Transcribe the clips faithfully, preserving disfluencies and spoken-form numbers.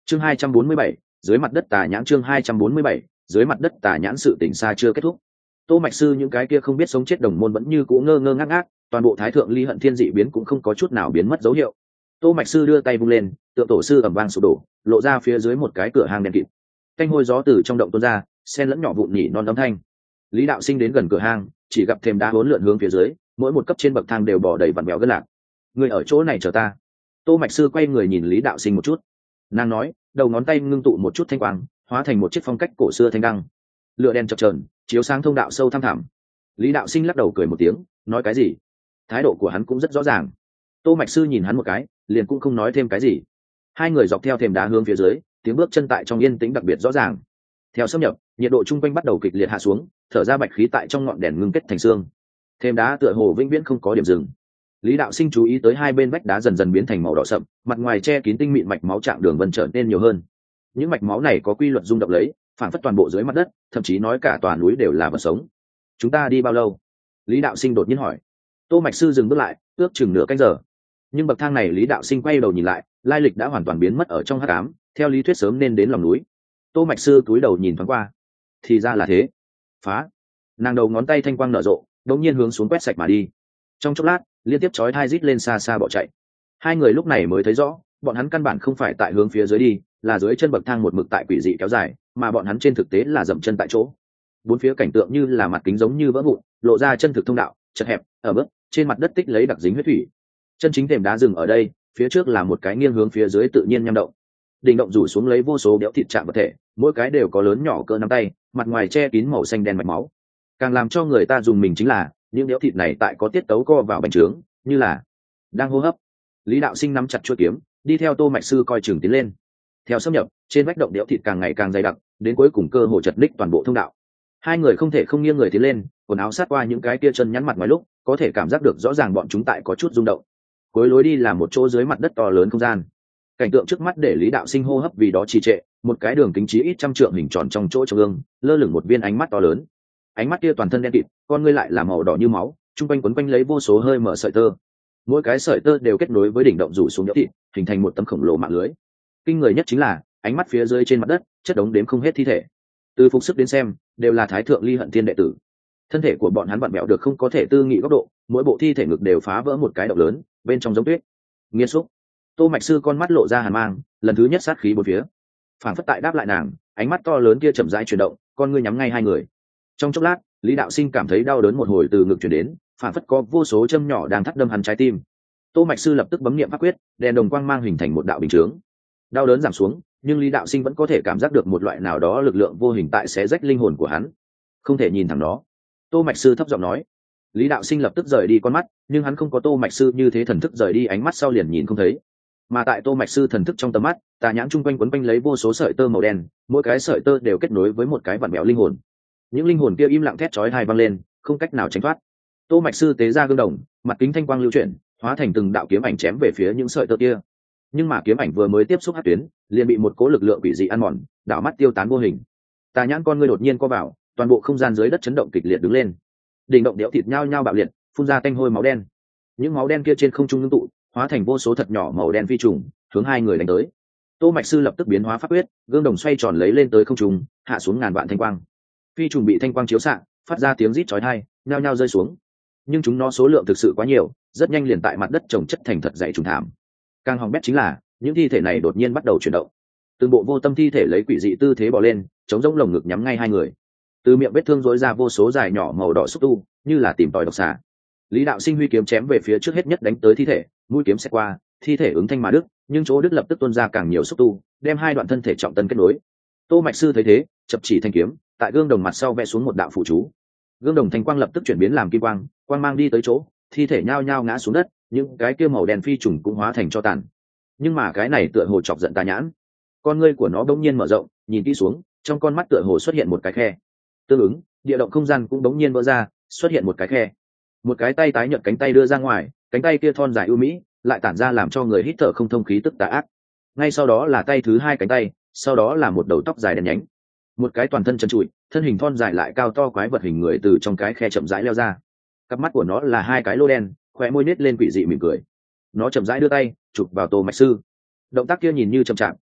chương hai trăm bốn mươi bảy, dưới mặt đất tà nhãn. Chương hai trăm bốn mươi bảy, dưới mặt đất tà nhãn. Sự tỉnh xa chưa kết thúc, Tô Mạch Sư những cái kia không biết sống chết đồng môn vẫn như cũ ngơ ngơ ngác ngác, toàn bộ thái thượng ly hận thiên dị biến cũng không có chút nào biến mất dấu hiệu. Tô Mạch Sư đưa tay vung lên, tượng tổ sư ầm vang sụp đổ, lộ ra phía dưới một cái cửa hang đen kịt. Canh hôi gió từ trong động tuôn ra, xen lẫn nhỏ vụn nhỉ non âm thanh. Lý đạo sinh đến gần cửa hang, chỉ gặp thềm đá hỗn lượn hướng phía dưới, mỗi một cấp trên bậc thang đều bò đầy vặn vẹo gân lạc. Người ở chỗ này chờ ta. Tô Mạch Sư quay người nhìn Lý đạo sinh một chút, nàng nói, đầu ngón tay ngưng tụ một chút thanh quang, hóa thành một chiếc phong cách cổ xưa thanh đăng. Lửa đen chập chờn, chiếu sáng thông đạo sâu thăm thẳm. Lý đạo sinh lắc đầu cười một tiếng, nói cái gì? Thái độ của hắn cũng rất rõ ràng. Tô Mạch Sư nhìn hắn một cái, liền cũng không nói thêm cái gì. Hai người dọc theo thềm đá hướng phía dưới, tiếng bước chân tại trong yên tĩnh đặc biệt rõ ràng. Theo xâm nhập, nhiệt độ trung quanh bắt đầu kịch liệt hạ xuống, thở ra bạch khí tại trong ngọn đèn ngưng kết thành xương. Thềm đá tựa hồ vĩnh viễn không có điểm dừng. Lý đạo sinh chú ý tới hai bên vách đá dần dần biến thành màu đỏ sậm, mặt ngoài che kín tinh mịn mạch máu trạng đường vân trở nên nhiều hơn. Những mạch máu này có quy luật rung động lấy, phản phất toàn bộ dưới mặt đất, thậm chí nói cả tòa núi đều là vật sống. Chúng ta đi bao lâu? Lý đạo sinh đột nhiên hỏi. Tô Mạch Sư dừng bước lại, ước chừng nửa canh giờ. Nhưng bậc thang này Lý đạo sinh quay đầu nhìn lại, lai lịch đã hoàn toàn biến mất ở trong hắc ám, theo lý thuyết sớm nên đến lòng núi. Tô Mạch Sư cúi đầu nhìn thoáng qua, thì ra là thế. Phá. Nàng đầu ngón tay thanh quang nở rộ, đột nhiên hướng xuống quét sạch mà đi. Trong chốc lát, liên tiếp chói tai rít lên xa xa bỏ chạy. Hai người lúc này mới thấy rõ, bọn hắn căn bản không phải tại hướng phía dưới đi, là dưới chân bậc thang một mực tại quỷ dị kéo dài, mà bọn hắn trên thực tế là dậm chân tại chỗ. Bốn phía cảnh tượng như là mặt kính giống như vỡ vụn, lộ ra chân thực thông đạo, chật hẹp, ở bước, trên mặt đất tích lấy đặc dính huyết thủy. Chân chính thềm đá dừng ở đây, phía trước là một cái nghiêng hướng phía dưới tự nhiên nham động. Đỉnh động rủ xuống lấy vô số béo thịt chạm vật thể, mỗi cái đều có lớn nhỏ cỡ nắm tay, mặt ngoài che kín màu xanh đen mạch máu. Càng làm cho người ta dùng mình chính là, những béo thịt này tại có tiết tấu co vào bành trướng, như là đang hô hấp. Lý đạo sinh nắm chặt chuôi kiếm, đi theo Tô Mạch Sư coi chừng tiến lên. Theo xâm nhập, trên vách động béo thịt càng ngày càng dày đặc, đến cuối cùng cơ hồ chật ních toàn bộ thông đạo. Hai người không thể không nghiêng người tiến lên, quần áo sát qua những cái kia chân nhắn mặt ngoài lúc, có thể cảm giác được rõ ràng bọn chúng tại có chút rung động. Cuối lối đi là một chỗ dưới mặt đất to lớn không gian. Cảnh tượng trước mắt để Lý đạo sinh hô hấp vì đó trì trệ, một cái đường kính chí ít trăm trượng hình tròn trong chỗ trung ương, lơ lửng một viên ánh mắt to lớn. Ánh mắt kia toàn thân đen kịt, con ngươi lại là màu đỏ như máu, trung quanh quấn quanh lấy vô số hơi mở sợi tơ. Mỗi cái sợi tơ đều kết nối với đỉnh động rủ xuống nhỡ thịt, hình thành một tấm khổng lồ mạng lưới. Kinh người nhất chính là, ánh mắt phía dưới trên mặt đất, chất đống đếm không hết thi thể. Từ phục sức đến xem, đều là thái thượng ly hận thiên đệ tử. Thân thể của bọn hắn vặn vẹo được không có thể tư nghị góc độ, mỗi bộ thi thể ngực đều phá vỡ một cái động lớn, bên trong giống tuyết. Nghiên xúc. Tô Mạch Sư con mắt lộ ra hàn mang, lần thứ nhất sát khí bốn phía. Phản phất tại đáp lại nàng, ánh mắt to lớn kia chậm rãi chuyển động, con ngươi nhắm ngay hai người. Trong chốc lát, Lý đạo sinh cảm thấy đau đớn một hồi từ ngực truyền đến, phản phất có vô số châm nhỏ đang thắt đâm hắn trái tim. Tô Mạch Sư lập tức bấm niệm pháp quyết, đèn đồng quang mang hình thành một đạo bình chướng. Đau đớn giảm xuống, nhưng Lý đạo sinh vẫn có thể cảm giác được một loại nào đó lực lượng vô hình tại xé rách linh hồn của hắn. Không thể nhìn thẳng nó. Tô Mạch Sư thấp giọng nói. Lý đạo sinh lập tức rời đi con mắt, nhưng hắn không có Tô Mạch Sư như thế thần thức rời đi ánh mắt sau liền nhìn không thấy. Mà tại Tô Mạch Sư thần thức trong tầm mắt, tà nhãn trung quanh quấn quanh lấy vô số sợi tơ màu đen, mỗi cái sợi tơ đều kết nối với một cái vặn bẹo linh hồn. Những linh hồn kia im lặng thét chói tai vang lên, không cách nào tránh thoát. Tô Mạch Sư tế ra gương đồng, mặt kính thanh quang lưu chuyển, hóa thành từng đạo kiếm ảnh chém về phía những sợi tơ kia. Nhưng mà kiếm ảnh vừa mới tiếp xúc hắc tuyến, liền bị một cỗ lực lượng quỷ dị ăn mòn, đảo mắt tiêu tán vô hình. Tà nhãn con ngươi đột nhiên co vào, toàn bộ không gian dưới đất chấn động kịch liệt đứng lên. Đỉnh động đẽo thịt nhao nhao bạo liệt, phun ra tanh hôi máu đen. Những máu đen kia trên không trung ngưng tụ, hóa thành vô số thật nhỏ màu đen phi trùng, hướng hai người đánh tới. Tô Mạch Sư lập tức biến hóa pháp quyết, gương đồng xoay tròn lấy lên tới không trung, hạ xuống ngàn vạn thanh quang. Phi trùng bị thanh quang chiếu xạ, phát ra tiếng rít chói tai, nhao nhao rơi xuống. Nhưng chúng nó số lượng thực sự quá nhiều, rất nhanh liền tại mặt đất chồng chất thành thật dày trùng thảm. Càng hỏng bét chính là, những thi thể này đột nhiên bắt đầu chuyển động. Từng bộ vô tâm thi thể lấy quỷ dị tư thế bò lên, chống rỗng lồng ngực nhắm ngay hai người. Từ miệng vết thương rối ra vô số dài nhỏ màu đỏ xúc tu, như là tìm tòi độc xà. Lý đạo sinh huy kiếm chém về phía trước hết nhất đánh tới thi thể, mũi kiếm xẹt qua, thi thể ứng thanh mà đứt, nhưng chỗ đứt lập tức tuôn ra càng nhiều xúc tu, đem hai đoạn thân thể trọng tân kết nối. Tô Mạch Sư thấy thế, chập chỉ thanh kiếm, tại gương đồng mặt sau vẽ xuống một đạo phụ chú. Gương đồng thanh quang lập tức chuyển biến làm kim quang, quang mang đi tới chỗ, thi thể nhao nhao ngã xuống đất, những cái kia màu đen phi trùng cũng hóa thành tro tàn. Nhưng mà cái này tựa hồ chọc giận tà nhãn, con ngươi của nó bỗng nhiên mở rộng, nhìn kỹ xuống, trong con mắt tựa hồ xuất hiện một cái khe. Tương ứng, địa động không gian cũng bỗng nhiên vỡ ra, xuất hiện một cái khe. Một cái tay tái nhợt cánh tay đưa ra ngoài, cánh tay kia thon dài ưu mỹ, lại tản ra làm cho người hít thở không thông khí tức tà ác. Ngay sau đó là tay thứ hai cánh tay, sau đó là một đầu tóc dài đen nhánh. Một cái toàn thân trần trụi, thân hình thon dài lại cao to quái vật hình người từ trong cái khe chậm rãi leo ra. Cặp mắt của nó là hai cái lô đen, khóe môi nết lên quỷ dị mỉm cười. Nó chậm rãi đưa tay chụp vào Tô Mạch Sư. Động tác kia nhìn như chậm chạp,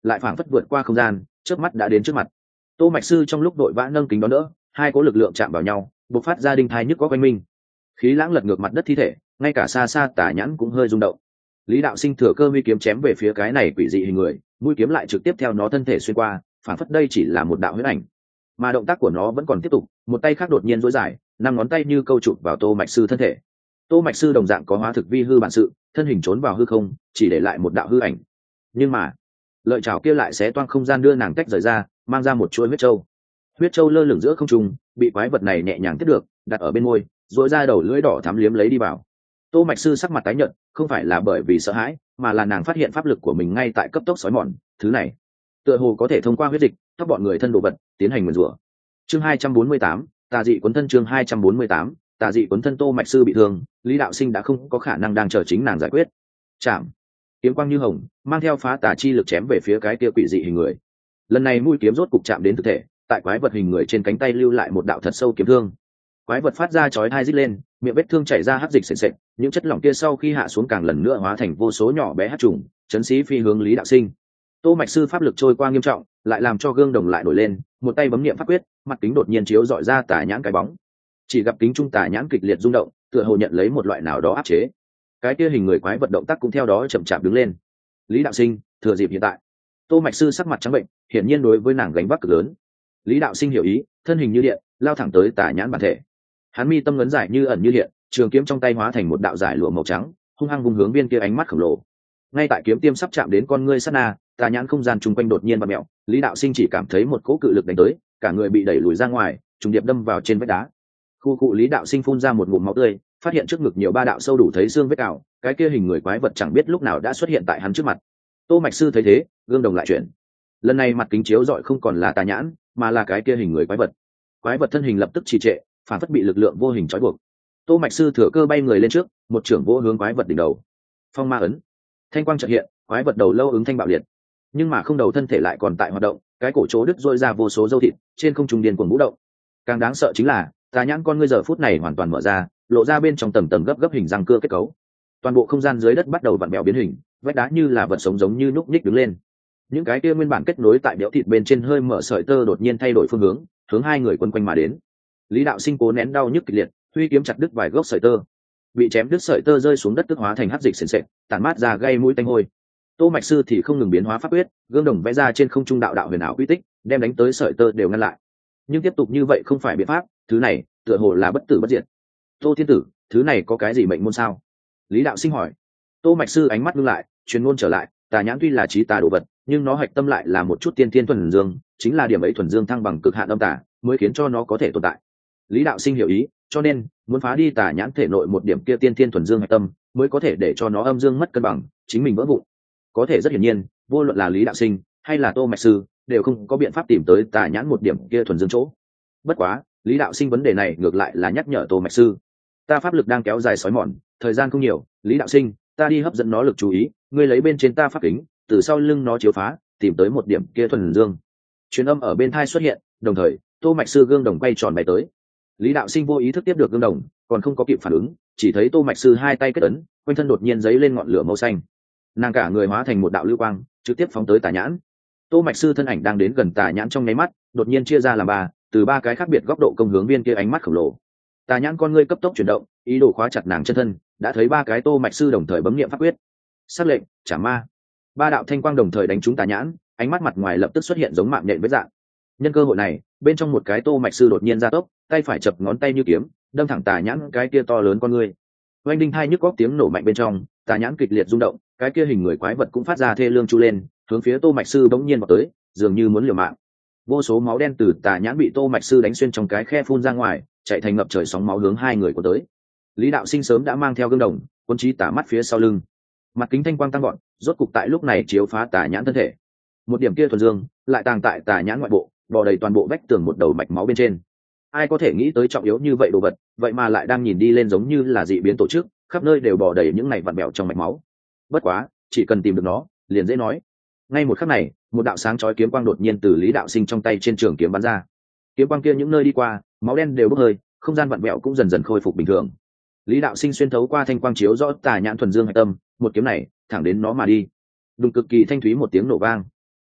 lại phảng phất vượt qua không gian, trước mắt đã đến trước mặt. Tô mạch sư trong lúc đội vã nâng kính đón đỡ, hai cỗ lực lượng chạm vào nhau, bộc phát ra đinh thai nhức có quanh minh. Khí lãng lật ngược mặt đất thi thể, ngay cả xa xa Tà Nhãn cũng hơi rung động. Lý đạo sinh thừa cơ huy kiếm chém về phía cái này quỷ dị hình người, mũi kiếm lại trực tiếp theo nó thân thể xuyên qua, phảng phất đây chỉ là một đạo huyễn ảnh. Mà động tác của nó vẫn còn tiếp tục, một tay khác đột nhiên duỗi dài, năm ngón tay như câu chụp vào Tô mạch sư thân thể. Tô mạch sư đồng dạng có hóa thực vi hư bản sự, thân hình trốn vào hư không, chỉ để lại một đạo hư ảnh. Nhưng mà lợi chảo kia lại xé toang không gian đưa nàng tách rời ra, mang ra một chuỗi huyết châu. Huyết châu lơ lửng giữa không trung, bị quái vật này nhẹ nhàng tiếp được, đặt ở bên môi, duỗi ra đầu lưỡi đỏ thắm liếm lấy đi vào. Tô mạch sư sắc mặt tái nhợt, không phải là bởi vì sợ hãi, mà là nàng phát hiện pháp lực của mình ngay tại cấp tốc sói mòn, thứ này tựa hồ có thể thông qua huyết dịch tóc bọn người thân đồ vật tiến hành nguyền rủa. Chương hai trăm bốn mươi tám, tà dị cuốn thân. Chương hai trăm bốn mươi tám, tà dị cuốn thân. Tô mạch sư bị thương, Lý đạo sinh đã không có khả năng đang chờ chính nàng giải quyết. Chạm, kiếm quang như hồng, mang theo phá tà chi lực chém về phía cái kia quỷ dị hình người. Lần này mũi kiếm rốt cục chạm đến thực thể, tại quái vật hình người trên cánh tay lưu lại một đạo thật sâu kiếm thương. Quái vật phát ra chói tai rít lên, miệng vết thương chảy ra hắc dịch sền sệt, những chất lỏng kia sau khi hạ xuống càng lần nữa hóa thành vô số nhỏ bé hắc trùng, chấn xí phi hướng Lý đạo sinh. Tô mạch sư pháp lực trôi qua nghiêm trọng, lại làm cho gương đồng lại nổi lên, một tay bấm niệm pháp quyết, mặt kính đột nhiên chiếu dọi ra Tà Nhãn cái bóng. Chỉ gặp kính trung Tà Nhãn kịch liệt rung động, tựa hồ nhận lấy một loại nào đó áp chế. Cái kia hình người quái vật động tác cũng theo đó chậm chạp đứng lên. Lý đạo sinh, thừa dịp hiện tại. Tô mạch sư sắc mặt trắng bệnh, hiển nhiên đối với nàng gánh vác cực lớn. Lý đạo sinh hiểu ý, thân hình như điện, lao thẳng tới Tà Nhãn bản thể. Hắn mi tâm ngấn giải như ẩn như hiện, trường kiếm trong tay hóa thành một đạo giải lụa màu trắng, hung hăng vung hướng viên kia ánh mắt khổng lồ. Ngay tại kiếm tiêm sắp chạm đến con ngươi sát na, Tà Nhãn không gian chung quanh đột nhiên vặn mèo, Lý đạo sinh chỉ cảm thấy một cỗ cự lực đánh tới, cả người bị đẩy lùi ra ngoài, trùng điệp đâm vào trên vách đá. Khu cụ Lý đạo sinh phun ra một ngụm máu tươi, phát hiện trước ngực nhiều ba đạo sâu đủ thấy xương vết cào, cái kia hình người quái vật chẳng biết lúc nào đã xuất hiện tại hắn trước mặt. Tô mạch sư thấy thế, gương đồng lại chuyển. Lần này mặt kính chiếu rọi không còn là Tà Nhãn, mà là cái kia hình người quái vật. Quái vật thân hình lập tức trì trệ, phản phất bị lực lượng vô hình trói buộc. Tô mạch sư thừa cơ bay người lên trước, một trưởng vỗ hướng quái vật đỉnh đầu. Phong ma ấn, thanh quang chợt hiện, quái vật đầu lâu ứng thanh bạo liệt, nhưng mà không đầu thân thể lại còn tại hoạt động, cái cổ chỗ đứt rôi ra vô số dâu thịt, trên không trung điên cuồng vũ động. Càng đáng sợ chính là Tà Nhãn con ngươi giờ phút này hoàn toàn mở ra, lộ ra bên trong tầng tầng gấp gấp hình răng cưa kết cấu. Toàn bộ không gian dưới đất bắt đầu vặn vẹo biến hình, vách đá như là vật sống giống như nhúc nhích đứng lên. Những cái kia nguyên bản kết nối tại béo thịt bên trên hơi mở sợi tơ đột nhiên thay đổi phương hướng, hướng hai người quấn quanh mà đến. Lý đạo sinh cố nén đau nhức kịch liệt, huy kiếm chặt đứt vài gốc sợi tơ. Bị chém đứt sợi tơ rơi xuống đất tức hóa thành hắc dịch sền sệt, tản mát ra gây mũi tanh hôi. Tô mạch sư thì không ngừng biến hóa pháp quyết, gương đồng vẽ ra trên không trung đạo đạo huyền ảo quy tích, đem đánh tới sợi tơ đều ngăn lại. Nhưng tiếp tục như vậy không phải biện pháp, thứ này tựa hồ là bất tử bất diệt. Tô thiên tử, thứ này có cái gì mệnh môn sao? Lý đạo sinh hỏi. Tô mạch sư ánh mắt ngưng lại, truyền ngôn trở lại, Tà Nhãn tuy là trí tà đồ vật, nhưng nó hạch tâm lại là một chút tiên thiên thuần dương, chính là điểm ấy thuần dương thăng bằng cực hạn âm tà, mới khiến cho nó có thể tồn tại. Lý đạo sinh hiểu ý, cho nên muốn phá đi Tà Nhãn thể nội một điểm kia tiên thiên thuần dương hạch tâm, mới có thể để cho nó âm dương mất cân bằng, chính mình vỡ vụn. Có thể rất hiển nhiên, vô luận là Lý đạo sinh hay là Tô mạch sư, đều không có biện pháp tìm tới Tà Nhãn một điểm kia thuần dương chỗ. Bất quá, Lý đạo sinh vấn đề này ngược lại là nhắc nhở Tô mạch sư. Ta pháp lực đang kéo dài sói mòn, thời gian không nhiều, Lý đạo sinh, ta đi hấp dẫn nó lực chú ý, ngươi lấy bên trên ta pháp kính, từ sau lưng nó chiếu phá, tìm tới một điểm kia thuần dương. Truyền âm ở bên tai xuất hiện, đồng thời, Tô mạch sư gương đồng quay tròn bay tới. Lý đạo sinh vô ý thức tiếp được gương đồng, còn không có kịp phản ứng, chỉ thấy Tô mạch sư hai tay kết ấn, quanh thân đột nhiên giấy lên ngọn lửa màu xanh. Nàng cả người hóa thành một đạo lưu quang, trực tiếp phóng tới Tà Nhãn. Tô mạch sư thân ảnh đang đến gần Tà Nhãn trong nháy mắt, đột nhiên chia ra làm ba, từ ba cái khác biệt góc độ công hướng viên kia ánh mắt khổng lồ. Tà Nhãn con ngươi cấp tốc chuyển động, ý đồ khóa chặt nàng chân thân, đã thấy ba cái Tô mạch sư đồng thời bấm niệm pháp quyết. Sát lệnh, trả ma. Ba đạo thanh quang đồng thời đánh trúng Tà Nhãn, ánh mắt mặt ngoài lập tức xuất hiện giống mạng nhện vết dạng. Nhân cơ hội này, bên trong một cái Tô mạch sư đột nhiên ra tốc, tay phải chập ngón tay như kiếm, đâm thẳng Tà Nhãn cái kia to lớn con ngươi. Oanh đinh hai nhức góc tiếng nổ mạnh bên trong, Tà Nhãn kịch liệt rung động, cái kia hình người quái vật cũng phát ra thê lương chu lên, hướng phía Tô mạch sư bỗng nhiên vọt tới, dường như muốn liều mạng. Vô số máu đen từ Tà Nhãn bị Tô mạch sư đánh xuyên trong cái khe phun ra ngoài, chạy thành ngập trời sóng máu hướng hai người cuốn tới. Lý đạo sinh sớm đã mang theo gương đồng, quân trí tả mắt phía sau lưng. Mặt kính thanh quang tăng gọn, rốt cục tại lúc này chiếu phá Tà Nhãn thân thể. Một điểm kia thuần dương lại tàng tại Tà Nhãn ngoại bộ, bò đầy toàn bộ vách tường một đầu mạch máu bên trên. Ai có thể nghĩ tới trọng yếu như vậy đồ vật, vậy mà lại đang nhìn đi lên giống như là dị biến tổ chức, khắp nơi đều bò đầy những này vặn bẹo trong mạch máu. Bất quá, chỉ cần tìm được nó, liền dễ nói. Ngay một khắc này, một đạo sáng chói kiếm quang đột nhiên từ Lý đạo sinh trong tay trên trường kiếm bắn ra. Kiếm quang kia những nơi đi qua, máu đen đều bốc hơi, không gian vặn vẹo cũng dần dần khôi phục bình thường. Lý đạo sinh xuyên thấu qua thanh quang chiếu rõ Tà Nhãn thuần dương hạch tâm, một kiếm này thẳng đến nó mà đi. Đùng cực kỳ thanh thúy một tiếng nổ vang.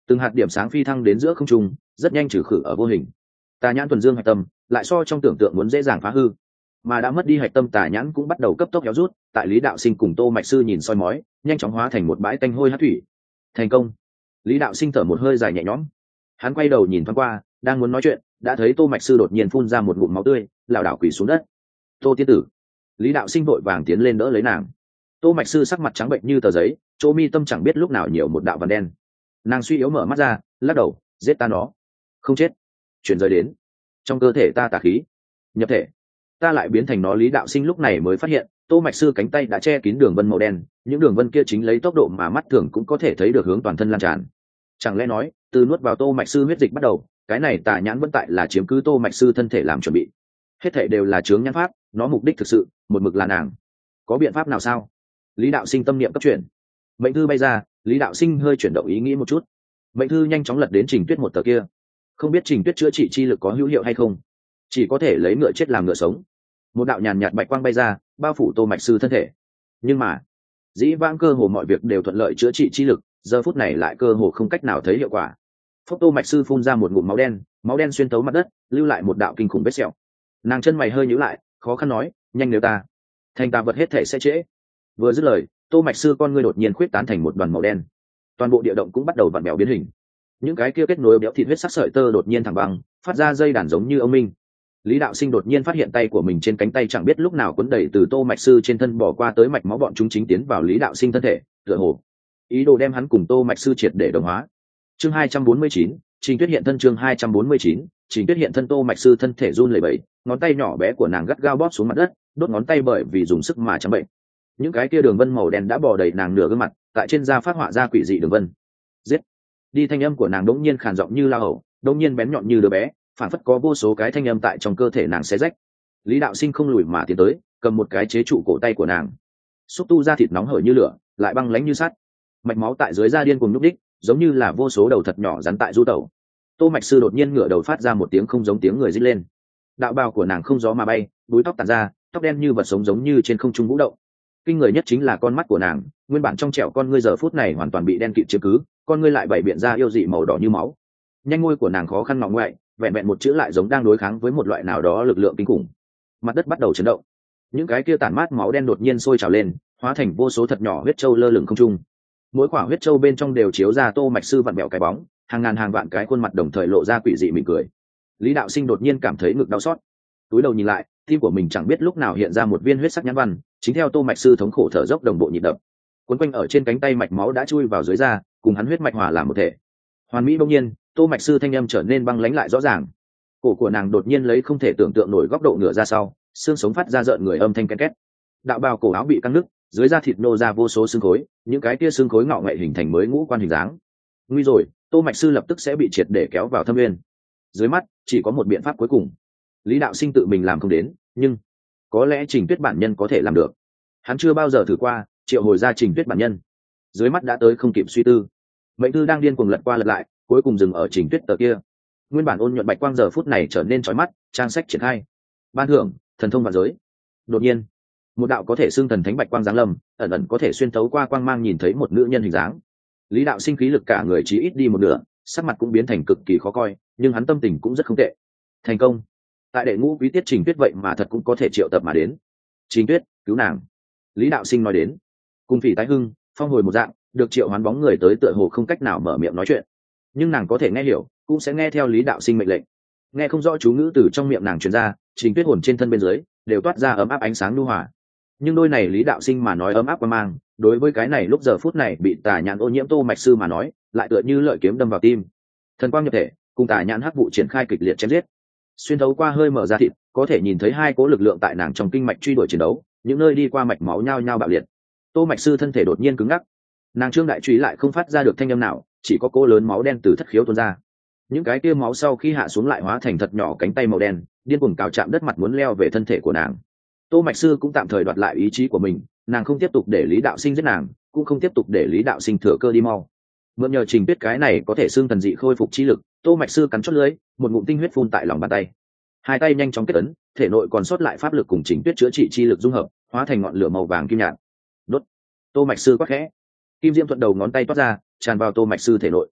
từng hạt điểm sáng phi thăng đến giữa không trung, rất nhanh trừ khử ở vô hình. Tà nhãn thuần dương hạch tâm lại so trong tưởng tượng muốn dễ dàng phá hư, mà đã mất đi hạch tâm tà nhãn cũng bắt đầu cấp tốc héo rút. Tại Lý Đạo Sinh cùng Tô Mạch Sư nhìn soi mói, nhanh chóng hóa thành một bãi tanh hôi hắc thủy. Thành công. Lý Đạo Sinh thở một hơi dài nhẹ nhõm, hắn quay đầu nhìn thoáng qua, đang muốn nói chuyện, đã thấy Tô Mạch Sư đột nhiên phun ra một ngụm máu tươi, lảo đảo quỳ xuống đất. Tô tiên tử. Lý Đạo Sinh vội vàng tiến lên đỡ lấy nàng. Tô Mạch Sư sắc mặt trắng bệnh như tờ giấy, chỗ mi tâm chẳng biết lúc nào nhiều một đạo vằn đen. Nàng suy yếu mở mắt ra, lắc đầu, giết ta nó. Không chết. Chuyển rời đến trong cơ thể ta tà khí, nhập thể, ta lại biến thành nó. Lý Đạo Sinh lúc này mới phát hiện, Tô Mạch Sư cánh tay đã che kín đường vân màu đen, những đường vân kia chính lấy tốc độ mà mắt thường cũng có thể thấy được hướng toàn thân lan tràn. Chẳng lẽ nói, từ nuốt vào Tô Mạch Sư huyết dịch bắt đầu, cái này tà nhãn vẫn tại là chiếm cứ Tô Mạch Sư thân thể làm chuẩn bị. Hết thảy đều là chướng nhãn pháp, nó mục đích thực sự một mực là nàng. Có biện pháp nào sao? Lý Đạo Sinh tâm niệm cấp chuyển, mệnh thư bay ra. Lý Đạo Sinh hơi chuyển động ý nghĩ một chút, mệnh thư nhanh chóng lật đến Trình Tuyết một tờ kia. Không biết Trình Tuyết chữa trị chi lực có hữu hiệu hay không, chỉ có thể lấy ngựa chết làm ngựa sống. Một đạo nhàn nhạt bạch quang bay ra, bao phủ Tô Mạch Sư thân thể. Nhưng mà dĩ vãng cơ hồ mọi việc đều thuận lợi chữa trị chi lực, giờ phút này lại cơ hồ không cách nào thấy hiệu quả. Phốc. Tô Mạch Sư phun ra một ngụm máu đen, máu đen xuyên tấu mặt đất, lưu lại một đạo kinh khủng vết sẹo. Nàng chân mày hơi nhíu lại, khó khăn nói, nhanh, nếu ta thành tà vật hết thể sẽ trễ. Vừa dứt lời, Tô Mạch Sư con ngươi đột nhiên khuyết tán thành một đoàn màu đen, toàn bộ địa động cũng bắt đầu vặn vẹo biến hình. Những cái kia kết nối béo thịt huyết sắc sợi tơ đột nhiên thẳng băng, phát ra dây đàn giống như ông minh. Lý Đạo Sinh đột nhiên phát hiện tay của mình trên cánh tay chẳng biết lúc nào cuốn đẩy từ Tô Mạch Sư trên thân bỏ qua tới mạch máu, bọn chúng chính tiến vào Lý Đạo Sinh thân thể, tựa hồ ý đồ đem hắn cùng Tô Mạch Sư triệt để đồng hóa. Chương hai trăm bốn mươi chín, Trình Tuyết hiện thân. Chương hai trăm bốn mươi chín, Trình Tuyết hiện thân. Tô Mạch Sư thân thể run lẩy bẩy, ngón tay nhỏ bé của nàng gắt gao bóp xuống mặt đất, đốt ngón tay bởi vì dùng sức mà trắng bệnh. Những cái kia đường vân màu đen đã bò đầy nàng nửa gương mặt, tại trên da phát họa ra quỷ dị đường vân. Giết đi. Thanh âm của nàng đống nhiên khàn giọng như la hầu, đống nhiên bén nhọn như đứa bé, phản phất có vô số cái thanh âm tại trong cơ thể nàng xé rách. Lý Đạo Sinh không lùi mà tiến tới, cầm một cái chế trụ cổ tay của nàng. Xúc tu da thịt nóng hởi như lửa, lại băng lãnh như sắt. Mạch máu tại dưới da điên cuồng nhúc đích, giống như là vô số đầu thật nhỏ rắn tại du tẩu. Tô Mạch Sư đột nhiên ngửa đầu phát ra một tiếng không giống tiếng người rít lên. Đạo bào của nàng không gió mà bay, búi tóc tản ra, tóc đen như vật sống giống như trên không trung vũ động. Kinh người nhất chính là con mắt của nàng, nguyên bản trong trẻo con ngươi giờ phút này hoàn toàn bị đen kịt chiếm cứ, con ngươi lại bảy biện ra yêu dị màu đỏ như máu. Nhanh môi của nàng khó khăn ngọ ngoại, vẹn vẹn một chữ lại giống đang đối kháng với một loại nào đó lực lượng kinh khủng. Mặt đất bắt đầu chấn động, những cái kia tản mát máu đen đột nhiên sôi trào lên, hóa thành vô số thật nhỏ huyết châu lơ lửng không trung. Mỗi quả huyết châu bên trong đều chiếu ra Tô Mạch Sư vặn bẹo cái bóng, hàng ngàn hàng vạn cái khuôn mặt đồng thời lộ ra quỷ dị mỉm cười. Lý Đạo Sinh đột nhiên cảm thấy ngực đau xót, túi đầu nhìn lại, tim của mình chẳng biết lúc nào hiện ra một viên huyết sắc nhãn văn, chính theo Tô Mạch Sư thống khổ thở dốc đồng bộ nhịp đập. Cuốn quanh ở trên cánh tay mạch máu đã chui vào dưới da, cùng hắn huyết mạch hòa làm một thể. Hoàn mỹ. Bỗng nhiên, Tô Mạch Sư thanh âm trở nên băng lãnh lại rõ ràng. Cổ của nàng đột nhiên lấy không thể tưởng tượng nổi góc độ ngửa ra sau, xương sống phát ra rợn người âm thanh ken két. Đạo bào cổ áo bị căng nứt, dưới da thịt nô ra vô số xương khối, những cái kia xương khối ngọ nghệ hình thành mới ngũ quan hình dáng. Nguy rồi, Tô Mạch Sư lập tức sẽ bị triệt để kéo vào thâm nguyên. Dưới mắt chỉ có một biện pháp cuối cùng. Lý Đạo Sinh tự mình làm không đến, nhưng có lẽ Trình Tuyết bản nhân có thể làm được. Hắn chưa bao giờ thử qua, triệu hồi ra Trình Tuyết bản nhân. Dưới mắt đã tới không kịp suy tư, mệnh thư đang điên cuồng lật qua lật lại, cuối cùng dừng ở Trình Tuyết tờ kia. Nguyên bản ôn nhuận bạch quang giờ phút này trở nên chói mắt, trang sách triển khai. Ban thưởng, thần thông vạn giới. Đột nhiên, một đạo có thể xưng thần thánh bạch quang giáng lâm, ẩn ẩn có thể xuyên thấu qua quang mang nhìn thấy một nữ nhân hình dáng. Lý Đạo Sinh khí lực cả người chí ít đi một nửa, sắc mặt cũng biến thành cực kỳ khó coi, nhưng hắn tâm tình cũng rất không tệ. Thành công. Tại đệ ngũ quý tiết Trình Tuyết vậy mà thật cũng có thể triệu tập mà đến. Trình Tuyết, cứu nàng. Lý Đạo Sinh nói đến. Cùng Phỉ Tái Hưng, phong hồi một dạng, được triệu hoán bóng người tới tựa hồ không cách nào mở miệng nói chuyện, nhưng nàng có thể nghe hiểu, cũng sẽ nghe theo Lý Đạo Sinh mệnh lệnh. Nghe không rõ chú ngữ từ trong miệng nàng truyền ra, Trình Tuyết hồn trên thân bên dưới đều toát ra ấm áp ánh sáng nhu hòa. Nhưng đôi này Lý Đạo Sinh mà nói ấm áp qua mang, đối với cái này lúc giờ phút này bị tà nhãn ô nhiễm Tô Mạch Sư mà nói, lại tựa như lợi kiếm đâm vào tim. Thần quang nhập thể, cùng tà nhãn hắc vụ triển khai kịch liệt chém giết. Xuyên thấu qua hơi mở ra thịt, có thể nhìn thấy hai cố lực lượng tại nàng trong kinh mạch truy đuổi chiến đấu, những nơi đi qua mạch máu nhao nhao bạo liệt. Tô Mạch Sư thân thể đột nhiên cứng ngắc, nàng trương đại truy lại không phát ra được thanh âm nào, chỉ có cố lớn máu đen từ thất khiếu tuôn ra. Những cái kia máu sau khi hạ xuống lại hóa thành thật nhỏ cánh tay màu đen, điên cuồng cào chạm đất mặt muốn leo về thân thể của nàng. Tô Mạch Sư cũng tạm thời đoạt lại ý chí của mình, nàng không tiếp tục để Lý Đạo Sinh giết nàng, cũng không tiếp tục để Lý Đạo Sinh thừa cơ đi mau. Mượn nhờ Trình Tuyết cái này có thể xương thần dị khôi phục chi lực, Tô Mạch Sư cắn chót lưỡi, một ngụm tinh huyết phun tại lòng bàn tay. Hai tay nhanh chóng kết ấn, thể nội còn sót lại pháp lực cùng Trình Tuyết chữa trị chi lực dung hợp, hóa thành ngọn lửa màu vàng kim nhạt. Đốt. Tô Mạch Sư quát khẽ, kim diễm thuận đầu ngón tay toát ra, tràn vào Tô Mạch Sư thể nội.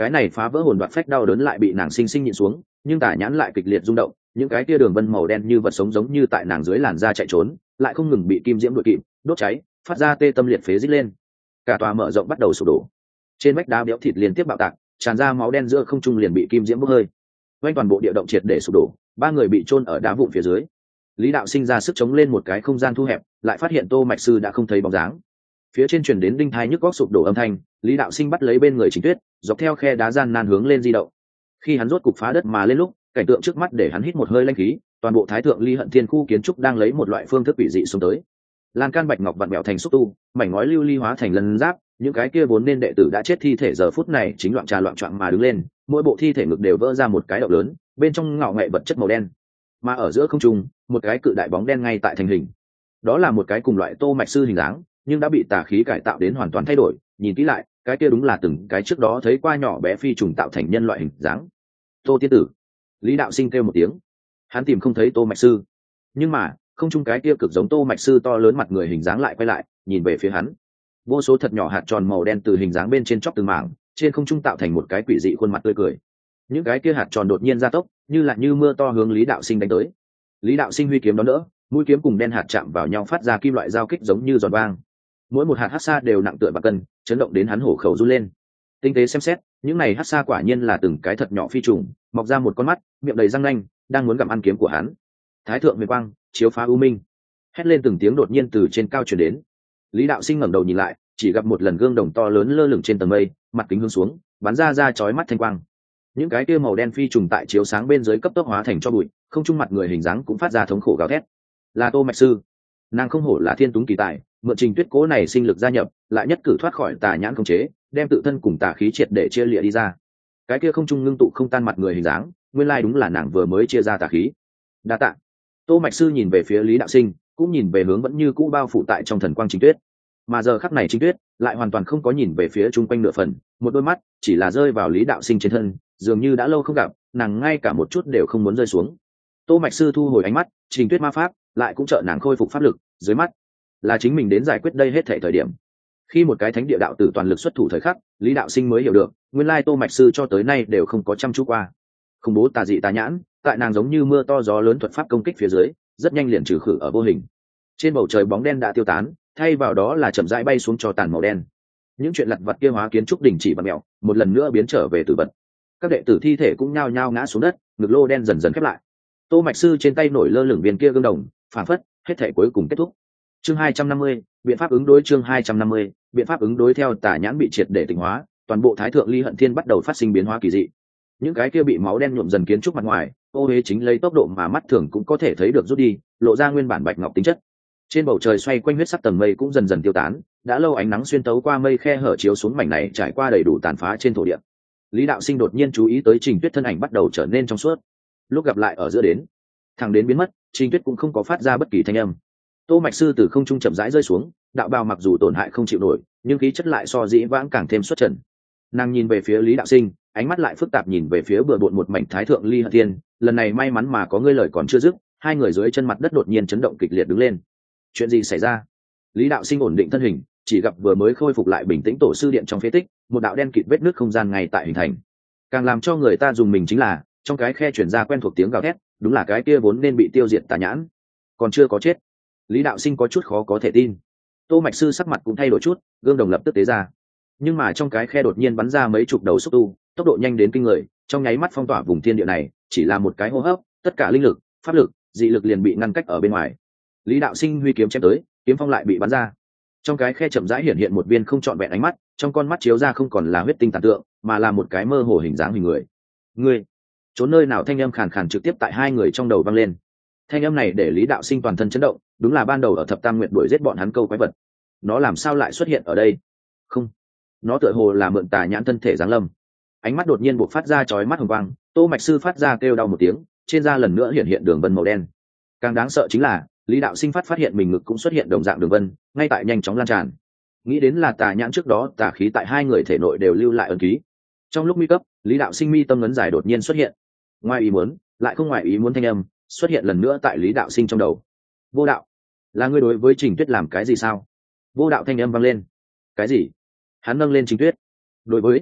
cái này phá vỡ hồn đoạt phách đau đớn lại bị nàng sinh sinh nhịn xuống, nhưng tà nhãn lại kịch liệt rung động, những cái kia đường vân màu đen như vật sống giống như tại nàng dưới làn da chạy trốn, lại không ngừng bị kim diễm đuổi kịp, đốt cháy, phát ra tê tâm liệt phế rít lên. Cả tòa mở rộng bắt đầu sụp đổ, trên vách đá béo thịt liên tiếp bạo tạc, tràn ra máu đen giữa không trung liền bị kim diễm bốc hơi, quanh toàn bộ địa động triệt để sụp đổ, ba người bị chôn ở đá vụn phía dưới. Lý đạo sinh ra sức chống lên một cái không gian thu hẹp, lại phát hiện Tô Mạch Sư đã không thấy bóng dáng. Phía trên truyền đến đinh thai nhức góc sụp đổ âm thanh, Lý đạo sinh bắt lấy bên người Trình Tuyết, dọc theo khe đá gian nan hướng lên di động. Khi hắn rốt cục phá đất mà lên lúc, cảnh tượng trước mắt để hắn hít một hơi linh khí, toàn bộ Thái thượng Ly Hận Thiên khu kiến trúc đang lấy một loại phương thức quỷ dị xuống tới. Lan can bạch ngọc vặn bẹo thành xúc tu, mảnh ngói lưu ly hóa thành lân giáp, những cái kia vốn nên đệ tử đã chết thi thể giờ phút này chính loạn trà loạn choạng mà đứng lên, mỗi bộ thi thể ngực đều vỡ ra một cái động lớn, bên trong ngạo nghệ vật chất màu đen. Mà ở giữa không trung, một cái cự đại bóng đen ngay tại thành hình. Đó là một cái cùng loại Tô Mạch Sư hình dáng, nhưng đã bị tà khí cải tạo đến hoàn toàn thay đổi, nhìn kỹ lại, cái kia đúng là từng cái trước đó thấy qua nhỏ bé phi trùng tạo thành nhân loại hình dáng. Tô tiên tử. Lý đạo sinh kêu một tiếng. Hắn tìm không thấy Tô Mạch Sư, nhưng mà không trung cái kia cực giống Tô Mạch Sư to lớn mặt người hình dáng lại quay lại, nhìn về phía hắn. Vô số thật nhỏ hạt tròn màu đen từ hình dáng bên trên chóp từng mảng, trên không trung tạo thành một cái quỷ dị khuôn mặt tươi cười. Những cái kia hạt tròn đột nhiên gia tốc, như là như mưa to hướng Lý đạo sinh đánh tới. Lý đạo sinh huy kiếm đón đỡ, mũi kiếm cùng đen hạt chạm vào nhau phát ra kim loại giao kích giống như giòn vang. Mỗi một hạt hắc sa đều nặng tựa bạc cân, chấn động đến hắn hổ khẩu run lên. Tinh tế xem xét, những này hắc sa quả nhiên là từng cái thật nhỏ phi trùng, mọc ra một con mắt, miệng đầy răng nanh, đang muốn gặm ăn kiếm của hắn. Thái thượng huyền quang chiếu phá u minh, hét lên từng tiếng đột nhiên từ trên cao truyền đến. Lý đạo sinh ngẩng đầu nhìn lại, chỉ gặp một lần gương đồng to lớn lơ lửng trên tầng mây, mặt kính hướng xuống, bắn ra ra chói mắt thanh quang. Những cái kia màu đen phi trùng tại chiếu sáng bên dưới cấp tốc hóa thành cho bụi, không trung mặt người hình dáng cũng phát ra thống khổ gào thét. Là Tô Mạch Sư. Nàng không hổ là thiên túng kỳ tài, mượn Trình Tuyết cố này sinh lực gia nhập, lại nhất cử thoát khỏi tà nhãn khống chế, đem tự thân cùng tà khí triệt để chia lìa đi ra. Cái kia không trung ngưng tụ không tan mặt người hình dáng, nguyên lai đúng là nàng vừa mới chia ra tà khí. Đa tạ. Tô Mạch Sư nhìn về phía Lý đạo sinh, cũng nhìn về hướng vẫn như cũ bao phủ tại trong thần quang Trình Tuyết. Mà giờ khắc này Trình Tuyết lại hoàn toàn không có nhìn về phía chung quanh nửa phần, một đôi mắt chỉ là rơi vào Lý đạo sinh trên thân, dường như đã lâu không gặp, nàng ngay cả một chút đều không muốn rơi xuống. Tô Mạch Sư thu hồi ánh mắt, Trình Tuyết ma pháp lại cũng trợ nàng khôi phục pháp lực, dưới mắt là chính mình đến giải quyết đây hết thảy thời điểm. Khi một cái thánh địa đạo tử toàn lực xuất thủ thời khắc, Lý đạo sinh mới hiểu được, nguyên lai Tô Mạch Sư cho tới nay đều không có chăm chú qua. Không bố tà dị tà nhãn, tại nàng giống như mưa to gió lớn thuật pháp công kích phía dưới, rất nhanh liền trừ khử ở vô hình. Trên bầu trời bóng đen đã tiêu tán, thay vào đó là chậm rãi bay xuống cho tàn màu đen. Những chuyện lặt vặt kia hóa kiến trúc đình chỉ bật mèo, một lần nữa biến trở về tử vật. Các đệ tử thi thể cũng nhao nhao ngã xuống đất, ngực lô đen dần dần khép lại. Tô Mạch Sư trên tay nổi lơ lửng viên kia gương đồng, phản phất hết thể cuối cùng kết thúc. Chương hai trăm năm mươi, biện pháp ứng đối. Chương hai trăm năm mươi, biện pháp ứng đối. Theo tà nhãn bị triệt để tịnh hóa, toàn bộ Thái thượng Ly Hận Thiên bắt đầu phát sinh biến hóa kỳ dị. Những cái kia bị máu đen nhuộm dần kiến trúc mặt ngoài, ô uế chính lấy tốc độ mà mắt thường cũng có thể thấy được rút đi, lộ ra nguyên bản bạch ngọc tính chất. Trên bầu trời xoay quanh huyết sắc tầng mây cũng dần dần tiêu tán, đã lâu ánh nắng xuyên tấu qua mây khe hở chiếu xuống mảnh này trải qua đầy đủ tàn phá trên thổ địa. Lý đạo sinh đột nhiên chú ý tới Trình Tuyết thân ảnh bắt đầu trở nên trong suốt. Lúc gặp lại ở giữa đến, thằng đến biến mất, Trình Tuyết cũng không có phát ra bất kỳ thanh âm. Tô Mạch Sư từ không trung chậm rãi rơi xuống, đạo bào mặc dù tổn hại không chịu nổi, nhưng khí chất lại so dĩ vãng càng thêm xuất trần. Nàng nhìn về phía Lý đạo sinh, ánh mắt lại phức tạp nhìn về phía bừa bộn một mảnh Thái thượng Ly Hận Thiên. Lần này may mắn mà có ngươi lời còn chưa dứt, hai người dưới chân mặt đất đột nhiên chấn động kịch liệt đứng lên. Chuyện gì xảy ra? Lý đạo sinh ổn định thân hình, chỉ gặp vừa mới khôi phục lại bình tĩnh tổ sư điện trong phế tích, một đạo đen kịt vết nứt không gian ngay tại hình thành. Càng làm cho người ta dùng mình chính là, trong cái khe chuyển ra quen thuộc tiếng gào thét, đúng là cái kia vốn nên bị tiêu diệt tà nhãn, còn chưa có chết. Lý đạo sinh có chút khó có thể tin. Tô Mạch Sư sắc mặt cũng thay đổi chút, gương đồng lập tức tế ra. Nhưng mà trong cái khe đột nhiên bắn ra mấy chục đầu xúc tu, tốc độ nhanh đến kinh người, trong nháy mắt phong tỏa vùng thiên địa này, chỉ là một cái hô hấp, tất cả linh lực, pháp lực, dị lực liền bị ngăn cách ở bên ngoài. Lý đạo sinh huy kiếm chém tới, kiếm phong lại bị bắn ra. Trong cái khe chậm rãi hiện hiện một viên không trọn vẹn ánh mắt, trong con mắt chiếu ra không còn là huyết tinh tàn tượng, mà là một cái mơ hồ hình dáng hình người. Ngươi trốn nơi nào? Thanh âm khàn khàn trực tiếp tại hai người trong đầu vang lên. Thanh âm này để Lý đạo sinh toàn thân chấn động, đúng là ban đầu ở thập tam nguyện đuổi giết bọn hắn câu quái vật. Nó làm sao lại xuất hiện ở đây? Không, nó tựa hồ là mượn tà nhãn thân thể giáng lâm. Ánh mắt đột nhiên bộc phát ra chói mắt hồng quang, Tô Mạch Sư phát ra kêu đau một tiếng, trên da lần nữa hiện hiện đường vân màu đen. Càng đáng sợ chính là Lý đạo sinh phát phát hiện mình ngực cũng xuất hiện đồng dạng đường vân, ngay tại nhanh chóng lan tràn. Nghĩ đến là tà nhãn trước đó tà khí tại hai người thể nội đều lưu lại ấn ký. Trong lúc nguy cấp, Lý đạo sinh mi tâm ngấn dài đột nhiên xuất hiện. Ngoài ý muốn, lại không ngoài ý muốn thanh âm xuất hiện lần nữa tại Lý đạo sinh trong đầu. Vô đạo, là ngươi đối với Trình Tuyết làm cái gì sao? Vô đạo thanh âm vang lên. Cái gì? Hắn nâng lên Trình Tuyết. Đối với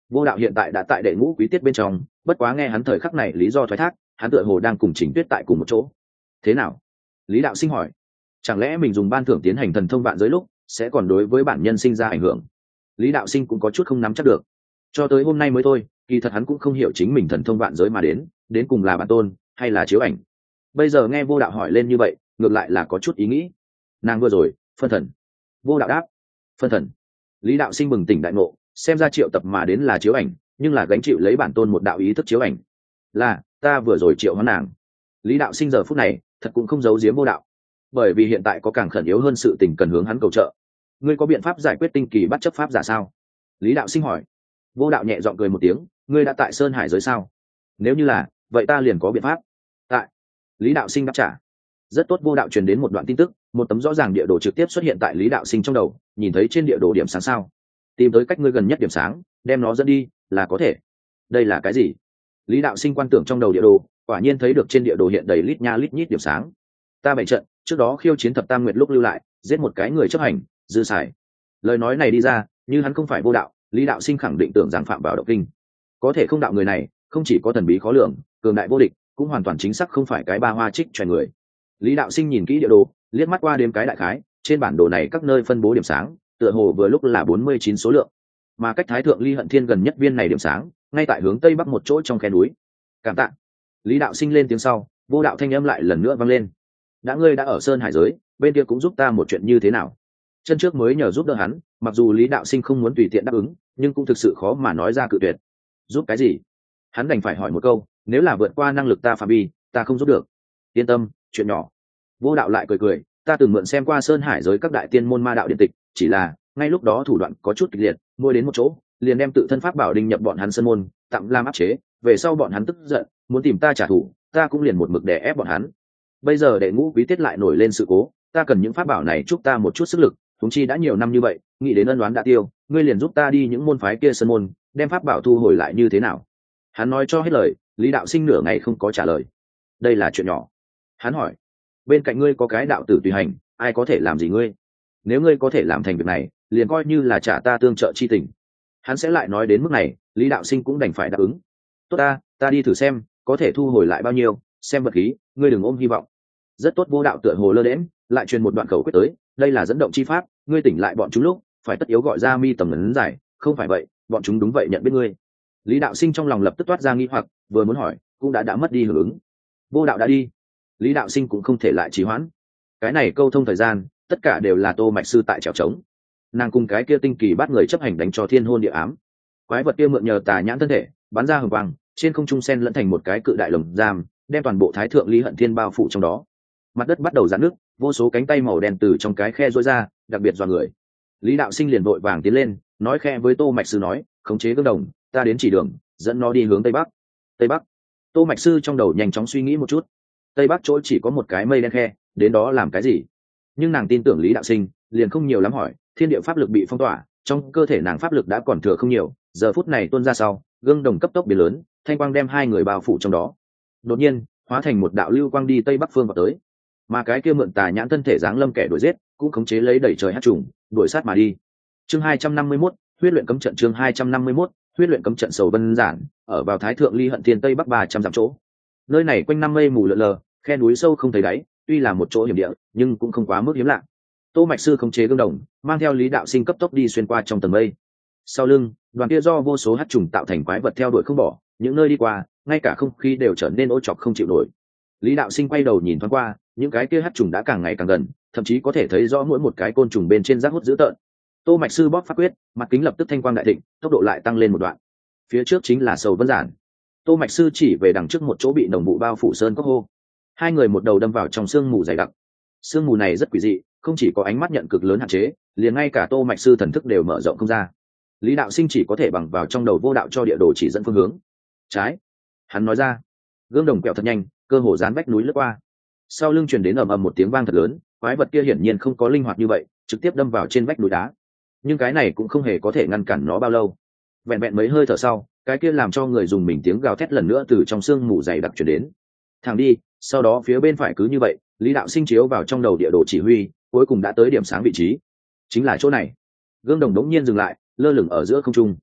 Vô đạo hiện tại đã tại đệ ngũ quý tiết bên trong, bất quá nghe hắn thời khắc này lý do thoái thác, hắn tựa hồ đang cùng Trình Tuyết tại cùng một chỗ. Thế nào? Lý đạo sinh hỏi. Chẳng lẽ mình dùng ban thưởng tiến hành thần thông vạn giới lúc sẽ còn đối với bản nhân sinh ra ảnh hưởng? Lý đạo sinh cũng có chút không nắm chắc được. Cho tới hôm nay mới thôi, kỳ thật hắn cũng không hiểu chính mình thần thông vạn giới mà đến đến cùng là bản tôn hay là chiếu ảnh. Bây giờ nghe vô đạo hỏi lên như vậy, ngược lại là có chút ý nghĩ. Nàng vừa rồi phân thần. Vô đạo đáp. Phân thần. Lý đạo sinh bừng tỉnh đại ngộ, xem ra triệu tập mà đến là chiếu ảnh, nhưng là gánh chịu lấy bản tôn một đạo ý thức chiếu ảnh. Là ta vừa rồi triệu hoán nàng. Lý đạo sinh giờ phút này thật cũng không giấu giếm vô đạo, bởi vì hiện tại có càng khẩn yếu hơn sự tình cần hướng hắn cầu trợ. Ngươi có biện pháp giải quyết tinh kỳ bắt chấp pháp giả sao? Lý đạo sinh hỏi. Vô đạo nhẹ giọng cười một tiếng. Ngươi đã tại sơn hải giới sao? Nếu như là vậy ta liền có biện pháp. Tại. Lý đạo sinh đáp trả. Rất tốt. Vô đạo truyền đến một đoạn tin tức, một tấm rõ ràng địa đồ trực tiếp xuất hiện tại Lý đạo sinh trong đầu. Nhìn thấy trên địa đồ điểm sáng sao? Tìm tới cách ngươi gần nhất điểm sáng, đem nó dẫn đi là có thể. Đây là cái gì? Lý đạo sinh quan tưởng trong đầu địa đồ, quả nhiên thấy được trên địa đồ hiện đầy lít nha lít nhít điểm sáng. Ta bày trận trước đó khiêu chiến thập tam nguyệt lúc lưu lại, giết một cái người chấp hành, dư xài. Lời nói này đi ra, như hắn không phải vô đạo, Lý đạo sinh khẳng định tưởng rằng phạm vào động kinh. Có thể không đạo người này, không chỉ có thần bí khó lường, cường đại vô địch, cũng hoàn toàn chính xác không phải cái ba hoa trích truyền người. Lý đạo sinh nhìn kỹ địa đồ, liếc mắt qua đêm cái đại khái, trên bản đồ này các nơi phân bố điểm sáng, tựa hồ vừa lúc là bốn mươi chín số lượng, mà cách Thái Thượng Ly Hận Thiên gần nhất viên này điểm sáng, ngay tại hướng tây bắc một chỗ trong khe núi. Cảm tạ. Lý đạo sinh lên tiếng sau, vô đạo thanh âm lại lần nữa vang lên. Đã ngươi đã ở sơn hải giới, bên kia cũng giúp ta một chuyện như thế nào? Chân trước mới nhờ giúp đỡ hắn, mặc dù Lý đạo sinh không muốn tùy tiện đáp ứng, nhưng cũng thực sự khó mà nói ra cự tuyệt. Giúp cái gì? Hắn đành phải hỏi một câu, nếu là vượt qua năng lực ta phạm vi, ta không giúp được. Yên tâm, chuyện nhỏ. Vô đạo lại cười cười, ta từng mượn xem qua sơn hải giới các đại tiên môn ma đạo điện tịch, chỉ là ngay lúc đó thủ đoạn có chút kịch liệt, môi đến một chỗ, liền đem tự thân pháp bảo đinh nhập bọn hắn sơn môn, tạm làm áp chế, về sau bọn hắn tức giận, muốn tìm ta trả thù, ta cũng liền một mực đè ép bọn hắn. Bây giờ đệ ngũ quý tiết lại nổi lên sự cố, ta cần những pháp bảo này chúc ta một chút sức lực, huống chi đã nhiều năm như vậy, nghĩ đến ân oán đã tiêu, ngươi liền giúp ta đi những môn phái kia sơn môn, đem pháp bảo thu hồi lại như thế nào? Hắn nói cho hết lời, Lý đạo sinh nửa ngày không có trả lời. Đây là chuyện nhỏ. Hắn hỏi, bên cạnh ngươi có cái đạo tử tùy hành, ai có thể làm gì ngươi? Nếu ngươi có thể làm thành việc này, liền coi như là trả ta tương trợ chi tình. Hắn sẽ lại nói đến mức này, Lý đạo sinh cũng đành phải đáp ứng. Tốt ta, ta đi thử xem, có thể thu hồi lại bao nhiêu, xem vật khí, ngươi đừng ôm hy vọng. Rất tốt. Vô đạo tựa hồ lơ đễnh, lại truyền một đoạn khẩu quyết tới, đây là dẫn động chi pháp, ngươi tỉnh lại bọn chúng lúc, phải tất yếu gọi ra mi tầm ngấn giải, không phải vậy, bọn chúng đúng vậy nhận biết ngươi. Lý đạo sinh trong lòng lập tức toát ra nghi hoặc, vừa muốn hỏi, cũng đã đã mất đi hưởng ứng. Vô đạo đã đi, Lý đạo sinh cũng không thể lại trì hoãn. Cái này câu thông thời gian, tất cả đều là Tô mạch sư tại trèo trống. Nàng cùng cái kia tinh kỳ bắt người chấp hành đánh cho thiên hôn địa ám. Quái vật kia mượn nhờ tà nhãn thân thể, bắn ra hừng quang, trên không trung sen lẫn thành một cái cự đại lồng giam, đem toàn bộ Thái Thượng Ly Hận Thiên bao phủ trong đó. Mặt đất bắt đầu rạn nước, vô số cánh tay màu đen từ trong cái khe rỗi ra, đặc biệt dọa người. Lý đạo sinh liền vội vàng tiến lên, nói khe với Tô mạch sư nói, khống chế gương đồng, ta đến chỉ đường, dẫn nó đi hướng tây bắc. Tây bắc. Tô mạch sư trong đầu nhanh chóng suy nghĩ một chút. Tây bắc chỗ chỉ có một cái mây đen khe, đến đó làm cái gì? Nhưng nàng tin tưởng Lý đạo sinh, liền không nhiều lắm hỏi, thiên địa pháp lực bị phong tỏa, trong cơ thể nàng pháp lực đã còn thừa không nhiều, giờ phút này tuôn ra sau, gương đồng cấp tốc biến lớn, thanh quang đem hai người bao phủ trong đó. Đột nhiên, hóa thành một đạo lưu quang đi tây bắc phương vào tới. Mà cái kia mượn tà nhãn thân thể giáng lâm kẻ đuổi giết, cũng khống chế lấy đẩy trời hắc trùng, đuổi sát mà đi. Chương hai trăm năm mươi mốt, huyết luyện cấm trận. Chương hai trăm năm mươi mốt, huyết luyện cấm trận. Sầu Vân Giản, ở vào Thái Thượng Ly Hận Thiên tây bắc ba trăm dặm chỗ. Nơi này quanh năm mây mù lờ lờ, khe núi sâu không thấy đáy, tuy là một chỗ hiểm địa, nhưng cũng không quá mức hiếm lạ. Tô mạch sư khống chế gương đồng, mang theo Lý đạo sinh cấp tốc đi xuyên qua trong tầng mây. Sau lưng, đoàn kia do vô số hắc trùng tạo thành quái vật theo đuổi không bỏ, những nơi đi qua, ngay cả không khí đều trở nên ô chọc không chịu nổi. Lý đạo sinh quay đầu nhìn thoáng qua, những cái kia hắc trùng đã càng ngày càng gần, thậm chí có thể thấy rõ mỗi một cái côn trùng bên trên rác hút dữ tợn. Tô mạch sư bóp pháp quyết, mặt kính lập tức thanh quang đại thịnh, tốc độ lại tăng lên một đoạn. Phía trước chính là Sầu Vân Giản. Tô mạch sư chỉ về đằng trước một chỗ bị nồng vụ bao phủ sơn cốc hô. Hai người một đầu đâm vào trong sương mù dày đặc. Sương mù này rất quỷ dị, không chỉ có ánh mắt nhận cực lớn hạn chế, liền ngay cả Tô mạch sư thần thức đều mở rộng không ra. Lý đạo sinh chỉ có thể bằng vào trong đầu vô đạo cho địa đồ chỉ dẫn phương hướng. Trái, hắn nói ra. Gương đồng quẹo thật nhanh, cơ hồ dán vách núi lướt qua. Sau lưng truyền đến ầm ầm một tiếng vang thật lớn, quái vật kia hiển nhiên không có linh hoạt như vậy, trực tiếp đâm vào trên vách núi đá. Nhưng cái này cũng không hề có thể ngăn cản nó bao lâu. Vẹn vẹn mấy hơi thở sau, cái kia làm cho người dùng mình tiếng gào thét lần nữa từ trong sương mù dày đặc truyền đến. Thẳng đi, sau đó phía bên phải cứ như vậy, Lý đạo sinh chiếu vào trong đầu địa đồ chỉ huy, cuối cùng đã tới điểm sáng vị trí. Chính là chỗ này. Gương đồng đống nhiên dừng lại, lơ lửng ở giữa không trung.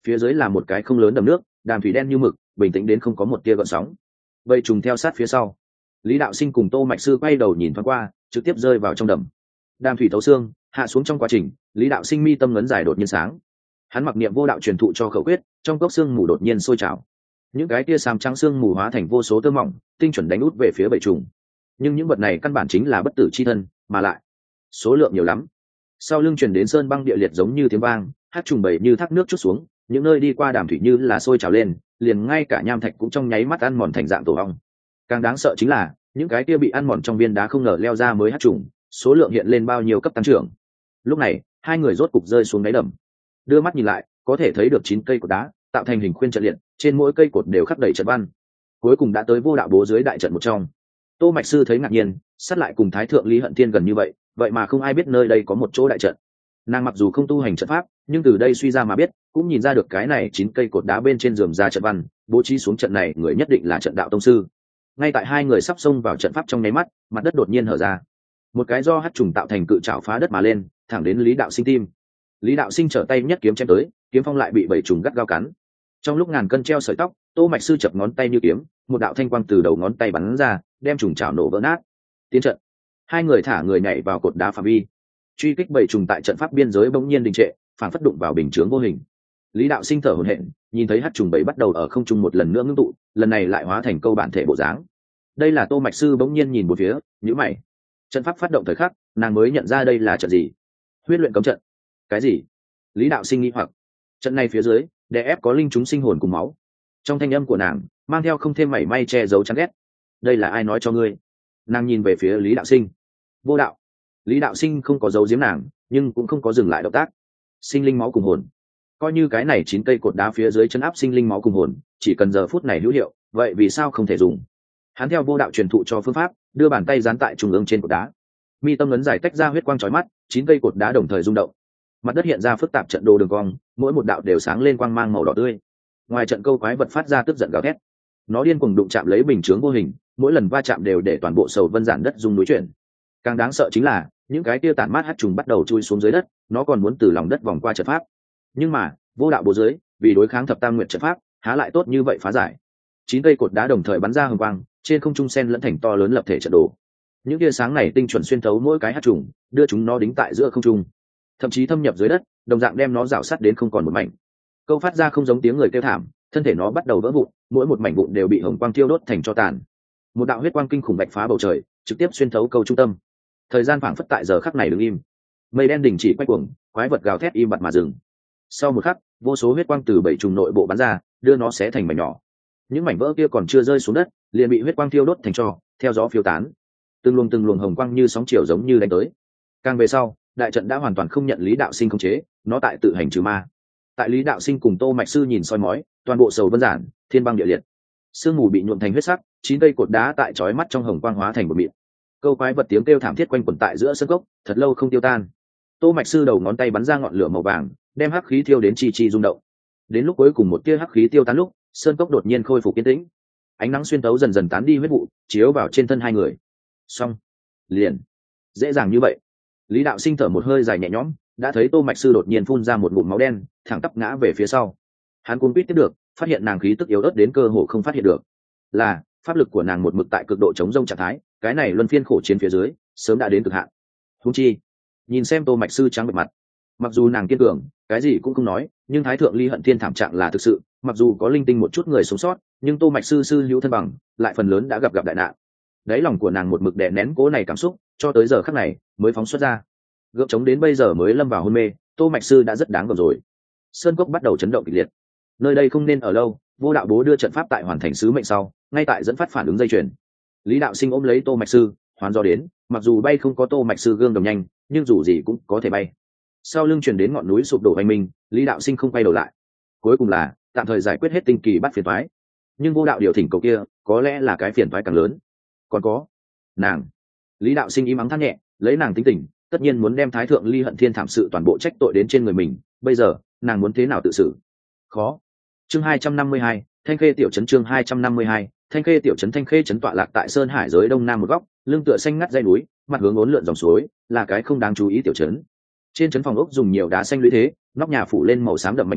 phía dưới là một cái không lớn đầm nước, đàm thủy đen như mực, bình tĩnh đến không có một tia gợn sóng. Bầy trùng theo sát phía sau. Lý đạo sinh cùng Tô mạch sư quay đầu nhìn thoáng qua, trực tiếp rơi vào trong đầm. Đàm thủy thấu xương, hạ xuống trong quá trình, Lý đạo sinh mi tâm ngấn dài đột nhiên sáng. Hắn mặc niệm vô đạo truyền thụ cho khẩu quyết, trong cốc xương mù đột nhiên sôi trào. Những cái tia xám trắng xương mù hóa thành vô số tơ mỏng, tinh chuẩn đánh út về phía bầy trùng. Nhưng những vật này căn bản chính là bất tử chi thân, mà lại số lượng nhiều lắm. Sau lưng truyền đến sơn băng địa liệt giống như tiếng vang, hát trùng bầy như thác nước chút xuống, những nơi đi qua đàm thủy như là sôi trào lên, liền ngay cả nham thạch cũng trong nháy mắt ăn mòn thành dạng tổ ong. Càng đáng sợ chính là những cái kia bị ăn mòn trong viên đá không ngờ leo ra mới hát trùng, số lượng hiện lên bao nhiêu cấp tăng trưởng. Lúc này hai người rốt cục rơi xuống đáy đầm, đưa mắt nhìn lại có thể thấy được chín cây cột đá tạo thành hình khuyên trận liệt, trên mỗi cây cột đều khắc đầy trận văn. Cuối cùng đã tới vô đạo bố dưới đại trận một trong. Tô mạch sư thấy ngạc nhiên, sát lại cùng thái thượng Lý Hận Thiên gần như vậy, vậy mà không ai biết nơi đây có một chỗ đại trận. Nàng mặc dù không tu hành trận pháp, nhưng từ đây suy ra mà biết, cũng nhìn ra được cái này chín cây cột đá bên trên rườm ra trận văn, bố trí xuống trận này người nhất định là trận đạo tông sư. Ngay tại hai người sắp xông vào trận pháp trong nháy mắt, mặt đất đột nhiên hở ra, một cái do hắc trùng tạo thành cự trảo phá đất mà lên, thẳng đến Lý đạo sinh tim. Lý đạo sinh trở tay nhất kiếm chém tới, kiếm phong lại bị bảy trùng gắt gao cắn. Trong lúc ngàn cân treo sợi tóc, Tô mạch sư chập ngón tay như kiếm, một đạo thanh quang từ đầu ngón tay bắn ra, đem trùng trảo nổ vỡ nát. Tiến trận, hai người thả người nhảy vào cột đá phạm vi, truy kích bảy trùng tại trận pháp biên giới bỗng nhiên đình trệ, phản phất đụng vào bình chướng vô hình. Lý đạo sinh thở hổn hển, nhìn thấy hắc trùng bảy bắt đầu ở không trung một lần nữa ngưng tụ, lần này lại hóa thành câu bản thể bộ dáng. Đây là Tô mạch sư bỗng nhiên nhìn một phía, nhíu mày. Trận pháp phát động thời khắc, nàng mới nhận ra đây là trận gì. Huyết luyện cấm trận. Cái gì? Lý đạo sinh nghi hoặc. Trận này phía dưới đè ép có linh chúng sinh hồn cùng máu. Trong thanh âm của nàng mang theo không thêm mảy may che giấu chán ghét. Đây là ai nói cho ngươi? Nàng nhìn về phía Lý đạo sinh. Vô đạo. Lý đạo sinh không có giấu giếm nàng, nhưng cũng không có dừng lại động tác. Sinh linh máu cùng hồn. Coi như cái này chín cây cột đá phía dưới chân áp sinh linh máu cùng hồn, chỉ cần giờ phút này hữu hiệu, vậy vì sao không thể dùng? Hắn theo vô đạo truyền thụ cho phương pháp, đưa bàn tay dán tại trung ương trên cột đá. Mi tâm ấn giải tách ra huyết quang chói mắt, chín cây cột đá đồng thời rung động. Mặt đất hiện ra phức tạp trận đồ đường cong, mỗi một đạo đều sáng lên quang mang màu đỏ tươi. Ngoài trận câu quái vật phát ra tức giận gào thét. Nó điên cuồng đụng chạm lấy bình chướng vô hình, mỗi lần va chạm đều để toàn bộ sầu vân giản đất rung núi chuyển. Càng đáng sợ chính là những cái tia tản mát hắc trùng bắt đầu chui xuống dưới đất, nó còn muốn từ lòng đất vòng qua trận pháp. Nhưng mà vô đạo bố dưới, vì đối kháng thập tam nguyện trận pháp, há lại tốt như vậy phá giải. Chín cây cột đá đồng thời bắn ra hừng quang, trên không trung sen lẫn thành to lớn lập thể trận đồ. Những tia sáng này tinh chuẩn xuyên thấu mỗi cái hắc trùng, đưa chúng nó đính tại giữa không trung, thậm chí thâm nhập dưới đất, đồng dạng đem nó rào sát đến không còn một mảnh. Câu phát ra không giống tiếng người kêu thảm, thân thể nó bắt đầu vỡ vụn, mỗi một mảnh vụn đều bị hồng quang thiêu đốt thành tro tàn. Một đạo huyết quang kinh khủng bạch phá bầu trời, trực tiếp xuyên thấu câu trung tâm. Thời gian phảng phất tại giờ khắc này đứng im. Mây đen đình chỉ quay cuồng, quái vật gào thét im bặt mà dừng. Sau một khắc, vô số huyết quang từ bảy trùng nội bộ bắn ra, đưa nó xé thành mảnh nhỏ. Những mảnh vỡ kia còn chưa rơi xuống đất, liền bị huyết quang thiêu đốt thành tro, theo gió phiêu tán. Từng luồng từng luồng hồng quang như sóng chiều giống như đánh tới. Càng về sau, đại trận đã hoàn toàn không nhận Lý đạo sinh khống chế, nó tại tự hành trừ ma. Tại Lý đạo sinh cùng Tô mạch sư nhìn soi mói, toàn bộ sầu vân giản, thiên băng địa liệt. Sương mù bị nhuộm thành huyết sắc, chín cây cột đá tại chói mắt trong hồng quang hóa thành một mịn. Câu quái vật tiếng kêu thảm thiết quanh quẩn tại giữa sân cốc, thật lâu không tiêu tan. Tô mạch sư đầu ngón tay bắn ra ngọn lửa màu vàng, đem hắc khí thiêu đến chi chi rung động. Đến lúc cuối cùng một tia hắc khí tiêu tán lúc, sơn cốc đột nhiên khôi phục yên tĩnh. Ánh nắng xuyên tấu dần dần tán đi huyết vụ, chiếu vào trên thân hai người. Xong, liền, dễ dàng như vậy. Lý đạo sinh thở một hơi dài nhẹ nhõm, đã thấy Tô mạch sư đột nhiên phun ra một ngụm máu đen, thẳng tắp ngã về phía sau. Hắn cuống quýt tiếp được, phát hiện nàng khí tức yếu ớt đến cơ hồ không phát hiện được. Là pháp lực của nàng một mực tại cực độ chống rông trạng thái, cái này luân phiên khổ chiến phía dưới, sớm đã đến cực hạn. Huống chi, nhìn xem Tô mạch sư trắng bệch mặt, mặc dù nàng kiên cường, cái gì cũng không nói, nhưng thái thượng Ly Hận Thiên thảm trạng là thực sự, mặc dù có linh tinh một chút người sống sót, nhưng Tô mạch sư sư hữu thân bằng, lại phần lớn đã gặp gặp đại nạn. Đáy lòng của nàng một mực đè nén cố này cảm xúc, cho tới giờ khắc này mới phóng xuất ra. Gượng chống đến bây giờ mới lâm vào hôn mê, Tô mạch sư đã rất đáng gờm rồi. Sơn cốc bắt đầu chấn động kịch liệt. Nơi đây không nên ở lâu, vô đạo bố đưa trận pháp tại hoàn thành sứ mệnh sau, ngay tại dẫn phát phản ứng dây chuyền. Lý đạo sinh ôm lấy Tô mạch sư, hoán do đến, mặc dù bay không có Tô mạch sư gương đồng nhanh, nhưng dù gì cũng có thể bay. Sau lưng truyền đến ngọn núi sụp đổ hoành minh, Lý đạo sinh không quay đầu lại. Cuối cùng là tạm thời giải quyết hết tinh kỳ bắt phiền toái. Nhưng vô đạo điều thỉnh cầu kia, có lẽ là cái phiền toái càng lớn. Còn có nàng. Lý đạo sinh im ắng than nhẹ, lấy nàng tính tình, tất nhiên muốn đem thái thượng Ly Hận Thiên thảm sự toàn bộ trách tội đến trên người mình, bây giờ nàng muốn thế nào tự xử? Khó. Chương hai trăm năm mươi hai, Thanh Khê tiểu trấn chương hai trăm năm mươi hai, Thanh Khê tiểu trấn Thanh Khê trấn tọa lạc tại sơn hải giới đông nam một góc, lưng tựa xanh ngắt dãy núi, mặt hướng uốn lượn dòng suối, là cái không đáng chú ý tiểu trấn. Trên trấn phòng ốc dùng nhiều đá xanh lũy thế, nóc nhà phủ lên màu xám đậm mảnh ngói,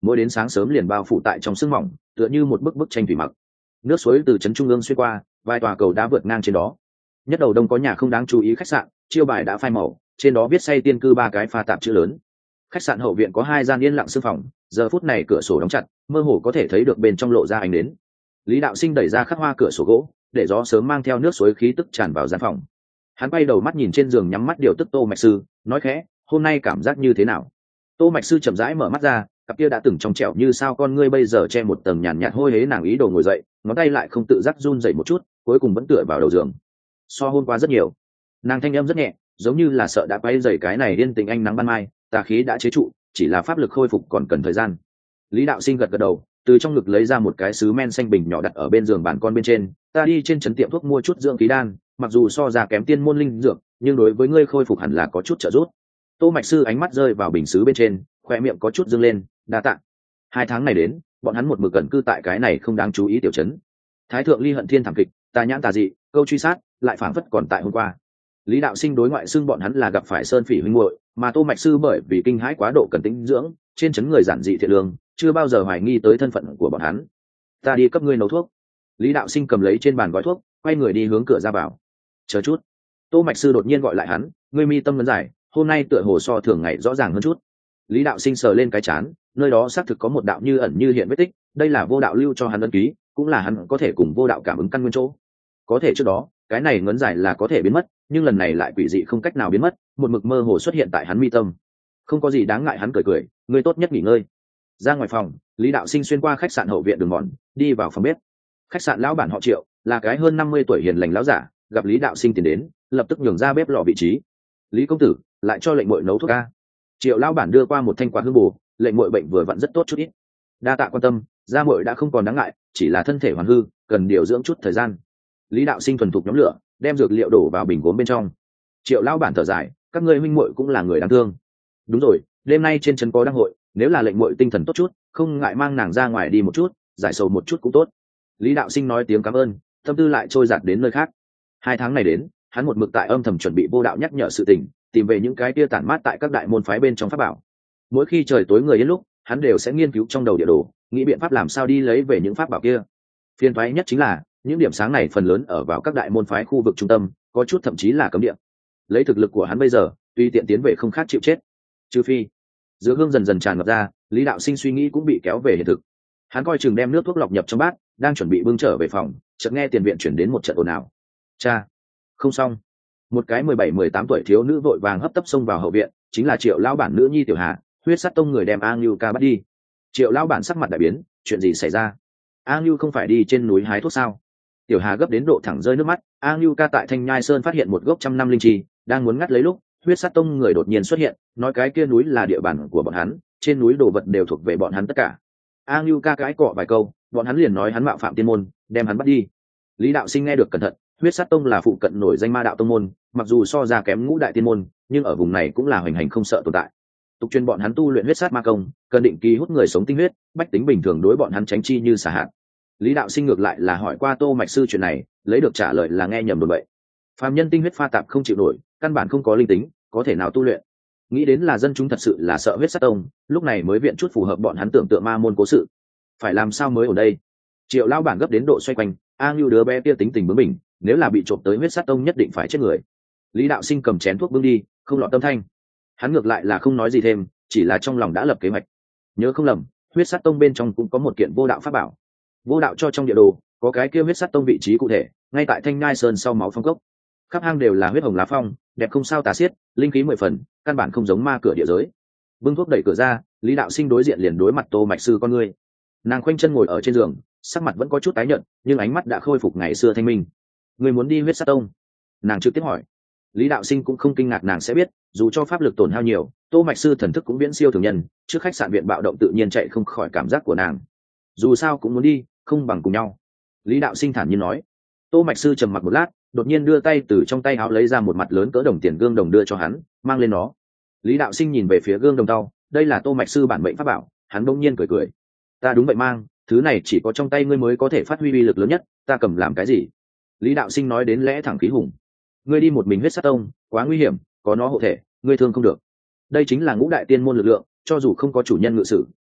mỗi đến sáng sớm liền bao phủ tại trong sương mỏng, tựa như một bức bức tranh thủy mặc. Nước suối từ trấn trung ương xuyên qua, vài tòa cầu đá vượt ngang trên đó. Nhất đầu đông có nhà không đáng chú ý khách sạn, chiêu bài đã phai màu, trên đó viết say tiên cư ba cái pha tạp chữ lớn. Khách sạn hậu viện có hai gian yên lặng sương phòng, giờ phút này cửa sổ đóng chặt, mơ hồ có thể thấy được bên trong lộ ra ánh đến. Lý đạo sinh đẩy ra khắc hoa cửa sổ gỗ, để gió sớm mang theo nước suối khí tức tràn vào gian phòng. Hắn quay đầu mắt nhìn trên giường nhắm mắt điều tức Tô Mạch Sư, nói khẽ, hôm nay cảm giác như thế nào? Tô Mạch Sư chậm rãi mở mắt ra, cặp kia đã từng trong trẻo như sao con ngươi bây giờ che một tầng nhàn nhạt hôi hế, nàng ý đồ ngồi dậy, ngón tay lại không tự giác run rẩy một chút, cuối cùng vẫn tựa vào đầu giường. So hôm qua rất nhiều. Nàng thanh âm rất nhẹ, giống như là sợ đã quay dày cái này yên tình anh nắng ban mai, tà khí đã chế trụ, chỉ là pháp lực khôi phục còn cần thời gian. Lý đạo sinh gật gật đầu, từ trong ngực lấy ra một cái sứ men xanh bình nhỏ đặt ở bên giường bàn con bên trên, ta đi trên trấn tiệm thuốc mua chút dưỡng khí đan, mặc dù so ra kém tiên môn linh dược, nhưng đối với ngươi khôi phục hẳn là có chút trợ giúp. Tô Mạch Sư ánh mắt rơi vào bình sứ bên trên, khoe miệng có chút dương lên, đa tạ. Hai tháng này đến, bọn hắn một mực gần cư tại cái này không đáng chú ý tiểu trấn. Thái thượng ly hận thiên thảm kịch, tà nhãn tà dị, câu truy sát, lại phảng phất còn tại hôm qua. Lý đạo sinh đối ngoại xưng bọn hắn là gặp phải sơn phỉ huynh muội, mà Tô Mạch Sư bởi vì kinh hãi quá độ cần tĩnh dưỡng, trên trấn người giản dị thiện lương, chưa bao giờ hoài nghi tới thân phận của bọn hắn. Ta đi cấp ngươi nấu thuốc. Lý đạo sinh cầm lấy trên bàn gói thuốc, quay người đi hướng cửa ra vào. Chờ chút. Tô Mạch Sư đột nhiên gọi lại hắn, ngươi mi tâm vấn giải, hôm nay tựa hồ so thường ngày rõ ràng hơn chút. Lý đạo sinh sờ lên cái chán, nơi đó xác thực có một đạo như ẩn như hiện vết tích, đây là vô đạo lưu cho hắn ấn ký, cũng là hắn có thể cùng vô đạo cảm ứng căn nguyên chỗ. Có thể trước đó, cái này ngấn giải là có thể biến mất, nhưng lần này lại quỷ dị không cách nào biến mất, một mực mơ hồ xuất hiện tại hắn mi tâm. Không có gì đáng ngại, hắn cười cười, ngươi tốt nhất nghỉ ngơi. Ra ngoài phòng, Lý đạo sinh xuyên qua khách sạn hậu viện đường mòn, đi vào phòng bếp. Khách sạn lão bản họ Triệu, là cái hơn năm mươi tuổi hiền lành lão giả, gặp Lý đạo sinh tiến đến, lập tức nhường ra bếp lò vị trí. Lý công tử, lại cho lệnh muội nấu thuốc a. Triệu lão bản đưa qua một thanh quả hương bù, lệnh muội bệnh vừa vặn rất tốt chút ít. Đa tạ quan tâm, gia muội đã không còn đáng ngại, chỉ là thân thể hoàn hư, cần điều dưỡng chút thời gian. Lý đạo sinh thuần thục nhóm lửa, đem dược liệu đổ vào bình gốm bên trong. Triệu lão bản thở dài, các ngươi huynh muội cũng là người đáng thương. Đúng rồi, đêm nay trên trấn có đăng hội, nếu là lệnh muội tinh thần tốt chút, không ngại mang nàng ra ngoài đi một chút, giải sầu một chút cũng tốt. Lý đạo sinh nói tiếng cảm ơn, tâm tư lại trôi dạt đến nơi khác. Hai tháng này đến, hắn một mực tại âm thầm chuẩn bị vô đạo nhắc nhở sự tình, tìm về những cái kia tản mát tại các đại môn phái bên trong pháp bảo. Mỗi khi trời tối người yên lúc, hắn đều sẽ nghiên cứu trong đầu địa đồ, nghĩ biện pháp làm sao đi lấy về những pháp bảo kia. Phiền toái nhất chính là những điểm sáng này phần lớn ở vào các đại môn phái khu vực trung tâm, có chút thậm chí là cấm địa. Lấy thực lực của hắn bây giờ, tuy tiện tiến về không khác chịu chết. Trừ phi dược hương dần dần tràn ngập ra, Lý đạo sinh suy nghĩ cũng bị kéo về hiện thực. Hắn coi chừng đem nước thuốc lọc nhập trong bát, đang chuẩn bị bưng trở về phòng, chợt nghe tiền viện chuyển đến một trận ồn ào. Cha, không xong. Một cái mười bảy mười tám tuổi thiếu nữ vội vàng hấp tấp xông vào hậu viện, chính là Triệu lão bản nữ nhi Tiểu Hà, huyết sát tông người đem A Ngưu ca bắt đi. Triệu lão bản sắc mặt đại biến, chuyện gì xảy ra? A Ngưu không phải đi trên núi hái thuốc sao? Tiểu Hà gấp đến độ thẳng rơi nước mắt. A Ngưu ca tại Thanh Nhai Sơn phát hiện một gốc trăm năm linh chi, đang muốn ngắt lấy lúc, huyết sát tông người đột nhiên xuất hiện, nói cái kia núi là địa bàn của bọn hắn, trên núi đồ vật đều thuộc về bọn hắn tất cả. A Ngưu ca cãi cọ vài câu, bọn hắn liền nói hắn mạo phạm tiên môn, đem hắn bắt đi. Lý đạo sinh nghe được cẩn thận, huyết sát tông là phụ cận nổi danh ma đạo tông môn, mặc dù so ra kém ngũ đại tiên môn, nhưng ở vùng này cũng là hoành hành không sợ tồn tại. Tục truyền bọn hắn tu luyện huyết sát ma công, cần định kỳ hút người sống tinh huyết, bách tính bình thường đối bọn hắn tránh chi như xả hạt. Lý đạo sinh ngược lại là hỏi qua Tô Mạch Sư chuyện này, lấy được trả lời là nghe nhầm đồn bậy. Phàm nhân tinh huyết pha tạp không chịu nổi, căn bản không có linh tính, có thể nào tu luyện. Nghĩ đến là dân chúng thật sự là sợ huyết sát tông, lúc này mới viện chút phù hợp bọn hắn tưởng tượng ma môn cố sự. Phải làm sao mới ở đây? Triệu lão bản gấp đến độ xoay quanh, A Ngưu đứa bé kia tính tình bướng bỉnh, nếu là bị trộm tới huyết sát tông nhất định phải chết người. Lý đạo sinh cầm chén thuốc bưng đi, không lọt tâm thanh. Hắn ngược lại là không nói gì thêm, chỉ là trong lòng đã lập kế hoạch. Nhớ không lầm, huyết sát tông bên trong cũng có một kiện vô đạo pháp bảo. Vô đạo cho trong địa đồ có cái kia huyết sát tông vị trí cụ thể, ngay tại Thanh Nhai Sơn sau máu phong cốc. Khắp hang đều là huyết hồng lá phong, đẹp không sao tả xiết, linh khí mười phần, căn bản không giống ma cửa địa giới. Bưng thuốc đẩy cửa ra, Lý đạo sinh đối diện liền đối mặt Tô Mạch Sư con ngươi. Nàng khoanh chân ngồi ở trên giường, sắc mặt vẫn có chút tái nhợt, nhưng ánh mắt đã khôi phục ngày xưa thanh minh. Người muốn đi huyết sát tông? Nàng trực tiếp hỏi. Lý đạo sinh cũng không kinh ngạc nàng sẽ biết, dù cho pháp lực tổn hao nhiều, Tô Mạch Sư thần thức cũng viễn siêu thường nhân, trước khách sạn viện bạo động tự nhiên chạy không khỏi cảm giác của nàng. Dù sao cũng muốn đi, không bằng cùng nhau. Lý đạo sinh thản nhiên nói. Tô Mạch Sư trầm mặc một lát, đột nhiên đưa tay từ trong tay áo lấy ra một mặt lớn cỡ đồng tiền gương đồng đưa cho hắn, mang lên nó. Lý đạo sinh nhìn về phía gương đồng tao, đây là Tô Mạch Sư bản mệnh pháp bảo. Hắn bỗng nhiên cười cười. Ta đúng vậy mang, thứ này chỉ có trong tay ngươi mới có thể phát huy uy lực lớn nhất, ta cầm làm cái gì? Lý đạo sinh nói đến lẽ thẳng khí hùng. Ngươi đi một mình huyết sát tông, quá nguy hiểm, có nó hộ thể, ngươi thương không được. Đây chính là ngũ đại tiên môn lực lượng, cho dù không có chủ nhân ngự sử,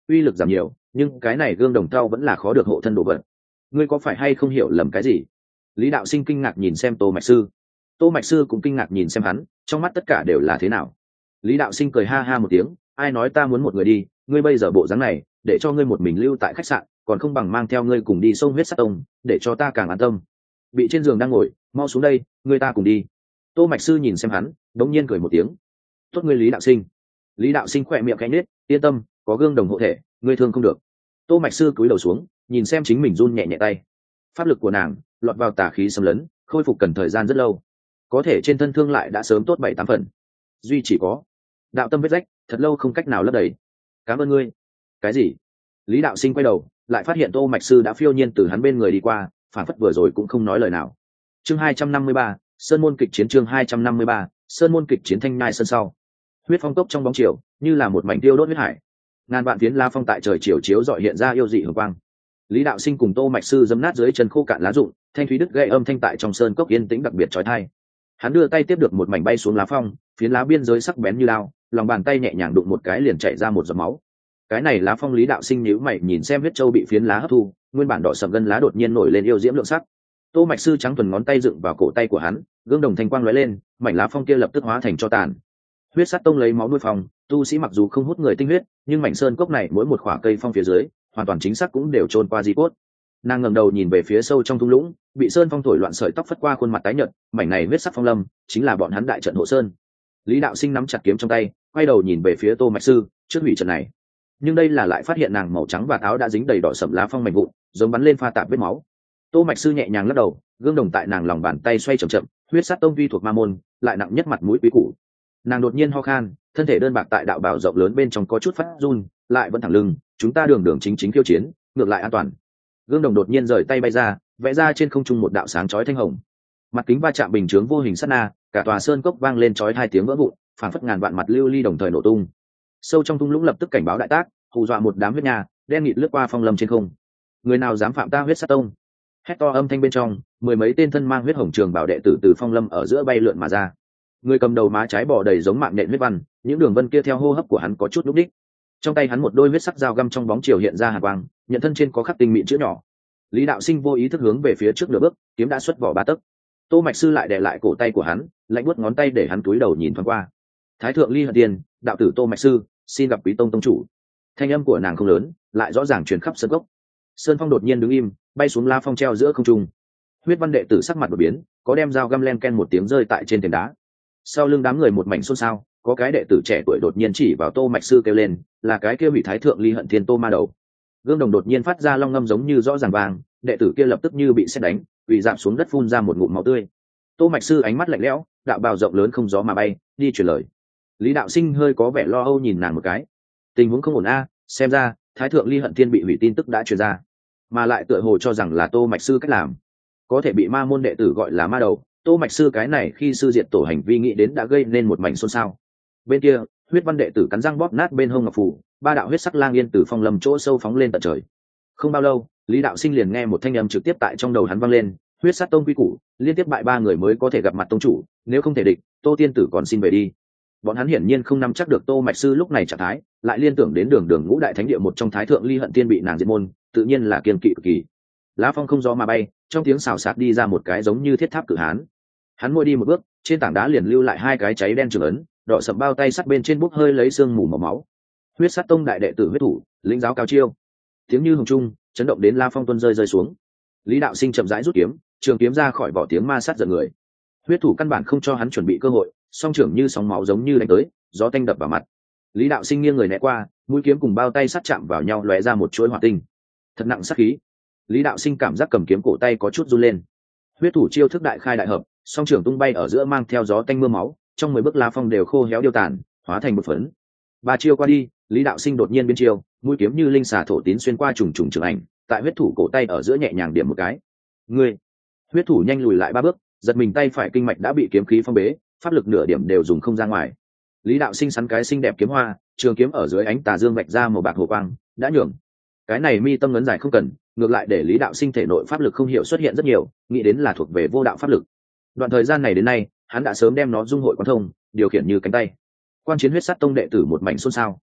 uy lực giảm nhiều, nhưng cái này gương đồng thau vẫn là khó được hộ thân đồ vật. Ngươi có phải hay không hiểu lầm cái gì? Lý đạo sinh kinh ngạc nhìn xem Tô Mạch Sư. Tô Mạch Sư cũng kinh ngạc nhìn xem hắn, trong mắt tất cả đều là thế nào. Lý đạo sinh cười ha ha một tiếng, ai nói ta muốn một người đi, ngươi bây giờ bộ dáng này, để cho ngươi một mình lưu tại khách sạn, còn không bằng mang theo ngươi cùng đi sông huyết sát tông, để cho ta càng an tâm. Bị trên giường đang ngồi, mau xuống đây, ngươi ta cùng đi. Tô Mạch Sư nhìn xem hắn, đống nhiên cười một tiếng. Tốt ngươi Lý đạo sinh. Lý đạo sinh khỏe miệng khẽ nhếch, yên tâm, có gương đồng hộ thể, ngươi thương không được. Tô Mạch Sư cúi đầu xuống, nhìn xem chính mình run nhẹ nhẹ tay. Pháp lực của nàng lọt vào tà khí xâm lấn, khôi phục cần thời gian rất lâu, có thể trên thân thương lại đã sớm tốt bảy tám phần, duy chỉ có đạo tâm vết rách thật lâu không cách nào lấp đầy. Cảm ơn ngươi. Cái gì? Lý đạo sinh quay đầu, lại phát hiện Tô Mạch Sư đã phiêu nhiên từ hắn bên người đi qua, phản phất vừa rồi cũng không nói lời nào. Chương hai trăm năm mươi ba, Sơn môn kịch chiến. Chương hai trăm năm mươi ba, Sơn môn kịch chiến. Thanh nhai sơn sau, huyết phong tốc trong bóng chiều, như là một mảnh tiêu đốt huyết hải, ngàn vạn phiến la phong tại trời chiều chiếu rọi hiện ra yêu dị hường quang. Lý đạo sinh cùng Tô Mạch Sư dẫm nát dưới chân khô cạn lá rụng, thanh thúy đứt gãy âm thanh tại trong sơn cốc yên tĩnh đặc biệt chói tai. Hắn đưa tay tiếp được một mảnh bay xuống lá phong, phiến lá biên giới sắc bén như lao, lòng bàn tay nhẹ nhàng đụng một cái liền chảy ra một giọt máu. Cái này lá phong Lý đạo sinh nhíu mày nhìn xem huyết châu bị phiến lá hấp thu, nguyên bản đỏ sẫm gân lá đột nhiên nổi lên yêu diễm lượng sắc. Tô Mạch Sư trắng thuần ngón tay dựng vào cổ tay của hắn, gương đồng thanh quang lóe lên, mảnh lá phong kia lập tức hóa thành tro tàn. Huyết sát tông lấy máu nuôi phong, tu sĩ mặc dù không hút người tinh huyết, nhưng mảnh sơn cốc này mỗi một khỏa cây phong phía dưới, hoàn toàn chính xác cũng đều trôn qua di cốt. Nàng ngẩng đầu nhìn về phía sâu trong thung lũng, bị sơn phong thổi loạn sợi tóc phất qua khuôn mặt tái nhợt, mảnh này huyết sắc phong lâm chính là bọn hắn đại trận hộ sơn. Lý đạo sinh nắm chặt kiếm trong tay, quay đầu nhìn về phía Tô Mạch Sư, trước hủy trận này. Nhưng đây là lại phát hiện nàng màu trắng và áo đã dính đầy đỏ sẫm lá phong mảnh vụn, giống bắn lên pha tạp vết máu. Tô Mạch Sư nhẹ nhàng lắc đầu, gương đồng tại nàng lòng bàn tay xoay chậm chậm, huyết sát tông vi thuộc ma môn, lại nặng nhất mặt mũi quý củ. Nàng đột nhiên ho khan, thân thể đơn bạc tại đạo bào rộng lớn bên trong có chút phát run, lại vẫn thẳng lưng, chúng ta đường đường chính chính khiêu chiến, ngược lại an toàn. Gương đồng đột nhiên rời tay bay ra, vẽ ra trên không trung một đạo sáng chói thanh hồng. Mặt kính va chạm bình chướng vô hình sát na, cả tòa sơn cốc vang lên chói hai tiếng vỡ vụn, phảng phất ngàn vạn mặt lưu ly đồng thời nổ tung. Sâu trong thung lũng lập tức cảnh báo đại tác, hù dọa một đám huyết nha, đen nghịt lướt qua phong lâm trên không. Người nào dám phạm ta huyết sát tông? Hét to âm thanh bên trong, mười mấy tên thân mang huyết hồng trường bảo đệ tử từ phong lâm ở giữa bay lượn mà ra. Người cầm đầu má trái bò đầy giống mạng nện huyết văn, những đường vân kia theo hô hấp của hắn có chút lúc đích. Trong tay hắn một đôi huyết sắc dao găm trong bóng chiều hiện ra hàn quang, nhận thân trên có khắc tinh mịn chữ nhỏ. Lý đạo sinh vô ý thức hướng về phía trước nửa bước, kiếm đã xuất vỏ ba tấc. Tô Mạch Sư lại đè lại cổ tay của hắn, lạnh buốt ngón tay để hắn cúi đầu nhìn thoáng qua. Thái thượng Ly Hận Tiên, đạo tử Tô Mạch Sư, xin gặp quý tông tông chủ. Thanh âm của nàng không lớn, lại rõ ràng truyền khắp sơn cốc. Sơn phong đột nhiên đứng im, bay xuống la phong treo giữa không trung. Huyết văn đệ tử sắc mặt đột biến, có đem dao găm len ken một tiếng rơi tại trên thềm đá. Sau lưng đám người một mảnh xôn xao, có cái đệ tử trẻ tuổi đột nhiên chỉ vào Tô Mạch Sư kêu lên, là cái kia hủy Thái thượng Ly Hận Thiên Tô ma đầu. Gương đồng đột nhiên phát ra long ngâm giống như rõ ràng vàng, đệ tử kia lập tức như bị sét đánh, quỳ rạp xuống đất phun ra một ngụm máu tươi. Tô Mạch Sư ánh mắt lạnh lẽo, đạo bào rộng lớn không gió mà bay, đi truyền lời. Lý đạo sinh hơi có vẻ lo âu nhìn nàng một cái. Tình huống không ổn a, xem ra Thái thượng Ly Hận Thiên bị hủy tin tức đã truyền ra, mà lại tựa hồ cho rằng là Tô Mạch Sư cách làm, có thể bị ma môn đệ tử gọi là ma đầu. Tô Mạch Sư cái này khi sư diệt tổ hành vi nghĩ đến đã gây nên một mảnh xôn xao. Bên kia, huyết văn đệ tử cắn răng bóp nát bên hông ngọc phù, ba đạo huyết sắc lang yên từ phong lâm chỗ sâu phóng lên tận trời. Không bao lâu, Lý đạo sinh liền nghe một thanh âm trực tiếp tại trong đầu hắn vang lên, huyết sát tông quy củ, liên tiếp bại ba người mới có thể gặp mặt tông chủ, nếu không thể địch, Tô tiên tử còn xin về đi. Bọn hắn hiển nhiên không nắm chắc được Tô Mạch Sư lúc này trạng thái, lại liên tưởng đến đường đường ngũ đại thánh địa một trong Thái thượng Ly Hận Tiên bị nàng diệt môn, tự nhiên là kiên kỵ cực kỳ. Lá phong không gió mà bay, trong tiếng xào xạc đi ra một cái giống như thiết tháp cự hán. Hắn môi đi một bước, trên tảng đá liền lưu lại hai cái cháy đen trường ấn, đỏ sậm bao tay sắt bên trên bốc hơi lấy xương mù màu máu. Huyết sát tông đại đệ tử huyết thủ, lĩnh giáo cao chiêu. Tiếng như hồng trung, chấn động đến La Phong tuân rơi rơi xuống. Lý đạo sinh chậm rãi rút kiếm, trường kiếm ra khỏi vỏ tiếng ma sát giận người. Huyết thủ căn bản không cho hắn chuẩn bị cơ hội, song trưởng như sóng máu giống như đánh tới, gió tanh đập vào mặt. Lý đạo sinh nghiêng người né qua, mũi kiếm cùng bao tay sắt chạm vào nhau lóe ra một chuỗi hỏa tinh. Thật nặng sát khí. Lý đạo sinh cảm giác cầm kiếm cổ tay có chút run lên. Huyết thủ chiêu thức đại khai đại hợp, song trưởng tung bay ở giữa mang theo gió tanh mưa máu, trong mười bước La Phong đều khô héo điêu tàn, hóa thành một phấn. Ba chiêu qua đi, Lý đạo sinh đột nhiên biến chiêu, mũi kiếm như linh xà thổ tín xuyên qua trùng trùng trường ảnh, tại huyết thủ cổ tay ở giữa nhẹ nhàng điểm một cái. Ngươi! Huyết thủ nhanh lùi lại ba bước, giật mình tay phải kinh mạch đã bị kiếm khí phong bế, pháp lực nửa điểm đều dùng không ra ngoài. Lý đạo sinh sắn cái xinh đẹp kiếm hoa, trường kiếm ở dưới ánh tà dương vạch ra màu bạc hồ quang, đã nhường. Cái này mi tâm ngấn dài không cần, ngược lại để Lý đạo sinh thể nội pháp lực không hiểu xuất hiện rất nhiều, nghĩ đến là thuộc về vô đạo pháp lực. Đoạn thời gian này đến nay, hắn đã sớm đem nó dung hội quán thông, điều khiển như cánh tay. Quan chiến huyết sát tông đệ tử một mảnh xôn xao.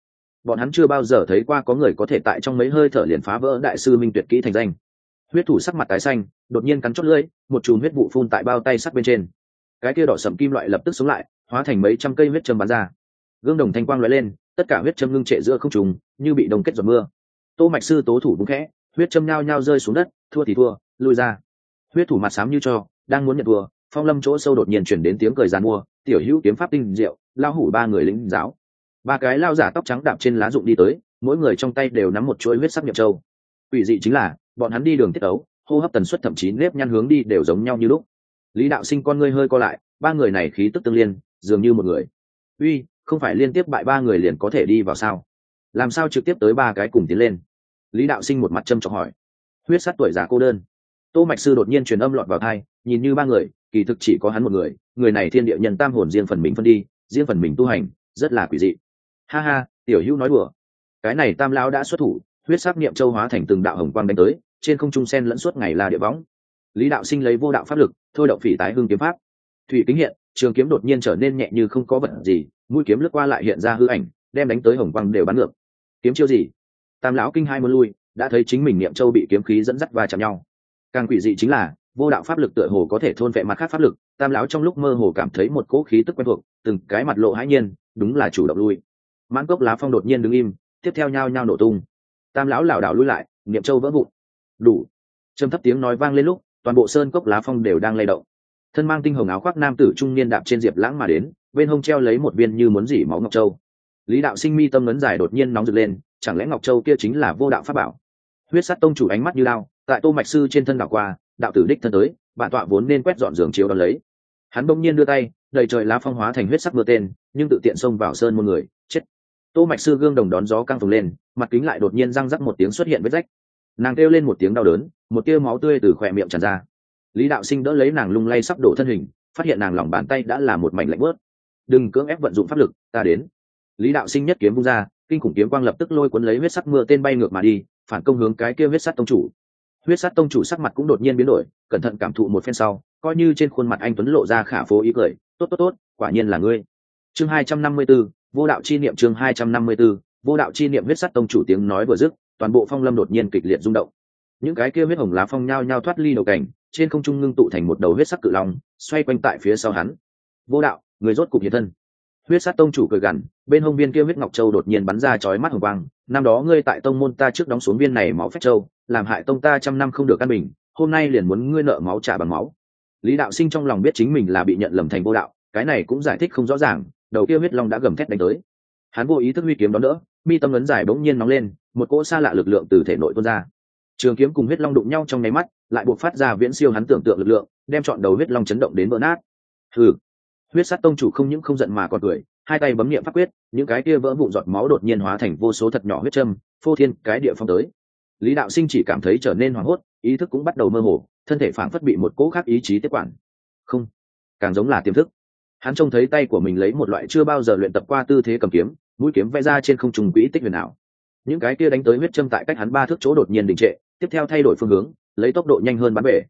bọn hắn chưa bao giờ thấy qua có người có thể tại trong mấy hơi thở liền phá vỡ đại sư minh tuyệt kỹ thành danh. Huyết thủ sắc mặt tái xanh, đột nhiên cắn chót lưỡi, một chùm huyết vụ phun tại bao tay sắt bên trên. Cái kia đỏ sẫm kim loại lập tức sống lại, hóa thành mấy trăm cây huyết châm bắn ra. Gương đồng thanh quang lóe lên, tất cả huyết châm ngưng trệ giữa không trung, như bị đông kết giọt mưa. Tô Mạch sư tố thủ búng khẽ, huyết châm nhao nhao rơi xuống đất, thua thì thua, lui ra. Huyết thủ mặt xám như cho, đang muốn nhận thua, phong lâm chỗ sâu đột nhiên chuyển đến tiếng cười giàn mua, tiểu hữu kiếm pháp tinh diệu, lao hủ ba người lính giáo. Ba cái lao giả tóc trắng đạp trên lá rụng đi tới, mỗi người trong tay đều nắm một chuỗi huyết sắc niệm châu. Quỷ dị chính là, bọn hắn đi đường tiết ấu, hô hấp tần suất thậm chí nếp nhăn hướng đi đều giống nhau như lúc. Lý đạo sinh con ngươi hơi co lại, ba người này khí tức tương liên, dường như một người. Uy, không phải liên tiếp bại ba người liền có thể đi vào sao? Làm sao trực tiếp tới ba cái cùng tiến lên? Lý đạo sinh một mặt châm chọc hỏi. Huyết sát tuổi già cô đơn. Tô mạch sư đột nhiên truyền âm lọt vào tai, nhìn như ba người, kỳ thực chỉ có hắn một người, người này thiên địa nhân tam hồn riêng phần mình phân đi, riêng phần mình tu hành, rất là quỷ dị. Ha ha, tiểu hữu nói đùa. Cái này tam lão đã xuất thủ, huyết sắc niệm châu hóa thành từng đạo hồng quang đánh tới, trên không trung sen lẫn suốt ngày là địa võng. Lý đạo sinh lấy vô đạo pháp lực, thôi động phỉ tái hương kiếm pháp. Thủy kính hiện, trường kiếm đột nhiên trở nên nhẹ như không có vật gì, mũi kiếm lướt qua lại hiện ra hư ảnh, đem đánh tới hồng quang đều bắn ngược. Kiếm chiêu gì? Tam lão kinh hai muốn lui, đã thấy chính mình niệm châu bị kiếm khí dẫn dắt va chạm nhau. Càng quỷ dị chính là, vô đạo pháp lực tựa hồ có thể thôn vệ mặt khác pháp lực, tam lão trong lúc mơ hồ cảm thấy một cỗ khí tức quen thuộc, từng cái mặt lộ hãi nhiên, đúng là chủ động lui. Mãn cốc lá phong đột nhiên đứng im, tiếp theo nhao nhao nổ tung. Tam lão lảo đảo lui lại, niệm châu vỡ vụn. Đủ. Trầm thấp tiếng nói vang lên lúc, toàn bộ sơn cốc lá phong đều đang lay động. Thân mang tinh hồng áo khoác nam tử trung niên đạp trên diệp lãng mà đến, bên hông treo lấy một viên như muốn dỉ máu ngọc châu. Lý đạo sinh mi tâm ngấn dài đột nhiên nóng rực lên, chẳng lẽ ngọc châu kia chính là vô đạo pháp bảo? Huyết sát tông chủ ánh mắt như lao, tại tô mạch sư trên thân đảo qua, đạo tử đích thân tới, bản tọa vốn nên quét dọn giường chiếu đón lấy. Hắn bỗng nhiên đưa tay, đầy trời lá phong hóa thành huyết sắc mưa tên, nhưng tự tiện xông vào sơn môn người, chết. Tô mạch sư gương đồng đón gió căng phồng lên, mặt kính lại đột nhiên răng rắc một tiếng xuất hiện vết rách. Nàng kêu lên một tiếng đau đớn, một tia máu tươi từ khóe miệng tràn ra. Lý đạo sinh đỡ lấy nàng lung lay sắp đổ thân hình, phát hiện nàng lòng bàn tay đã là một mảnh lạnh bớt. Đừng cưỡng ép vận dụng pháp lực, ta đến. Lý đạo sinh nhất kiếm vung ra, kinh khủng kiếm quang lập tức lôi cuốn lấy huyết sắc mưa tên bay ngược mà đi, phản công hướng cái kia huyết sắc tông chủ. Huyết sắc tông chủ sắc mặt cũng đột nhiên biến đổi, cẩn thận cảm thụ một phen sau, coi như trên khuôn mặt anh tuấn lộ ra khả phố ý cười, tốt tốt tốt, quả nhiên là ngươi. Chương hai trăm năm mươi 4, vô đạo chi niệm chương hai trăm năm mươi 4, vô đạo chi niệm huyết sắc tông chủ tiếng nói vừa dứt, toàn bộ phong lâm đột nhiên kịch liệt rung động. Những cái kia huyết hồng lá phong nhao nhao thoát ly đầu cảnh, trên không trung ngưng tụ thành một đầu huyết sắc cự long, xoay quanh tại phía sau hắn. Vô đạo, người rốt cục hiện thân. Huyết sát tông chủ cười gằn, bên hông viên kia huyết ngọc châu đột nhiên bắn ra chói mắt hồng quang. Năm đó ngươi tại tông môn ta trước đóng xuống viên này máu phách châu, làm hại tông ta trăm năm không được căn bình, hôm nay liền muốn ngươi nợ máu trả bằng máu. Lý đạo sinh trong lòng biết chính mình là bị nhận lầm thành vô đạo, cái này cũng giải thích không rõ ràng. Đầu kia huyết long đã gầm thét đánh tới, hắn vô ý thức huy kiếm đón đỡ, mi tâm ấn dài bỗng nhiên nóng lên, một cỗ xa lạ lực lượng từ thể nội tuôn ra. Trường kiếm cùng huyết long đụng nhau trong nháy mắt, lại buộc phát ra viễn siêu hắn tưởng tượng lực lượng, đem trọn đầu huyết long chấn động đến vỡ nát. Hừ. Huyết sát tông chủ không những không giận mà còn cười, hai tay bấm niệm pháp quyết, những cái kia vỡ vụn giọt máu đột nhiên hóa thành vô số thật nhỏ huyết châm, phô thiên cái địa phong tới. Lý đạo sinh chỉ cảm thấy trở nên hoảng hốt, ý thức cũng bắt đầu mơ hồ, thân thể phảng phất bị một cỗ khác ý chí tiếp quản. Không, càng giống là tiềm thức. Hắn trông thấy tay của mình lấy một loại chưa bao giờ luyện tập qua tư thế cầm kiếm, mũi kiếm vẽ ra trên không trung quỹ tích huyền ảo. Những cái kia đánh tới huyết châm tại cách hắn ba thước chỗ đột nhiên đình trệ, tiếp theo thay đổi phương hướng, lấy tốc độ nhanh hơn bắn về.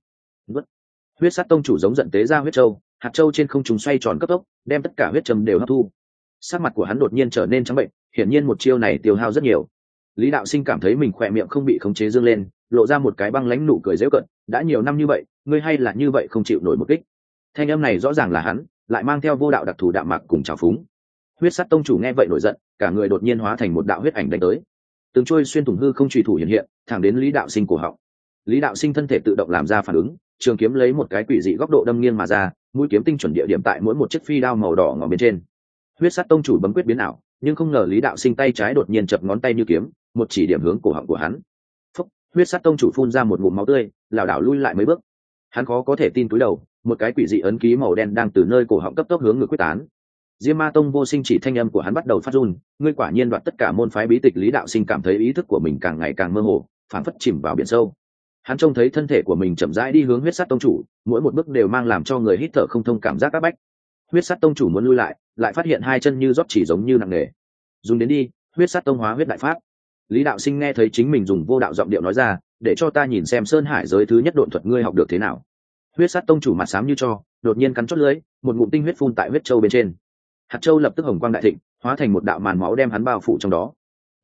Huyết sát tông chủ giống giận tế ra huyết châu, hạt châu trên không trung xoay tròn cấp tốc, đem tất cả huyết châm đều hấp thu. Sắc mặt của hắn đột nhiên trở nên trắng bệnh, hiển nhiên một chiêu này tiêu hao rất nhiều. Lý đạo sinh cảm thấy mình khỏe miệng không bị khống chế dương lên, lộ ra một cái băng lãnh nụ cười giễu cợt, đã nhiều năm như vậy, ngươi hay là như vậy không chịu nổi một kích. Thanh âm này rõ ràng là hắn, lại mang theo vô đạo đặc thù đạm mạc cùng trào phúng. Huyết sát tông chủ nghe vậy nổi giận, cả người đột nhiên hóa thành một đạo huyết ảnh đánh tới. Từng trôi xuyên thủng hư không chủy thủ hiện hiện, thẳng đến Lý đạo sinh cổ họng. Lý đạo sinh thân thể tự động làm ra phản ứng, trường kiếm lấy một cái quỷ dị góc độ đâm nghiêng mà ra, mũi kiếm tinh chuẩn địa điểm tại mỗi một chiếc phi đao màu đỏ ngòm bên trên. Huyết sát tông chủ bấm quyết biến ảo, nhưng không ngờ Lý đạo sinh tay trái đột nhiên chập ngón tay như kiếm, một chỉ điểm hướng cổ họng của hắn. Phúc, huyết sát tông chủ phun ra một ngụm máu tươi, lảo đảo lui lại mấy bước. Hắn khó có thể tin túi đầu, một cái quỷ dị ấn ký màu đen đang từ nơi cổ họng cấp tốc hướng ngược quyết tán. Diêm Ma Tông vô sinh chỉ thanh âm của hắn bắt đầu phát run, ngươi quả nhiên đoạt tất cả môn phái bí tịch. Lý đạo sinh cảm thấy ý thức của mình càng ngày càng mơ hồ, phảng phất chìm vào biển sâu. Hắn trông thấy thân thể của mình chậm rãi đi hướng huyết sát tông chủ, mỗi một bước đều mang làm cho người hít thở không thông cảm giác áp bách. Huyết sát tông chủ muốn lui lại, lại phát hiện hai chân như rót chỉ giống như nặng nề. Dùng đến đi, huyết sát tông hóa huyết đại pháp. Lý đạo sinh nghe thấy chính mình dùng vô đạo giọng điệu nói ra, để cho ta nhìn xem sơn hải giới thứ nhất độn thuật ngươi học được thế nào. Huyết sát tông chủ mặt xám như cho, đột nhiên cắn chót lưỡi, một ngụm tinh huyết phun tại huyết châu bên trên. Hạt châu lập tức hồng quang đại thịnh, hóa thành một đạo màn máu đem hắn bao phủ trong đó.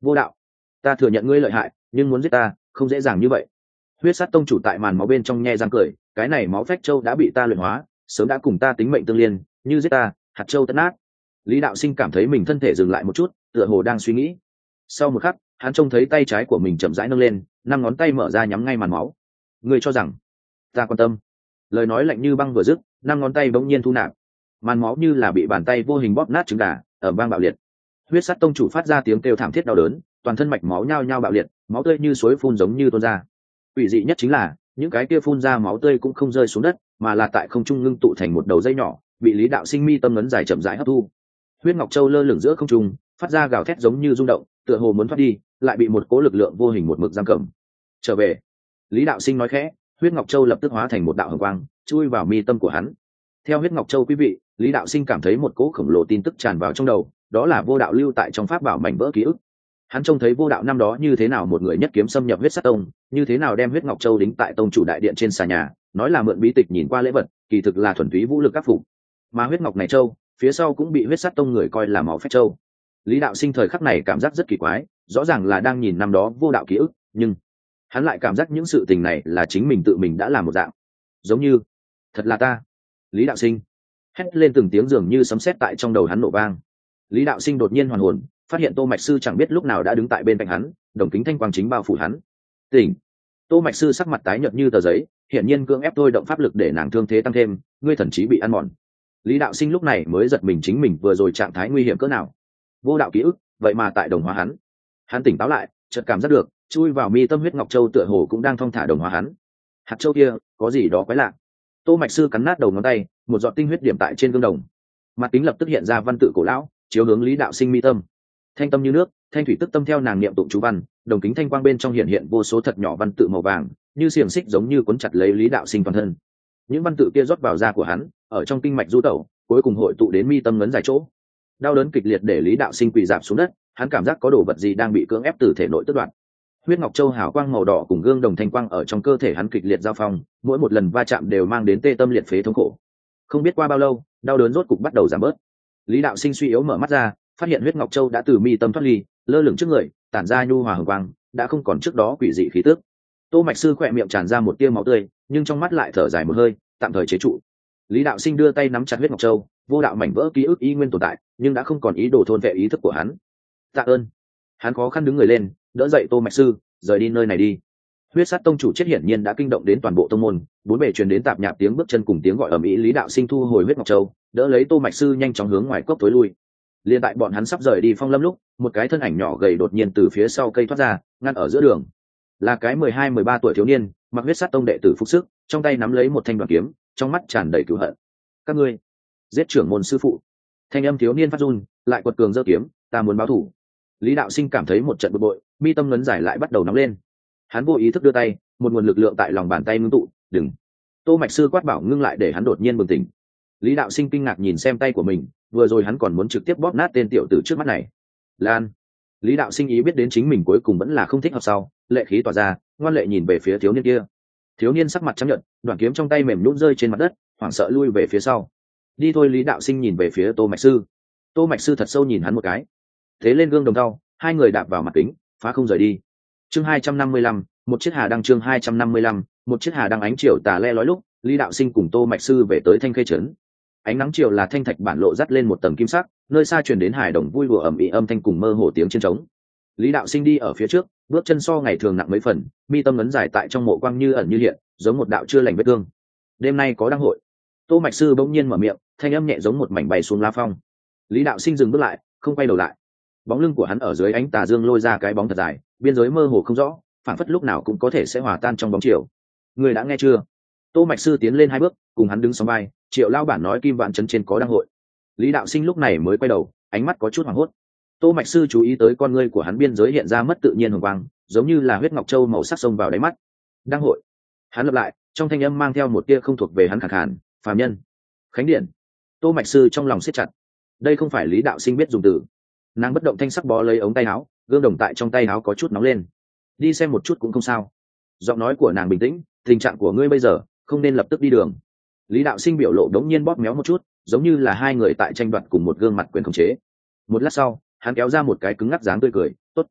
Vô đạo, ta thừa nhận ngươi lợi hại, nhưng muốn giết ta không dễ dàng như vậy. Huyết sát tông chủ tại màn máu bên trong nhe răng cười, cái này máu phách châu đã bị ta luyện hóa, sớm đã cùng ta tính mệnh tương liên, như giết ta hạt châu tất nát. Lý đạo sinh cảm thấy mình thân thể dừng lại một chút, tựa hồ đang suy nghĩ. Sau một khắc hắn trông thấy tay trái của mình chậm rãi nâng lên, năm ngón tay mở ra nhắm ngay màn máu. Ngươi cho rằng ta quan tâm? Lời nói lạnh như băng vừa dứt, năm ngón tay bỗng nhiên thu nạp, màn máu như là bị bàn tay vô hình bóp nát trứng gà, ở vang bạo liệt. Huyết sát tông chủ phát ra tiếng kêu thảm thiết đau đớn, toàn thân mạch máu nhao nhao bạo liệt, máu tươi như suối phun giống như tuôn ra. Quỷ dị nhất chính là những cái kia phun ra máu tươi cũng không rơi xuống đất, mà là tại không trung ngưng tụ thành một đầu dây nhỏ, bị Lý đạo sinh mi tâm ngấn dài chậm rãi hấp thu. Huyết ngọc châu lơ lửng giữa không trung, phát ra gào thét giống như rung động, tựa hồ muốn thoát đi, lại bị một cỗ lực lượng vô hình một mực giam cầm. Trở về. Lý đạo sinh nói khẽ, huyết ngọc châu lập tức hóa thành một đạo hồng quang, chui vào mi tâm của hắn. Theo huyết ngọc châu quý vị, Lý đạo sinh cảm thấy một cỗ khổng lồ tin tức tràn vào trong đầu, đó là vô đạo lưu tại trong pháp bảo mảnh vỡ ký ức. Hắn trông thấy vô đạo năm đó như thế nào một người nhất kiếm xâm nhập huyết sát tông, như thế nào đem huyết ngọc châu đính tại tông chủ đại điện trên xà nhà, nói là mượn bí tịch nhìn qua lễ vật, kỳ thực là thuần túy vũ lực áp phục. Mà huyết ngọc này châu phía sau cũng bị huyết sát tông người coi là máu phách châu. Lý đạo sinh thời khắc này cảm giác rất kỳ quái, rõ ràng là đang nhìn năm đó vô đạo ký ức, nhưng hắn lại cảm giác những sự tình này là chính mình tự mình đã làm một dạng, giống như thật là ta. Lý đạo sinh hét lên từng tiếng dường như sấm sét tại trong đầu hắn nổ vang. Lý đạo sinh đột nhiên hoàn hồn, phát hiện Tô mạch sư chẳng biết lúc nào đã đứng tại bên cạnh hắn, đồng kính thanh quang chính bao phủ hắn. Tỉnh. Tô mạch sư sắc mặt tái nhợt như tờ giấy, hiển nhiên cưỡng ép thôi động pháp lực để nàng thương thế tăng thêm, ngươi thần trí bị ăn mòn. Lý đạo sinh lúc này mới giật mình chính mình vừa rồi trạng thái nguy hiểm cỡ nào. Vô đạo ký ức, vậy mà tại đồng hóa hắn. Hắn tỉnh táo lại, chợt cảm giác được, chui vào mi tâm huyết ngọc châu tựa hồ cũng đang thong thả đồng hóa hắn. Hạt châu kia, có gì đó quái lạ. Tô mạch sư cắn nát đầu ngón tay, một giọt tinh huyết điểm tại trên gương đồng. Mặt kính lập tức hiện ra văn tự cổ lão, chiếu hướng Lý đạo sinh mi tâm. Thanh tâm như nước, thanh thủy tức tâm theo nàng niệm tụng chú văn, đồng kính thanh quang bên trong hiện hiện vô số thật nhỏ văn tự màu vàng, như xiềng xích giống như cuốn chặt lấy Lý đạo sinh toàn thân. Những văn tự kia rót vào da của hắn, ở trong kinh mạch du tẩu, cuối cùng hội tụ đến mi tâm ngấn dài chỗ. Đau đớn kịch liệt để Lý đạo sinh quỳ rạp xuống đất, hắn cảm giác có đồ vật gì đang bị cưỡng ép từ thể nội tước đoạt. Huyết ngọc châu hào quang màu đỏ cùng gương đồng thanh quang ở trong cơ thể hắn kịch liệt giao phong, mỗi một lần va chạm đều mang đến tê tâm liệt phế thống khổ. Không biết qua bao lâu, đau đớn rốt cục bắt đầu giảm bớt. Lý đạo sinh suy yếu mở mắt ra, phát hiện huyết ngọc châu đã từ mi tâm thoát ly, lơ lửng trước người, tản ra nhu hòa hồng quang, đã không còn trước đó quỷ dị khí tức. Tô mạch sư khỏe miệng tràn ra một tia máu tươi, nhưng trong mắt lại thở dài một hơi, tạm thời chế trụ. Lý đạo sinh đưa tay nắm chặt huyết ngọc châu, vô đạo mảnh vỡ ký ức y nguyên tồn tại, nhưng đã không còn ý đồ thôn vệ ý thức của hắn. Tạ ơn. Hắn khó khăn đứng người lên, đỡ dậy Tô mạch sư, rời đi nơi này đi. Huyết sát tông chủ chết hiển nhiên đã kinh động đến toàn bộ tông môn, bốn bề truyền đến tạp nhạp tiếng bước chân cùng tiếng gọi ầm ĩ. Lý đạo sinh thu hồi huyết ngọc châu, đỡ lấy Tô mạch sư nhanh chóng hướng ngoài cốc tối lui. Liên tại bọn hắn sắp rời đi phong lâm lúc, một cái thân ảnh nhỏ gầy đột nhiên từ phía sau cây thoát ra, ngăn ở giữa đường. Là cái mười hai mười ba tuổi thiếu niên, mặc huyết sát tông đệ tử phục sức, trong tay nắm lấy một thanh đoàn kiếm, trong mắt tràn đầy cừu hận. Các ngươi giết trưởng môn sư phụ. Thanh âm thiếu niên phát run, lại quật cường giơ kiếm, ta muốn báo thù. Lý đạo sinh cảm thấy một trận bực bội, mi tâm ngấn giải lại bắt đầu nóng lên. Hắn vô ý thức đưa tay, một nguồn lực lượng tại lòng bàn tay ngưng tụ, đừng. Tô mạch sư quát bảo ngưng lại để hắn đột nhiên bừng tỉnh. Lý đạo sinh kinh ngạc nhìn xem tay của mình, vừa rồi hắn còn muốn trực tiếp bóp nát tên tiểu tử trước mắt này. Lan. Lý đạo sinh ý biết đến chính mình cuối cùng vẫn là không thích hợp sau, lệ khí tỏa ra, ngoan lệ nhìn về phía thiếu niên kia. Thiếu niên sắc mặt trắng nhợt, đoạn kiếm trong tay mềm nhũn rơi trên mặt đất, hoảng sợ lui về phía sau. Đi thôi. Lý đạo sinh nhìn về phía Tô mạch sư. Tô mạch sư thật sâu nhìn hắn một cái, thế lên gương đồng thau, hai người đạp vào mặt kính, phá không rời đi. Chương hai trăm năm mươi lăm, một chiếc hà đăng. Chương hai trăm năm mươi lăm, một chiếc hà đăng. Ánh chiều tà le lói lúc, Lý đạo sinh cùng Tô mạch sư về tới Thanh Khê trấn. Ánh nắng chiều là thanh thạch bản lộ dắt lên một tầng kim sắc, nơi xa truyền đến hải đồng vui đùa ầm ĩ âm thanh cùng mơ hồ tiếng chiến trống. Lý đạo sinh đi ở phía trước, bước chân so ngày thường nặng mấy phần, mi tâm ấn dài tại trong mộ quang như ẩn như hiện, giống một đạo chưa lành vết thương. Đêm nay có đăng hội. Tô mạch sư bỗng nhiên mở miệng, thanh âm nhẹ giống một mảnh bay xuống lá phong. Lý đạo sinh dừng bước lại, không quay đầu lại. Bóng lưng của hắn ở dưới ánh tà dương lôi ra cái bóng thật dài, biên giới mơ hồ không rõ, phản phất lúc nào cũng có thể sẽ hòa tan trong bóng chiều. Người đã nghe chưa? Tô mạch sư tiến lên hai bước, cùng hắn đứng song vai. Triệu lao bản nói kim vạn trấn trên có đăng hội. Lý đạo sinh lúc này mới quay đầu, ánh mắt có chút hoảng hốt. Tô mạch sư chú ý tới con ngươi của hắn biên giới hiện ra mất tự nhiên hồng quang, giống như là huyết ngọc châu màu sắc xông vào đáy mắt. Đăng hội. Hắn lặp lại, trong thanh âm mang theo một tia không thuộc về hắn khàn khàn, phàm nhân. Khánh điện. Tô mạch sư trong lòng siết chặt. Đây không phải Lý đạo sinh biết dùng từ. Nàng bất động thanh sắc bó lấy ống tay áo, gương đồng tại trong tay áo có chút nóng lên. Đi xem một chút cũng không sao. Giọng nói của nàng bình tĩnh, tình trạng của ngươi bây giờ không nên lập tức đi đường. Lý đạo sinh biểu lộ đống nhiên bóp méo một chút, giống như là hai người tại tranh đoạt cùng một gương mặt quyền khống chế. Một lát sau, hắn kéo ra một cái cứng ngắc dáng tươi cười, tốt.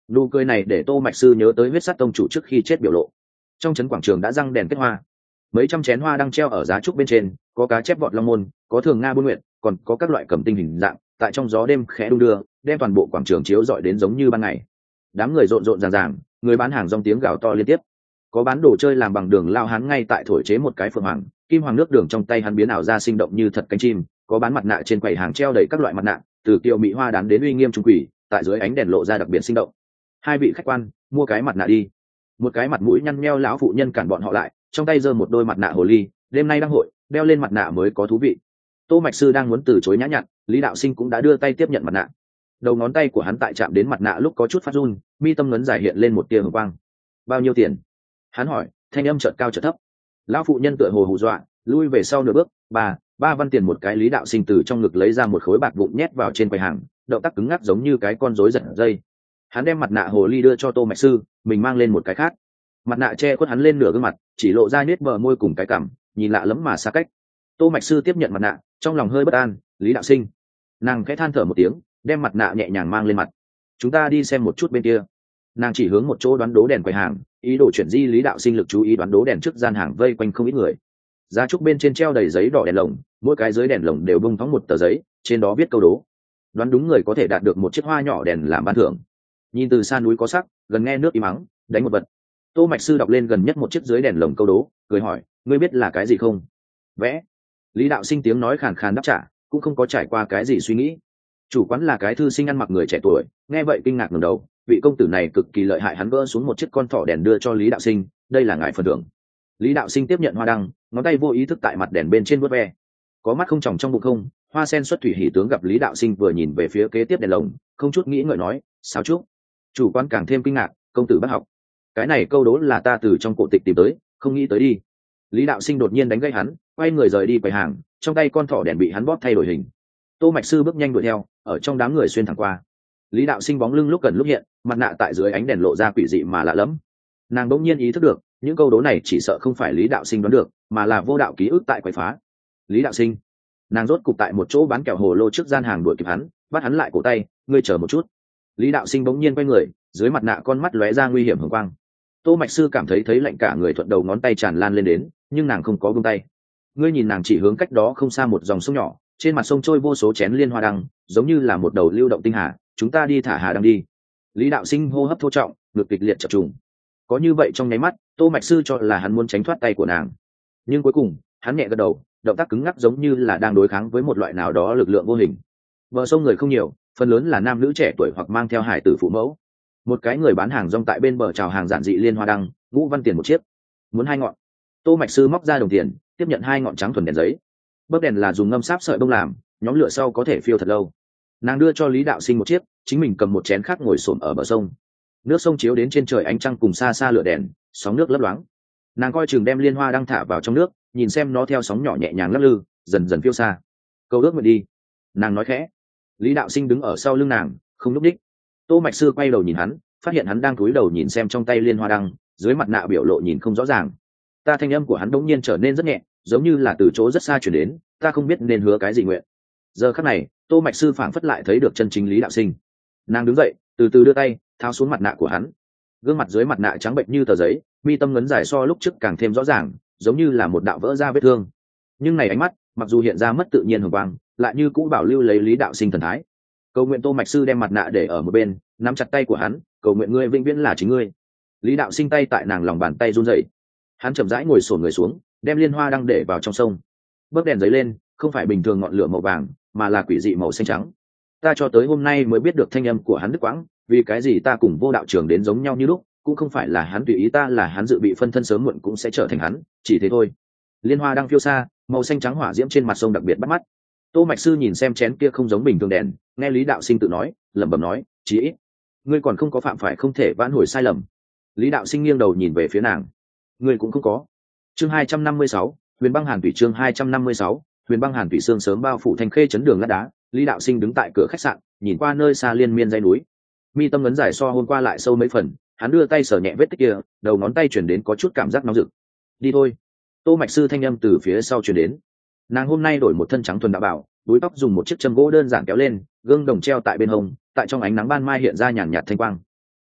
Nụ cười này để Tô Mạch Sư nhớ tới huyết sát tông chủ trước khi chết biểu lộ. Trong trấn quảng trường đã răng đèn kết hoa, mấy trăm chén hoa đang treo ở giá trúc bên trên, có cá chép vọt long môn, có thường nga buôn nguyện, còn có các loại cẩm tinh hình dạng, tại trong gió đêm khẽ đung đưa, đem toàn bộ quảng trường chiếu rọi đến giống như ban ngày. Đám người rộn rộn ràng ràng, người bán hàng rong tiếng gào to liên tiếp. Có bán đồ chơi làm bằng đường lao hắn ngay tại thổi chế một cái phượng hoàng, kim hoàng nước đường trong tay hắn biến ảo ra sinh động như thật cánh chim. Có bán mặt nạ trên quầy hàng treo đầy các loại mặt nạ, từ kiều mỹ hoa đán đến uy nghiêm trung quỷ, tại dưới ánh đèn lộ ra đặc biệt sinh động. Hai vị khách quan, mua cái mặt nạ đi. Một cái mặt mũi nhăn nheo lão phụ nhân cản bọn họ lại, trong tay giơ một đôi mặt nạ hồ ly, đêm nay đăng hội, đeo lên mặt nạ mới có thú vị. Tô Mạch Sư đang muốn từ chối nhã nhặn, Lý Đạo Sinh cũng đã đưa tay tiếp nhận mặt nạ. Đầu ngón tay của hắn tại chạm đến mặt nạ lúc có chút phát run, mi tâm ngấn dài hiện lên một tia hồng quang. Bao nhiêu tiền? Hắn hỏi, thanh âm chợt cao chợt thấp. Lão phụ nhân tựa hồ hù dọa, lui về sau nửa bước. Ba, ba văn tiền một cái. Lý Đạo Sinh từ trong ngực lấy ra một khối bạc vụn nhét vào trên quầy hàng, động tác cứng ngắc giống như cái con rối giật dây. Hắn đem mặt nạ hồ ly đưa cho Tô Mạch Sư, mình mang lên một cái khác. Mặt nạ che khuất hắn lên nửa gương mặt, chỉ lộ ra nét bờ môi cùng cái cằm, nhìn lạ lẫm mà xa cách. Tô Mạch Sư tiếp nhận mặt nạ, trong lòng hơi bất an. Lý Đạo Sinh, nàng khẽ than thở một tiếng, đem mặt nạ nhẹ nhàng mang lên mặt. Chúng ta đi xem một chút bên kia. Nàng chỉ hướng một chỗ đoán đố đèn quầy hàng, ý đồ chuyển di Lý Đạo Sinh lực chú ý đoán đố đèn trước gian hàng vây quanh không ít người. Giá trúc bên trên treo đầy giấy đỏ đèn lồng, mỗi cái dưới đèn lồng đều bung thóng một tờ giấy, trên đó viết câu đố. Đoán đúng người có thể đạt được một chiếc hoa nhỏ đèn làm ban thưởng. Nhìn từ xa núi có sắc, gần nghe nước im mắng, đánh một vật. Tô Mạch Sư đọc lên gần nhất một chiếc dưới đèn lồng câu đố, cười hỏi, ngươi biết là cái gì không? Vẽ. Lý Đạo Sinh tiếng nói khàn khàn đáp trả, cũng không có trải qua cái gì suy nghĩ. Chủ quán là cái thư sinh ăn mặc người trẻ tuổi, nghe vậy kinh ngạc ngẩng đầu, vị công tử này cực kỳ lợi hại. Hắn gỡ xuống một chiếc con thỏ đèn đưa cho Lý Đạo Sinh, đây là ngài phần thưởng. Lý Đạo Sinh tiếp nhận hoa đăng, ngón tay vô ý thức tại mặt đèn bên trên vuốt ve. Có mắt không tròng trong bụng không, hoa sen xuất thủy hỉ tướng gặp Lý Đạo Sinh vừa nhìn về phía kế tiếp đèn lồng, không chút nghĩ ngợi nói, sao chúc. Chủ quán càng thêm kinh ngạc, công tử bác học. Cái này câu đố là ta từ trong cổ tịch tìm tới, không nghĩ tới đi. Lý Đạo Sinh đột nhiên đánh gãy hắn, quay người rời đi quầy hàng, trong tay con thỏ đèn bị hắn bóp thay đổi hình. Tô Mạch Sư bước nhanh đuổi theo, ở trong đám người xuyên thẳng qua. Lý Đạo Sinh bóng lưng lúc gần lúc hiện, mặt nạ tại dưới ánh đèn lộ ra quỷ dị mà lạ lẫm. Nàng bỗng nhiên ý thức được, những câu đố này chỉ sợ không phải Lý Đạo Sinh đoán được, mà là vô đạo ký ức tại quầy phá. Lý Đạo Sinh, nàng rốt cục tại một chỗ bán kẹo hồ lô trước gian hàng đuổi kịp hắn, bắt hắn lại cổ tay, ngươi chờ một chút. Lý Đạo Sinh bỗng nhiên quay người, dưới mặt nạ con mắt lóe ra nguy hiểm hồng quang. Tô Mạch Sư cảm thấy thấy lạnh cả người, thuận đầu ngón tay tràn lan lên đến, nhưng nàng không có buông tay. Ngươi nhìn, nàng chỉ hướng cách đó không xa một dòng sông nhỏ, trên mặt sông trôi vô số chén liên hoa đăng, giống như là một đầu lưu động tinh hà, chúng ta đi thả hà đăng đi. Lý Đạo Sinh hô hấp thô trọng, ngực kịch liệt chập trùng. Có như vậy trong nháy mắt, Tô Mạch Sư cho là hắn muốn tránh thoát tay của nàng, nhưng cuối cùng hắn nhẹ gật đầu, động tác cứng ngắc giống như là đang đối kháng với một loại nào đó lực lượng vô hình. Bờ sông người không nhiều, phần lớn là nam nữ trẻ tuổi hoặc mang theo hải tử phụ mẫu. Một cái người bán hàng rong tại bên bờ chào hàng giản dị liên hoa đăng, ngũ văn tiền một chiếc, muốn hai ngọn. Tô Mạch Sư móc ra đồng tiền, tiếp nhận hai ngọn trắng thuần đèn giấy. Bấc đèn là dùng ngâm sáp sợi bông làm, nhóm lửa sau có thể phiêu thật lâu. Nàng đưa cho Lý Đạo Sinh một chiếc, chính mình cầm một chén khác ngồi xổm ở bờ sông. Nước sông chiếu đến trên trời ánh trăng cùng xa xa lửa đèn, sóng nước lấp loáng. Nàng coi chừng đem liên hoa đăng thả vào trong nước, nhìn xem nó theo sóng nhỏ nhẹ nhàng lắc lư, dần dần phiêu xa. Câu ước nguyện đi, nàng nói khẽ. Lý Đạo Sinh đứng ở sau lưng nàng, không lúc đích. Tô Mạch Sư quay đầu nhìn hắn, phát hiện hắn đang cúi đầu nhìn xem trong tay liên hoa đăng, dưới mặt nạ biểu lộ nhìn không rõ ràng. Ta thanh âm của hắn đống nhiên trở nên rất nhẹ, giống như là từ chỗ rất xa truyền đến, ta không biết nên hứa cái gì nguyện. Giờ khắc này, Tô Mạch Sư phảng phất lại thấy được chân chính Lý Đạo Sinh. Nàng đứng dậy, từ từ đưa tay tháo xuống mặt nạ của hắn. Gương mặt dưới mặt nạ trắng bệnh như tờ giấy, mi tâm ngấn dài so lúc trước càng thêm rõ ràng, giống như là một đạo vỡ ra vết thương. Nhưng này ánh mắt, mặc dù hiện ra mất tự nhiên hồng quang, lại như cũ bảo lưu lấy Lý Đạo Sinh thần thái. Cầu nguyện Tô Mạch Sư đem mặt nạ để ở một bên, nắm chặt tay của hắn, cầu nguyện ngươi vĩnh viễn là chính ngươi. Lý Đạo Sinh tay tại nàng lòng bàn tay run rẩy. Hắn chậm rãi ngồi xổm người xuống, đem liên hoa đăng để vào trong sông. Bấc đèn giấy lên, không phải bình thường ngọn lửa màu vàng, mà là quỷ dị màu xanh trắng. Ta cho tới hôm nay mới biết được thanh âm của hắn đứt quãng, vì cái gì ta cùng vô đạo trưởng đến giống nhau như lúc, cũng không phải là hắn tùy ý ta, là hắn dự bị phân thân sớm muộn cũng sẽ trở thành hắn, chỉ thế thôi. Liên hoa đang phiêu xa, màu xanh trắng hỏa diễm trên mặt sông đặc biệt bắt mắt. Tô Mạch Sư nhìn xem chén kia không giống bình thường đèn, nghe Lý Đạo Sinh tự nói, lẩm bẩm nói, chí ít ngươi còn không có phạm phải không thể vãn hồi sai lầm. Lý Đạo Sinh nghiêng đầu nhìn về phía nàng, ngươi cũng không có. Chương hai trăm năm mươi sáu, Huyền Băng Hàn Thủy. Chương hai trăm năm mươi sáu, Huyền Băng Hàn Thủy. Sương sớm bao phủ Thanh Khê chấn đường lát đá, Lý Đạo Sinh đứng tại cửa khách sạn, nhìn qua nơi xa liên miên dãy núi. Mi tâm ngấn dài so hôm qua lại sâu mấy phần, hắn đưa tay sờ nhẹ vết tích kia, đầu ngón tay chuyển đến có chút cảm giác nóng rực. Đi thôi. Tô Mạch Sư thanh âm từ phía sau chuyển đến. Nàng hôm nay đổi một thân trắng thuần đã bảo, đuôi tóc dùng một chiếc châm gỗ đơn giản kéo lên, gương đồng treo tại bên hông, tại trong ánh nắng ban mai hiện ra nhàn nhạt thanh quang.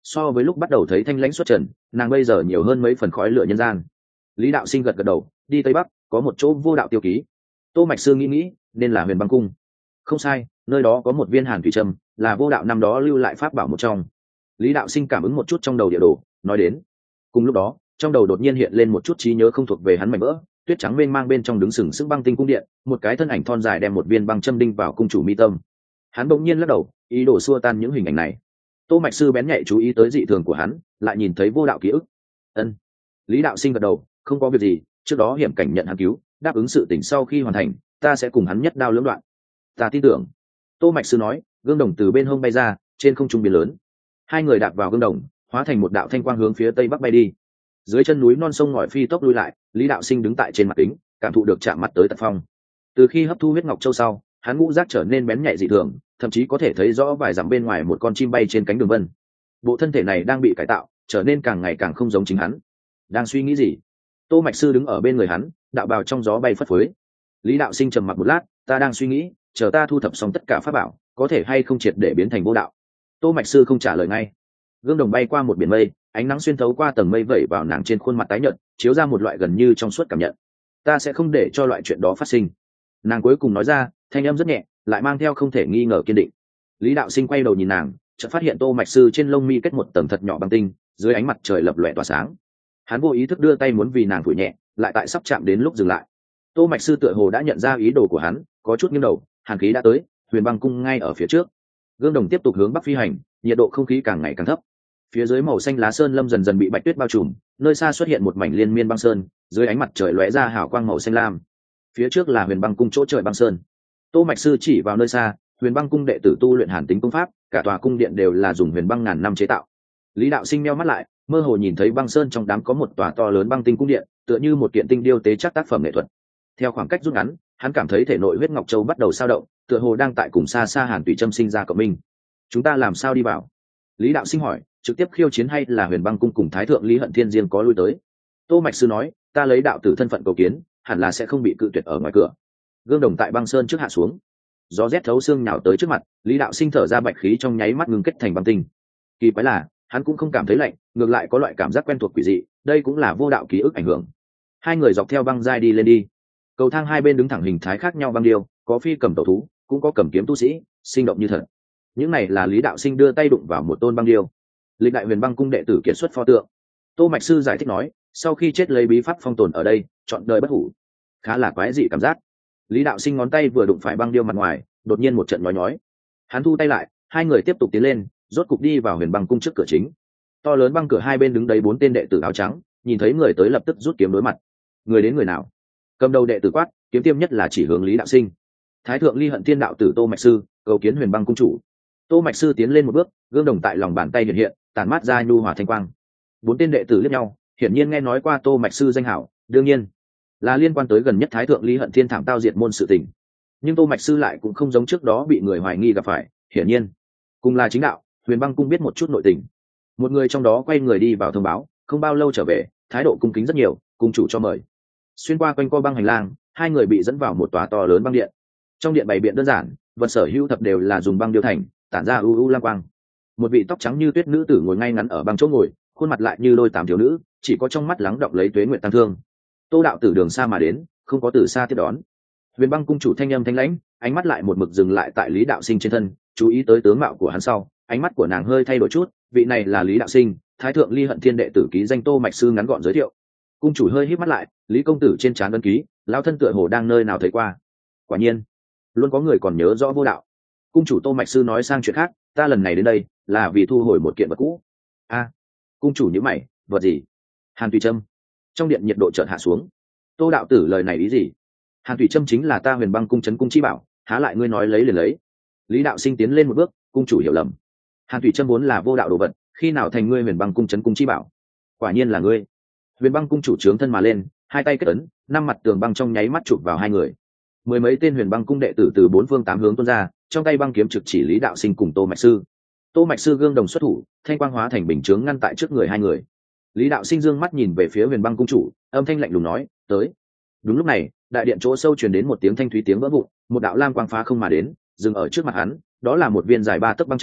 so với lúc bắt đầu thấy thanh lãnh xuất trần, nàng bây giờ nhiều hơn mấy phần khói lửa nhân gian. Lý đạo sinh gật gật đầu, đi tây bắc có một chỗ vô đạo tiêu ký. Tô mạch sư nghĩ nghĩ, nên là Huyền Băng cung. Không sai, nơi đó có một viên hàn thủy trâm, là vô đạo năm đó lưu lại pháp bảo một trong. Lý đạo sinh cảm ứng một chút trong đầu địa đồ, nói đến. Cùng lúc đó, trong đầu đột nhiên hiện lên một chút trí nhớ không thuộc về hắn mảnh vỡ. Tuyết trắng mênh mang bên trong đứng sừng sững băng tinh cung điện, một cái thân ảnh thon dài đem một viên băng châm đinh vào cung chủ mi tâm. Hắn bỗng nhiên lắc đầu, ý đồ xua tan những hình ảnh này. Tô mạch sư bén nhạy chú ý tới dị thường của hắn, lại nhìn thấy vô đạo ký ức. Ân. Lý đạo sinh gật đầu, không có việc gì, trước đó hiểm cảnh nhận hắn cứu, đáp ứng sự tình sau khi hoàn thành, ta sẽ cùng hắn nhất đao lưỡng đoạn. Ta tin tưởng. Tô mạch sư nói, gương đồng từ bên hông bay ra, trên không trung biến lớn. Hai người đạp vào gương đồng, hóa thành một đạo thanh quang hướng phía tây bắc bay đi. Dưới chân núi non sông ngòi phi tốc lui lại, Lý đạo sinh đứng tại trên mặt kính, cảm thụ được chạm mặt tới tận phong. Từ khi hấp thu huyết ngọc châu sau, hắn ngũ giác trở nên bén nhạy dị thường, thậm chí có thể thấy rõ vài dặm bên ngoài một con chim bay trên cánh đường vân. Bộ thân thể này đang bị cải tạo, trở nên càng ngày càng không giống chính hắn. Đang suy nghĩ gì? Tô mạch sư đứng ở bên người hắn, đạo bào trong gió bay phất phới. Lý đạo sinh trầm mặc một lát, ta đang suy nghĩ, chờ ta thu thập xong tất cả pháp bảo, có thể hay không triệt để biến thành vô đạo. Tô mạch sư không trả lời ngay. Gương đồng bay qua một biển mây, ánh nắng xuyên thấu qua tầng mây vẩy vào nàng trên khuôn mặt tái nhợt, chiếu ra một loại gần như trong suốt cảm nhận. Ta sẽ không để cho loại chuyện đó phát sinh. Nàng cuối cùng nói ra, thanh âm rất nhẹ, lại mang theo không thể nghi ngờ kiên định. Lý đạo sinh quay đầu nhìn nàng, chợt phát hiện tô mạch sư trên lông mi kết một tầng thật nhỏ băng tinh, dưới ánh mặt trời lập lòe tỏa sáng. Hắn vô ý thức đưa tay muốn vì nàng phủi nhẹ, lại tại sắp chạm đến lúc dừng lại. Tô mạch sư tựa hồ đã nhận ra ý đồ của hắn, có chút nghiêng đầu, hàn khí đã tới, Huyền Băng cung ngay ở phía trước. Gương đồng tiếp tục hướng bắc phi hành, nhiệt độ không khí càng ngày càng thấp. Phía dưới màu xanh lá sơn lâm dần dần bị bạch tuyết bao trùm, nơi xa xuất hiện một mảnh liên miên băng sơn, dưới ánh mặt trời lóe ra hào quang màu xanh lam. Phía trước là Huyền Băng cung chỗ trời băng sơn. Tô mạch sư chỉ vào nơi xa, Huyền Băng cung đệ tử tu luyện hàn tính công pháp, cả tòa cung điện đều là dùng huyền băng ngàn năm chế tạo. Lý đạo sinh meo mắt lại, mơ hồ nhìn thấy băng sơn trong đám có một tòa to lớn băng tinh cung điện, tựa như một kiện tinh điêu tế chắc tác phẩm nghệ thuật. Theo khoảng cách rút ngắn, hắn cảm thấy thể nội huyết ngọc châu bắt đầu sao động, tựa hồ đang tại cùng xa xa hàn tùy châm sinh ra cộng minh. Chúng ta làm sao đi vào? Lý đạo sinh hỏi, trực tiếp khiêu chiến hay là Huyền Băng cung cùng thái thượng Lý Hận Thiên riêng có lui tới? Tô mạch sư nói, ta lấy đạo tử thân phận cầu kiến, hẳn là sẽ không bị cự tuyệt ở ngoài cửa. Gương đồng tại băng sơn trước hạ xuống, gió rét thấu xương nhào tới trước mặt, Lý đạo sinh thở ra bạch khí trong nháy mắt ngưng kết thành băng tinh. Kỳ quái là, hắn cũng không cảm thấy lạnh, ngược lại có loại cảm giác quen thuộc quỷ dị, đây cũng là vô đạo ký ức ảnh hưởng. Hai người dọc theo băng giai đi lên đi. Cầu thang hai bên đứng thẳng hình thái khác nhau băng điêu, có phi cầm tẩu thú, cũng có cầm kiếm tu sĩ, sinh động như thật. Những này là Lý đạo sinh đưa tay đụng vào một tôn băng điêu. Lịch đại Huyền Băng cung đệ tử kiệt xuất pho tượng. Tô mạch sư giải thích nói, sau khi chết lấy bí pháp phong tồn ở đây, chọn đời bất hủ. Khá là quái dị cảm giác. Lý đạo sinh ngón tay vừa đụng phải băng điêu mặt ngoài, đột nhiên một trận nhói nhói. Hắn thu tay lại, hai người tiếp tục tiến lên, rốt cục đi vào Huyền Băng cung trước cửa chính. To lớn băng cửa hai bên đứng đấy bốn tên đệ tử áo trắng, nhìn thấy người tới lập tức rút kiếm đối mặt. Người đến người nào? Cầm đầu đệ tử quát, kiếm tiêm nhất là chỉ hướng Lý đạo sinh. Thái thượng Ly Hận Thiên đạo tử Tô mạch sư, cầu kiến Huyền Băng cung chủ. Tô mạch sư tiến lên một bước, gương đồng tại lòng bàn tay hiện hiện, tản mát ra nhu hòa thanh quang. Bốn tên đệ tử liếc nhau, hiển nhiên nghe nói qua Tô mạch sư danh hảo, đương nhiên là liên quan tới gần nhất Thái thượng Lý Hận Thiên thảm tao diệt môn sự tình. Nhưng Tô mạch sư lại cũng không giống trước đó bị người hoài nghi gặp phải, hiển nhiên cùng là chính đạo, Huyền Băng cung biết một chút nội tình. Một người trong đó quay người đi vào thông báo, không bao lâu trở về, thái độ cung kính rất nhiều, cung chủ cho mời. Xuyên qua quanh co băng hành lang, hai người bị dẫn vào một tòa to lớn băng điện. Trong điện bày biện đơn giản, vật sở hữu thập đều là dùng băng điêu thành, tản ra u u lam quang. Một vị tóc trắng như tuyết nữ tử ngồi ngay ngắn ở băng chỗ ngồi, khuôn mặt lại như đôi tám thiếu nữ, chỉ có trong mắt lắng đọng lấy tuế nguyện tăng thương. Tô đạo tử đường xa mà đến, không có từ xa tiếp đón. Huyền Băng cung chủ thanh âm thanh lãnh, ánh mắt lại một mực dừng lại tại Lý đạo sinh trên thân, chú ý tới tướng mạo của hắn sau, ánh mắt của nàng hơi thay đổi chút, vị này là Lý đạo sinh, thái thượng Ly Hận Thiên đệ tử ký danh Tô mạch sư ngắn gọn giới thiệu. Cung chủ hơi híp mắt lại, Lý công tử trên trán ấn ký, lão thân tựa hồ đang nơi nào thấy qua. Quả nhiên, luôn có người còn nhớ rõ vô đạo. Cung chủ Tô mạch sư nói sang chuyện khác, ta lần này đến đây là vì thu hồi một kiện vật cũ. A, cung chủ nhíu mày, vật gì? Hàn Thủy Trâm. Trong điện nhiệt độ chợt hạ xuống. Tô đạo tử lời này ý gì? Hàn Thủy Trâm chính là ta Huyền Băng cung trấn cung chi bảo, há lại ngươi nói lấy liền lấy? Lý đạo sinh tiến lên một bước, cung chủ hiểu lầm. Hàn Thủy Trâm vốn là vô đạo đồ vật, khi nào thành ngươi Huyền Băng cung trấn cung chi bảo? Quả nhiên là ngươi. Huyền Băng cung chủ trướng thân mà lên, hai tay kết ấn, năm mặt tường băng trong nháy mắt chụp vào hai người. Mười mấy tên Huyền Băng cung đệ tử từ bốn phương tám hướng tuôn ra, trong tay băng kiếm trực chỉ Lý đạo sinh cùng Tô mạch sư. Tô mạch sư gương đồng xuất thủ, thanh quang hóa thành bình chướng ngăn tại trước người hai người. Lý đạo sinh dương mắt nhìn về phía Huyền Băng cung chủ, âm thanh lạnh lùng nói, tới. Đúng lúc này, đại điện chỗ sâu truyền đến một tiếng thanh thúy tiếng vỡ vụn, một đạo lam quang phá không mà đến, dừng ở trước mặt hắn, đó là một viên dài ba tấc băng châm,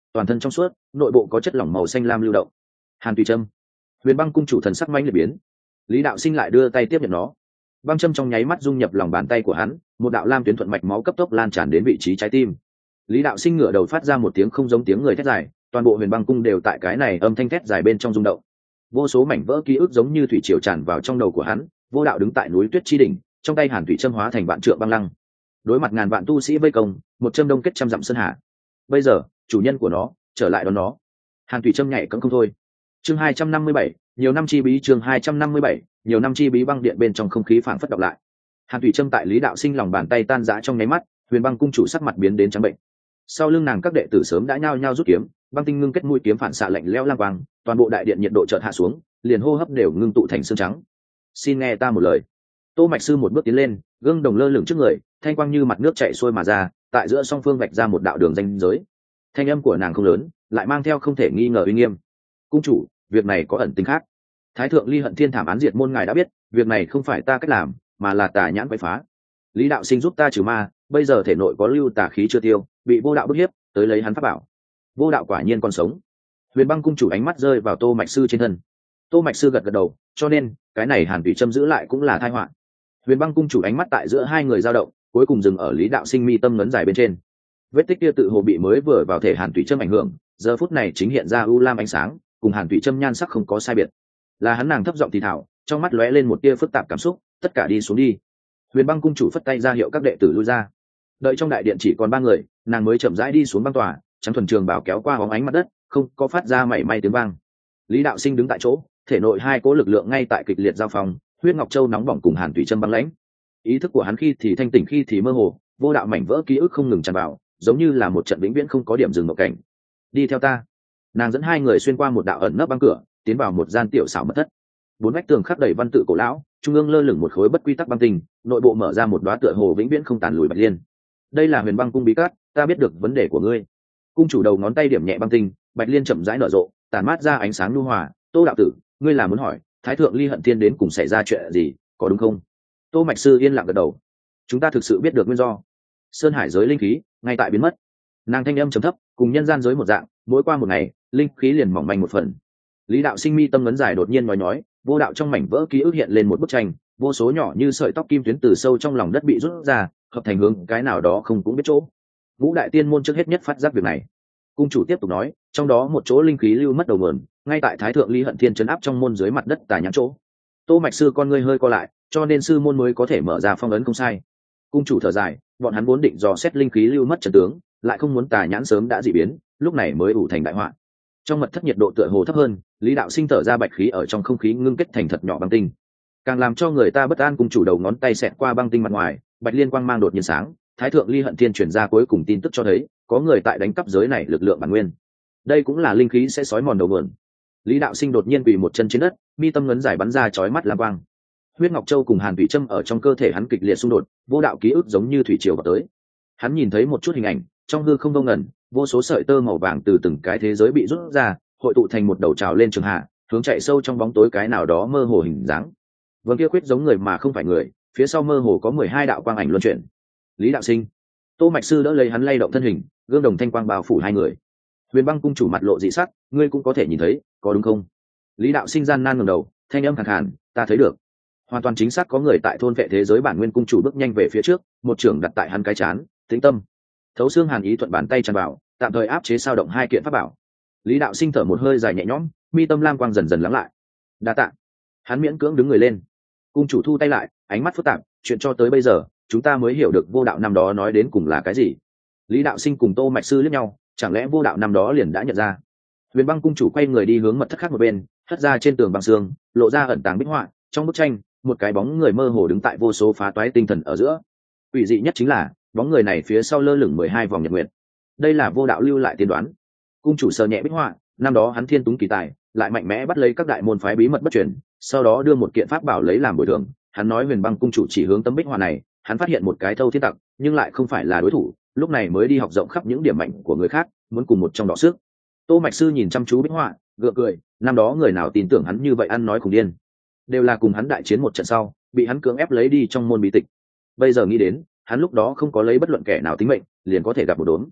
toàn thân trong suốt, nội bộ có chất lỏng màu xanh lam lưu động. Hàn Thủy Trâm. Huyền Băng cung chủ thần sắc mãnh liệt biến. Lý đạo sinh lại đưa tay tiếp nhận nó. Băng châm trong nháy mắt dung nhập lòng bàn tay của hắn, một đạo lam tuyến thuận mạch máu cấp tốc lan tràn đến vị trí trái tim. Lý đạo sinh ngửa đầu phát ra một tiếng không giống tiếng người thét dài, toàn bộ Huyền Băng cung đều tại cái này âm thanh thét dài bên trong rung động. Vô số mảnh vỡ ký ức giống như thủy triều tràn vào trong đầu của hắn, vô đạo đứng tại núi tuyết chi đỉnh, trong tay Hàn Thủy Trâm hóa thành vạn trượng băng lăng. Đối mặt ngàn vạn tu sĩ vây công, một châm đông kết trăm dặm sơn hà. Bây giờ, chủ nhân của nó trở lại đón nó. Hàn Thủy Trâm nhảy cẫng không thôi. Chương hai trăm năm mươi bảy, nhiều năm chi bí. Chương hai trăm năm mươi bảy, nhiều năm chi bí. Băng điện bên trong không khí phảng phất đọc lại. Hàn Thủy Trâm tại Lý đạo sinh lòng bàn tay tan rã trong nháy mắt, Huyền Băng cung chủ sắc mặt biến đến trắng bệnh. Sau lưng nàng các đệ tử sớm đã nhao nhao rút kiếm, băng tinh ngưng kết mũi kiếm phản xạ lạnh lẽo lang quang, toàn bộ đại điện nhiệt độ chợt hạ xuống, liền hô hấp đều ngưng tụ thành xương trắng. Xin nghe ta một lời. Tô mạch sư một bước tiến lên, gương đồng lơ lửng trước người, thanh quang như mặt nước chảy xuôi mà ra, tại giữa song phương vạch ra một đạo đường ranh giới. Thanh âm của nàng không lớn, lại mang theo không thể nghi ngờ uy nghiêm. Cung chủ, việc này có ẩn tình khác. Thái thượng Ly Hận Thiên thảm án diệt môn ngài đã biết, việc này không phải ta cách làm, mà là tà nhãn quấy phá. Lý đạo sinh giúp ta trừ ma, bây giờ thể nội có lưu tà khí chưa tiêu, bị vô đạo bức hiếp, tới lấy hắn pháp bảo. Vô đạo quả nhiên còn sống. Huyền Băng cung chủ ánh mắt rơi vào Tô mạch sư trên thân. Tô mạch sư gật gật đầu, cho nên cái này Hàn Thủy Trâm giữ lại cũng là tai họa. Huyền Băng cung chủ ánh mắt tại giữa hai người dao động, cuối cùng dừng ở Lý đạo sinh mi tâm ngấn dài bên trên. Vết tích kia tự hồ bị mới vừa vào thể Hàn Thủy Trâm ảnh hưởng, giờ phút này chính hiện ra u lam ánh sáng, cùng Hàn Thủy Trâm nhan sắc không có sai biệt. Là hắn nàng thấp giọng thì thào, trong mắt lóe lên một tia phức tạp cảm xúc, tất cả đi xuống đi. Huyền Băng cung chủ phất tay ra hiệu các đệ tử lui ra. Đợi trong đại điện chỉ còn ba người, nàng mới chậm rãi đi xuống băng tòa, trắng thuần trường bảo kéo qua bóng ánh mặt đất, không có phát ra mảy may tiếng vang. Lý đạo sinh đứng tại chỗ, thể nội hai cỗ lực lượng ngay tại kịch liệt giao phong, huyết ngọc châu nóng bỏng cùng Hàn Thủy Trâm băng lãnh. Ý thức của hắn khi thì thanh tỉnh khi thì mơ hồ, vô đạo mảnh vỡ ký ức không ngừng tràn vào, giống như là một trận vĩnh viễn không có điểm dừng một cảnh. Đi theo ta. Nàng dẫn hai người xuyên qua một đạo ẩn nấp băng cửa, tiến vào một gian tiểu xảo mật thất. Bốn vách tường khắc đầy văn tự cổ lão, trung ương lơ lửng một khối bất quy tắc băng tinh, nội bộ mở ra một đóa tựa hồ vĩnh viễn không tàn lùi bạch liên. Đây là Huyền Băng cung bí cát, ta biết được vấn đề của ngươi. Cung chủ đầu ngón tay điểm nhẹ băng tinh, bạch liên chậm rãi nở rộ, tàn mát ra ánh sáng nhu hòa. Tô đạo tử, ngươi là muốn hỏi Thái thượng Ly Hận Thiên đến cùng xảy ra chuyện gì, có đúng không? Tô mạch sư yên lặng gật đầu. Chúng ta thực sự biết được nguyên do. Sơn hải giới linh khí ngay tại biến mất. Nàng thanh âm trầm thấp, cùng nhân gian giới một dạng, mỗi qua một ngày linh khí liền mỏng manh một phần. Lý đạo sinh mi tâm ngấn dài đột nhiên nói nói, vô đạo trong mảnh vỡ ký ức hiện lên một bức tranh, vô số nhỏ như sợi tóc kim tuyến từ sâu trong lòng đất bị rút ra, hợp thành hướng cái nào đó không cũng biết chỗ. Ngũ đại tiên môn trước hết nhất phát giác việc này. Cung chủ tiếp tục nói, trong đó một chỗ linh khí lưu mất đầu nguồn, ngay tại Thái thượng Ly Hận Thiên trấn áp trong môn dưới mặt đất tà nhãn chỗ. Tô mạch sư con ngươi hơi co lại, cho nên sư môn mới có thể mở ra phong ấn không sai. Cung chủ thở dài, bọn hắn vốn định dò xét linh khí lưu mất trận tướng, lại không muốn tà nhãn sớm đã dị biến, lúc này mới ủ thành đại họa. Trong mật thất nhiệt độ tựa hồ thấp hơn, Lý đạo sinh thở ra bạch khí ở trong không khí ngưng kết thành thật nhỏ băng tinh, càng làm cho người ta bất an. Cung chủ đầu ngón tay xẹt qua băng tinh mặt ngoài, bạch liên quang mang đột nhiên sáng. Thái thượng Ly Hận Thiên truyền ra cuối cùng tin tức cho thấy, có người tại đánh cắp giới này lực lượng bản nguyên. Đây cũng là linh khí sẽ sói mòn đầu nguồn. Lý đạo sinh đột nhiên quỳ một chân trên đất, mi tâm ngấn dài bắn ra chói mắt lam quang. Huyết ngọc châu cùng Hàn Thủy Trâm ở trong cơ thể hắn kịch liệt xung đột, vô đạo ký ức giống như thủy triều vào tới. Hắn nhìn thấy một chút hình ảnh, trong hư không vô ngần, vô số sợi tơ màu vàng từ từng cái thế giới bị rút ra, hội tụ thành một đầu trào lên trường hạ, hướng chạy sâu trong bóng tối cái nào đó mơ hồ hình dáng. Vầng kia quyết giống người mà không phải người, phía sau mơ hồ có mười hai đạo quang ảnh luân chuyển. Lý đạo sinh. Tô mạch sư đỡ lấy hắn lay động thân hình, gương đồng thanh quang bao phủ hai người. Huyền Băng cung chủ mặt lộ dị sắc, ngươi cũng có thể nhìn thấy, có đúng không? Lý đạo sinh gian nan ngẩng đầu, thanh âm khàn khàn, ta thấy được. Hoàn toàn chính xác có người tại thôn vệ thế giới bản nguyên. Cung chủ bước nhanh về phía trước, một trưởng đặt tại hắn cái chán, tĩnh tâm. Thấu xương hàn ý thuận bàn tay tràn vào, tạm thời áp chế sao động hai kiện pháp bảo. Lý đạo sinh thở một hơi dài nhẹ nhõm, mi tâm lam quang dần dần lắng lại. Đa tạ. Hắn miễn cưỡng đứng người lên. Cung chủ thu tay lại, ánh mắt phức tạp, chuyện cho tới bây giờ, chúng ta mới hiểu được vô đạo năm đó nói đến cùng là cái gì. Lý đạo sinh cùng Tô mạch sư liếc nhau, chẳng lẽ vô đạo năm đó liền đã nhận ra? Huyền Băng cung chủ quay người đi hướng mật thất khác một bên, hất ra trên tường băng xương, lộ ra ẩn tàng bích họa. Trong bức tranh, một cái bóng người mơ hồ đứng tại vô số phá toái tinh thần ở giữa. Ủy dị nhất chính là, bóng người này phía sau lơ lửng mười hai vòng nhật nguyệt. Đây là vô đạo lưu lại tiên đoán. Cung chủ sờ nhẹ bích họa, năm đó hắn thiên túng kỳ tài, lại mạnh mẽ bắt lấy các đại môn phái bí mật bất truyền, sau đó đưa một kiện pháp bảo lấy làm bồi thường. Hắn nói Huyền Băng cung chủ chỉ hướng tấm bích họa này, hắn phát hiện một cái thâu thiên tặc, nhưng lại không phải là đối thủ, lúc này mới đi học rộng khắp những điểm mạnh của người khác, muốn cùng một trong đỏ sức. Tô mạch sư nhìn chăm chú bích họa, gượng cười, năm đó người nào tin tưởng hắn như vậy ăn nói khủng điên, đều là cùng hắn đại chiến một trận sau, bị hắn cưỡng ép lấy đi trong môn bí tịch. Bây giờ nghĩ đến, hắn lúc đó không có lấy bất luận kẻ nào tính mệnh, liền có thể gặp một đốm.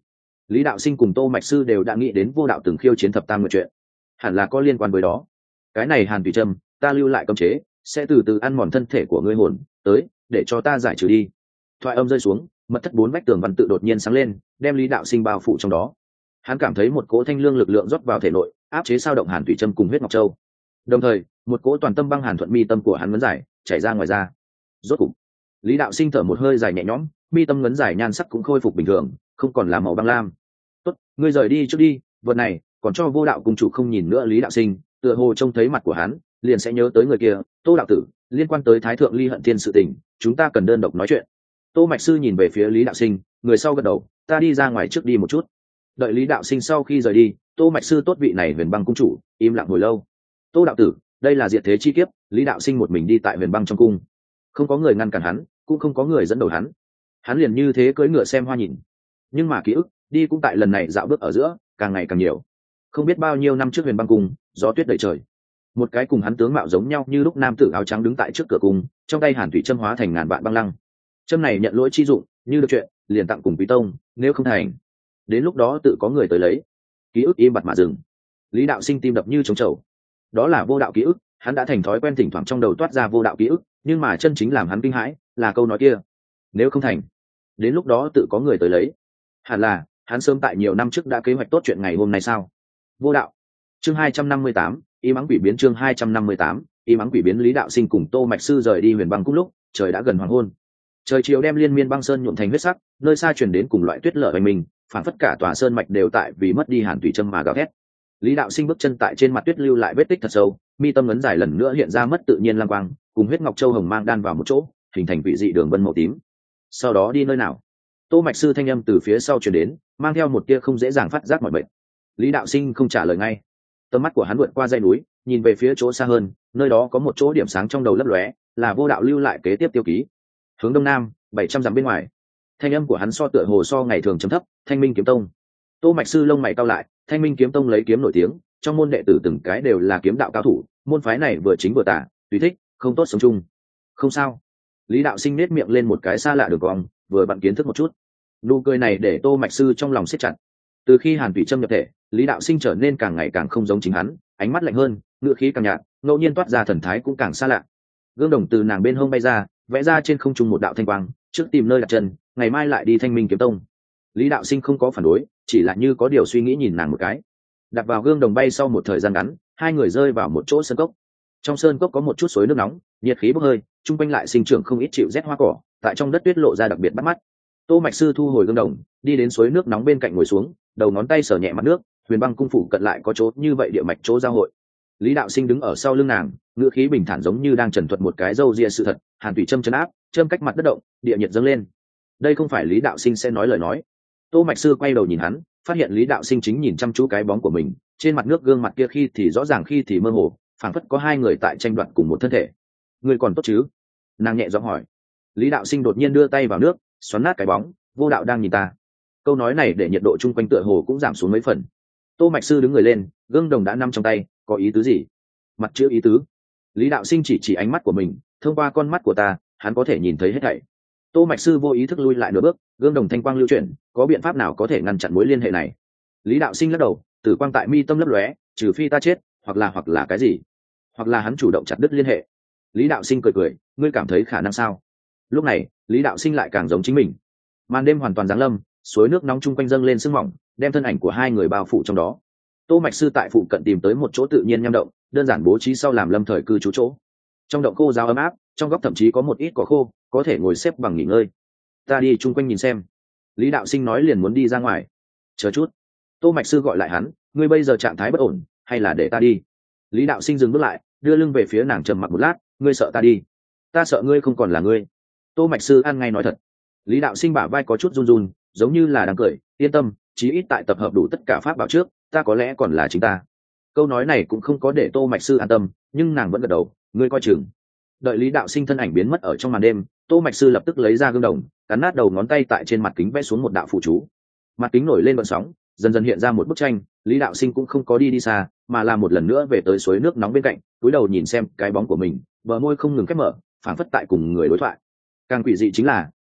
Lý đạo sinh cùng Tô Mạch Sư đều đã nghĩ đến vô đạo từng khiêu chiến thập tam nguyệt chuyện, hẳn là có liên quan với đó. Cái này Hàn Thủy Trâm, ta lưu lại cấm chế, sẽ từ từ ăn mòn thân thể của ngươi hồn, tới, để cho ta giải trừ đi. Thoại âm rơi xuống, mật thất bốn vách tường văn tự đột nhiên sáng lên, đem Lý đạo sinh bao phủ trong đó. Hắn cảm thấy một cỗ thanh lương lực lượng rót vào thể nội, áp chế sao động Hàn Thủy Trâm cùng huyết ngọc châu. Đồng thời, một cỗ toàn tâm băng hàn thuận mi tâm của hắn ngấn dài, chảy ra ngoài ra. Rốt cục, Lý đạo sinh thở một hơi dài nhẹ nhõm, mi tâm ngấn dài nhan sắc cũng khôi phục bình thường, không còn là màu băng lam. Tốt, ngươi rời đi trước đi, vật này còn cho vô đạo cung chủ không nhìn nữa. Lý đạo sinh tựa hồ trông thấy mặt của hắn, liền sẽ nhớ tới người kia, Tô đạo tử, liên quan tới Thái thượng Ly Hận Thiên sự tình, chúng ta cần đơn độc nói chuyện. Tô Mạch Sư nhìn về phía Lý đạo sinh, người sau gật đầu, ta đi ra ngoài trước đi một chút. Đợi Lý đạo sinh sau khi rời đi, Tô Mạch Sư tốt vị này Huyền Băng cung chủ im lặng hồi lâu. Tô đạo tử, đây là diệt thế chi kiếp. Lý đạo sinh một mình đi tại Huyền Băng trong cung, không có người ngăn cản hắn, cũng không có người dẫn đầu hắn, hắn liền như thế cưỡi ngựa xem hoa nhìn. Nhưng mà ký ức đi cũng tại lần này dạo bước ở giữa càng ngày càng nhiều. Không biết bao nhiêu năm trước Huyền Băng cung, gió tuyết đầy trời, một cái cùng hắn tướng mạo giống nhau như lúc nam tử áo trắng đứng tại trước cửa cung, trong tay Hàn Thủy Châm hóa thành ngàn vạn băng lăng. Châm này nhận lỗi chi dụng, như được chuyện liền tặng cùng Quý tông, nếu không thành, đến lúc đó tự có người tới lấy. Ký ức im bặt mà dừng. Lý đạo sinh tim đập như trống trầu. Đó là vô đạo ký ức, hắn đã thành thói quen thỉnh thoảng trong đầu toát ra vô đạo ký ức, nhưng mà chân chính làm hắn kinh hãi là câu nói kia, nếu không thành, đến lúc đó tự có người tới lấy. Hẳn là hắn sớm tại nhiều năm trước đã kế hoạch tốt chuyện ngày hôm nay sao? Vô đạo. Chương hai trăm năm mươi tám, y mắng quỷ biến. Chương hai trăm năm mươi tám, y mắng quỷ biến. Lý đạo sinh cùng Tô Mạch Sư rời đi Huyền Băng cung lúc trời đã gần hoàng hôn. Trời chiều đem liên miên băng sơn nhuộm thành huyết sắc, nơi xa truyền đến cùng loại tuyết lở hoành mình, phản phất cả tòa sơn mạch đều tại vì mất đi Hàn Thủy Châm mà gào thét. Lý đạo sinh bước chân tại trên mặt tuyết lưu lại vết tích thật sâu, mi tâm ngấn dài lần nữa hiện ra mất tự nhiên lam quang, cùng huyết ngọc châu hồng mang đan vào một chỗ, hình thành vị dị đường vân màu tím. Sau đó đi nơi nào? Tô Mạch Sư thanh âm từ phía sau truyền đến, mang theo một tia không dễ dàng phát giác mọi bệnh. Lý đạo sinh không trả lời ngay, tầm mắt của hắn vượt qua dãy núi, nhìn về phía chỗ xa hơn, nơi đó có một chỗ điểm sáng trong đầu lấp lóe, là vô đạo lưu lại kế tiếp tiêu ký. Hướng đông nam, bảy trăm dặm bên ngoài. Thanh âm của hắn so tựa hồ so ngày thường trầm thấp, Thanh Minh kiếm tông. Tô Mạch Sư lông mày cau lại, Thanh Minh kiếm tông lấy kiếm nổi tiếng, trong môn đệ tử từng cái đều là kiếm đạo cao thủ, môn phái này vừa chính vừa tà, tùy thích, không tốt sống chung. Không sao. Lý đạo sinh nét miệng lên một cái xa lạ đường cong, vừa bận kiến thức một chút. Nụ cười này để Tô Mạch Sư trong lòng siết chặt. Từ khi Hàn Thủy Châm nhập thể, Lý đạo sinh trở nên càng ngày càng không giống chính hắn, ánh mắt lạnh hơn, ngựa khí càng nhạt, ngẫu nhiên toát ra thần thái cũng càng xa lạ. Gương đồng từ nàng bên hông bay ra, vẽ ra trên không trung một đạo thanh quang, trước tìm nơi đặt chân, ngày mai lại đi Thanh Minh kiếm tông. Lý đạo sinh không có phản đối, chỉ là như có điều suy nghĩ nhìn nàng một cái. Đặt vào gương đồng bay sau một thời gian ngắn, hai người rơi vào một chỗ sơn cốc. Trong sơn cốc có một chút suối nước nóng, nhiệt khí bốc hơi, trung quanh lại sinh trưởng không ít chịu rét hoa cỏ, tại trong đất tuyết lộ ra đặc biệt bắt mắt. Tô Mạch Sư thu hồi gương đồng, đi đến suối nước nóng bên cạnh ngồi xuống, đầu ngón tay sờ nhẹ mặt nước. Huyền Băng cung phủ cận lại có chỗ như vậy địa mạch chỗ giao hội. Lý đạo sinh đứng ở sau lưng nàng, ngữ khí bình thản giống như đang trần thuật một cái râu ria sự thật. Hàn Thủy Châm chấn áp, châm cách mặt đất động, địa nhiệt dâng lên. Đây không phải Lý đạo sinh sẽ nói lời nói. Tô Mạch Sư quay đầu nhìn hắn, phát hiện Lý đạo sinh chính nhìn chăm chú cái bóng của mình, trên mặt nước gương mặt kia khi thì rõ ràng khi thì mơ hồ, phảng phất có hai người tại tranh đoạt cùng một thân thể. Người còn tốt chứ? Nàng nhẹ giọng hỏi. Lý đạo sinh đột nhiên đưa tay vào nước, xoắn nát cái bóng, vô đạo đang nhìn ta. Câu nói này để nhiệt độ chung quanh tựa hồ cũng giảm xuống mấy phần. Tô Mạch Sư đứng người lên, gương đồng đã nằm trong tay, có ý tứ gì? Mặt chữ ý tứ. Lý đạo sinh chỉ chỉ ánh mắt của mình, thông qua con mắt của ta, hắn có thể nhìn thấy hết thảy. Tô Mạch Sư vô ý thức lui lại nửa bước, gương đồng thanh quang lưu chuyển, có biện pháp nào có thể ngăn chặn mối liên hệ này? Lý đạo sinh lắc đầu, tử quang tại mi tâm lấp lóe, trừ phi ta chết, hoặc là hoặc là cái gì, hoặc là hắn chủ động chặt đứt liên hệ. Lý đạo sinh cười cười, ngươi cảm thấy khả năng sao? Lúc này, Lý đạo sinh lại càng giống chính mình. Màn đêm hoàn toàn giáng lâm, suối nước nóng chung quanh dâng lên sương mỏng, đem thân ảnh của hai người bao phủ trong đó. Tô Mạch Sư tại phụ cận tìm tới một chỗ tự nhiên nham động, đơn giản bố trí sau làm lâm thời cư trú chỗ. Trong động khô ráo ấm áp, trong góc thậm chí có một ít cỏ khô, có thể ngồi xếp bằng nghỉ ngơi. Ta đi chung quanh nhìn xem. Lý đạo sinh nói liền muốn đi ra ngoài. Chờ chút. Tô Mạch Sư gọi lại hắn, ngươi bây giờ trạng thái bất ổn, hay là để ta đi? Lý đạo sinh dừng bước lại, đưa lưng về phía nàng trầm mặc một lát, ngươi sợ ta đi? Ta sợ ngươi không còn là ngươi. Tô Mạch Sư ăn ngay nói thật. Lý đạo sinh bả vai có chút run run, giống như là đang cười, yên tâm, chí ít tại tập hợp đủ tất cả pháp bảo trước, ta có lẽ còn là chính ta. Câu nói này cũng không có để Tô Mạch Sư an tâm, nhưng nàng vẫn gật đầu, ngươi coi chừng. Đợi Lý đạo sinh thân ảnh biến mất ở trong màn đêm, Tô Mạch Sư lập tức lấy ra gương đồng, cắn nát đầu ngón tay tại trên mặt kính vẽ xuống một đạo phù chú. Mặt kính nổi lên gợn sóng, dần dần hiện ra một bức tranh. Lý đạo sinh cũng không có đi đi xa, mà là một lần nữa về tới suối nước nóng bên cạnh, cúi đầu nhìn xem cái bóng của mình, bờ môi không ngừng khép mở, phảng phất tại cùng người đối thoại. Càng quỷ dị chính là,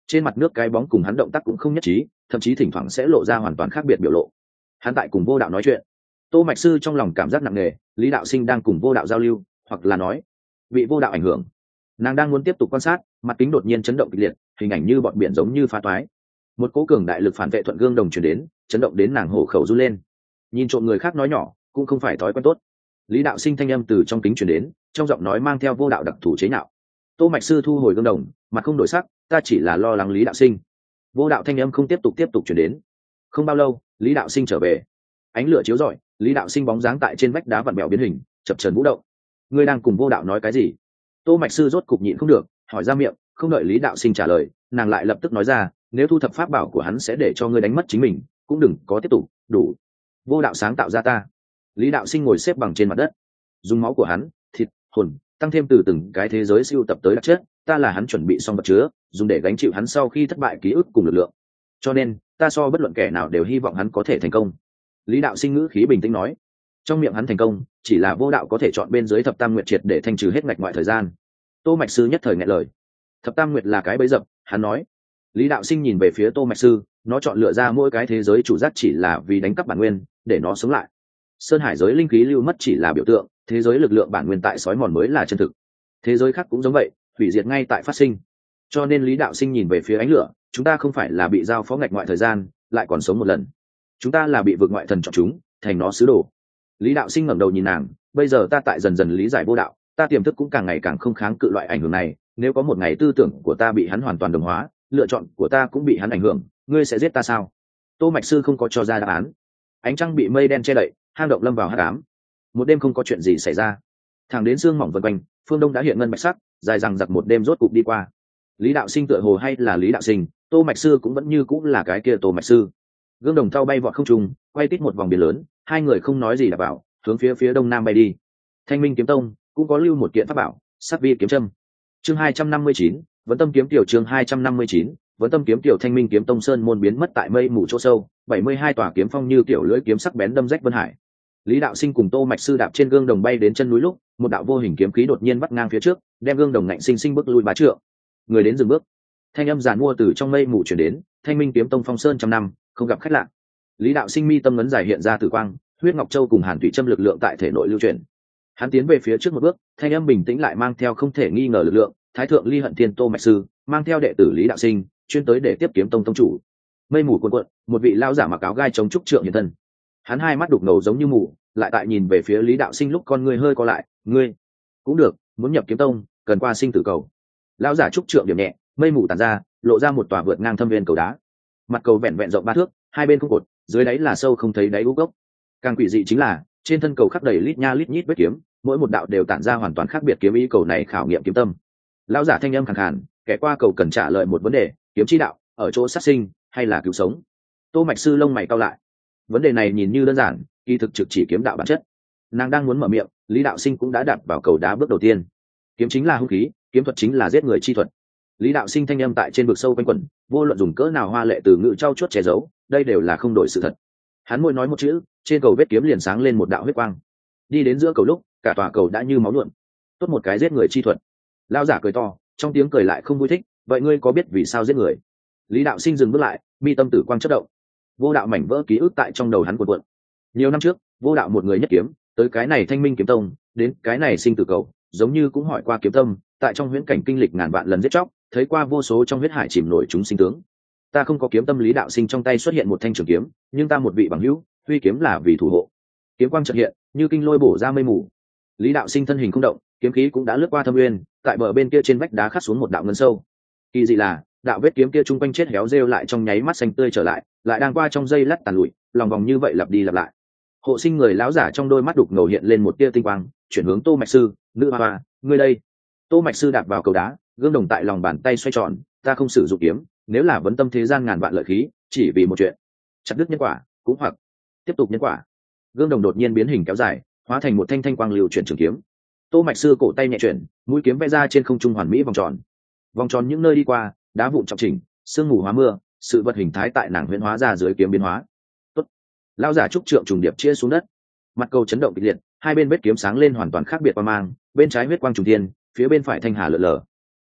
trên mặt nước cái bóng cùng hắn động tác cũng không nhất trí, thậm chí thỉnh thoảng sẽ lộ ra hoàn toàn khác biệt biểu lộ. Hắn tại cùng vô đạo nói chuyện. Tô mạch sư trong lòng cảm giác nặng nề, Lý đạo sinh đang cùng vô đạo giao lưu, hoặc là nói bị vô đạo ảnh hưởng. Nàng đang muốn tiếp tục quan sát, mặt kính đột nhiên chấn động kịch liệt, hình ảnh như bọn biển giống như phá toái. Một cỗ cường đại lực phản vệ thuận gương đồng truyền đến, chấn động đến nàng hổ khẩu run lên. Nhìn trộm người khác nói nhỏ cũng không phải thói quen tốt. Lý đạo sinh thanh âm từ trong kính truyền đến, trong giọng nói mang theo vô đạo đặc thù chế nhạo. Tô mạch sư thu hồi gương đồng, mặt không đổi sắc, ta chỉ là lo lắng Lý đạo sinh. Vô đạo thanh âm không tiếp tục tiếp tục truyền đến. Không bao lâu, Lý đạo sinh trở về. Ánh lửa chiếu rọi, Lý đạo sinh bóng dáng tại trên vách đá vặn bèo biến hình, chập chờn vũ động. Ngươi đang cùng vô đạo nói cái gì? Tô mạch sư rốt cục nhịn không được, hỏi ra miệng. Không đợi Lý đạo sinh trả lời, nàng lại lập tức nói ra, nếu thu thập pháp bảo của hắn sẽ để cho ngươi đánh mất chính mình, cũng đừng có tiếp tục. Đủ. Vô đạo sáng tạo ra ta. Lý đạo sinh ngồi xếp bằng trên mặt đất, dùng máu của hắn, thịt, hồn, tăng thêm từ từng cái thế giới siêu tập tới đặc chất, ta là hắn chuẩn bị xong vật chứa, dùng để gánh chịu hắn sau khi thất bại ký ức cùng lực lượng. Cho nên, ta so bất luận kẻ nào đều hy vọng hắn có thể thành công. Lý đạo sinh ngữ khí bình tĩnh nói. Trong miệng hắn thành công, chỉ là vô đạo có thể chọn bên dưới thập tam nguyệt triệt để thanh trừ hết ngạch ngoại thời gian. Tô mạch sư nhất thời nghẹn lời. Thập tam nguyệt là cái bẫy dập, hắn nói. Lý đạo sinh nhìn về phía Tô mạch sư, nó chọn lựa ra mỗi cái thế giới chủ giác chỉ là vì đánh cắp bản nguyên, để nó sống lại. Sơn hải giới linh khí lưu mất chỉ là biểu tượng, thế giới lực lượng bản nguyên tại sói mòn mới là chân thực. Thế giới khác cũng giống vậy, hủy diệt ngay tại phát sinh. Cho nên Lý đạo sinh nhìn về phía ánh lửa, chúng ta không phải là bị giao phó ngạch ngoại thời gian, lại còn sống một lần. Chúng ta là bị vượt ngoại thần chọn chúng, thành nó sứ đồ. Lý đạo sinh ngẩng đầu nhìn nàng, bây giờ ta tại dần dần lý giải vô đạo, ta tiềm thức cũng càng ngày càng không kháng cự loại ảnh hưởng này, nếu có một ngày tư tưởng của ta bị hắn hoàn toàn đồng hóa, lựa chọn của ta cũng bị hắn ảnh hưởng, ngươi sẽ giết ta sao? Tô mạch sư không có cho ra đáp án. Ánh trăng bị mây đen che đậy, hang động lâm vào hắc ám. Một đêm không có chuyện gì xảy ra, thẳng đến sương mỏng vần quanh, phương đông đã hiện ngân bạch sắc, dài dằng dặc một đêm rốt cục đi qua. Lý đạo sinh tựa hồ hay là Lý đạo sinh, Tô mạch sư cũng vẫn như cũng là cái kia Tô mạch sư. Gương đồng thau bay vọt không trung, quay tít một vòng biển lớn, hai người không nói gì đạp vào, hướng phía phía đông nam bay đi. Thanh Minh kiếm tông cũng có lưu một kiện pháp bảo, Sát Vi kiếm châm. Chương hai trăm năm mươi chín, Vấn Tâm kiếm tiểu chương hai trăm năm mươi chín, Vấn Tâm kiếm tiểu. Thanh Minh kiếm tông sơn môn biến mất tại mây mù chỗ sâu, bảy mươi hai tòa kiếm phong như tiểu lưỡi kiếm sắc bén đâm rách vân hải. Lý đạo sinh cùng Tô mạch sư đạp trên gương đồng bay đến chân núi lúc, một đạo vô hình kiếm khí đột nhiên bắt ngang phía trước, đem gương đồng ngạnh sinh sinh bước lui bá trượng. Người đến dừng bước. Thanh âm giàn mua từ trong mây mù truyền đến, Thanh Minh kiếm tông phong sơn trăm năm, không gặp khách lạ. Lý đạo sinh mi tâm ngấn dài hiện ra tử quang, huyết ngọc châu cùng hàn thủy châm lực lượng tại thể nội lưu chuyển. Hắn tiến về phía trước một bước, thanh âm bình tĩnh lại mang theo không thể nghi ngờ lực lượng. Thái thượng Ly Hận Thiên Tô mạch sư mang theo đệ tử Lý đạo sinh, chuyên tới để tiếp kiếm tông tông chủ. Mây mù cuồn cuộn, một vị lão giả mặc áo gai chống trúc trượng hiện thân. Hắn hai mắt đục ngầu giống như mù, lại tại nhìn về phía Lý đạo sinh lúc con người hơi co lại. Ngươi cũng được, muốn nhập kiếm tông, cần qua sinh tử cầu. Lão giả trúc trượng điểm nhẹ, mây mù tản ra, lộ ra một tòa vượt ngang thâm viên cầu đá. Mặt cầu vẹn vẹn rộng ba thước, hai bên không cột, dưới đáy là sâu không thấy đáy u gốc. Càng quỷ dị chính là trên thân cầu khắc đầy lít nha lít nhít vết kiếm, mỗi một đạo đều tản ra hoàn toàn khác biệt kiếm ý. Cầu này khảo nghiệm kiếm tâm. Lão giả thanh âm khàn khàn, kẻ qua cầu cần trả lời một vấn đề, kiếm chi đạo ở chỗ sát sinh hay là cứu sống? Tô mạch sư lông mày cau lại. Vấn đề này nhìn như đơn giản, kỳ thực trực chỉ kiếm đạo bản chất. Nàng đang muốn mở miệng, Lý đạo sinh cũng đã đạp vào cầu đá bước đầu tiên. Kiếm chính là hung khí, kiếm thuật chính là giết người chi thuật. Lý đạo sinh thanh âm tại trên vực sâu quanh quẩn, vô luận dùng cỡ nào hoa lệ từ ngữ trau chuốt che giấu, đây đều là không đổi sự thật. Hắn môi nói một chữ, trên cầu vết kiếm liền sáng lên một đạo huyết quang. Đi đến giữa cầu lúc, cả tòa cầu đã như máu nhuộm. Tốt một cái giết người chi thuật. Lão giả cười to, trong tiếng cười lại không vui thích. Vậy ngươi có biết vì sao giết người? Lý đạo sinh dừng bước lại, mi tâm tử quang chớp động. Vô đạo mảnh vỡ ký ức tại trong đầu hắn cuộn cuộn. Nhiều năm trước, vô đạo một người nhất kiếm tới cái này Thanh Minh kiếm tông, đến cái này sinh tử cầu, giống như cũng hỏi qua kiếm tâm, tại trong huyễn cảnh kinh lịch ngàn vạn lần giết chóc, thấy qua vô số trong huyết hải chìm nổi chúng sinh tướng. Ta không có kiếm tâm. Lý đạo sinh trong tay xuất hiện một thanh trường kiếm, nhưng ta một vị bằng hữu, huy kiếm là vì thủ hộ. Kiếm quang chợt hiện, như kinh lôi bổ ra mây mù. Lý đạo sinh thân hình không động, kiếm khí cũng đã lướt qua thâm nguyên, tại bờ bên kia trên vách đá khắc xuống một đạo ngân sâu. Kỳ dị là, đạo vết kiếm kia trung quanh chết héo rêu lại trong nháy mắt xanh tươi trở lại, lại đang qua trong dây lắt tàn lụi, lòng vòng như vậy lặp đi lặp lại. Hộ sinh người lão giả trong đôi mắt đục ngầu hiện lên một tia tinh quang, chuyển hướng Tô mạch sư, nữ hoa hoa, ngươi đây. Tô mạch sư đạp vào cầu đá, gương đồng tại lòng bàn tay xoay tròn, ta không sử dụng kiếm, nếu là vấn tâm thế gian ngàn vạn lợi khí, chỉ vì một chuyện, chặt đứt nhân quả, cũng hoặc tiếp tục nhân quả. Gương đồng đột nhiên biến hình kéo dài, hóa thành một thanh thanh quang lưu chuyển trường kiếm. Tô mạch sư cổ tay nhẹ chuyển, mũi kiếm vẽ ra trên không trung hoàn mỹ vòng tròn. Vòng tròn những nơi đi qua, đá vụn trọng chỉnh, sương mù hóa mưa, sự vật hình thái tại nàng huyễn hóa ra dưới kiếm biến hóa. Tốt. Lão giả trúc trượng trùng điệp chia xuống đất. Mặt cầu chấn động kịch liệt, hai bên vết kiếm sáng lên hoàn toàn khác biệt qua mang, bên trái huyết quang trùng thiên, phía bên phải thanh hà lượn lờ.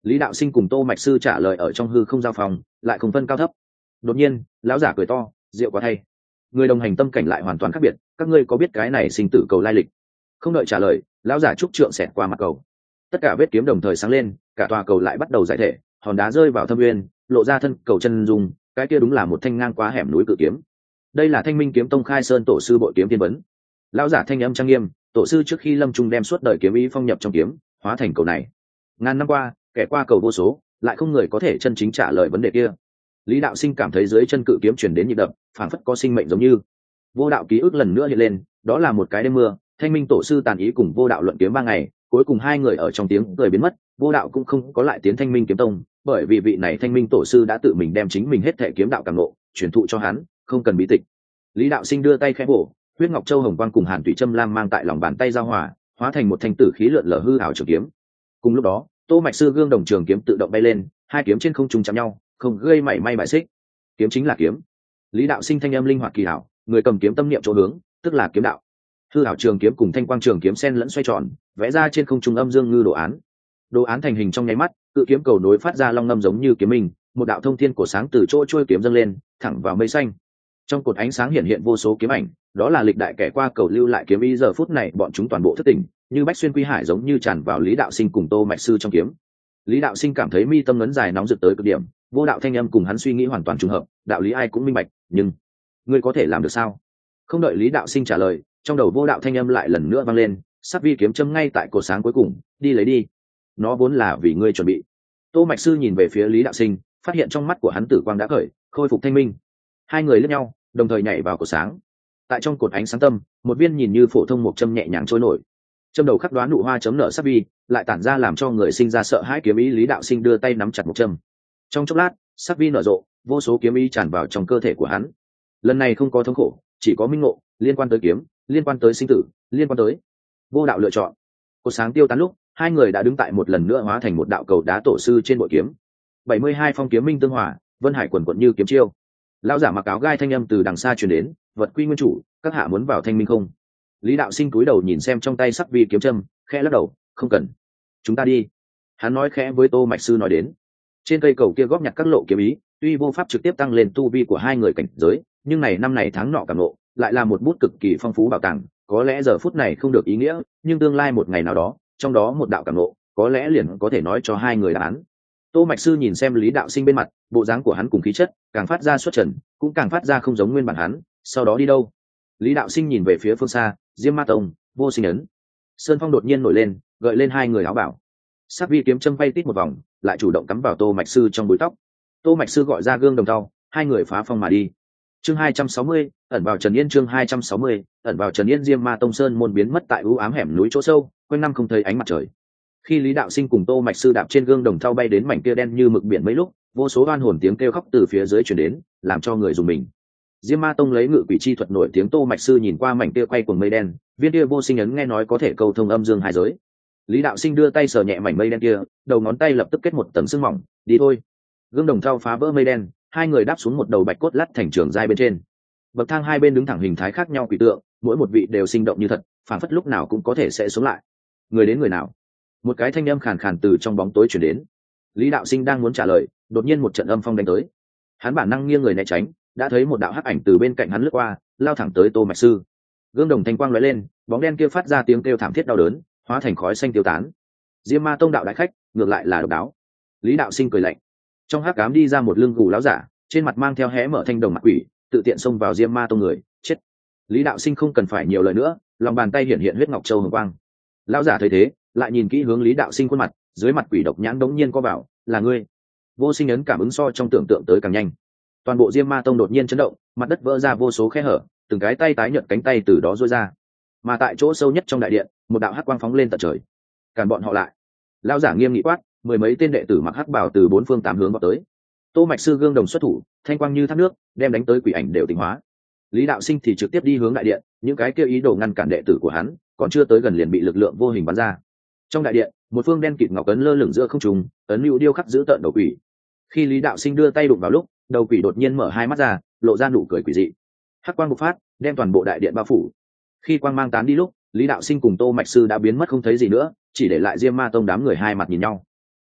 Lý đạo sinh cùng tô mạch sư trả lời ở trong hư không giao phòng, lại không phân cao thấp. Đột nhiên lão giả cười to, rượu quá thay. Người đồng hành tâm cảnh lại hoàn toàn khác biệt, các ngươi có biết cái này sinh tử cầu lai lịch? Không đợi trả lời, lão giả trúc trượng xẹt qua mặt cầu, tất cả vết kiếm đồng thời sáng lên, cả tòa cầu lại bắt đầu giải thể, hòn đá rơi vào thâm nguyên, lộ ra thân cầu chân dung, cái kia đúng là một thanh ngang qua hẻm núi cự kiếm. Đây là Thanh Minh kiếm tông khai sơn tổ sư bội kiếm tiên vấn. Lão giả thanh âm trang nghiêm, tổ sư trước khi lâm trung đem suốt đời kiếm ý phong nhập trong kiếm, hóa thành cầu này. Ngàn năm qua, kẻ qua cầu vô số, lại không người có thể chân chính trả lời vấn đề kia. Lý đạo sinh cảm thấy dưới chân cự kiếm chuyển đến nhịp đập, phảng phất có sinh mệnh giống như. Vô đạo ký ức lần nữa hiện lên, đó là một cái đêm mưa, Thanh Minh tổ sư tàn ý cùng vô đạo luận kiếm ba ngày, cuối cùng hai người ở trong tiếng cười biến mất, vô đạo cũng không có lại tiến Thanh Minh kiếm tông, bởi vì vị này Thanh Minh tổ sư đã tự mình đem chính mình hết thể kiếm đạo càng ngộ truyền thụ cho hắn, không cần bí tịch. Lý đạo sinh đưa tay khẽ bổ, huyết ngọc châu hồng quang cùng hàn thủy châm lam mang tại lòng bàn tay giao hòa, hóa thành một thanh tử khí lượn lờ hư ảo trường kiếm. Cùng lúc đó, tô mạch sư gương đồng trường kiếm tự động bay lên, hai kiếm trên không trung chạm nhau, không gây mảy may bại xích. Kiếm chính là kiếm. Lý đạo sinh thanh âm linh hoạt kỳ hảo, người cầm kiếm tâm niệm chỗ hướng, tức là kiếm đạo. Hư ảo trường kiếm cùng thanh quang trường kiếm xen lẫn xoay tròn, vẽ ra trên không trung âm dương ngư đồ án. Đồ án thành hình trong nháy mắt, cự kiếm cầu nối phát ra long ngâm giống như kiếm minh, một đạo thông thiên cổ sáng từ chỗ trôi kiếm dâng lên, thẳng vào mây xanh. Trong cột ánh sáng hiện hiện vô số kiếm ảnh, đó là lịch đại kẻ qua cầu lưu lại kiếm ý, giờ phút này bọn chúng toàn bộ thất tỉnh, như bách xuyên quy hải giống như tràn vào Lý đạo sinh cùng tô mạch sư trong kiếm. Lý đạo sinh cảm thấy mi tâm ngấn dài nóng rực tới cực điểm, vô đạo thanh âm cùng hắn suy nghĩ hoàn toàn trùng hợp, đạo lý ai cũng minh bạch, nhưng ngươi có thể làm được sao? Không đợi Lý đạo sinh trả lời, trong đầu vô đạo thanh âm lại lần nữa vang lên, sắc vi kiếm châm ngay tại cột sáng cuối cùng, đi lấy đi, nó vốn là vì ngươi chuẩn bị. Tô mạch sư nhìn về phía Lý đạo sinh, phát hiện trong mắt của hắn tử quang đã khởi, khôi phục thanh minh. Hai người liếc nhau, đồng thời nhảy vào cột sáng. Tại trong cột ánh sáng tâm, một viên nhìn như phổ thông một châm nhẹ nhàng trôi nổi. Châm đầu khắc đoán nụ hoa chấm nở sắc vi, lại tản ra làm cho người sinh ra sợ hãi kiếm ý. Lý đạo sinh đưa tay nắm chặt một châm. Trong chốc lát, sắc vi nở rộ, vô số kiếm ý tràn vào trong cơ thể của hắn. Lần này không có thống khổ, chỉ có minh ngộ, liên quan tới kiếm, liên quan tới sinh tử, liên quan tới vô đạo lựa chọn. Cột sáng tiêu tán lúc, hai người đã đứng tại một lần nữa hóa thành một đạo cầu đá tổ sư trên bội kiếm. bảy mươi hai phong kiếm minh tương hòa, vân hải quần quận như kiếm chiêu. Lão giả mặc áo gai thanh âm từ đằng xa truyền đến, vật quy nguyên chủ, các hạ muốn vào thanh minh không? Lý đạo sinh cúi đầu nhìn xem trong tay sắc vi kiếm châm, khẽ lắc đầu, không cần, chúng ta đi. Hắn nói khẽ với tô mạch sư nói đến. Trên cây cầu kia góp nhặt các lộ kiếm ý, tuy vô pháp trực tiếp tăng lên tu vi của hai người cảnh giới, nhưng này năm này tháng nọ cảm nộ, lại là một bút cực kỳ phong phú bảo tàng. Có lẽ giờ phút này không được ý nghĩa, nhưng tương lai một ngày nào đó, trong đó một đạo cảm nộ, có lẽ liền có thể nói cho hai người đáp án. Tô mạch sư nhìn xem Lý đạo sinh bên mặt, bộ dáng của hắn cùng khí chất càng phát ra xuất trần, cũng càng phát ra không giống nguyên bản hắn. Sau đó đi đâu? Lý đạo sinh nhìn về phía phương xa, Diêm Ma Tông, Vô Sinh ấn. Sơn phong đột nhiên nổi lên, gợi lên hai người áo bảo. Sắc vi kiếm châm bay tít một vòng, lại chủ động cắm vào tô mạch sư trong búi tóc. Tô mạch sư gọi ra gương đồng thau, hai người phá phong mà đi. Chương hai trăm sáu mươi, ẩn vào Trần Yên. Chương hai trăm sáu mươi, ẩn vào Trần Yên. Diêm Ma Tông sơn môn biến mất tại u ám hẻm núi chỗ sâu, quanh năm không thấy ánh mặt trời. Khi Lý đạo sinh cùng tô mạch sư đạp trên gương đồng thau bay đến mảnh kia đen như mực biển mấy lúc, vô số oan hồn tiếng kêu khóc từ phía dưới truyền đến, làm cho người rùng mình. Diêm Ma Tông lấy ngự quỷ chi thuật nổi tiếng, tô mạch sư nhìn qua mảnh kia quay cuồng mây đen, viên kia vô sinh ấn nghe nói có thể câu thông âm dương hai giới. Lý đạo sinh đưa tay sờ nhẹ mảnh mây đen kia, đầu ngón tay lập tức kết một tầng sương mỏng, đi thôi. Gương đồng thau phá vỡ mây đen, hai người đáp xuống một đầu bạch cốt lắt thành trường giai bên trên. Bậc thang hai bên đứng thẳng hình thái khác nhau quỷ tượng, mỗi một vị đều sinh động như thật, phản phất lúc nào cũng có thể sẽ sống lại. Người đến người nào? Một cái thanh âm khàn khàn từ trong bóng tối truyền đến. Lý đạo sinh đang muốn trả lời, đột nhiên một trận âm phong đánh tới. Hắn bản năng nghiêng người né tránh, đã thấy một đạo hắc ảnh từ bên cạnh hắn lướt qua, lao thẳng tới tô mạch sư. Gương đồng thanh quang lóe lên, bóng đen kia phát ra tiếng kêu thảm thiết đau đớn, hóa thành khói xanh tiêu tán. Diêm Ma Tông đạo đại khách, ngược lại là độc đáo. Lý đạo sinh cười lạnh. Trong hắc ám đi ra một lưng gù láo giả, trên mặt mang theo hé mở thanh đồng mặt quỷ, tự tiện xông vào Diêm Ma Tông người, chết. Lý đạo sinh không cần phải nhiều lời nữa, lòng bàn tay hiện hiện huyết ngọc châu hồng quang. Lão giả thấy thế, lại nhìn kỹ hướng Lý đạo sinh khuôn mặt, dưới mặt quỷ độc nhãn đống nhiên co vào, là ngươi. Vô sinh ấn cảm ứng so trong tưởng tượng tới càng nhanh. Toàn bộ Diêm Ma Tông đột nhiên chấn động, mặt đất vỡ ra vô số khe hở, từng cái tay tái nhợt cánh tay từ đó rối ra. Mà tại chỗ sâu nhất trong đại điện, một đạo hắc quang phóng lên tận trời. Cản bọn họ lại. Lão giả nghiêm nghị quát, mười mấy tên đệ tử mặc hắc bào từ bốn phương tám hướng vào tới. Tô mạch sư gương đồng xuất thủ, thanh quang như thác nước, đem đánh tới quỷ ảnh đều tỉnh hóa. Lý đạo sinh thì trực tiếp đi hướng đại điện, những cái kia ý đồ ngăn cản đệ tử của hắn, còn chưa tới gần liền bị lực lượng vô hình bắn ra. Trong đại điện, một phương đen kịt ngọc ấn lơ lửng giữa không trung, ấn lưu điêu khắc giữ tợn đầu quỷ. Khi Lý đạo sinh đưa tay đụng vào lúc, đầu quỷ đột nhiên mở hai mắt ra, lộ ra nụ cười quỷ dị. Hắc quang bộc phát, đem toàn bộ đại điện bao phủ. Khi quang mang tán đi lúc, Lý đạo sinh cùng tô mạch sư đã biến mất không thấy gì nữa, chỉ để lại Diêm Ma Tông đám người hai mặt nhìn nhau.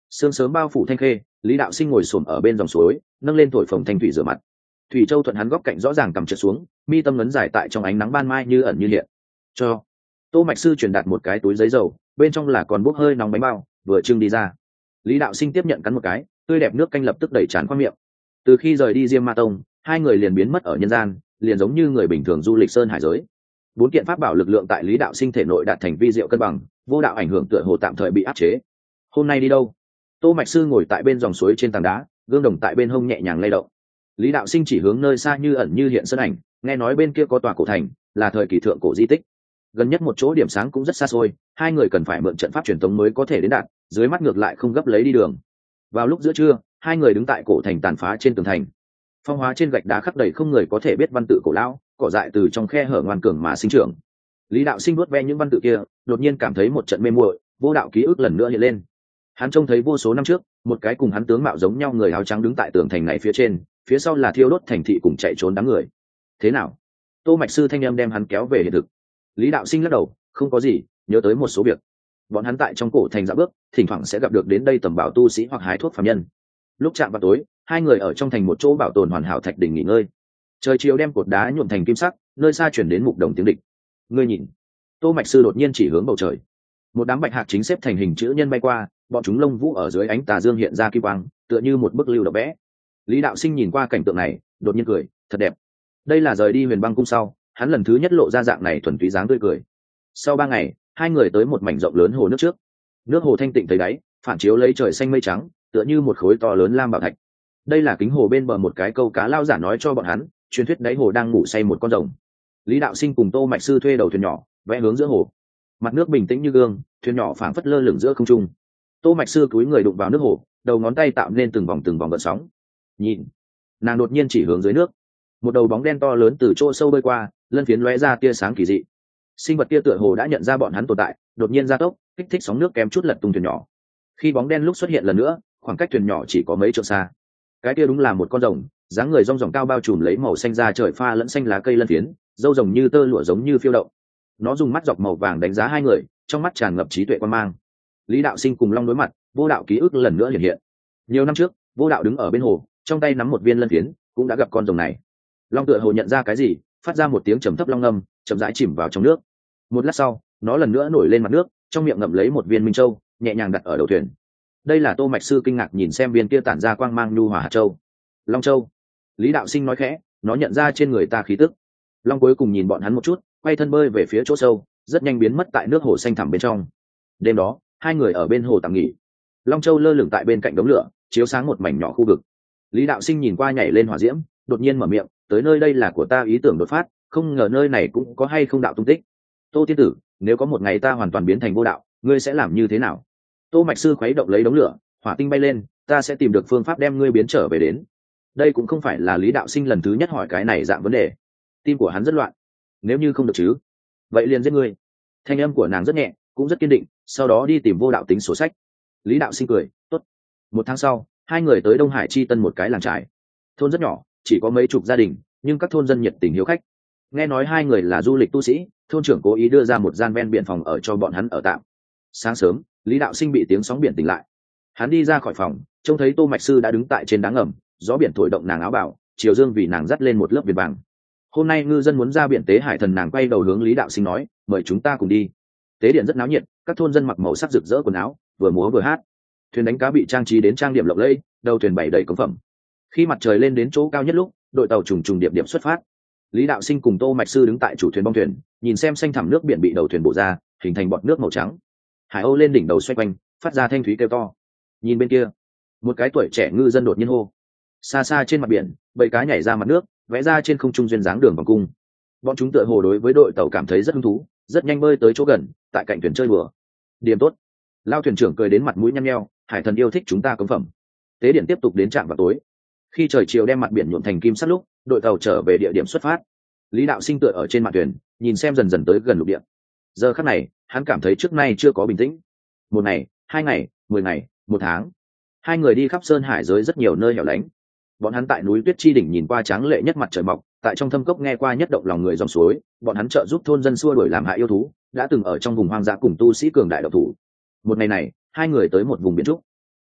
sương sớm bao phủ thanh khê, Lý Đạo Sinh ngồi xổm ở bên dòng suối, nâng lên thổi phồng thanh thủy rửa mặt. Thủy châu thuận hắn góc cạnh rõ ràng cầm trượt xuống, mi tâm ngấn dài tại trong ánh nắng ban mai như ẩn như hiện. Cho Tô Mạch Sư truyền đạt một cái túi giấy dầu, bên trong là còn bốc hơi nóng bánh bao, vừa trưng đi ra. Lý Đạo Sinh tiếp nhận cắn một cái, tươi đẹp nước canh lập tức đẩy tràn qua miệng. Từ khi rời đi Diêm Ma Tông, hai người liền biến mất ở nhân gian, liền giống như người bình thường du lịch sơn hải giới. Bốn kiện pháp bảo lực lượng tại Lý Đạo Sinh thể nội đạt thành vi diệu cân bằng, vô đạo ảnh hưởng tựa hồ tạm thời bị áp chế. Hôm nay đi đâu? Tô Mạch Sư ngồi tại bên dòng suối trên tảng đá, gương đồng tại bên hông nhẹ nhàng lay động. Lý Đạo Sinh chỉ hướng nơi xa như ẩn như hiện sơn ảnh, nghe nói bên kia có tòa cổ thành, là thời kỳ thượng cổ di tích. Gần nhất một chỗ điểm sáng cũng rất xa xôi, hai người cần phải mượn trận pháp truyền tống mới có thể đến đạt, dưới mắt ngược lại không gấp lấy đi đường. Vào lúc giữa trưa, hai người đứng tại cổ thành tàn phá trên tường thành. Phong hóa trên gạch đá khắc đầy không người có thể biết văn tự cổ lão, cỏ dại từ trong khe hở ngoan cường mà sinh trưởng. Lý Đạo Sinh vuốt ve những văn tự kia, đột nhiên cảm thấy một trận mê muội, vô đạo ký ức lần nữa hiện lên. Hắn trông thấy vô số năm trước, một cái cùng hắn tướng mạo giống nhau người áo trắng đứng tại tường thành này phía trên, phía sau là thiêu đốt thành thị cùng chạy trốn đám người. Thế nào? Tô Mạch Sư thanh âm đem hắn kéo về hiện thực. Lý Đạo Sinh lắc đầu, không có gì, nhớ tới một số việc. Bọn hắn tại trong cổ thành dạo bước, thỉnh thoảng sẽ gặp được đến đây tầm bảo tu sĩ hoặc hái thuốc phàm nhân. Lúc chạm vào tối, hai người ở trong thành một chỗ bảo tồn hoàn hảo thạch đỉnh nghỉ ngơi. Trời chiều đem cột đá nhuộm thành kim sắc, nơi xa chuyển đến mục đồng tiếng địch. Ngươi nhìn. Tô Mạch Sư đột nhiên chỉ hướng bầu trời. Một đám bạch hạc chính xếp thành hình chữ nhân bay qua, bọn chúng lông vũ ở dưới ánh tà dương hiện ra kim quang, tựa như một bức lưu độc vẽ. Lý Đạo Sinh nhìn qua cảnh tượng này, đột nhiên cười, thật đẹp. Đây là rời đi Huyền Băng cung sau, hắn lần thứ nhất lộ ra dạng này thuần túy dáng tươi cười. Sau ba ngày, hai người tới một mảnh rộng lớn hồ nước trước. Nước hồ thanh tịnh thấy đáy, phản chiếu lấy trời xanh mây trắng, tựa như một khối to lớn lam bảo thạch. Đây là kính hồ bên bờ một cái câu cá lao giả nói cho bọn hắn, truyền thuyết đáy hồ đang ngủ say một con rồng. Lý Đạo Sinh cùng Tô Mạch Sư thuê đầu thuyền nhỏ, vẽ hướng giữa hồ. Mặt nước bình tĩnh như gương, thuyền nhỏ phảng phất lơ lửng giữa không trung. Tô Mạch Sư cúi người đụng vào nước hồ, đầu ngón tay tạo nên từng vòng từng vòng gợn sóng. Nhìn, nàng đột nhiên chỉ hướng dưới nước. Một đầu bóng đen to lớn từ chỗ sâu bơi qua, lân phiến lóe ra tia sáng kỳ dị. Sinh vật kia tựa hồ đã nhận ra bọn hắn tồn tại, đột nhiên gia tốc, kích thích sóng nước kém chút lật tung thuyền nhỏ. Khi bóng đen lúc xuất hiện lần nữa, khoảng cách thuyền nhỏ chỉ có mấy trượng xa. Cái kia đúng là một con rồng, dáng người rong ròng cao bao trùm lấy màu xanh da trời pha lẫn xanh lá cây lân phiến, râu rồng như tơ lụa giống như phiêu động. Nó dùng mắt dọc màu vàng đánh giá hai người, trong mắt tràn ngập trí tuệ quan mang. Lý Đạo Sinh cùng Long đối mặt, vô đạo ký ức lần nữa hiện hiện. Nhiều năm trước, vô đạo đứng ở bên hồ, trong tay nắm một viên lân phiến, cũng đã gặp con rồng này. Long tựa hồ nhận ra cái gì, phát ra một tiếng trầm thấp long ngâm, chậm rãi chìm vào trong nước. Một lát sau, nó lần nữa nổi lên mặt nước, trong miệng ngậm lấy một viên minh châu, nhẹ nhàng đặt ở đầu thuyền. Đây là Tô Mạch Sư kinh ngạc nhìn xem viên kia tản ra quang mang nhu hòa hạt châu. Long châu. Lý Đạo Sinh nói khẽ, nó nhận ra trên người ta khí tức. Long cuối cùng nhìn bọn hắn một chút, quay thân bơi về phía chỗ sâu, rất nhanh biến mất tại nước hồ xanh thẳm bên trong. Đêm đó, hai người ở bên hồ tạm nghỉ. Long châu lơ lửng tại bên cạnh đống lửa, chiếu sáng một mảnh nhỏ khu vực. Lý Đạo Sinh nhìn qua nhảy lên hỏa diễm, đột nhiên mở miệng, tới nơi đây là của ta ý tưởng đột phát, không ngờ nơi này cũng có hay không đạo tung tích. Tô tiên tử, nếu có một ngày ta hoàn toàn biến thành vô đạo, ngươi sẽ làm như thế nào? Tô Mạch Sư khuấy động lấy đống lửa, hỏa tinh bay lên, ta sẽ tìm được phương pháp đem ngươi biến trở về đến. Đây cũng không phải là Lý Đạo Sinh lần thứ nhất hỏi cái này dạng vấn đề. Tim của hắn rất loạn. Nếu như không được chứ, vậy liền giết ngươi. Thanh âm của nàng rất nhẹ, cũng rất kiên định, sau đó đi tìm vô đạo tính sổ sách. Lý Đạo Sinh cười, tốt. Một tháng sau, hai người tới Đông Hải Chi Tân một cái làng trại. Thôn rất nhỏ, chỉ có mấy chục gia đình, nhưng các thôn dân nhiệt tình hiếu khách. Nghe nói hai người là du lịch tu sĩ, thôn trưởng cố ý đưa ra một gian ven biển phòng ở cho bọn hắn ở tạm. Sáng sớm, Lý Đạo Sinh bị tiếng sóng biển tỉnh lại. Hắn đi ra khỏi phòng, trông thấy Tô Mạch Sư đã đứng tại trên đá ngầm, gió biển thổi động nàng áo bào, chiều dương vì nàng dắt lên một lớp viền vàng. Hôm nay ngư dân muốn ra biển tế hải thần, nàng quay đầu hướng Lý Đạo Sinh nói, mời chúng ta cùng đi. Tế điện rất náo nhiệt, các thôn dân mặc màu sắc rực rỡ quần áo, vừa múa vừa hát. Thuyền đánh cá bị trang trí đến trang điểm lộng lẫy, đầu thuyền bày đầy cống phẩm. Khi mặt trời lên đến chỗ cao nhất lúc, đội tàu trùng trùng điệp điệp xuất phát. Lý Đạo Sinh cùng Tô Mạch Sư đứng tại chủ thuyền bong thuyền, nhìn xem xanh thẳm nước biển bị đầu thuyền bổ ra, hình thành bọt nước màu trắng. Hải âu lên đỉnh đầu xoay quanh, phát ra thanh thúy kêu to. Nhìn bên kia, một cái tuổi trẻ ngư dân đột nhiên hô. Xa xa trên mặt biển, bầy cá nhảy ra mặt nước, vẽ ra trên không trung duyên dáng đường vòng cung. Bọn chúng tựa hồ đối với đội tàu cảm thấy rất hứng thú, rất nhanh bơi tới chỗ gần, tại cạnh thuyền chơi bừa. Điểm tốt. Lao thuyền trưởng cười đến mặt mũi nhăn nheo, hải thần yêu thích chúng ta cống phẩm. Tế điện tiếp tục đến trạm vào tối. Khi trời chiều đem mặt biển nhuộm thành kim sắt lúc, đội tàu trở về địa điểm xuất phát. Lý Đạo Sinh tựa ở trên mặt thuyền, nhìn xem dần dần tới gần lục địa. Giờ khắc này, hắn cảm thấy trước nay chưa có bình tĩnh. Một ngày, hai ngày, mười ngày, một tháng. Hai người đi khắp sơn hải giới rất nhiều nơi hẻo lánh. Bọn hắn tại núi Tuyết Chi đỉnh nhìn qua tráng lệ nhất mặt trời mọc, tại trong thâm cốc nghe qua nhất động lòng người dòng suối, bọn hắn trợ giúp thôn dân xua đuổi làm hại yêu thú, đã từng ở trong vùng hoang dã cùng tu sĩ cường đại độc thủ. Một ngày này, hai người tới một vùng biển trúc.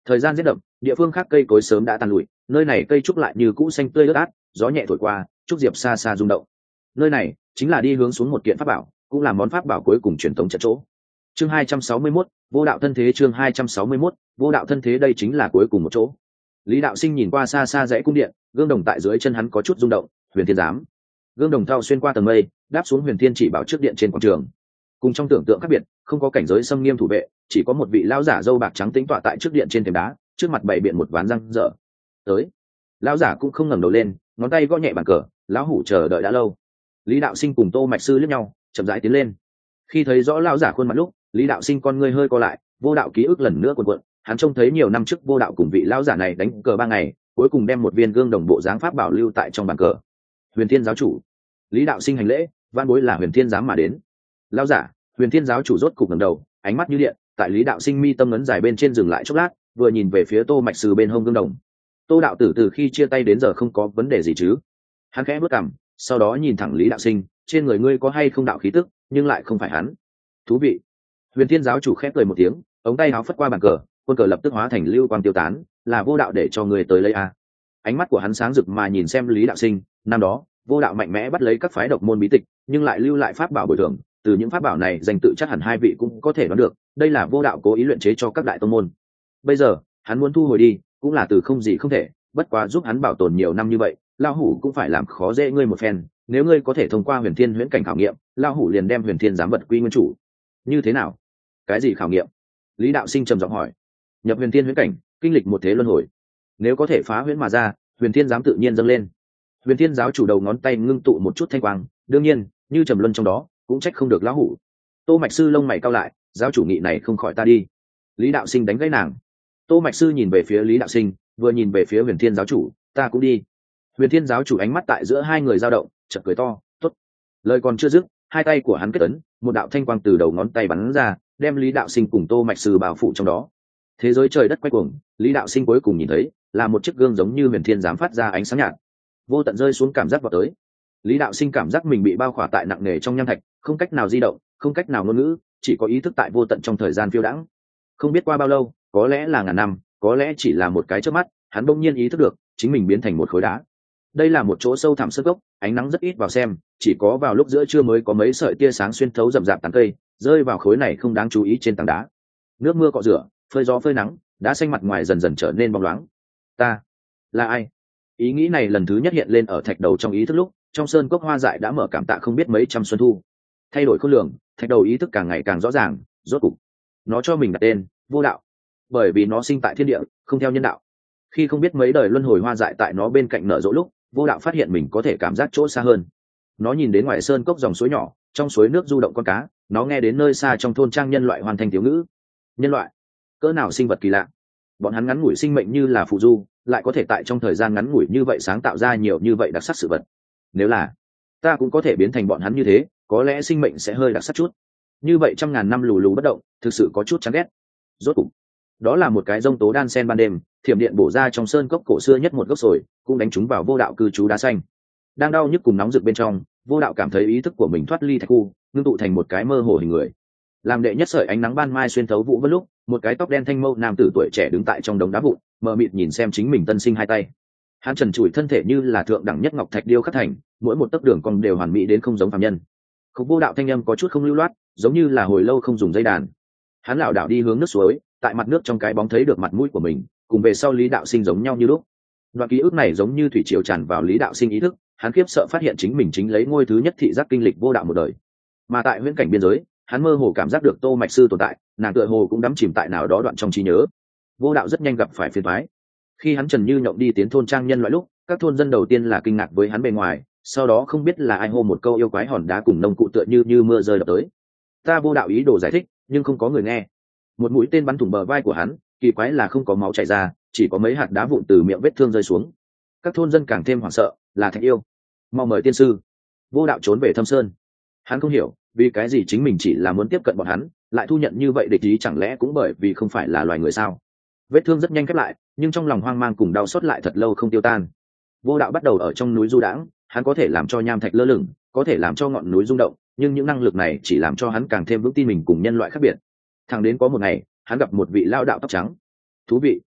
Thời gian rét đậm, địa phương khác cây cối sớm đã tàn lụi, nơi này cây trúc lại như cũ xanh tươi ướt át, gió nhẹ thổi qua, trúc diệp xa xa rung động. Nơi này chính là đi hướng xuống một kiện pháp bảo, cũng là món pháp bảo cuối cùng truyền thống trận chỗ. Chương hai trăm sáu mươi mốt, vô đạo thân thế. Chương hai trăm sáu mươi mốt, vô đạo thân thế. Đây chính là cuối cùng một chỗ. Lý Đạo Sinh nhìn qua xa xa dãy cung điện, gương đồng tại dưới chân hắn có chút rung động. Huyền Thiên Giám. Gương đồng thao xuyên qua tầng mây, đáp xuống Huyền Thiên chỉ bảo trước điện trên quảng trường. Cùng trong tưởng tượng khác biệt, không có cảnh giới xâm nghiêm thủ vệ, chỉ có một vị lão giả râu bạc trắng tĩnh tọa tại trước điện trên thềm đá, trước mặt bày biện một ván răng dở. Tới. Lão giả cũng không ngẩng đầu lên, ngón tay gõ nhẹ bàn cờ, lão hủ chờ đợi đã lâu. Lý Đạo Sinh cùng Tô Mạch Sư liếc nhau, chậm rãi tiến lên. Khi thấy rõ lão giả khuôn mặt lúc, Lý Đạo Sinh con ngươi hơi co lại, vô đạo ký ức lần nữa cuộn cuộn, hắn trông thấy nhiều năm trước vô đạo cùng vị lão giả này đánh cờ ba ngày, cuối cùng đem một viên gương đồng bộ dáng pháp bảo lưu tại trong bàn cờ. Huyền Thiên giáo chủ. Lý Đạo Sinh hành lễ, van bối là Huyền Thiên giám mà đến. Lão giả, Huyền Thiên giáo chủ rốt cục ngẩng đầu, ánh mắt như điện, tại Lý Đạo Sinh mi tâm ấn dài bên trên dừng lại chốc lát, vừa nhìn về phía Tô Mạch Sư bên hông gương đồng. Tô đạo tử từ khi chia tay đến giờ không có vấn đề gì chứ? Hắn khẽ bước cằm, sau đó nhìn thẳng Lý Đạo Sinh, trên người ngươi có hay không đạo khí tức, nhưng lại không phải hắn. Thú vị. Huyền Thiên giáo chủ khẽ cười một tiếng, ống tay áo phất qua bàn cờ, quân cờ lập tức hóa thành lưu quang tiêu tán, là vô đạo để cho người tới lấy a. Ánh mắt của hắn sáng rực mà nhìn xem Lý Đạo Sinh, năm đó, vô đạo mạnh mẽ bắt lấy các phái độc môn bí tịch, nhưng lại lưu lại pháp bảo bồi thường, từ những pháp bảo này danh tự chắc hẳn hai vị cũng có thể đoán được, đây là vô đạo cố ý luyện chế cho các đại tông môn. Bây giờ, hắn muốn thu hồi đi, cũng là từ không gì không thể, bất quá giúp hắn bảo tồn nhiều năm như vậy, lão hủ cũng phải làm khó dễ ngươi một phen, nếu ngươi có thể thông qua Huyền Thiên huyễn cảnh khảo nghiệm, lão hủ liền đem Huyền Thiên giám vật quy nguyên chủ. Như thế nào? Cái gì khảo nghiệm? Lý Đạo Sinh trầm giọng hỏi. Nhập Huyền Thiên huyễn cảnh, kinh lịch một thế luân hồi, nếu có thể phá huyễn mà ra, Huyền Thiên giám tự nhiên dâng lên. Huyền Thiên giáo chủ đầu ngón tay ngưng tụ một chút thanh quang, đương nhiên, như trầm luân trong đó, cũng trách không được lão hủ. Tô Mạch Sư lông mày cau lại, giáo chủ nghị này không khỏi ta đi. Lý Đạo Sinh đánh gãy nàng. Tô Mạch Sư nhìn về phía Lý Đạo Sinh, vừa nhìn về phía Huyền Thiên giáo chủ, ta cũng đi. Huyền Thiên giáo chủ ánh mắt tại giữa hai người dao động, chợt cười to, tốt. Lời còn chưa dứt, hai tay của hắn kết ấn, một đạo thanh quang từ đầu ngón tay bắn ra, đem Lý Đạo Sinh cùng Tô Mạch Sư bao phủ trong đó. Thế giới trời đất quay cuồng, Lý Đạo Sinh cuối cùng nhìn thấy là một chiếc gương giống như Huyền Thiên giám phát ra ánh sáng nhạt, vô tận rơi xuống cảm giác vào tới. Lý Đạo Sinh cảm giác mình bị bao khỏa tại nặng nề trong nham thạch, không cách nào di động, không cách nào ngôn ngữ, chỉ có ý thức tại vô tận trong thời gian phiêu đãng. Không biết qua bao lâu, có lẽ là ngàn năm, có lẽ chỉ là một cái chớp mắt, hắn bỗng nhiên ý thức được, chính mình biến thành một khối đá. Đây là một chỗ sâu thẳm sơn cốc, ánh nắng rất ít vào xem, chỉ có vào lúc giữa trưa mới có mấy sợi tia sáng xuyên thấu rậm rạp tán cây, rơi vào khối này không đáng chú ý trên tảng đá. Nước mưa cọ rửa, phơi gió phơi nắng, đá xanh mặt ngoài dần dần trở nên bóng loáng. Ta là ai? Ý nghĩ này lần thứ nhất hiện lên ở thạch đầu trong ý thức lúc, trong sơn cốc hoa dại đã mở cảm tạ không biết mấy trăm xuân thu. Thay đổi khối lượng, thạch đầu ý thức càng ngày càng rõ ràng, rốt cục nó cho mình đặt tên vô đạo, bởi vì nó sinh tại thiên địa, không theo nhân đạo. Khi không biết mấy đời luân hồi hoa dại tại nó bên cạnh nở rộ lúc, vô đạo phát hiện mình có thể cảm giác chỗ xa hơn. Nó nhìn đến ngoài sơn cốc dòng suối nhỏ, trong suối nước du động con cá, nó nghe đến nơi xa trong thôn trang nhân loại hoàn thành thiếu ngữ. Nhân loại, cỡ nào sinh vật kỳ lạ. Bọn hắn ngắn ngủi sinh mệnh như là phù du, lại có thể tại trong thời gian ngắn ngủi như vậy sáng tạo ra nhiều như vậy đặc sắc sự vật. Nếu là ta cũng có thể biến thành bọn hắn như thế, có lẽ sinh mệnh sẽ hơi đặc sắc chút. Như vậy trăm ngàn năm lù lù bất động, thực sự có chút chán ghét. Rốt cục, đó là một cái rông tố đan sen ban đêm, thiểm điện bổ ra trong sơn cốc cổ xưa nhất một gốc sồi, cũng đánh trúng vào vô đạo cư trú đá xanh. Đang đau nhức cùng nóng rực bên trong, vô đạo cảm thấy ý thức của mình thoát ly thạch khu, ngưng tụ thành một cái mơ hồ hình người. Làm đệ nhất sợi ánh nắng ban mai xuyên thấu vũ vân lúc, một cái tóc đen thanh mâu nam tử tuổi trẻ đứng tại trong đống đá vụn, mờ mịt nhìn xem chính mình tân sinh hai tay. Hắn trần trụi thân thể như là thượng đẳng nhất ngọc thạch điêu khắc thành, mỗi một tấc đường cong đều hoàn mỹ đến không giống phàm nhân. Khúc vô đạo thanh âm có chút không lưu loát, giống như là hồi lâu không dùng dây đàn. Hắn lảo đảo đi hướng nước suối, tại mặt nước trong cái bóng thấy được mặt mũi của mình, cùng về sau Lý Đạo Sinh giống nhau như lúc. Đoạn ký ức này giống như thủy triều tràn vào Lý Đạo Sinh ý thức, hắn khiếp sợ phát hiện chính mình chính lấy ngôi thứ nhất thị giác kinh lịch vô đạo một đời. Mà tại huyễn cảnh biên giới, hắn mơ hồ cảm giác được Tô Mạch Sư tồn tại, nàng tựa hồ cũng đắm chìm tại nào đó đoạn trong trí nhớ. Vô đạo rất nhanh gặp phải phiền toái. Khi hắn trần như nhộng đi tiến thôn trang nhân loại lúc, các thôn dân đầu tiên là kinh ngạc với hắn bề ngoài, sau đó không biết là ai hô một câu yêu quái hòn đá cùng nông cụ tựa như như mưa rơi đập tới. Ta vô đạo ý đồ giải thích, nhưng không có người nghe. Một mũi tên bắn thủng bờ vai của hắn, kỳ quái là không có máu chảy ra, chỉ có mấy hạt đá vụn từ miệng vết thương rơi xuống. Các thôn dân càng thêm hoảng sợ, là thạch yêu. Mau mời tiên sư. Vô đạo trốn về thâm sơn. Hắn không hiểu, vì cái gì chính mình chỉ là muốn tiếp cận bọn hắn, lại thu nhận như vậy địch ý, chẳng lẽ cũng bởi vì không phải là loài người sao? Vết thương rất nhanh khép lại, nhưng trong lòng hoang mang cùng đau xót lại thật lâu không tiêu tan. Vô đạo bắt đầu ở trong núi du đãng, hắn có thể làm cho nham thạch lơ lửng, có thể làm cho ngọn núi rung động, nhưng những năng lực này chỉ làm cho hắn càng thêm vững tin mình cùng nhân loại khác biệt. Thẳng đến có một ngày, hắn gặp một vị lao đạo tóc trắng. Thú vị,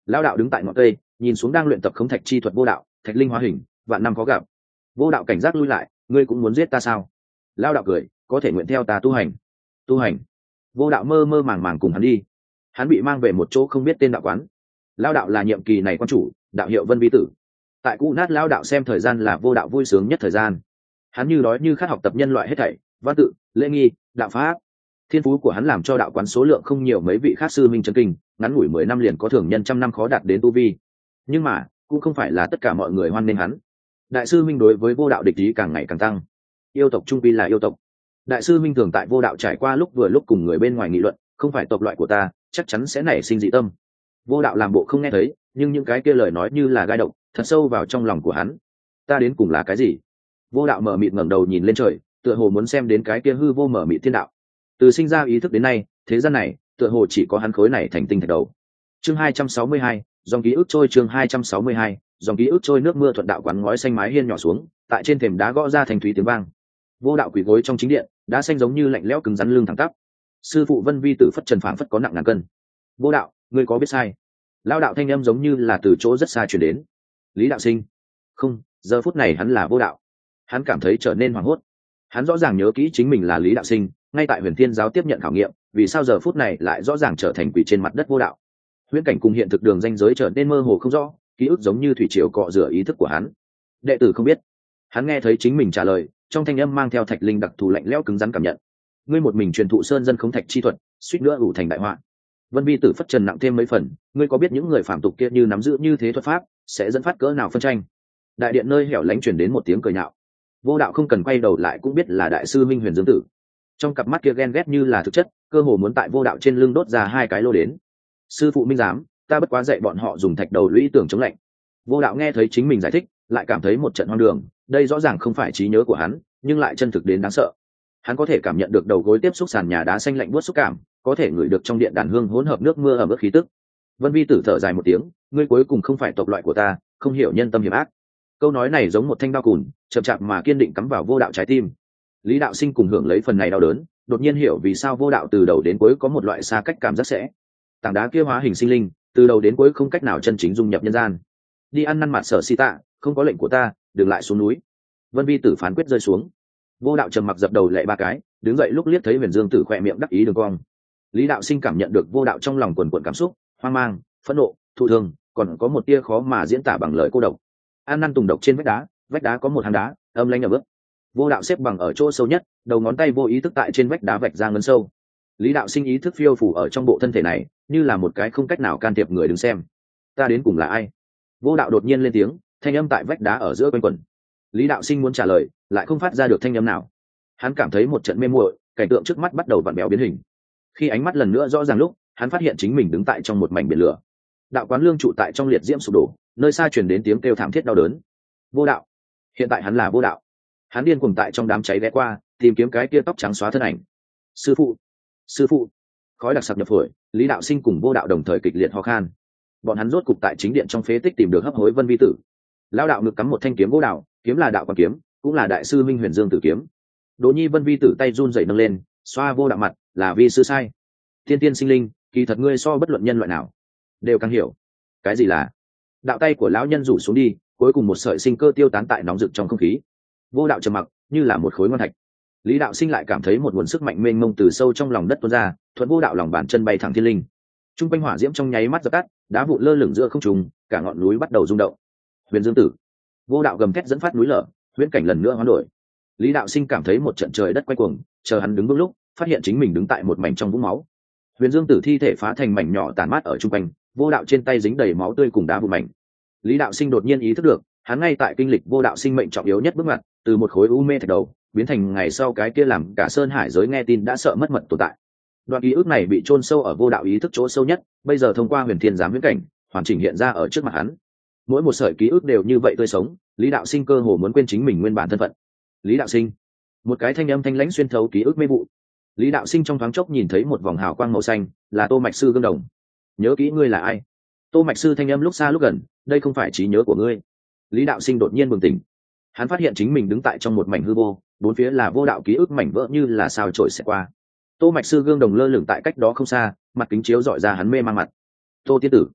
Lão đạo đứng tại ngọn cây nhìn xuống đang luyện tập khống thạch chi thuật vô đạo. Thạch linh hóa hình, vạn năm khó gặp. Vô đạo cảnh giác lui lại, ngươi cũng muốn giết ta sao? Lão đạo cười, có thể nguyện theo ta tu hành. Tu hành? Vô đạo mơ mơ màng màng cùng hắn đi. Hắn bị mang về một chỗ không biết tên đạo quán. Lão đạo là nhiệm kỳ này quan chủ, đạo hiệu Vân Vi Tử. Tại cũ nát lão đạo xem thời gian là vô đạo vui sướng nhất thời gian. Hắn như đói như khát học tập nhân loại hết thảy, văn tự, lễ nghi, đạo pháp. Thiên phú của hắn làm cho đạo quán số lượng không nhiều mấy vị khác sư minh chân kinh, ngắn ngủi mười năm liền có thường nhân trăm năm khó đạt đến tu vi. Nhưng mà cũng không phải là tất cả mọi người hoan nghênh hắn. Đại sư minh đối với vô đạo địch ý càng ngày càng tăng. Yêu tộc trung quy là yêu tộc. Đại sư minh thường tại vô đạo trải qua lúc vừa lúc cùng người bên ngoài nghị luận, không phải tộc loại của ta, chắc chắn sẽ nảy sinh dị tâm. Vô đạo làm bộ không nghe thấy, nhưng những cái kia lời nói như là gai độc, thật sâu vào trong lòng của hắn. Ta đến cùng là cái gì? Vô đạo mở mịt ngẩng đầu nhìn lên trời, tựa hồ muốn xem đến cái kia hư vô mở mịt thiên đạo. Từ sinh ra ý thức đến nay, thế gian này tựa hồ chỉ có hắn khối này thành tinh thạch đầu. Chương hai trăm sáu mươi hai, dòng ký ức trôi. Chương hai trăm sáu mươi hai, dòng ký ức trôi. Nước mưa thuận đạo quán ngói xanh mái hiên nhỏ xuống, tại trên thềm đá gõ ra thành thúy tiếng vang. Vô đạo quỳ gối trong chính điện, đá xanh giống như lạnh lẽo cứng rắn lưng thẳng tắp. Sư phụ Vân Vi Tử phất trần phảng phất có nặng ngàn cân. Vô đạo, ngươi có biết sai? Lao đạo thanh âm giống như là từ chỗ rất xa truyền đến. Lý đạo sinh? Không, giờ phút này hắn là vô đạo. Hắn cảm thấy trở nên hoảng hốt. Hắn rõ ràng nhớ kỹ chính mình là Lý đạo sinh, ngay tại Huyền Thiên giáo tiếp nhận khảo nghiệm, vì sao giờ phút này lại rõ ràng trở thành quỷ trên mặt đất vô đạo? Huyễn cảnh cùng hiện thực đường ranh giới trở nên mơ hồ không rõ, ký ức giống như thủy triều cọ rửa ý thức của hắn. Đệ tử không biết. Hắn nghe thấy chính mình trả lời, trong thanh âm mang theo thạch linh đặc thù lạnh lẽo cứng rắn cảm nhận. Ngươi một mình truyền thụ sơn dân khống thạch chi thuật, suýt nữa ủ thành đại họa. Vân Vi Tử phất trần nặng thêm mấy phần, ngươi có biết những người phạm tục kia như nắm giữ như thế thuật pháp, sẽ dẫn phát cỡ nào phân tranh? Đại điện nơi hẻo lánh truyền đến một tiếng cười nhạo. Vô đạo không cần quay đầu lại cũng biết là đại sư Minh Huyền Dương Tử. Trong cặp mắt kia ghen ghét như là thực chất, cơ hồ muốn tại vô đạo trên lưng đốt ra hai cái lô đến. Sư phụ Minh giám, ta bất quá dạy bọn họ dùng thạch đầu lũy tưởng chống lạnh. Vô đạo nghe thấy chính mình giải thích, lại cảm thấy một trận hoang đường, đây rõ ràng không phải trí nhớ của hắn, nhưng lại chân thực đến đáng sợ. Hắn có thể cảm nhận được đầu gối tiếp xúc sàn nhà đá xanh lạnh buốt xúc cảm, có thể ngửi được trong điện đàn hương hỗn hợp nước mưa ẩm ướt khí tức. Vân Vi Tử thở dài một tiếng, ngươi cuối cùng không phải tộc loại của ta, không hiểu nhân tâm hiểm ác. Câu nói này giống một thanh đao cùn, chậm chạp mà kiên định cắm vào vô đạo trái tim. Lý đạo sinh cùng hưởng lấy phần này đau đớn, đột nhiên hiểu vì sao vô đạo từ đầu đến cuối có một loại xa cách cảm giác sẽ. Tảng đá kia hóa hình sinh linh, từ đầu đến cuối không cách nào chân chính dung nhập nhân gian. Đi ăn năn mặt sở si tạ, không có lệnh của ta, đừng lại xuống núi. Vân Vi Tử phán quyết rơi xuống. Vô đạo trầm mặc dập đầu lệ ba cái, đứng dậy lúc liếc thấy Huyền Dương Tử khỏe miệng đắc ý đường cong. Lý đạo sinh cảm nhận được vô đạo trong lòng quần quần cảm xúc, hoang mang, phẫn nộ, thụ thương, còn có một tia khó mà diễn tả bằng lời cô độc. An năn tùng độc trên vách đá, vách đá có một hang đá, âm lãnh ở bước. Vô đạo xếp bằng ở chỗ sâu nhất, đầu ngón tay vô ý thức tại trên vách đá vạch ra ngân sâu. Lý đạo sinh ý thức phiêu phủ ở trong bộ thân thể này, như là một cái không cách nào can thiệp người đứng xem. Ta đến cùng là ai? Vô đạo đột nhiên lên tiếng, thanh âm tại vách đá ở giữa quanh quẩn. Lý đạo sinh muốn trả lời, lại không phát ra được thanh âm nào. Hắn cảm thấy một trận mê muội, cảnh tượng trước mắt bắt đầu vặn béo biến hình. Khi ánh mắt lần nữa rõ ràng lúc, hắn phát hiện chính mình đứng tại trong một mảnh biển lửa. Đạo quán lương trụ tại trong liệt diễm sụp đổ, nơi xa truyền đến tiếng kêu thảm thiết đau đớn. Vô đạo. Hiện tại hắn là vô đạo. Hắn điên cuồng tại trong đám cháy ghé qua, tìm kiếm cái kia tóc trắng xóa thân ảnh. Sư phụ, sư phụ. Khói đặc sặc nhập phổi, Lý đạo sinh cùng vô đạo đồng thời kịch liệt ho khan. Bọn hắn rốt cục tại chính điện trong phế tích tìm được hấp hối Vân Vi Tử. Lão đạo ngực cắm một thanh kiếm vô đạo, kiếm là đạo quan kiếm, cũng là đại sư Minh Huyền Dương Tử kiếm. Đỗ Nhi Vân Vi Tử tay run rẩy nâng lên, xoa vô đạo mặt, là vi sư sai. Tiên tiên sinh linh, kỳ thật ngươi so bất luận nhân loại nào đều càng hiểu. Cái gì là? Đạo tay của lão nhân rủ xuống đi, cuối cùng một sợi sinh cơ tiêu tán tại nóng rực trong không khí. Vô đạo trầm mặc, như là một khối ngon thạch. Lý đạo sinh lại cảm thấy một nguồn sức mạnh mênh mông từ sâu trong lòng đất tuôn ra, thuận vô đạo lòng bàn chân bay thẳng thiên linh. Trung quanh hỏa diễm trong nháy mắt dập tắt, đá vụn lơ lửng giữa không trung, cả ngọn núi bắt đầu rung động. Huyền Dương Tử. Vô đạo gầm thét dẫn phát núi lở, huyễn cảnh lần nữa hoán đổi. Lý đạo sinh cảm thấy một trận trời đất quay cuồng, chờ hắn đứng vững lúc, phát hiện chính mình đứng tại một mảnh trong vũng máu. Huyền Dương Tử thi thể phá thành mảnh nhỏ tàn mát ở trung quanh, vô đạo trên tay dính đầy máu tươi cùng đá vụn mảnh. Lý đạo sinh đột nhiên ý thức được, hắn ngay tại kinh lịch vô đạo sinh mệnh trọng yếu nhất bước ngoặt, từ một khối u mê thạch đầu biến thành ngày sau cái kia làm cả sơn hải giới nghe tin đã sợ mất mật tồn tại. Đoạn ký ức này bị chôn sâu ở vô đạo ý thức chỗ sâu nhất, bây giờ thông qua huyền thiên giám huyễn cảnh, hoàn chỉnh hiện ra ở trước mặt hắn. Mỗi một sợi ký ức đều như vậy tươi sống, Lý đạo sinh cơ hồ muốn quên chính mình nguyên bản thân phận. Lý đạo sinh. Một cái thanh âm thanh lãnh xuyên thấu ký ức mê vụ. Lý đạo sinh trong thoáng chốc nhìn thấy một vòng hào quang màu xanh, là Tô Mạch Sư gương đồng. Nhớ kỹ ngươi là ai? Tô Mạch Sư thanh âm lúc xa lúc gần, đây không phải trí nhớ của ngươi. Lý đạo sinh đột nhiên bừng tỉnh. Hắn phát hiện chính mình đứng tại trong một mảnh hư vô, bốn phía là vô đạo ký ức mảnh vỡ như là sao trổi xẹt qua. Tô Mạch Sư gương đồng lơ lửng tại cách đó không xa, mặt kính chiếu dọi ra hắn mê mang mặt. Tô tiên tử.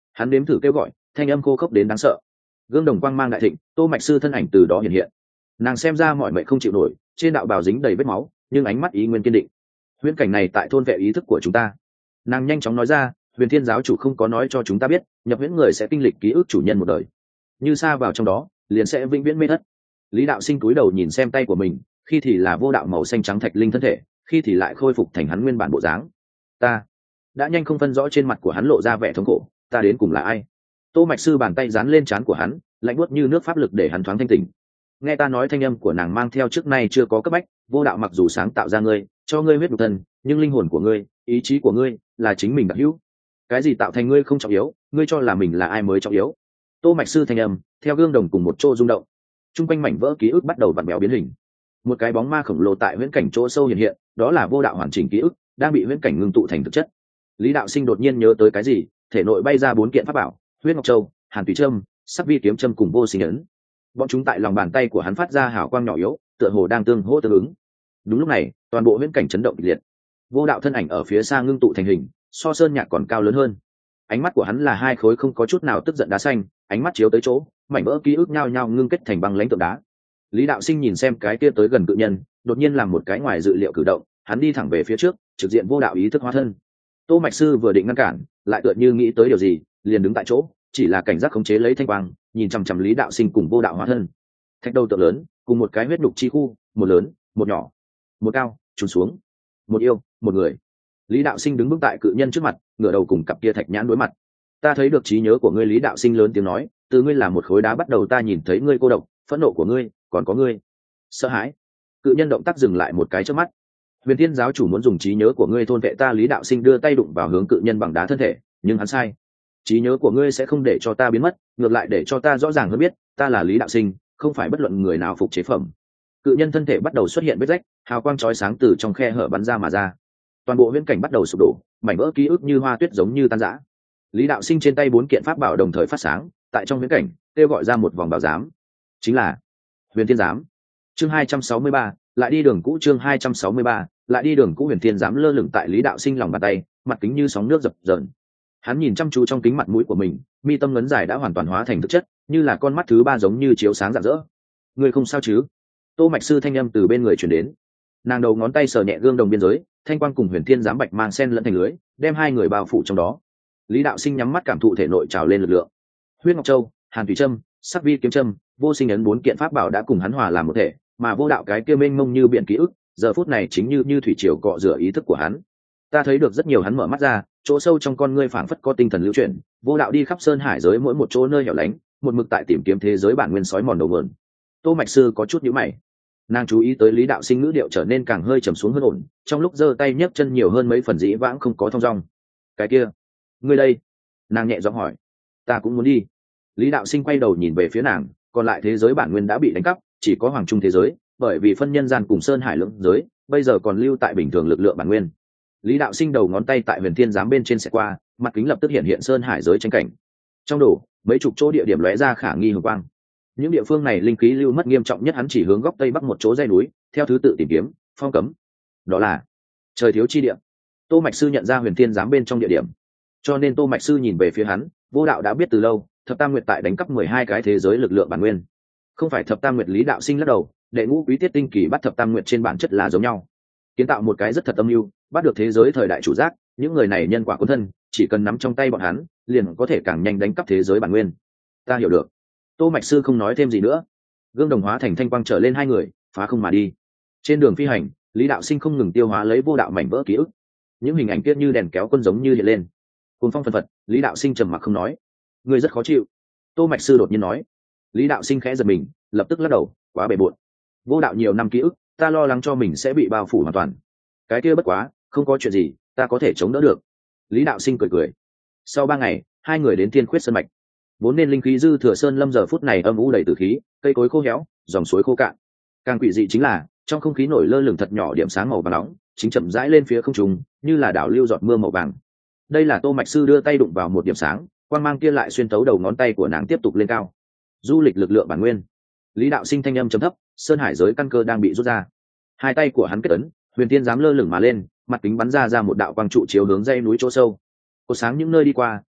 Hắn đếm thử kêu gọi, thanh âm khô khốc đến đáng sợ. Gương đồng quang mang đại thịnh, Tô Mạch Sư thân ảnh từ đó hiện hiện. Nàng xem ra mọi mệnh không chịu nổi, trên đạo bào dính đầy vết máu, nhưng ánh mắt ý nguyên kiên định. Huyễn cảnh này tại thôn vệ ý thức của chúng ta. Nàng nhanh chóng nói ra, Huyền Thiên giáo chủ không có nói cho chúng ta biết, nhập huyễn người sẽ kinh lịch ký ức chủ nhân một đời. Như xa vào trong đó, liền sẽ vĩnh viễn mê thất. Lý đạo sinh cúi đầu nhìn xem tay của mình, khi thì là vô đạo màu xanh trắng thạch linh thân thể, khi thì lại khôi phục thành hắn nguyên bản bộ dáng. Ta đã nhanh không phân rõ, trên mặt của hắn lộ ra vẻ thống khổ. Ta đến cùng là ai? Tô Mạch Sư bàn tay dán lên trán của hắn, lạnh buốt như nước pháp lực để hắn thoáng thanh tỉnh. Nghe ta nói, thanh âm của nàng mang theo trước nay chưa có cấp bách. Vô đạo mặc dù sáng tạo ra ngươi, cho ngươi huyết nhục thân, nhưng linh hồn của ngươi, ý chí của ngươi là chính mình đặc hữu. Cái gì tạo thành ngươi không trọng yếu, ngươi cho là mình là ai mới trọng yếu. Tô Mạch Sư thanh âm theo gương đồng cùng một chỗ rung động, trung quanh mảnh vỡ ký ức bắt đầu vặn vẹo biến hình. Một cái bóng ma khổng lồ tại huyễn cảnh chỗ sâu hiện hiện, đó là vô đạo hoàn chỉnh ký ức đang bị huyễn cảnh ngưng tụ thành thực chất. Lý đạo sinh đột nhiên nhớ tới cái gì, thể nội bay ra bốn kiện pháp bảo: huyết ngọc châu, hàn thủy trâm, sắc vi kiếm trâm cùng vô sinh ấn. Bọn chúng tại lòng bàn tay của hắn phát ra hào quang nhỏ yếu, tựa hồ đang tương hỗ tương ứng. Đúng lúc này, toàn bộ huyễn cảnh chấn động kịch liệt. Vô đạo thân ảnh ở phía xa ngưng tụ thành hình, so sơn nhạc còn cao lớn hơn. Ánh mắt của hắn là hai khối không có chút nào tức giận đá xanh, ánh mắt chiếu tới chỗ, mảnh vỡ ký ức nhao nhao ngưng kết thành băng lãnh tượng đá. Lý đạo sinh nhìn xem cái kia tới gần cự nhân, đột nhiên làm một cái ngoài dự liệu cử động, hắn đi thẳng về phía trước, trực diện vô đạo ý thức hóa thân. Tô Mạch Sư vừa định ngăn cản, lại tựa như nghĩ tới điều gì, liền đứng tại chỗ, chỉ là cảnh giác khống chế lấy thanh quang, nhìn chằm chằm Lý đạo sinh cùng vô đạo hóa thân. Thạch đầu tượng lớn, cùng một cái huyết đục chi khu, một lớn, một nhỏ, một cao, trùn xuống, một yêu, một người. Lý đạo sinh đứng bước tại cự nhân trước mặt, ngửa đầu cùng cặp kia thạch nhãn đối mặt. Ta thấy được trí nhớ của ngươi. Lý đạo sinh lớn tiếng nói, từ ngươi là một khối đá bắt đầu, ta nhìn thấy ngươi cô độc, phẫn nộ của ngươi, còn có ngươi sợ hãi. Cự nhân động tác dừng lại một cái trước mắt. Huyền Thiên giáo chủ muốn dùng trí nhớ của ngươi thôn vệ ta. Lý đạo sinh đưa tay đụng vào hướng cự nhân bằng đá thân thể, nhưng hắn sai. Trí nhớ của ngươi sẽ không để cho ta biến mất, ngược lại để cho ta rõ ràng hơn biết ta là Lý đạo sinh, không phải bất luận người nào phục chế phẩm. Cự nhân thân thể bắt đầu xuất hiện vết rách, hào quang chói sáng từ trong khe hở bắn ra mà ra. Toàn bộ huyễn cảnh bắt đầu sụp đổ, mảnh vỡ ký ức như hoa tuyết giống như tan rã. Lý đạo sinh trên tay bốn kiện pháp bảo đồng thời phát sáng, tại trong huyễn cảnh kêu gọi ra một vòng bảo giám, chính là Huyền Thiên giám. Chương hai trăm sáu mươi ba, lại đi đường cũ. Chương hai trăm sáu mươi ba, lại đi đường cũ. Huyền Thiên giám lơ lửng tại Lý đạo sinh lòng bàn tay, mặt kính như sóng nước dập dờn. Hắn nhìn chăm chú trong kính mặt mũi của mình, mi tâm ngấn dài đã hoàn toàn hóa thành thực chất, như là con mắt thứ ba giống như chiếu sáng rạng rỡ. Ngươi không sao chứ? Tô Mạch Sư thanh âm từ bên người truyền đến. Nàng đầu ngón tay sờ nhẹ gương đồng biên giới, thanh quang cùng Huyền Thiên giám bạch mang sen lẫn thành lưới, đem hai người bao phủ trong đó. Lý đạo sinh nhắm mắt cảm thụ thể nội trào lên lực lượng. Huyết ngọc châu, hàn thủy trâm, sắc vi kiếm trâm, vô sinh ấn bốn kiện pháp bảo đã cùng hắn hòa làm một thể, mà vô đạo cái kia mênh mông như biển ký ức, giờ phút này chính như như thủy triều cọ rửa ý thức của hắn. Ta thấy được rất nhiều. Hắn mở mắt ra, chỗ sâu trong con ngươi phảng phất có tinh thần lưu chuyển. Vô đạo đi khắp sơn hải giới mỗi một chỗ nơi hẻo lánh, một mực tại tìm kiếm thế giới bản nguyên sói mòn đầu nguồn. Tô Mạch Sư có chút nhíu mày, nàng chú ý tới Lý đạo sinh ngữ điệu trở nên càng hơi trầm xuống hơn ổn, trong lúc giơ tay nhấc chân nhiều hơn mấy phần dĩ vãng không có thong dong. Cái kia, ngươi đây? Nàng nhẹ giọng hỏi. Ta cũng muốn đi. Lý đạo sinh quay đầu nhìn về phía nàng, còn lại thế giới bản nguyên đã bị đánh cắp, chỉ có hoàng trung thế giới, bởi vì phân nhân gian cùng sơn hải lưỡng giới, bây giờ còn lưu tại bình thường lực lượng bản nguyên. Lý đạo sinh đầu ngón tay tại Huyền Thiên giám bên trên sẽ qua, mặt kính lập tức hiện hiện sơn hải giới tranh cảnh. Trong đổ mấy chục chỗ địa điểm lóe ra khả nghi hồng quang. Những địa phương này linh khí lưu mất nghiêm trọng nhất. Hắn chỉ hướng góc tây bắc một chỗ dãy núi, theo thứ tự tìm kiếm, phong cấm. Đó là trời thiếu chi địa. Tô Mạch Sư nhận ra Huyền Thiên giám bên trong địa điểm, cho nên Tô Mạch Sư nhìn về phía hắn. Vô đạo đã biết từ lâu, thập tam nguyệt tại đánh cắp mười hai cái thế giới lực lượng bản nguyên. Không phải thập tam nguyệt. Lý đạo sinh lắc đầu, đệ ngũ quý tiết tinh kỳ bắt thập tam nguyệt trên bản chất là giống nhau, kiến tạo một cái rất thật âm mưu, bắt được thế giới thời đại chủ giác. Những người này nhân quả cuốn thân, chỉ cần nắm trong tay bọn hắn, liền có thể càng nhanh đánh cắp thế giới bản nguyên. Ta hiểu được. Tô Mạch Sư không nói thêm gì nữa, gương đồng hóa thành thanh quang trở lên hai người, phá không mà đi. Trên đường phi hành, Lý đạo sinh không ngừng tiêu hóa lấy vô đạo mảnh vỡ ký ức, những hình ảnh kia như đèn kéo quân giống như hiện lên. Cuồng phong phân phật, Lý đạo sinh trầm mặc không nói. Người rất khó chịu. Tô Mạch Sư đột nhiên nói. Lý đạo sinh khẽ giật mình, lập tức lắc đầu, quá bề bộn. Vô đạo nhiều năm ký ức, ta lo lắng cho mình sẽ bị bao phủ hoàn toàn. Cái kia bất quá, không có chuyện gì, ta có thể chống đỡ được. Lý đạo sinh cười cười. Sau ba ngày, hai người đến Thiên Khuyết Sơn mạch. Vốn nên linh khí dư thừa sơn lâm giờ phút này âm u đầy tử khí, cây cối khô héo, dòng suối khô cạn. Càng quỷ dị chính là, trong không khí nổi lơ lửng thật nhỏ điểm sáng màu vàng nóng, chính chậm rãi lên phía không trung, như là đảo lưu giọt mưa màu vàng. Đây là Tô Mạch Sư đưa tay đụng vào một điểm sáng, quang mang kia lại xuyên tấu đầu ngón tay của nàng tiếp tục lên cao. Du lịch lực lượng bản nguyên. Lý đạo sinh thanh âm trầm thấp, sơn hải giới căn cơ đang bị rút ra. Hai tay của hắn kết ấn, Huyền Thiên giám lơ lửng mà lên, mặt kính bắn ra ra một đạo quang trụ chiếu hướng dãy núi chỗ sâu. Cột sáng những nơi đi qua,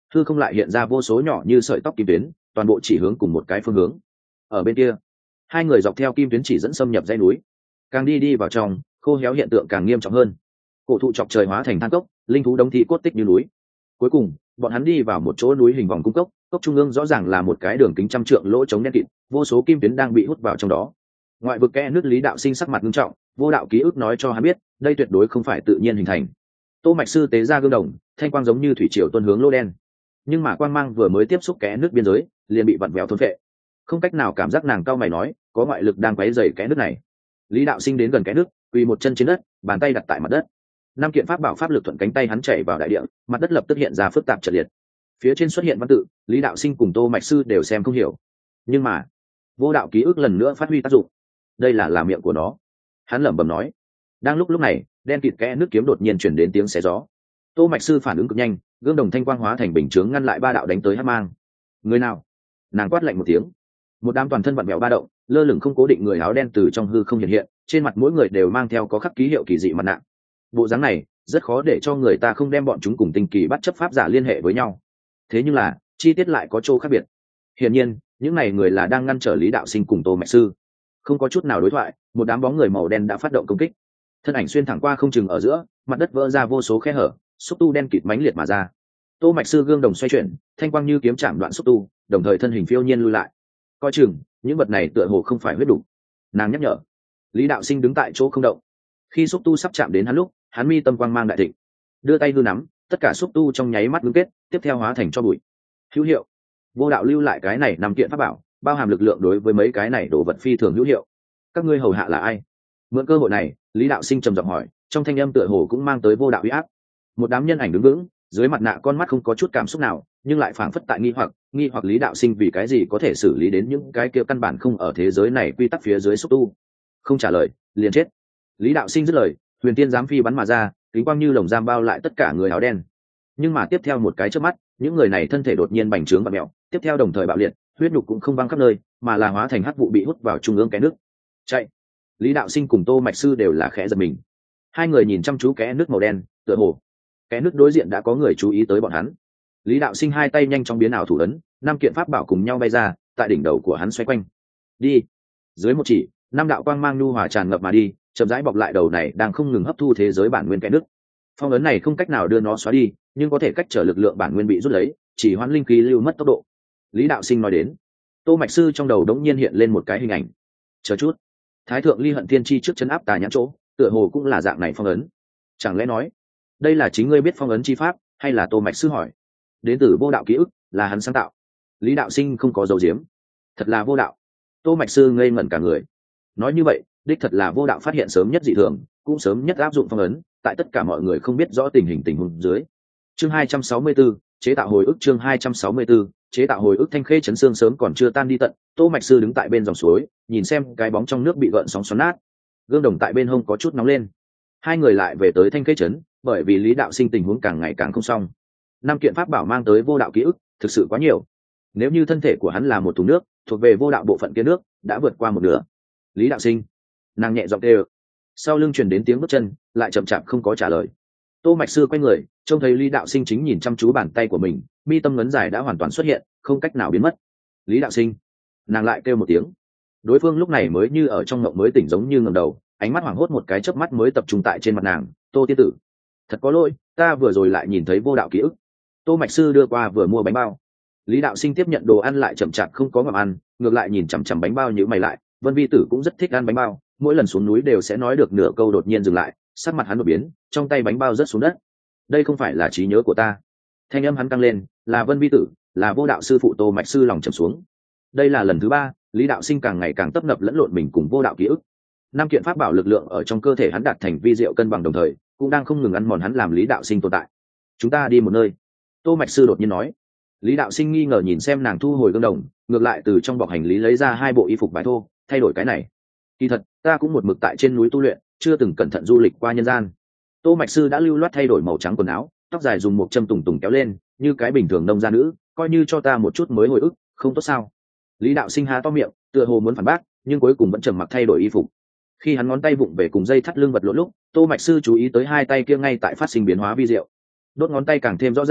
thư không lại hiện ra vô số nhỏ như sợi tóc kim tuyến, toàn bộ chỉ hướng cùng một cái phương hướng. Ở bên kia, hai người dọc theo kim tuyến chỉ dẫn xâm nhập dãy núi, càng đi đi vào trong, khô héo hiện tượng càng nghiêm trọng hơn. Cổ thụ chọc trời hóa thành than cốc, linh thú đống thị cốt tích như núi. Cuối cùng, bọn hắn đi vào một chỗ núi hình vòng cung cốc, cốc trung ương rõ ràng là một cái đường kính trăm trượng lỗ trống đen kịt, vô số kim tuyến đang bị hút vào trong đó. Ngoại vực kẽ nước Lý Đạo Sinh sắc mặt nghiêm trọng, vô đạo ký ức nói cho hắn biết, đây tuyệt đối không phải tự nhiên hình thành. Tô mạch sư tế ra gương đồng, thanh quang giống như thủy triều tuôn hướng lỗ đen, nhưng mà quang mang vừa mới tiếp xúc kẽ nước biên giới, liền bị vặn vẹo thôn phệ. Không cách nào cảm giác, nàng cao mày nói, có ngoại lực đang quấy rầy kẽ nước này. Lý Đạo Sinh đến gần kẽ nước, quỳ một chân trên đất, bàn tay đặt tại mặt đất. Năm kiện pháp bảo pháp lực thuận cánh tay hắn chảy vào đại địa, mặt đất lập tức hiện ra phức tạp trận liệt. Phía trên xuất hiện văn tự, Lý Đạo Sinh cùng Tô mạch sư đều xem không hiểu. Nhưng mà, vô đạo ký ức lần nữa phát huy tác dụng. Đây là là miệng của nó. Hắn lẩm bẩm nói. Đang lúc lúc này, đen kịt kẽ nước kiếm đột nhiên chuyển đến tiếng xé gió. Tô mạch sư phản ứng cực nhanh, gương đồng thanh quang hóa thành bình chướng ngăn lại ba đạo đánh tới hắc mang. Người nào? Nàng quát lạnh một tiếng. Một đám toàn thân vặn vẹo ba động, lơ lửng không cố định người áo đen từ trong hư không hiện hiện, trên mặt mỗi người đều mang theo có khắc ký hiệu kỳ dị mặt nạ. Bộ dáng này rất khó để cho người ta không đem bọn chúng cùng tinh kỳ bắt chấp pháp giả liên hệ với nhau. Thế nhưng là chi tiết lại có chỗ khác biệt. Hiển nhiên, những này người là đang ngăn trở Lý Đạo Sinh cùng Tô mạch sư. Không có chút nào đối thoại, một đám bóng người màu đen đã phát động công kích. Thân ảnh xuyên thẳng qua không chừng ở giữa, mặt đất vỡ ra vô số khe hở, xúc tu đen kịt mãnh liệt mà ra. Tô mạch sư gương đồng xoay chuyển, thanh quang như kiếm chạm đoạn xúc tu, đồng thời thân hình phiêu nhiên lui lại. Coi chừng, những vật này tựa hồ không phải huyết đủ. Nàng nhắc nhở. Lý Đạo Sinh đứng tại chỗ không động. Khi xúc tu sắp chạm đến hắn lúc, hắn mi tâm quang mang đại thịnh, đưa tay hư nắm, tất cả xúc tu trong nháy mắt ngưng kết, tiếp theo hóa thành cho bụi. Hữu hiệu. Vô đạo lưu lại cái này năm kiện pháp bảo, bao hàm lực lượng đối với mấy cái này đồ vật phi thường hữu hiệu. Các ngươi hầu hạ là ai? Mượn cơ hội này, Lý Đạo Sinh trầm giọng hỏi, trong thanh âm tựa hồ cũng mang tới vô đạo uy áp. Một đám nhân ảnh đứng vững, dưới mặt nạ con mắt không có chút cảm xúc nào, nhưng lại phảng phất tại nghi hoặc, nghi hoặc Lý Đạo Sinh vì cái gì có thể xử lý đến những cái kia căn bản không ở thế giới này quy tắc phía dưới xúc tu. Không trả lời, liền chết. Lý Đạo Sinh dứt lời, huyền tiên giám phi bắn mà ra, kính quang như lồng giam bao lại tất cả người áo đen. Nhưng mà tiếp theo một cái chớp mắt, những người này thân thể đột nhiên bành trướng và mèo, tiếp theo đồng thời bạo liệt, huyết nhục cũng không văng khắp nơi, mà là hóa thành hắc vụ bị hút vào trung ương cái nước. Chạy. Lý Đạo Sinh cùng Tô mạch sư đều là khẽ giật mình. Hai người nhìn chăm chú kẽ nước màu đen, tựa hồ kẽ nước đối diện đã có người chú ý tới bọn hắn. Lý Đạo Sinh hai tay nhanh chóng biến ảo thủ ấn, năm kiện pháp bảo cùng nhau bay ra, tại đỉnh đầu của hắn xoay quanh. Đi. Dưới một chỉ, năm đạo quang mang nhu hòa tràn ngập mà đi, chậm rãi bọc lại đầu này đang không ngừng hấp thu thế giới bản nguyên kẽ nước. Phong ấn này không cách nào đưa nó xóa đi, nhưng có thể cách trở lực lượng bản nguyên bị rút lấy, chỉ hoãn linh khí lưu mất tốc độ. Lý Đạo Sinh nói đến. Tô mạch sư trong đầu đống nhiên hiện lên một cái hình ảnh. Chờ chút. Thái thượng ly hận thiên chi trước chấn áp tà nhãn chỗ, tựa hồ cũng là dạng này phong ấn. Chẳng lẽ nói, đây là chính ngươi biết phong ấn chi pháp, hay là Tô mạch sư hỏi? Đến từ vô đạo ký ức, là hắn sáng tạo. Lý Đạo Sinh không có dấu diếm. Thật là vô đạo. Tô mạch sư ngây ngẩn cả người. Nói như vậy, đích thật là vô đạo phát hiện sớm nhất dị thường, cũng sớm nhất áp dụng phong ấn, tại tất cả mọi người không biết rõ tình hình tình huống dưới. Chương hai trăm sáu mươi tư, chế tạo hồi ức. Chương hai trăm sáu mươi tư, chế tạo hồi ức. Thanh khê chấn xương sớm còn chưa tan đi tận, Tô mạch sư đứng tại bên dòng suối, nhìn xem cái bóng trong nước bị gợn sóng xoắn nát. Gương đồng tại bên hông có chút nóng lên. Hai người lại về tới Thanh khê chấn, bởi vì Lý Đạo Sinh tình huống càng ngày càng không xong. Năm kiện pháp bảo mang tới vô đạo ký ức, thực sự quá nhiều. Nếu như thân thể của hắn là một thùng nước, thuộc về vô đạo bộ phận kia nước đã vượt qua một nửa. Lý Đạo Sinh. Nàng nhẹ giọng kêu. Sau lưng truyền đến tiếng bước chân, lại chậm chạp không có trả lời. Tô mạch sư quay người, trông thấy Lý Đạo Sinh chính nhìn chăm chú bàn tay của mình, mi tâm ngấn dài đã hoàn toàn xuất hiện, không cách nào biến mất. Lý Đạo Sinh. Nàng lại kêu một tiếng. Đối phương lúc này mới như ở trong ngộng mới tỉnh, giống như ngẩng đầu, ánh mắt hoảng hốt một cái chớp mắt mới tập trung tại trên mặt nàng. Tô tiên tử, thật có lỗi, ta vừa rồi lại nhìn thấy vô đạo ký ức. Tô mạch sư đưa qua vừa mua bánh bao. Lý Đạo Sinh tiếp nhận đồ ăn lại chậm chạp không có ngậm ăn, ngược lại nhìn chằm chằm bánh bao như mày lại. Vân Vi Tử cũng rất thích ăn bánh bao, mỗi lần xuống núi đều sẽ nói được nửa câu đột nhiên dừng lại, sắc mặt hắn đột biến, trong tay bánh bao rớt xuống đất. Đây không phải là trí nhớ của ta. Thanh âm hắn tăng lên, là Vân Vi Tử, là vô đạo sư phụ. Tô mạch sư lòng trầm xuống. Đây là lần thứ ba, Lý Đạo Sinh càng ngày càng tấp nập lẫn lộn mình cùng vô đạo ký ức. Năm kiện pháp bảo lực lượng ở trong cơ thể hắn đạt thành vi diệu cân bằng, đồng thời cũng đang không ngừng ăn mòn hắn, làm Lý Đạo Sinh tồn tại. Chúng ta đi một nơi. Tô mạch sư đột nhiên nói. Lý Đạo Sinh nghi ngờ nhìn xem nàng thu hồi gương đồng, ngược lại từ trong bọc hành lý lấy ra hai bộ y phục vải thô, thay đổi cái này. Kỳ thật, ta cũng một mực tại trên núi tu luyện, chưa từng cẩn thận du lịch qua nhân gian. Tô mạch sư đã lưu loát thay đổi màu trắng quần áo, tóc dài dùng một châm tùng tùng kéo lên, như cái bình thường nông gia nữ, coi như cho ta một chút mới hồi ức, không tốt sao? Lý Đạo Sinh há to miệng, tựa hồ muốn phản bác, nhưng cuối cùng vẫn trầm mặc thay đổi y phục. Khi hắn ngón tay vụng về cùng dây thắt lưng vật lộn lúc, Tô mạch sư chú ý tới hai tay kia ngay tại phát sinh biến hóa vi diệu. Đốt ngón tay càng thêm rõ ràng,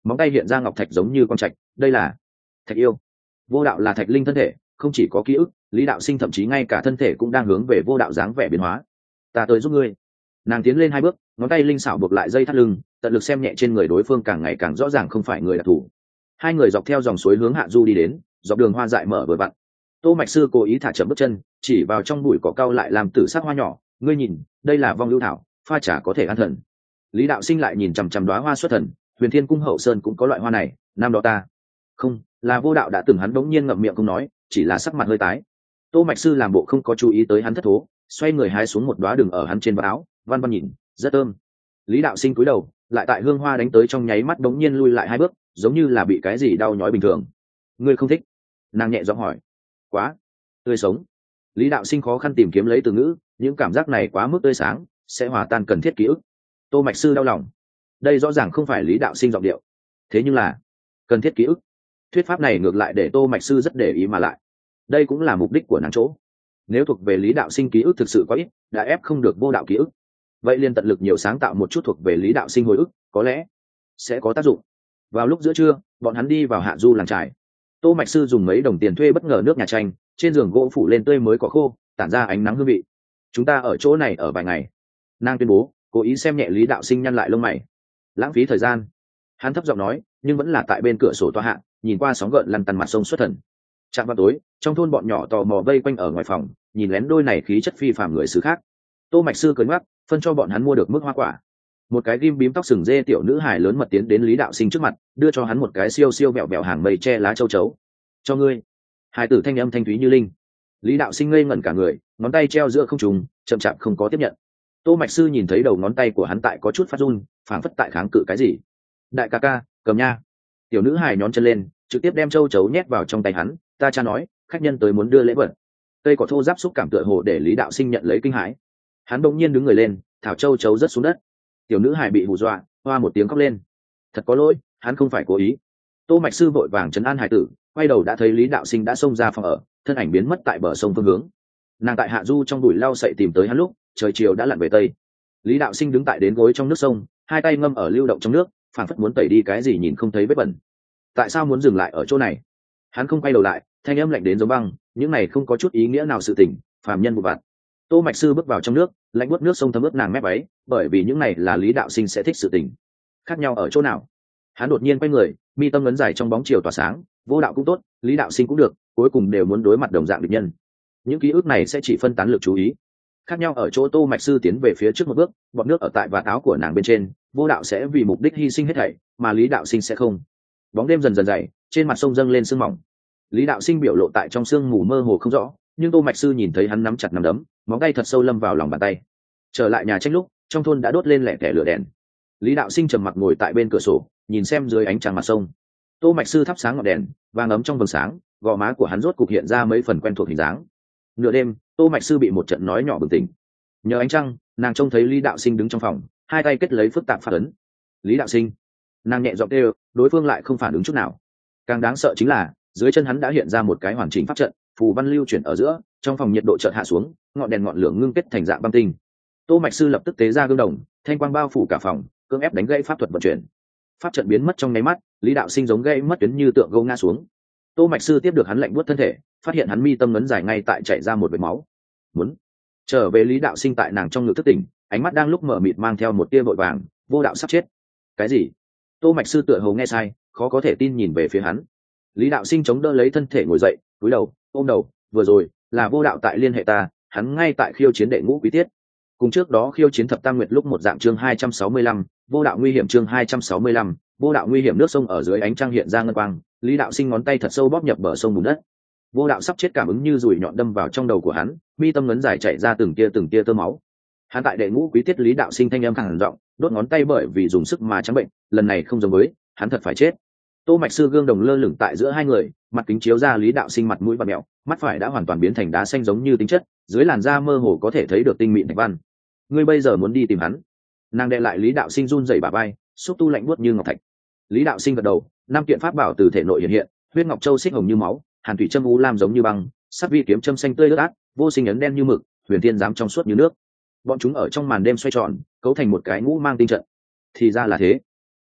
móng tay hiện ra ngọc thạch giống như con trạch, đây là thạch yêu. Vô đạo là thạch linh thân thể, không chỉ có ký ức, lý đạo sinh thậm chí ngay cả thân thể cũng đang hướng về vô đạo dáng vẻ biến hóa. Ta tới giúp ngươi. Nàng tiến lên hai bước, ngón tay linh xảo buộc lại dây thắt lưng, tận lực xem nhẹ trên người đối phương càng ngày càng rõ ràng không phải người đặc thù. Hai người dọc theo dòng suối hướng hạ du đi đến, dọc đường hoa dại mở vừa vặn. Tô mạch sư cố ý thả chậm bước chân, chỉ vào trong bụi cỏ cao lại làm tử sắc hoa nhỏ, ngươi nhìn, đây là vong lưu thảo, pha trà có thể an thần. Lý đạo sinh lại nhìn chằm chằm đóa hoa xuất thần, huyền thiên cung hậu sơn cũng có loại hoa này, năm đó ta không là vô đạo đã từng, hắn bỗng nhiên ngậm miệng không nói, chỉ là sắc mặt hơi tái. Tô mạch sư làm bộ không có chú ý tới hắn thất thố, xoay người hái xuống một đóa đường ở hắn trên áo, văn văn nhìn, rất thơm. Lý đạo sinh cúi đầu, lại tại hương hoa đánh tới trong nháy mắt bỗng nhiên lui lại hai bước, giống như là bị cái gì đau nhói bình thường. Ngươi không thích? Nàng nhẹ giọng hỏi. Quá tươi sống. Lý đạo sinh khó khăn tìm kiếm lấy từ ngữ, những cảm giác này quá mức tươi sáng, sẽ hòa tan cần thiết ký ức. Tô mạch sư đau lòng, đây rõ ràng không phải lý đạo sinh giọng điệu, thế nhưng là cần thiết ký ức. Thuyết pháp này ngược lại để tô mạch sư rất để ý mà lại, đây cũng là mục đích của nàng chỗ. Nếu thuộc về lý đạo sinh ký ức thực sự quá ít, đã ép không được vô đạo ký ức, vậy liền tận lực nhiều sáng tạo một chút thuộc về lý đạo sinh hồi ức, có lẽ sẽ có tác dụng. Vào lúc giữa trưa, bọn hắn đi vào hạ du làng trài. Tô mạch sư dùng mấy đồng tiền thuê bất ngờ nước nhà tranh, trên giường gỗ phủ lên tươi mới cỏ khô, tản ra ánh nắng hương vị. Chúng ta ở chỗ này ở vài ngày, nàng tuyên bố, cố ý xem nhẹ lý đạo sinh nhăn lại lông mày. Lãng phí thời gian, hắn thấp giọng nói, nhưng vẫn là tại bên cửa sổ toa hạ, nhìn qua sóng gợn lăn tăn mặt sông xuất thần. Trạm vào tối, trong thôn bọn nhỏ tò mò vây quanh ở ngoài phòng, nhìn lén đôi này khí chất phi phàm người xứ khác. Tô mạch sư cười ngoắc, phân cho bọn hắn mua được mức hoa quả. Một cái ghim bím tóc sừng dê tiểu nữ hài lớn mật tiến đến lý đạo sinh trước mặt, đưa cho hắn một cái siêu siêu bẹo bẹo hàng mây che lá châu chấu. Cho ngươi. Hài tử thanh âm thanh thúy như linh. Lý đạo sinh ngây ngẩn cả người, ngón tay treo giữa không trung, chậm chạp không có tiếp nhận. Tô mạch sư nhìn thấy đầu ngón tay của hắn tại có chút phát run, phảng phất tại kháng cự cái gì. Đại ca ca, cầm nha. Tiểu nữ hài nhón chân lên, trực tiếp đem châu chấu nhét vào trong tay hắn. Ta cha nói, khách nhân tới muốn đưa lễ vật. Cây cỏ thô giáp xúc cảm tựa hồ để lý đạo sinh nhận lấy kinh hãi. Hắn đột nhiên đứng người lên, thảo châu chấu rớt xuống đất. Tiểu nữ hài bị hù dọa, hoa một tiếng khóc lên. Thật có lỗi, hắn không phải cố ý. Tô mạch sư vội vàng trấn an hài tử, quay đầu đã thấy lý đạo sinh đã xông ra phòng ở, thân ảnh biến mất tại bờ sông phương hướng. Nàng tại hạ du trong bụi lau sậy tìm tới hắn lúc trời chiều đã lặn về tây. Lý đạo sinh đứng tại đến gối trong nước sông, hai tay ngâm ở lưu động trong nước, phảng phất muốn tẩy đi cái gì nhìn không thấy vết bẩn. Tại sao muốn dừng lại ở chỗ này? Hắn không quay đầu lại, thanh âm lạnh đến giống băng, những này không có chút ý nghĩa nào sự tình, phàm nhân một vặt. Tô mạch sư bước vào trong nước, lạnh buốt nước sông thấm ướt nàng mép váy, bởi vì những này là lý đạo sinh sẽ thích sự tình. Khác nhau ở chỗ nào? Hắn đột nhiên quay người, mi tâm ấn dài trong bóng chiều tỏa sáng, vô đạo cũng tốt, lý đạo sinh cũng được, cuối cùng đều muốn đối mặt đồng dạng địch nhân. Những ký ức này sẽ chỉ phân tán lực chú ý. Khác nhau ở chỗ tô mạch sư tiến về phía trước một bước, bọt nước ở tại vạt áo của nàng bên trên, vô đạo sẽ vì mục đích hy sinh hết thảy, mà lý đạo sinh sẽ không. Bóng đêm dần dần dày, trên mặt sông dâng lên sương mỏng. Lý đạo sinh biểu lộ tại trong sương mù mơ hồ không rõ, nhưng tô mạch sư nhìn thấy hắn nắm chặt nắm đấm, móng tay thật sâu lâm vào lòng bàn tay. Trở lại nhà tranh lúc, trong thôn đã đốt lên lẻ tẻ lửa đèn. Lý đạo sinh trầm mặc ngồi tại bên cửa sổ, nhìn xem dưới ánh trăng mặt sông. Tô mạch sư thắp sáng ngọn đèn, vàng ấm trong vầng sáng, gò má của hắn rốt cục hiện ra mấy phần quen thuộc hình dáng. Nửa đêm, tô mạch sư bị một trận nói nhỏ bừng tỉnh. Nhờ ánh trăng, nàng trông thấy lý đạo sinh đứng trong phòng, hai tay kết lấy phức tạp phát ấn. Lý đạo sinh. Nàng nhẹ giọng kêu, đối phương lại không phản ứng chút nào. Càng đáng sợ chính là dưới chân hắn đã hiện ra một cái hoàn chỉnh pháp trận, phù văn lưu chuyển ở giữa, trong phòng nhiệt độ chợt hạ xuống, ngọn đèn ngọn lửa ngưng kết thành dạng băng tinh. Tô mạch sư lập tức tế ra gương đồng, thanh quang bao phủ cả phòng, cưỡng ép đánh gãy pháp thuật vận chuyển. Pháp trận biến mất trong nháy mắt, lý đạo sinh giống gãy mất tuyến như tượng gâu ngã xuống. Tô mạch sư tiếp được hắn lạnh buốt thân thể, phát hiện hắn mi tâm ngấn dài ngay tại chảy ra một vệt máu. Muốn trở về lý đạo sinh tại nàng trong ngực thức tỉnh, ánh mắt đang lúc mở mịt mang theo một tia vội vàng, vô đạo sắp chết. Cái gì? Tô mạch sư tựa hồ nghe sai, khó có thể tin nhìn về phía hắn. Lý đạo sinh chống đỡ lấy thân thể ngồi dậy, cúi đầu, ôm đầu, vừa rồi là vô đạo tại liên hệ ta, hắn ngay tại khiêu chiến đệ ngũ quý tiết. Cùng trước đó khiêu chiến thập tam nguyệt lúc một dạng chương hai trăm sáu mươi lăm, vô đạo nguy hiểm chương hai trăm sáu mươi lăm, vô đạo nguy hiểm. Nước sông ở dưới ánh trăng hiện ra ngân quang, lý đạo sinh ngón tay thật sâu bóp nhập bờ sông bùn đất. Vô đạo sắp chết cảm ứng như dùi nhọn đâm vào trong đầu của hắn, mi tâm ngấn dài chảy ra từng tia từng tia tơ máu. Hắn tại đệ ngũ quý tiết, lý đạo sinh thanh âm khàn giọng, đốt ngón tay bởi vì dùng sức mà trắng bệnh, lần này không giống với, hắn thật phải chết. Tô mạch sư gương đồng lơ lửng tại giữa hai người, mặt kính chiếu ra lý đạo sinh mặt mũi và mẹo, mắt phải đã hoàn toàn biến thành đá xanh giống như tính chất, dưới làn da mơ hồ có thể thấy được tinh mịn thạch văn. Ngươi bây giờ muốn đi tìm hắn? Nàng đè lại lý đạo sinh run rẩy bả vai, xúc tu lạnh buốt như ngọc thạch. Lý đạo sinh gật đầu, năm kiện pháp bảo từ thể nội hiện hiện, huyết ngọc châu xích hồng như máu, hàn thủy châm u lam giống như băng, sắc vi kiếm châm xanh tươi lướt át, vô sinh ấn đen như mực, huyền thiên giám trong suốt như nước. Bọn chúng ở trong màn đêm xoay tròn, cấu thành một cái ngũ mang tinh trận. Thì ra là thế.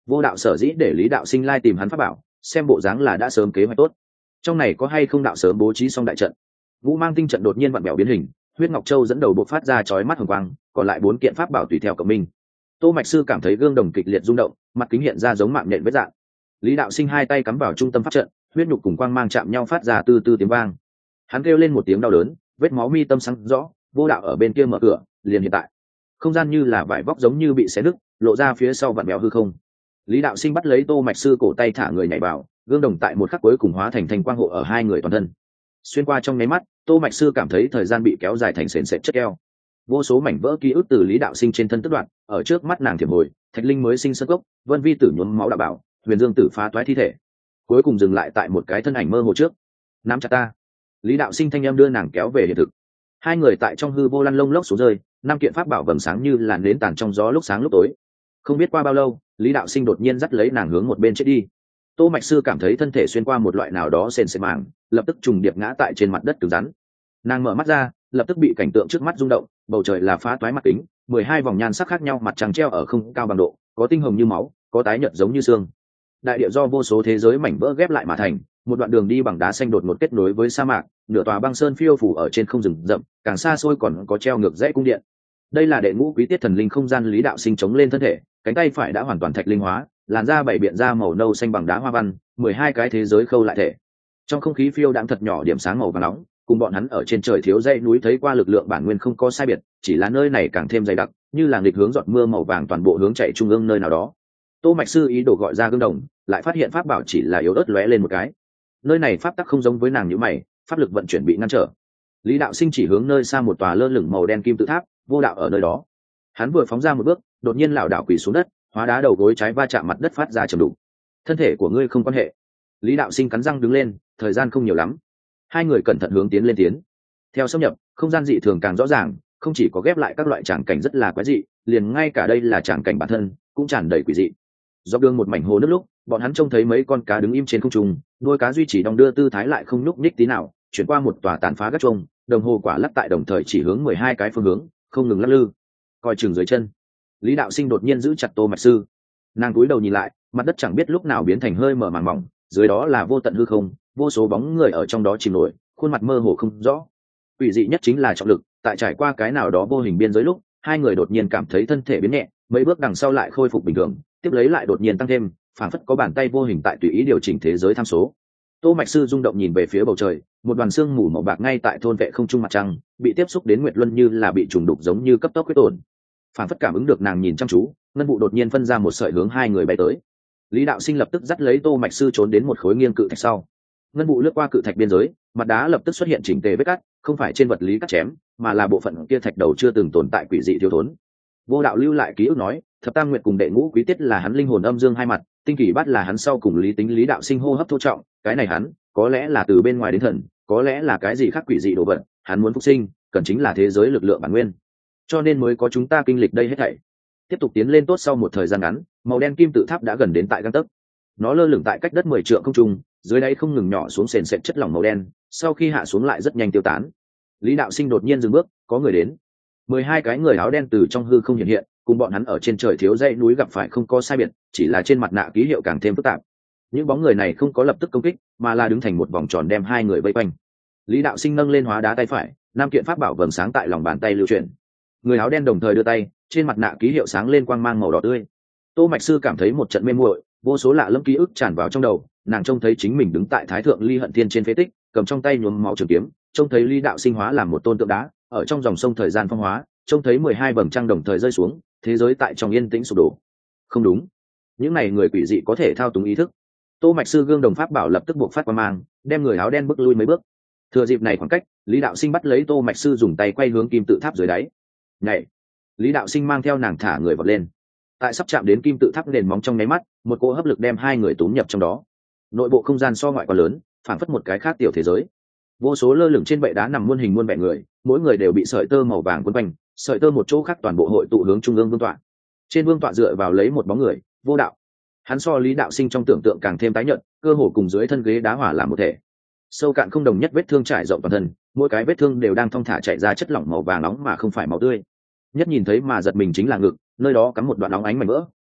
Vô đạo sở dĩ để Lý Đạo Sinh lai tìm hắn pháp bảo, xem bộ dáng là đã sớm kế hoạch tốt. Trong này có hay không đạo sớm bố trí xong đại trận. Ngũ Mang Tinh trận đột nhiên vặn bèo biến hình, huyết ngọc châu dẫn đầu bộc phát ra chói mắt hồng quang, còn lại bốn kiện pháp bảo tùy theo cộng minh. Tô Mạch Sư cảm thấy gương đồng kịch liệt rung động, mặt kính hiện ra giống mạng nhện vết dạng. Lý Đạo Sinh hai tay cắm vào trung tâm pháp trận, huyết nhục cùng quang mang chạm nhau phát ra từ từ tiếng vang. Hắn kêu lên một tiếng đau đớn, vết máu mi tâm sáng rõ, Vô Đạo ở bên kia mở cửa, liền hiện tại. Không gian như là vải vóc giống như bị xé nứt, lộ ra phía sau vặn bèo hư không. Lý Đạo Sinh bắt lấy Tô Mạch Sư cổ tay thả người nhảy vào, gương đồng tại một khắc cuối cùng hóa thành thành quang hộ ở hai người toàn thân. Xuyên qua trong nháy mắt, Tô Mạch Sư cảm thấy thời gian bị kéo dài thành sền sệt chất keo. Vô số mảnh vỡ ký ức từ Lý Đạo Sinh trên thân tức đoạn, ở trước mắt nàng thiểm hồi, Thạch Linh mới sinh sân gốc, Vân Vi tử nhuốm máu đạo bảo, Huyền Dương tử phá toái thi thể, cuối cùng dừng lại tại một cái thân ảnh mơ hồ trước. Nắm chặt ta. Lý Đạo Sinh thanh âm đưa nàng kéo về hiện thực. Hai người tại trong hư vô lăn lông lốc xuống rơi, năm kiện pháp bảo vầng sáng như làn nến tàn trong gió lúc sáng lúc tối. Không biết qua bao lâu, Lý Đạo Sinh đột nhiên dắt lấy nàng hướng một bên chết đi. Tô Mạch Sư cảm thấy thân thể xuyên qua một loại nào đó sền sệt màng, lập tức trùng điệp ngã tại trên mặt đất cứng rắn. Nàng mở mắt ra, lập tức bị cảnh tượng trước mắt rung động, bầu trời là phá toái mặt kính, mười hai vòng nhan sắc khác nhau mặt trăng treo ở không cao bằng độ, có tinh hồng như máu, có tái nhợt giống như xương. Đại địa do vô số thế giới mảnh vỡ ghép lại mà thành, một đoạn đường đi bằng đá xanh đột ngột kết nối với sa mạc, nửa tòa băng sơn phiêu phủ ở trên không rừng rậm, càng xa xôi còn có treo ngược dãy cung điện. Đây là đệ ngũ quý tiết thần linh không gian. Lý Đạo Sinh chống lên thân thể, cánh tay phải đã hoàn toàn thạch linh hóa, làn da bảy biện ra màu nâu xanh bằng đá hoa văn, mười hai cái thế giới khâu lại thể. Trong không khí phiêu đãng thật nhỏ điểm sáng màu vàng nóng, cùng bọn hắn ở trên trời thiếu dãy núi thấy qua lực lượng bản nguyên không có sai biệt, chỉ là nơi này càng thêm dày đặc, như là nghịch hướng giọt mưa màu vàng toàn bộ hướng chạy trung ương nơi nào đó. Tô Mạch Sư ý đồ gọi ra gương đồng, lại phát hiện pháp bảo chỉ là yếu ớt lóe lên một cái. Nơi này pháp tắc không giống với nàng như mày, pháp lực vận chuyển bị ngăn trở. Lý Đạo Sinh chỉ hướng nơi xa một tòa lơ lửng màu đen kim tự tháp, Vô Đạo ở nơi đó. Hắn vừa phóng ra một bước, đột nhiên lảo đảo quỳ xuống đất, hóa đá đầu gối trái va chạm mặt đất phát ra trầm đục. Thân thể của ngươi không quan hệ. Lý Đạo Sinh cắn răng đứng lên, thời gian không nhiều lắm. Hai người cẩn thận hướng tiến lên tiến. Theo xâm nhập, không gian dị thường càng rõ ràng, không chỉ có ghép lại các loại tràng cảnh rất là quái dị, liền ngay cả đây là tràng cảnh bản thân cũng tràn đầy quỷ dị. Dọc đường một mảnh hồ nước lúc, bọn hắn trông thấy mấy con cá đứng im trên không trung, đuôi cá duy trì đong đưa tư thái lại không nhúc nhích tí nào, chuyển qua một tòa tàn phá gác chuông, đồng hồ quả lắc tại đồng thời chỉ hướng mười hai cái phương hướng, không ngừng lắc lư. Coi chừng dưới chân. Lý Đạo Sinh đột nhiên giữ chặt Tô Mạch Sư. Nàng cúi đầu nhìn lại, mặt đất chẳng biết lúc nào biến thành hơi mở màn mỏng, dưới đó là vô tận hư không, vô số bóng người ở trong đó chìm nổi, khuôn mặt mơ hồ không rõ. Quỷ dị nhất chính là trọng lực, tại trải qua cái nào đó vô hình biên giới lúc, hai người đột nhiên cảm thấy thân thể biến nhẹ, mấy bước đằng sau lại khôi phục bình thường, tiếp lấy lại đột nhiên tăng thêm, phảng phất có bàn tay vô hình tại tùy ý điều chỉnh thế giới tham số. Tô Mạch Sư rung động nhìn về phía bầu trời, một đoàn xương mù màu bạc ngay tại thôn vệ không trung mặt trăng, bị tiếp xúc đến Nguyệt Luân như là bị trùng đục giống như cấp tốc quyết tổn. Phảng phất cảm ứng được nàng nhìn chăm chú, ngân vụ đột nhiên phân ra một sợi hướng hai người bay tới. Lý Đạo Sinh lập tức dắt lấy Tô Mạch Sư trốn đến một khối nghiêng cự thạch sau. Ngân vụ lướt qua cự thạch biên giới, mặt đá lập tức xuất hiện chỉnh tề vết cắt, không phải trên vật lý cắt chém, mà là bộ phận kia thạch đầu chưa từng tồn tại quỷ dị thiếu thốn. Vô Đạo lưu lại ký ức nói, thập tam nguyệt cùng đệ ngũ quý tiết là hắn linh hồn âm dương hai mặt, tinh kỳ bát là hắn sau cùng lý tính. Lý Đạo Sinh hô hấp thô trọng, cái này hắn, có lẽ là từ bên ngoài đến thần, có lẽ là cái gì khác quỷ dị đồ vật, hắn muốn phục sinh, cần chính là thế giới lực lượng bản nguyên, cho nên mới có chúng ta kinh lịch đây hết thảy. Tiếp tục tiến lên tốt sau một thời gian ngắn, màu đen kim tự tháp đã gần đến tại gang tấc. Nó lơ lửng tại cách đất mười trượng không trung, dưới đáy không ngừng nhỏ xuống sền sệt chất lỏng màu đen, sau khi hạ xuống lại rất nhanh tiêu tán. Lý Đạo Sinh đột nhiên dừng bước, có người đến. Mười hai cái người áo đen từ trong hư không hiện hiện, cùng bọn hắn ở trên trời thiếu dãy núi gặp phải không có sai biệt, chỉ là trên mặt nạ ký hiệu càng thêm phức tạp. Những bóng người này không có lập tức công kích, mà là đứng thành một vòng tròn đem hai người vây quanh. Lý Đạo Sinh nâng lên hóa đá tay phải, năm kiện pháp bảo vầng sáng tại lòng bàn tay lưu chuyển. Người áo đen đồng thời đưa tay, trên mặt nạ ký hiệu sáng lên quang mang màu đỏ tươi. Tô Mạch Sư cảm thấy một trận mê muội, vô số lạ lẫm ký ức tràn vào trong đầu, nàng trông thấy chính mình đứng tại Thái Thượng Ly Hận Thiên trên phế tích, cầm trong tay nhuốm máu trường kiếm, trông thấy Lý Đạo Sinh hóa làm một tôn tượng đá, ở trong dòng sông thời gian phong hóa, trông thấy mười hai vầng trăng đồng thời rơi xuống, thế giới tại trong yên tĩnh sụp đổ. Không đúng, những này người quỷ dị có thể thao túng ý thức. Tô Mạch Sư gương đồng pháp bảo lập tức buộc phát quang mang, đem người áo đen bước lui mấy bước. Thừa dịp này khoảng cách, Lý Đạo Sinh bắt lấy Tô Mạch Sư dùng tay quay hướng kim tự tháp dưới đáy. Nhảy! Lý Đạo Sinh mang theo nàng thả người vọt lên. Tại sắp chạm đến kim tự tháp nền móng trong nháy mắt, một cỗ hấp lực đem hai người túm nhập trong đó. Nội bộ không gian so ngoại quá lớn, phản phất một cái khác tiểu thế giới. Vô số lơ lửng trên bệ đá nằm muôn hình muôn vẻ người, mỗi người đều bị sợi tơ màu vàng quấn quanh, sợi tơ một chỗ khác toàn bộ hội tụ hướng trung ương vương tọa. Trên vương tọa dựa vào lấy một bóng người, Vô Đạo. Hắn so Lý Đạo Sinh trong tưởng tượng càng thêm tái nhợt, cơ hồ cùng dưới thân ghế đá hỏa làm một thể. Sâu cạn không đồng nhất, vết thương trải rộng toàn thân, mỗi cái vết thương đều đang thong thả chảy ra chất lỏng màu vàng nóng mà không phải máu tươi. Nhất nhìn thấy mà giật mình chính là ngực, nơi đó cắm một đoạn óng ánh mảnh vỡ,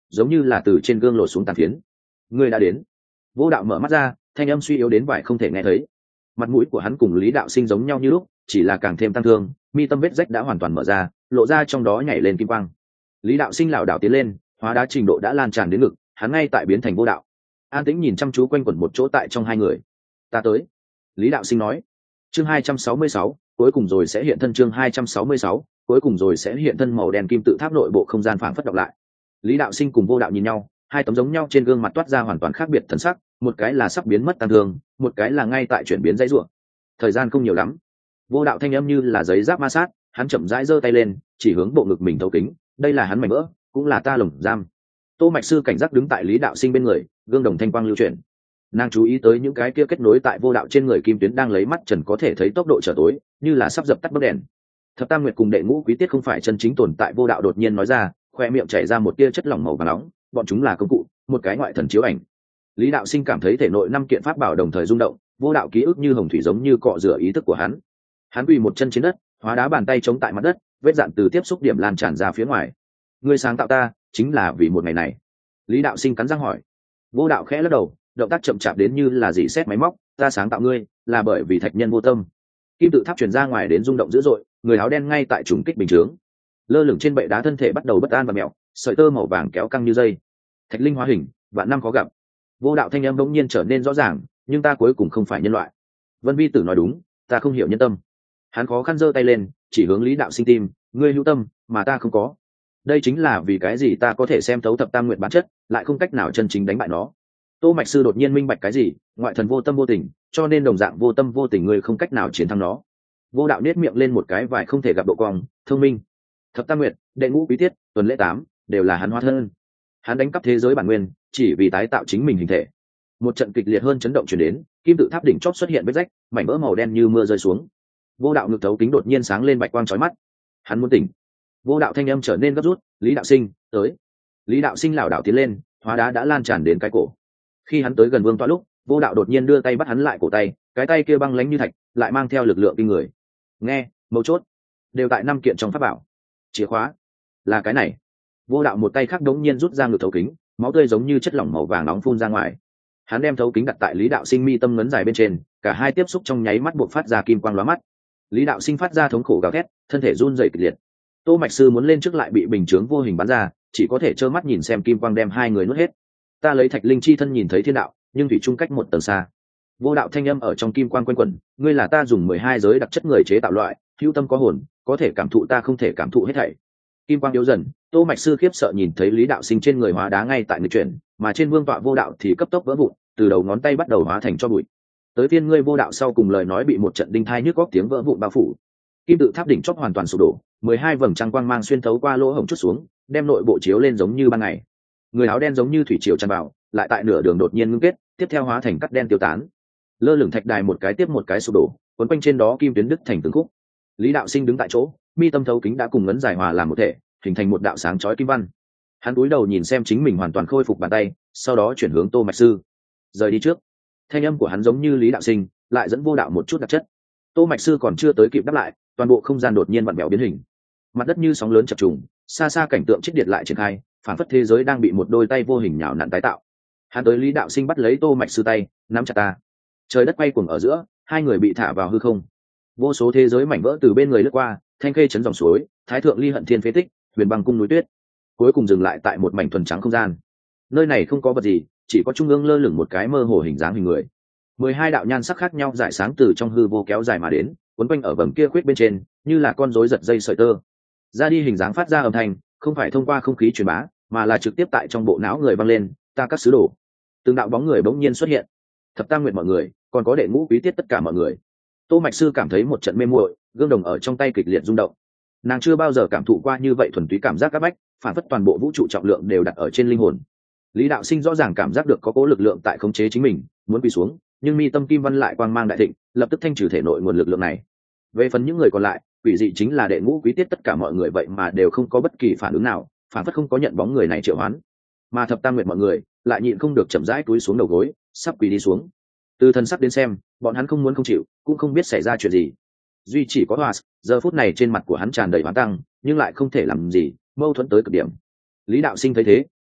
giống như là từ trên gương lột xuống tàn phiến. Ngươi đã đến. Vô đạo mở mắt ra, thanh âm suy yếu đến vải không thể nghe thấy. Mặt mũi của hắn cùng Lý Đạo Sinh giống nhau như lúc, chỉ là càng thêm tăng thương, mi tâm vết rách đã hoàn toàn mở ra, lộ ra trong đó nhảy lên kim quang. Lý Đạo Sinh lảo đảo tiến lên, hóa đá trình độ đã lan tràn đến ngực, hắn ngay tại biến thành vô đạo. An Tĩnh nhìn chăm chú quanh quẩn một chỗ tại trong hai người. Ta tới. Lý Đạo Sinh nói. Chương hai trăm sáu mươi sáu, cuối cùng rồi sẽ hiện thân. Chương hai trăm sáu mươi sáu, cuối cùng rồi sẽ hiện thân. Màu đen kim tự tháp nội bộ không gian phảng phất đọc lại. Lý Đạo Sinh cùng vô đạo nhìn nhau, hai tấm giống nhau trên gương mặt toát ra hoàn toàn khác biệt thần sắc, một cái là sắp biến mất tăng thương, một cái là ngay tại chuyển biến dãy rủa. Thời gian không nhiều lắm. Vô đạo thanh âm như là giấy giáp ma sát, hắn chậm rãi giơ tay lên, chỉ hướng bộ ngực mình thấu kính, đây là hắn mảnh vỡ, cũng là ta lồng giam. Tô Mạch Sư cảnh giác đứng tại Lý Đạo Sinh bên người, gương đồng thanh quang lưu chuyển. Nàng chú ý tới những cái kia kết nối tại vô đạo trên người kim tuyến đang lấy mắt trần có thể thấy tốc độ trở tối, như là sắp dập tắt bấc đèn. Thập Tam Nguyệt cùng Đệ Ngũ Quý Tiết không phải chân chính tồn tại. Vô đạo đột nhiên nói ra, khoe miệng chảy ra một tia chất lỏng màu vàng nóng, bọn chúng là công cụ, một cái ngoại thần chiếu ảnh. Lý Đạo Sinh cảm thấy thể nội năm kiện pháp bảo đồng thời rung động, vô đạo ký ức như hồng thủy giống như cọ rửa ý thức của hắn. Hắn quỳ một chân trên đất, hóa đá bàn tay chống tại mặt đất, vết dạn từ tiếp xúc điểm lan tràn ra phía ngoài. Ngươi sáng tạo ta, chính là vì một ngày này. Lý Đạo Sinh cắn răng hỏi. Vô đạo khẽ lắc đầu, động tác chậm chạp đến như là dỉ xét máy móc. Ta sáng tạo ngươi là bởi vì thạch nhân vô tâm. Kim tự tháp truyền ra ngoài đến rung động dữ dội, người áo đen ngay tại trùng kích bình chướng. Lơ lửng trên bệ đá thân thể bắt đầu bất an và mèo, sợi tơ màu vàng kéo căng như dây. Thạch linh hóa hình, vạn năm khó gặp. Vô đạo thanh âm bỗng nhiên trở nên rõ ràng, nhưng ta cuối cùng không phải nhân loại. Vân Vi Tử nói đúng, ta không hiểu nhân tâm. Hắn khó khăn giơ tay lên, chỉ hướng Lý Đạo Sinh tim, ngươi hữu tâm mà ta không có. Đây chính là vì cái gì ta có thể xem thấu thập tam nguyện bản chất, lại không cách nào chân chính đánh bại nó. Tô Mạch Sư đột nhiên minh bạch cái gì, ngoại thần vô tâm vô tình, cho nên đồng dạng vô tâm vô tình ngươi không cách nào chiến thắng nó. Vô đạo nết miệng lên một cái vài không thể gặp độ cong, thông minh. Thập tam nguyện, Đệ Ngũ Quý Tiết, tuần lễ tám, đều là hắn hóa thân. Hắn đánh cắp thế giới bản nguyên, chỉ vì tái tạo chính mình hình thể. Một trận kịch liệt hơn chấn động truyền đến, kim tự tháp đỉnh chót xuất hiện vết rách, mảnh vỡ màu đen như mưa rơi xuống. Vô đạo ngực thấu kính đột nhiên sáng lên bạch quang chói mắt. Hắn muốn tỉnh. Vô đạo thanh âm trở nên gấp rút, Lý Đạo Sinh, tới. Lý Đạo Sinh lảo đảo tiến lên, hóa đá đã lan tràn đến cái cổ. Khi hắn tới gần vương tọa lúc, vô đạo đột nhiên đưa tay bắt hắn lại cổ tay, cái tay kia băng lãnh như thạch, lại mang theo lực lượng kinh người. Nghe, mấu chốt đều tại năm kiện trong pháp bảo. Chìa khóa là cái này. Vô đạo một tay khác đống nhiên rút ra ngực thấu kính, máu tươi giống như chất lỏng màu vàng nóng phun ra ngoài. Hắn đem thấu kính đặt tại Lý Đạo Sinh mi tâm ngấn dài bên trên, cả hai tiếp xúc trong nháy mắt buộc phát ra kim quang lóa mắt. Lý Đạo Sinh phát ra thống khổ gào thét, thân thể run rẩy kịch liệt. Tô Mạch Sư muốn lên trước lại bị bình chướng vô hình bắn ra, chỉ có thể trơ mắt nhìn xem kim quang đem hai người nuốt hết. Ta lấy thạch linh chi thân nhìn thấy thiên đạo, nhưng thủy chung cách một tầng xa. Vô đạo thanh âm ở trong kim quang quanh quẩn, ngươi là ta dùng mười hai giới đặc chất người chế tạo loại, hữu tâm có hồn, có thể cảm thụ ta không thể cảm thụ hết thảy. Kim quang yếu dần, Tô Mạch Sư khiếp sợ nhìn thấy Lý Đạo Sinh trên người hóa đá ngay tại người chuyển, mà trên vương tọa vô đạo thì cấp tốc vỡ vụn, từ đầu ngón tay bắt đầu hóa thành cho bụi. Tới tiên ngươi vô đạo sau cùng lời nói bị một trận đinh thai nhức góc tiếng vỡ vụn bao phủ. Kim tự tháp đỉnh chóp hoàn toàn sụp đổ, mười hai vầng trăng quang mang xuyên thấu qua lỗ hổng chút xuống, đem nội bộ chiếu lên giống như ban ngày. Người áo đen giống như thủy triều tràn vào, lại tại nửa đường đột nhiên ngưng kết, tiếp theo hóa thành cắt đen tiêu tán. Lơ lửng thạch đài một cái tiếp một cái sụp đổ, quấn quanh trên đó kim tuyến đứt thành từng khúc. Lý Đạo Sinh đứng tại chỗ, mi tâm thấu kính đã cùng ngấn giải hòa làm một thể, hình thành một đạo sáng chói kim văn. Hắn cúi đầu nhìn xem chính mình hoàn toàn khôi phục bàn tay, sau đó chuyển hướng Tô Mạch Sư, rời đi trước. Thanh âm của hắn giống như Lý Đạo Sinh, lại dẫn vô đạo một chút đặc chất. Tô Mạch Sư còn chưa tới kịp đáp lại, toàn bộ không gian đột nhiên vặn vẹo biến hình. Mặt đất như sóng lớn chập trùng, xa xa cảnh tượng chết điện lại triển khai, phản phất thế giới đang bị một đôi tay vô hình nhào nặn tái tạo. Hắn tới Lý Đạo Sinh bắt lấy Tô Mạch Sư tay, nắm chặt ta. Trời đất quay cuồng ở giữa, hai người bị thả vào hư không. Vô số thế giới mảnh vỡ từ bên người lướt qua, thanh khê chấn dòng suối, thái thượng ly hận thiên phế tích, huyền băng cung núi tuyết, cuối cùng dừng lại tại một mảnh thuần trắng không gian. Nơi này không có vật gì, chỉ có trung ương lơ lửng một cái mơ hồ hình dáng hình người. Mười hai đạo nhan sắc khác nhau rải sáng từ trong hư vô kéo dài mà đến, quấn quanh ở vầng kia khuyết bên trên, như là con rối giật dây sợi tơ. Ra đi hình dáng phát ra âm thanh, không phải thông qua không khí truyền bá, mà là trực tiếp tại trong bộ não người vang lên, ta các sứ đồ. Từng đạo bóng người bỗng nhiên xuất hiện. Thập tam nguyện mọi người, còn có Đệ Ngũ Quý Tiết tất cả mọi người. Tô Mạch Sư cảm thấy một trận mê muội, gương đồng ở trong tay kịch liệt rung động. Nàng chưa bao giờ cảm thụ qua như vậy thuần túy cảm giác áp bách, phản phất toàn bộ vũ trụ trọng lượng đều đặt ở trên linh hồn. Lý Đạo Sinh rõ ràng cảm giác được có cố lực lượng tại khống chế chính mình, muốn quỳ xuống, nhưng mi tâm kim văn lại quang mang đại thịnh, lập tức thanh trừ thể nội nguồn lực lượng này. Về phần những người còn lại, quỷ dị chính là Đệ Ngũ Quý Tiết tất cả mọi người vậy mà đều không có bất kỳ phản ứng nào, phản phất không có nhận bóng người này triệu hoán. Mà thập tam nguyệt mọi người lại nhịn không được chậm rãi cúi xuống đầu gối, sắp quỳ đi xuống. Từ thân sắc đến xem, bọn hắn không muốn không chịu, cũng không biết xảy ra chuyện gì. Duy chỉ có Hoa, giờ phút này trên mặt của hắn tràn đầy hoán tăng, nhưng lại không thể làm gì, mâu thuẫn tới cực điểm. Lý Đạo Sinh thấy thế,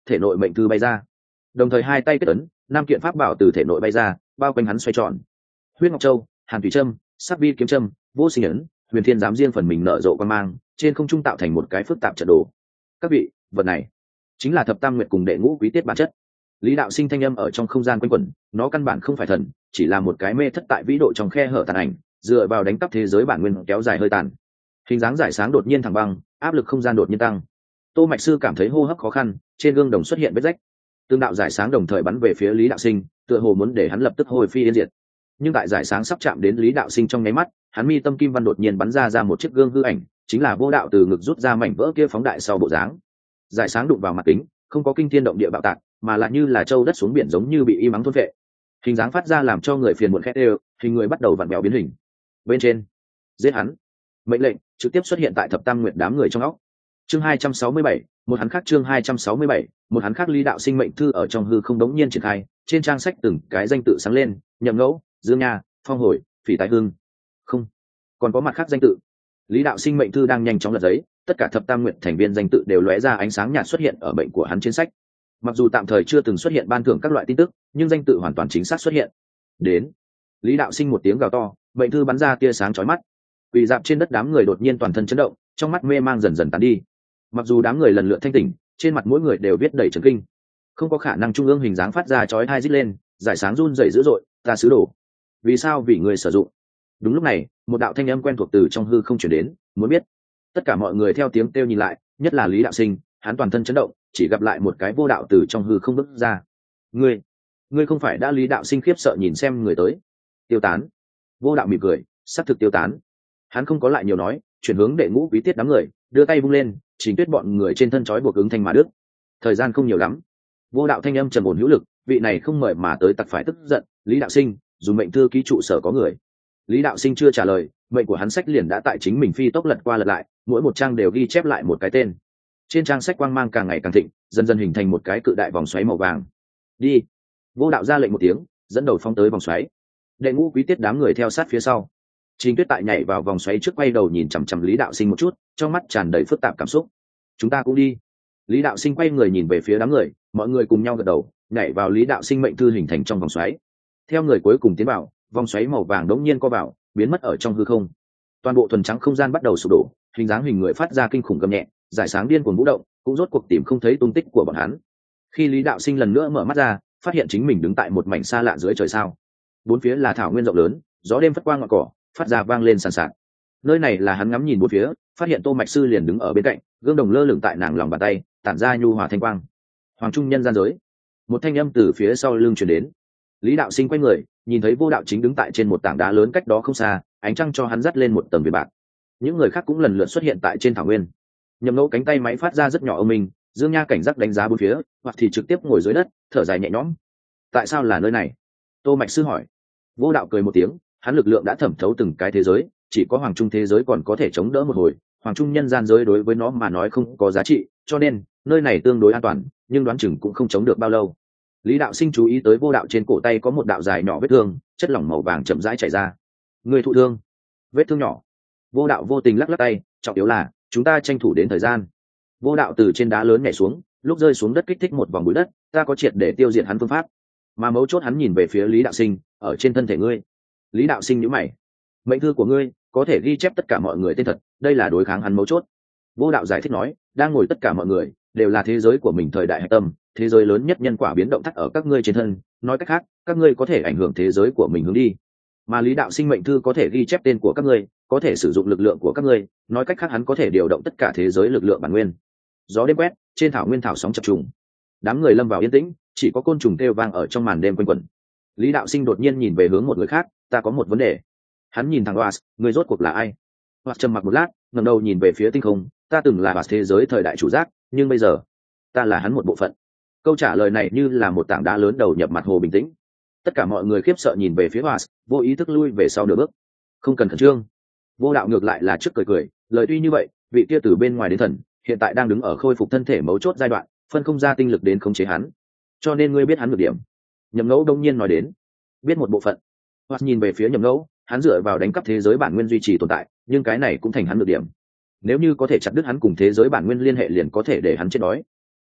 thể nội mệnh thư bay ra, đồng thời hai tay kết ấn, năm kiện pháp bảo từ thể nội bay ra, bao quanh hắn xoay tròn. Huyết ngọc châu, hàn thủy trâm, sắc vi kiếm trâm, vô sinh ấn, huyền thiên giám riêng phần mình nở rộ quan mang, trên không trung tạo thành một cái phức tạp trận đồ. Các vị, vật này chính là thập tam nguyệt cùng đệ ngũ quý tiết bản chất. Lý đạo sinh thanh âm ở trong không gian quanh quẩn, nó căn bản không phải thần, chỉ là một cái mê thất tại vĩ độ trong khe hở tàn ảnh, dựa vào đánh cắp thế giới bản nguyên kéo dài hơi tàn. Hình dáng giải sáng đột nhiên thẳng băng, áp lực không gian đột nhiên tăng. Tô mạch sư cảm thấy hô hấp khó khăn, trên gương đồng xuất hiện vết rách. Tương đạo giải sáng đồng thời bắn về phía Lý đạo sinh, tựa hồ muốn để hắn lập tức hồi phi yên diệt. Nhưng tại giải sáng sắp chạm đến Lý đạo sinh trong nháy mắt, hắn mi tâm kim văn đột nhiên bắn ra ra một chiếc gương hư ảnh, chính là vô đạo từ ngực rút ra mảnh vỡ kia phóng đại sau bộ dáng. Giải sáng đụng vào mặt kính, không có kinh thiên động địa bạo tạc, mà lại như là châu đất xuống biển giống như bị im ắng thôn vệ. Hình dáng phát ra làm cho người phiền muộn khét đều, hình người bắt đầu vặn vẹo biến hình. Bên trên, giết hắn. Mệnh lệnh trực tiếp xuất hiện tại thập tam nguyệt đám người trong óc. Chương hai trăm sáu mươi bảy, một hắn khác chương hai trăm sáu mươi bảy, một hắn khác Lý đạo sinh mệnh thư ở trong hư không đống nhiên triển khai, trên trang sách từng cái danh tự sáng lên, Nhậm Ngẫu, Dương Nha, Phong Hồi, Phỉ Tài Hưng. Không, còn có mặt khác danh tự. Lý đạo sinh mệnh thư đang nhanh chóng lật giấy, tất cả thập tam nguyệt thành viên danh tự đều lóe ra ánh sáng nhạt xuất hiện ở mệnh của hắn trên sách. Mặc dù tạm thời chưa từng xuất hiện ban thưởng các loại tin tức, nhưng danh tự hoàn toàn chính xác xuất hiện. Đến. Lý đạo sinh một tiếng gào to, mệnh thư bắn ra tia sáng chói mắt. Quỳ dạp trên đất đám người đột nhiên toàn thân chấn động, trong mắt mê mang dần dần tán đi. Mặc dù đám người lần lượt thanh tỉnh, trên mặt mỗi người đều viết đầy chấn kinh. Không có khả năng trung ương hình dáng phát ra chói tai rít lên, giải sáng run rẩy dữ dội, ta sứ đồ. Vì sao vì người sử dụng? Đúng lúc này, một đạo thanh âm quen thuộc từ trong hư không truyền đến, muốn biết. Tất cả mọi người theo tiếng kêu nhìn lại, nhất là Lý đạo sinh, hắn toàn thân chấn động, chỉ gặp lại một cái vô đạo từ trong hư không bước ra. Ngươi, ngươi không phải đã? Lý đạo sinh khiếp sợ nhìn xem người tới. Tiêu tán. Vô đạo mỉm cười, sắp thực tiêu tán. Hắn không có lại nhiều nói, chuyển hướng đệ ngũ quý tiết đám người, đưa tay vung lên, Trình Tuyết bọn người trên thân trói buộc ứng thanh mà đứt. Thời gian không nhiều lắm. Vô đạo thanh âm trầm ổn hữu lực, vị này không mời mà tới tặc phải tức giận. Lý đạo sinh, dùng mệnh thư ký trụ sở có người. Lý đạo sinh chưa trả lời, mệnh của hắn sách liền đã tại chính mình phi tốc lật qua lật lại, mỗi một trang đều ghi chép lại một cái tên. Trên trang sách quang mang càng ngày càng thịnh, dần dần hình thành một cái cự đại vòng xoáy màu vàng. Đi. Vô đạo ra lệnh một tiếng, dẫn đầu phóng tới vòng xoáy. Đệ ngũ quý tiết đám người theo sát phía sau. Trình Tuyết tại nhảy vào vòng xoáy trước, quay đầu nhìn chằm chằm Lý đạo sinh một chút, trong mắt tràn đầy phức tạp cảm xúc. Chúng ta cũng đi. Lý đạo sinh quay người nhìn về phía đám người, mọi người cùng nhau gật đầu, nhảy vào Lý đạo sinh mệnh thư hình thành trong vòng xoáy. Theo người cuối cùng tiến vào, vòng xoáy màu vàng đống nhiên co vào, biến mất ở trong hư không. Toàn bộ thuần trắng không gian bắt đầu sụp đổ, hình dáng hình người phát ra kinh khủng gầm nhẹ, giải sáng điên cuồng vũ động, cũng rốt cuộc tìm không thấy tung tích của bọn hắn. Khi Lý đạo sinh lần nữa mở mắt ra, phát hiện chính mình đứng tại một mảnh xa lạ dưới trời sao. Bốn phía là thảo nguyên rộng lớn, gió đêm phất qua ngọn cỏ, phát ra vang lên sàn sạt. Nơi này là hắn ngắm nhìn bốn phía, phát hiện Tô mạch sư liền đứng ở bên cạnh, gương đồng lơ lửng tại nàng lòng bàn tay, tản ra nhu hòa thanh quang. Hoàng trung nhân gian giới. Một thanh âm từ phía sau lưng truyền đến. Lý đạo sinh quay người, nhìn thấy vô đạo chính đứng tại trên một tảng đá lớn cách đó không xa, ánh trăng cho hắn dắt lên một tầng viền bạc. Những người khác cũng lần lượt xuất hiện tại trên thảo nguyên. Nhầm Ngẫu cánh tay máy phát ra rất nhỏ âm mình, Dương Nha cảnh giác đánh giá bốn phía, hoặc thì trực tiếp ngồi dưới đất, thở dài nhẹ nhõm. Tại sao là nơi này? Tô mạch sư hỏi. Vô đạo cười một tiếng, hắn lực lượng đã thẩm thấu từng cái thế giới, chỉ có hoàng trung thế giới còn có thể chống đỡ một hồi, hoàng trung nhân gian giới đối với nó mà nói không có giá trị, cho nên nơi này tương đối an toàn, nhưng đoán chừng cũng không chống được bao lâu. Lý đạo sinh chú ý tới vô đạo trên cổ tay có một đạo dài nhỏ vết thương, chất lỏng màu vàng chậm rãi chảy ra. Người thụ thương? Vết thương nhỏ. Vô đạo vô tình lắc lắc tay, trọng yếu là chúng ta tranh thủ đến thời gian. Vô đạo từ trên đá lớn nhảy xuống, lúc rơi xuống đất kích thích một vòng bụi đất, ta có triệt để tiêu diệt hắn phương pháp. Mà mấu chốt hắn nhìn về phía Lý đạo sinh, ở trên thân thể ngươi. Lý đạo sinh nhíu mày. Mệnh thư của ngươi có thể ghi chép tất cả mọi người tên thật, đây là đối kháng hắn mấu chốt. Vô đạo giải thích nói, đang ngồi tất cả mọi người đều là thế giới của mình thời đại hạch tâm, thế giới lớn nhất nhân quả biến động thắt ở các ngươi trên thân, nói cách khác, các ngươi có thể ảnh hưởng thế giới của mình hướng đi. Mà Lý đạo sinh mệnh thư có thể ghi chép tên của các ngươi, có thể sử dụng lực lượng của các ngươi, nói cách khác hắn có thể điều động tất cả thế giới lực lượng bản nguyên. Gió đêm quét, trên thảo nguyên thảo sóng chập trùng. Đám người lâm vào yên tĩnh, chỉ có côn trùng kêu vang ở trong màn đêm quanh quẩn. Lý đạo sinh đột nhiên nhìn về hướng một người khác, ta có một vấn đề. Hắn nhìn thẳng Oas, người rốt cuộc là ai? Oas trầm mặc một lát, ngẩng đầu nhìn về phía tinh không, ta từng là Oas thế giới thời đại chủ giác, nhưng bây giờ, ta là hắn một bộ phận. Câu trả lời này như là một tảng đá lớn đầu nhập mặt hồ bình tĩnh. Tất cả mọi người khiếp sợ nhìn về phía Oas, vô ý thức lui về sau nửa bước. Không cần khẩn trương. Vô đạo ngược lại là trước cười cười, lời tuy như vậy, vị kia từ bên ngoài đến thần, hiện tại đang đứng ở khôi phục thân thể mấu chốt giai đoạn, phân không ra tinh lực đến khống chế hắn. Cho nên ngươi biết hắn được điểm. Nhậm Ngẫu đông nhiên nói đến, biết một bộ phận. Hoặc nhìn về phía Nhậm Ngẫu, hắn dựa vào đánh cắp thế giới bản nguyên duy trì tồn tại, nhưng cái này cũng thành hắn được điểm. Nếu như có thể chặt đứt hắn cùng thế giới bản nguyên liên hệ, liền có thể để hắn chết đói.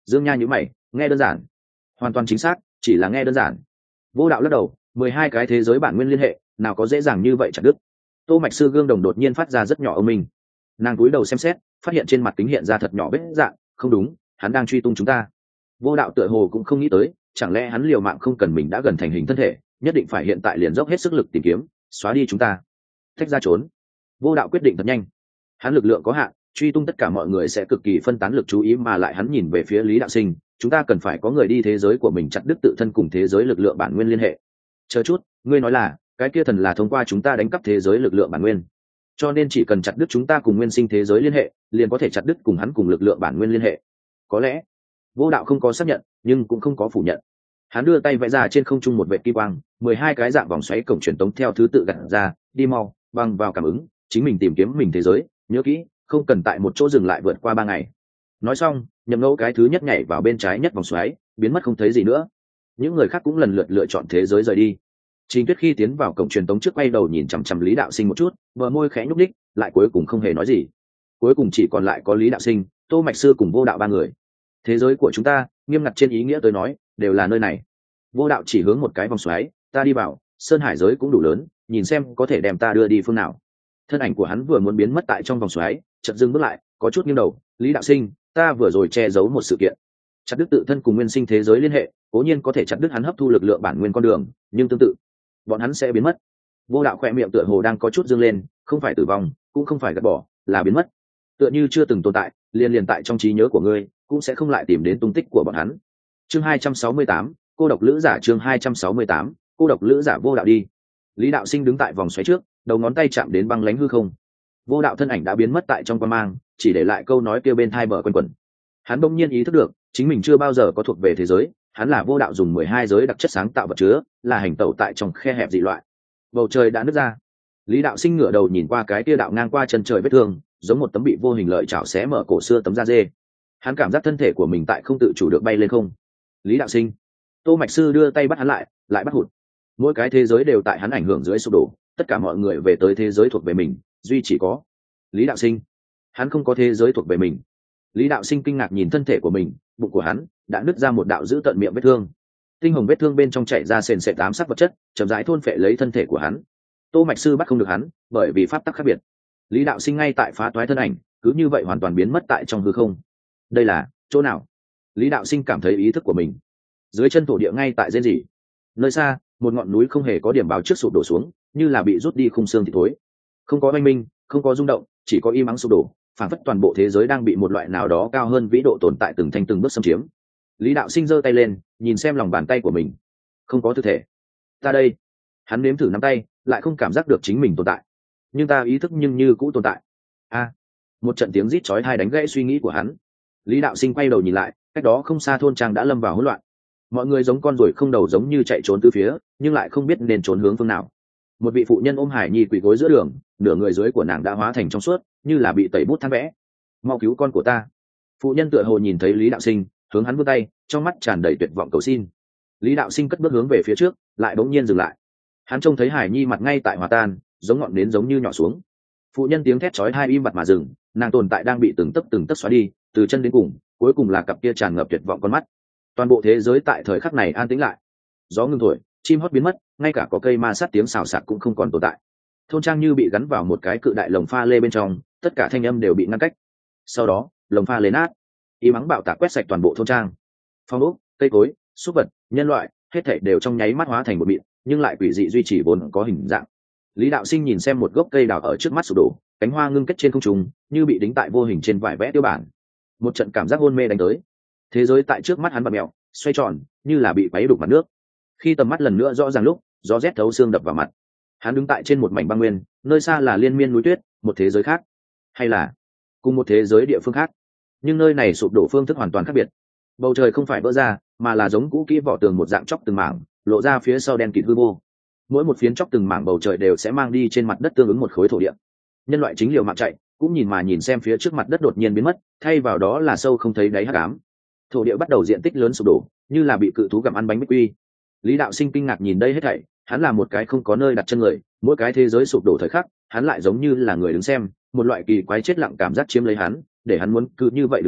Dương Nha nhíu mày, nghe đơn giản. Hoàn toàn chính xác, chỉ là nghe đơn giản. Vô Đạo lắc đầu, mười hai cái thế giới bản nguyên liên hệ, nào có dễ dàng như vậy chặt đứt. Tô Mạch Sư gương đồng đột nhiên phát ra rất nhỏ âm minh. Nàng cúi đầu xem xét, phát hiện trên mặt kính hiện ra thật nhỏ vết dạng, không đúng, hắn đang truy tung chúng ta. Vô Đạo tựa hồ cũng không nghĩ tới, chẳng lẽ hắn liều mạng không cần mình đã gần thành hình thân thể, nhất định phải hiện tại liền dốc hết sức lực tìm kiếm, xóa đi chúng ta. Thách ra trốn. Vô Đạo quyết định thật nhanh. Hắn lực lượng có hạn, truy tung tất cả mọi người sẽ cực kỳ phân tán lực chú ý, mà lại hắn nhìn về phía Lý Đạo Sinh, chúng ta cần phải có người đi thế giới của mình chặt đứt tự thân cùng thế giới lực lượng bản nguyên liên hệ. Chờ chút, ngươi nói là cái kia thần là thông qua chúng ta đánh cắp thế giới lực lượng bản nguyên, cho nên chỉ cần chặt đứt chúng ta cùng nguyên sinh thế giới liên hệ, liền có thể chặt đứt cùng hắn cùng lực lượng bản nguyên liên hệ. Có lẽ Vô Đạo không có xác nhận, nhưng cũng không có phủ nhận. Hắn đưa tay vẽ ra trên không trung một vệt kim quang, mười hai cái dạng vòng xoáy cổng truyền tống theo thứ tự gặt ra, đi mau, băng vào cảm ứng, chính mình tìm kiếm mình thế giới, nhớ kỹ, không cần tại một chỗ dừng lại vượt qua ba ngày. Nói xong, Nhậm Ngẫu cái thứ nhất nhảy vào bên trái nhất vòng xoáy, biến mất không thấy gì nữa. Những người khác cũng lần lượt lựa chọn thế giới rời đi. Trình Tuyết khi tiến vào cổng truyền tống trước quay đầu nhìn chằm chằm Lý Đạo Sinh một chút, bờ môi khẽ nhúc nhích, lại cuối cùng không hề nói gì. Cuối cùng chỉ còn lại có Lý Đạo Sinh, Tô Mạch Sư cùng Vô Đạo ba người. Thế giới của chúng ta, nghiêm ngặt trên ý nghĩa tôi nói, đều là nơi này. Vô Đạo chỉ hướng một cái vòng xoáy, ta đi vào, sơn hải giới cũng đủ lớn, nhìn xem có thể đem ta đưa đi phương nào. Thân ảnh của hắn vừa muốn biến mất tại trong vòng xoáy, chợt dừng bước lại, có chút nghiêng đầu, Lý Đạo Sinh, ta vừa rồi che giấu một sự kiện. Chặt đứt tự thân cùng nguyên sinh thế giới liên hệ, cố nhiên có thể chặt đứt hắn hấp thu lực lượng bản nguyên con đường, nhưng tương tự, bọn hắn sẽ biến mất. Vô Đạo khẽ miệng tựa hồ đang có chút dương lên, không phải tử vong, cũng không phải gạt bỏ, là biến mất. Tựa như chưa từng tồn tại, liền liền tại trong trí nhớ của ngươi, cũng sẽ không lại tìm đến tung tích của bọn hắn. Chương hai trăm sáu mươi tám, cô độc lữ giả. Chương hai trăm sáu mươi tám, cô độc lữ giả. Vô Đạo đi. Lý Đạo Sinh đứng tại vòng xoáy trước, đầu ngón tay chạm đến băng lãnh hư không. Vô Đạo thân ảnh đã biến mất tại trong quang mang, chỉ để lại câu nói kia bên tai bờ quanh quẩn. Hắn bỗng nhiên ý thức được, chính mình chưa bao giờ có thuộc về thế giới, hắn là Vô Đạo dùng mười hai giới đặc chất sáng tạo vật chứa, là hành tẩu tại trong khe hẹp dị loại. Bầu trời đã nứt ra. Lý Đạo Sinh ngửa đầu nhìn qua cái kia đạo ngang qua chân trời vết thương, giống một tấm bị vô hình lợi chảo xé mở cổ xưa tấm da dê. Hắn cảm giác thân thể của mình tại không tự chủ được bay lên không. Lý Đạo Sinh. Tô Mạch Sư đưa tay bắt hắn lại, lại bắt hụt. Mỗi cái thế giới đều tại hắn ảnh hưởng dưới sụp đổ, tất cả mọi người về tới thế giới thuộc về mình, duy chỉ có Lý Đạo Sinh, hắn không có thế giới thuộc về mình. Lý Đạo Sinh kinh ngạc nhìn thân thể của mình, bụng của hắn đã nứt ra một đạo dữ tận miệng vết thương, tinh hồng vết thương bên trong chảy ra sền sệt ám sắc vật chất, chậm rãi thôn phệ lấy thân thể của hắn. Tô Mạch Sư bắt không được hắn, bởi vì pháp tắc khác biệt. Lý Đạo Sinh ngay tại phá toái thân ảnh, cứ như vậy hoàn toàn biến mất tại trong hư không. Đây là chỗ nào? Lý Đạo Sinh cảm thấy ý thức của mình. Dưới chân thổ địa ngay tại rên rỉ. Nơi xa, một ngọn núi không hề có điểm báo trước sụp đổ xuống, như là bị rút đi khung xương thì thối. Không có oanh minh, không có rung động, chỉ có im ắng sụp đổ, phản phất toàn bộ thế giới đang bị một loại nào đó cao hơn vĩ độ tồn tại từng thanh từng bước xâm chiếm. Lý Đạo Sinh giơ tay lên, nhìn xem lòng bàn tay của mình. Không có thực thể. Ta đây. Hắn nếm thử nắm tay, lại không cảm giác được chính mình tồn tại. Nhưng ta ý thức nhưng như cũ tồn tại. A. Một trận tiếng rít chói tai đánh gãy suy nghĩ của hắn. Lý Đạo Sinh quay đầu nhìn lại, cách đó không xa thôn trang đã lâm vào hỗn loạn. Mọi người giống con ruồi không đầu giống như chạy trốn từ phía, nhưng lại không biết nên trốn hướng phương nào. Một vị phụ nhân ôm hải nhi quỳ gối giữa đường, nửa người dưới của nàng đã hóa thành trong suốt, như là bị tẩy bút than vẽ. Mau cứu con của ta. Phụ nhân tựa hồ nhìn thấy Lý Đạo Sinh, hướng hắn vươn tay, trong mắt tràn đầy tuyệt vọng cầu xin. Lý Đạo Sinh cất bước hướng về phía trước, lại bỗng nhiên dừng lại. Hắn trông thấy hải nhi mặt ngay tại hòa tan, giống ngọn nến giống như nhỏ xuống. Phụ nhân tiếng thét chói tai im bặt mà dừng, nàng tồn tại đang bị từng tấc từng tấc xóa đi, từ chân đến cùng, cuối cùng là cặp kia tràn ngập tuyệt vọng con mắt. Toàn bộ thế giới tại thời khắc này an tĩnh lại. Gió ngừng thổi, chim hót biến mất, ngay cả có cây ma sát tiếng xào xạc cũng không còn tồn tại. Thôn trang như bị gắn vào một cái cự đại lồng pha lê bên trong, tất cả thanh âm đều bị ngăn cách. Sau đó, lồng pha lê nát, y mắng bạo tạc quét sạch toàn bộ thôn trang. Phong ốc, cây cối, súc vật, nhân loại, hết thảy đều trong nháy mắt hóa thành một mịn, nhưng lại quỷ dị duy trì vốn có hình dạng. Lý Đạo Sinh nhìn xem một gốc cây đào ở trước mắt sụp đổ, cánh hoa ngưng kết trên không trung, như bị đính tại vô hình trên vải vẽ tiêu bản. Một trận cảm giác hôn mê đánh tới. Thế giới tại trước mắt hắn bật mèo, xoay tròn, như là bị quấy đục mặt nước. Khi tầm mắt lần nữa rõ ràng lúc, gió rét thấu xương đập vào mặt. Hắn đứng tại trên một mảnh băng nguyên, nơi xa là liên miên núi tuyết, một thế giới khác, hay là cùng một thế giới địa phương khác. Nhưng nơi này sụp đổ phương thức hoàn toàn khác biệt. Bầu trời không phải vỡ ra, mà là giống cũ kỹ vỏ tường một dạng chóc từng mảng, lộ ra phía sau đen kịt hư vô. Mỗi một phiến chóc từng mảng bầu trời đều sẽ mang đi trên mặt đất tương ứng một khối thổ địa. Nhân loại chính liều mạng chạy, cũng nhìn mà nhìn xem phía trước mặt đất đột nhiên biến mất, thay vào đó là sâu không thấy đáy hắc ám. Thổ địa bắt đầu diện tích lớn sụp đổ, như là bị cự thú gặm ăn bánh bích quy. Lý Đạo Sinh kinh ngạc nhìn đây hết thảy, hắn là một cái không có nơi đặt chân người, mỗi cái thế giới sụp đổ thời khắc, hắn lại giống như là người đứng xem, một loại kỳ quái chết lặng cảm giác chiếm lấy hắn, để hắn muốn cứ như vậy đứng đấy,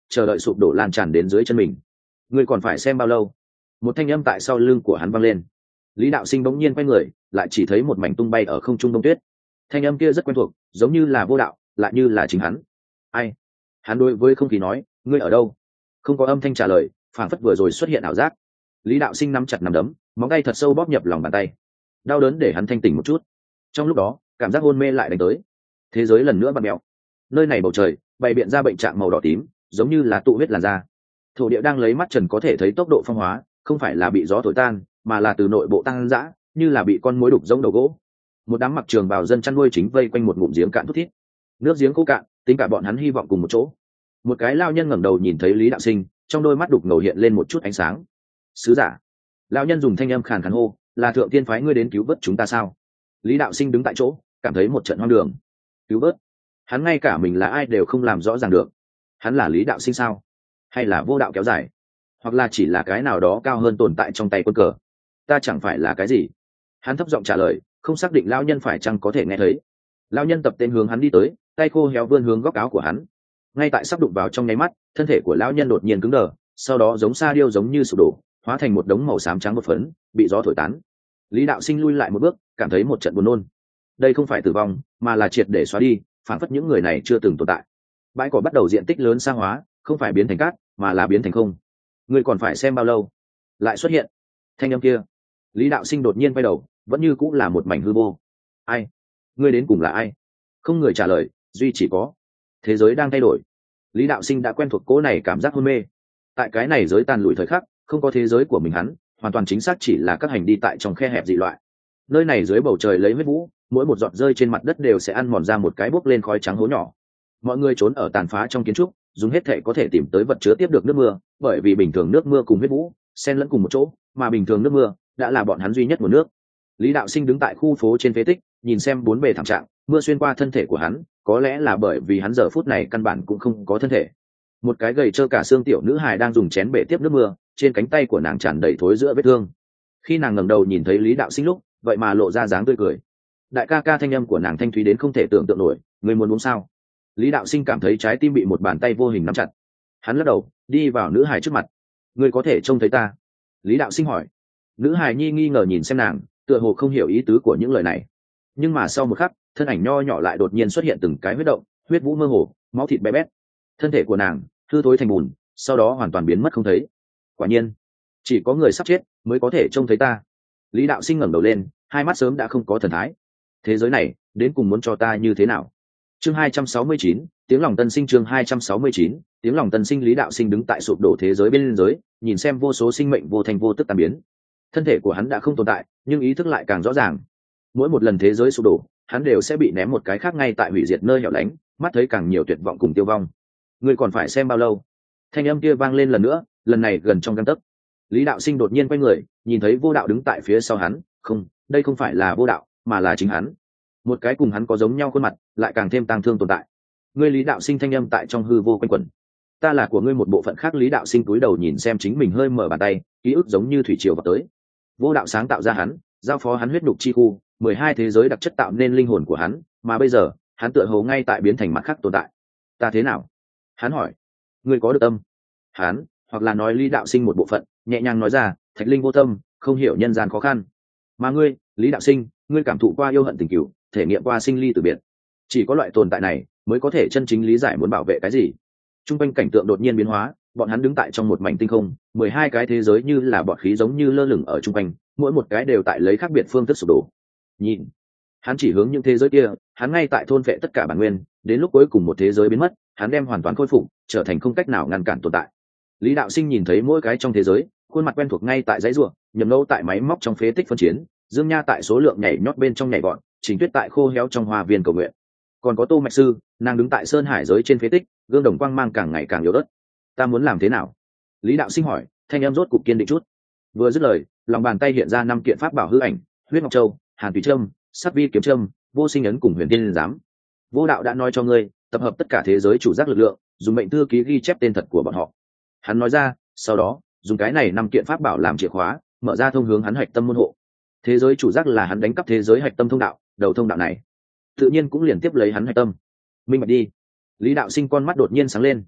chờ đợi sụp đổ lan tràn đến dưới chân mình. Ngươi còn phải xem bao lâu? Một thanh âm tại sau lưng của hắn vang lên. Lý đạo sinh bỗng nhiên quay người, lại chỉ thấy một mảnh tung bay ở không trung đông tuyết. Thanh âm kia rất quen thuộc, giống như là Vô Đạo, lại như là chính hắn. Ai? Hắn đối với không khí nói, ngươi ở đâu? Không có âm thanh trả lời, phảng phất vừa rồi xuất hiện ảo giác. Lý đạo sinh nắm chặt nắm đấm, móng tay thật sâu bóp nhập lòng bàn tay, đau đớn để hắn thanh tỉnh một chút. Trong lúc đó, cảm giác hôn mê lại đánh tới. Thế giới lần nữa bật mèo. Nơi này bầu trời bày biện ra bệnh trạng màu đỏ tím, giống như là tụ huyết làn da. Thổ địa đang lấy mắt trần có thể thấy tốc độ phong hóa, không phải là bị gió thổi tan, mà là từ nội bộ tăng dã, như là bị con muỗi đục giống đầu gỗ. Một đám mặc trường bào dân chăn nuôi chính vây quanh một ngụm giếng cạn thút thít. Nước giếng khô cạn, tính cả bọn hắn hy vọng cùng một chỗ. Một cái lao nhân ngẩng đầu nhìn thấy Lý đạo sinh, trong đôi mắt đục ngầu hiện lên một chút ánh sáng. Sứ giả. Lão nhân dùng thanh âm khàn khàn hô, là thượng tiên phái ngươi đến cứu vớt chúng ta sao? Lý đạo sinh đứng tại chỗ, cảm thấy một trận hoang đường. Cứu vớt? Hắn ngay cả mình là ai đều không làm rõ ràng được. Hắn là Lý đạo sinh sao? Hay là Vô Đạo kéo dài? Hoặc là chỉ là cái nào đó cao hơn tồn tại trong tay quân cờ? Ta chẳng phải là cái gì? Hắn thấp giọng trả lời, không xác định lão nhân phải chăng có thể nghe thấy. Lão nhân tập tên hướng hắn đi tới, tay khô héo vươn hướng góc áo của hắn. Ngay tại sắp đụng vào trong nháy mắt, thân thể của lão nhân đột nhiên cứng đờ, sau đó giống sa điêu giống như sụp đổ, hóa thành một đống màu xám trắng một phấn, bị gió thổi tán. Lý đạo sinh lui lại một bước, cảm thấy một trận buồn nôn. Đây không phải tử vong, mà là triệt để xóa đi, phản phất những người này chưa từng tồn tại. Bãi cỏ bắt đầu diện tích lớn sa hóa, không phải biến thành cát, mà là biến thành không. Ngươi còn phải xem bao lâu? Lại xuất hiện thanh âm kia. Lý đạo sinh đột nhiên quay đầu, vẫn như cũng là một mảnh hư vô. Ai? Ngươi đến cùng là ai? Không người trả lời, duy chỉ có thế giới đang thay đổi. Lý đạo sinh đã quen thuộc cố này cảm giác hôn mê. Tại cái này giới tàn lụi thời khắc, không có thế giới của mình hắn, hoàn toàn chính xác chỉ là các hành đi tại trong khe hẹp dị loại. Nơi này dưới bầu trời lấy huyết vũ, mỗi một giọt rơi trên mặt đất đều sẽ ăn mòn ra một cái bốc lên khói trắng hố nhỏ. Mọi người trốn ở tàn phá trong kiến trúc, dùng hết thể có thể tìm tới vật chứa tiếp được nước mưa, bởi vì bình thường nước mưa cùng huyết vũ xen lẫn cùng một chỗ, mà bình thường nước mưa đã là bọn hắn duy nhất nguồn nước. Lý đạo sinh đứng tại khu phố trên phế tích, nhìn xem bốn bề thảm trạng, mưa xuyên qua thân thể của hắn, có lẽ là bởi vì hắn giờ phút này căn bản cũng không có thân thể. Một cái gầy trơ cả xương tiểu nữ hài đang dùng chén bể tiếp nước mưa, trên cánh tay của nàng tràn đầy thối giữa vết thương. Khi nàng ngẩng đầu nhìn thấy Lý đạo sinh lúc, vậy mà lộ ra dáng tươi cười. Đại ca ca, thanh âm của nàng thanh thúy đến không thể tưởng tượng nổi, người muốn uống sao? Lý đạo sinh cảm thấy trái tim bị một bàn tay vô hình nắm chặt. Hắn lắc đầu, đi vào nữ hài trước mặt. Ngươi có thể trông thấy ta? Lý đạo sinh hỏi. Nữ hài nhi nghi ngờ nhìn xem nàng, tựa hồ không hiểu ý tứ của những lời này. Nhưng mà sau một khắc, thân ảnh nho nhỏ lại đột nhiên xuất hiện từng cái huyết động, huyết vũ mơ hồ, máu thịt bé bét. Thân thể của nàng hư thối thành bùn, sau đó hoàn toàn biến mất không thấy. Quả nhiên, chỉ có người sắp chết mới có thể trông thấy ta. Lý đạo sinh ngẩng đầu lên, hai mắt sớm đã không có thần thái. Thế giới này đến cùng muốn cho ta như thế nào? Chương hai trăm sáu mươi chín, tiếng lòng tân sinh. Chương hai trăm sáu mươi chín, tiếng lòng tân sinh. Lý đạo sinh đứng tại sụp đổ thế giới bên giới, nhìn xem vô số sinh mệnh vô thành vô tức tan biến. Thân thể của hắn đã không tồn tại, nhưng ý thức lại càng rõ ràng. Mỗi một lần thế giới sụp đổ, hắn đều sẽ bị ném một cái khác ngay tại hủy diệt nơi hẻo lánh, mắt thấy càng nhiều tuyệt vọng cùng tiêu vong. Ngươi còn phải xem bao lâu? Thanh âm kia vang lên lần nữa, lần này gần trong gang tấc. Lý đạo sinh đột nhiên quay người, nhìn thấy Vô Đạo đứng tại phía sau hắn. Không, đây không phải là Vô Đạo, mà là chính hắn. Một cái cùng hắn có giống nhau khuôn mặt, lại càng thêm tang thương tồn tại. Ngươi. Lý đạo sinh thanh âm tại trong hư vô quanh quẩn. Ta là của ngươi một bộ phận khác. Lý đạo sinh cúi đầu nhìn xem chính mình, hơi mở bàn tay, ký ức giống như thủy triều vào tới. Vô Đạo sáng tạo ra hắn, giao phó hắn huyết nhục chi khu, mười hai thế giới đặc chất tạo nên linh hồn của hắn, mà bây giờ hắn tựa hồ ngay tại biến thành mặt khác tồn tại. Ta thế nào? Hắn hỏi. Ngươi có được tâm? Hắn, hoặc là nói Lý đạo sinh một bộ phận, nhẹ nhàng nói ra, thạch linh vô tâm, không hiểu nhân gian khó khăn. Mà ngươi, Lý đạo sinh, ngươi cảm thụ qua yêu hận tình cửu, thể nghiệm qua sinh ly tử biệt. Chỉ có loại tồn tại này mới có thể chân chính lý giải muốn bảo vệ cái gì. Trung quanh cảnh tượng đột nhiên biến hóa, bọn hắn đứng tại trong một mảnh tinh không, mười hai cái thế giới như là bọt khí giống như lơ lửng ở trung quanh, mỗi một cái đều tại lấy khác biệt phương thức sụp đổ. Nhìn, hắn chỉ hướng những thế giới kia, hắn ngay tại thôn vệ tất cả bản nguyên, đến lúc cuối cùng một thế giới biến mất, hắn đem hoàn toàn khôi phục, trở thành không cách nào ngăn cản tồn tại. Lý đạo sinh nhìn thấy mỗi cái trong thế giới, khuôn mặt quen thuộc ngay tại dãy ruộng, nhầm ngẫu tại máy móc trong phế tích phân chiến, Dương Nha tại số lượng nhảy nhót bên trong nhảy vọt, Trình Tuyết tại khô héo trong hoa viên cầu nguyện. Còn có Tô Mạch Sư, nàng đứng tại sơn hải giới trên phế tích, gương đồng quang mang càng ngày càng yếu ớt. Ta muốn làm thế nào? Lý đạo sinh hỏi, thanh âm rốt cục kiên định chút. Vừa dứt lời, lòng bàn tay hiện ra năm kiện pháp bảo hư ảnh, huyết ngọc châu, hàn thủy trâm, sắc vi kiếm trâm, vô sinh ấn cùng huyền tiên giám. Vô Đạo đã nói cho ngươi, tập hợp tất cả thế giới chủ giác lực lượng, dùng mệnh thư ký ghi chép tên thật của bọn họ. Hắn nói ra, sau đó dùng cái này năm kiện pháp bảo làm chìa khóa, mở ra thông hướng hắn hạch tâm môn hộ. Thế giới chủ giác là hắn đánh cắp thế giới hạch tâm thông đạo, đầu thông đạo này tự nhiên cũng liền tiếp lấy hắn hạch tâm. Minh bạch đi. Lý đạo sinh con mắt đột nhiên sáng lên.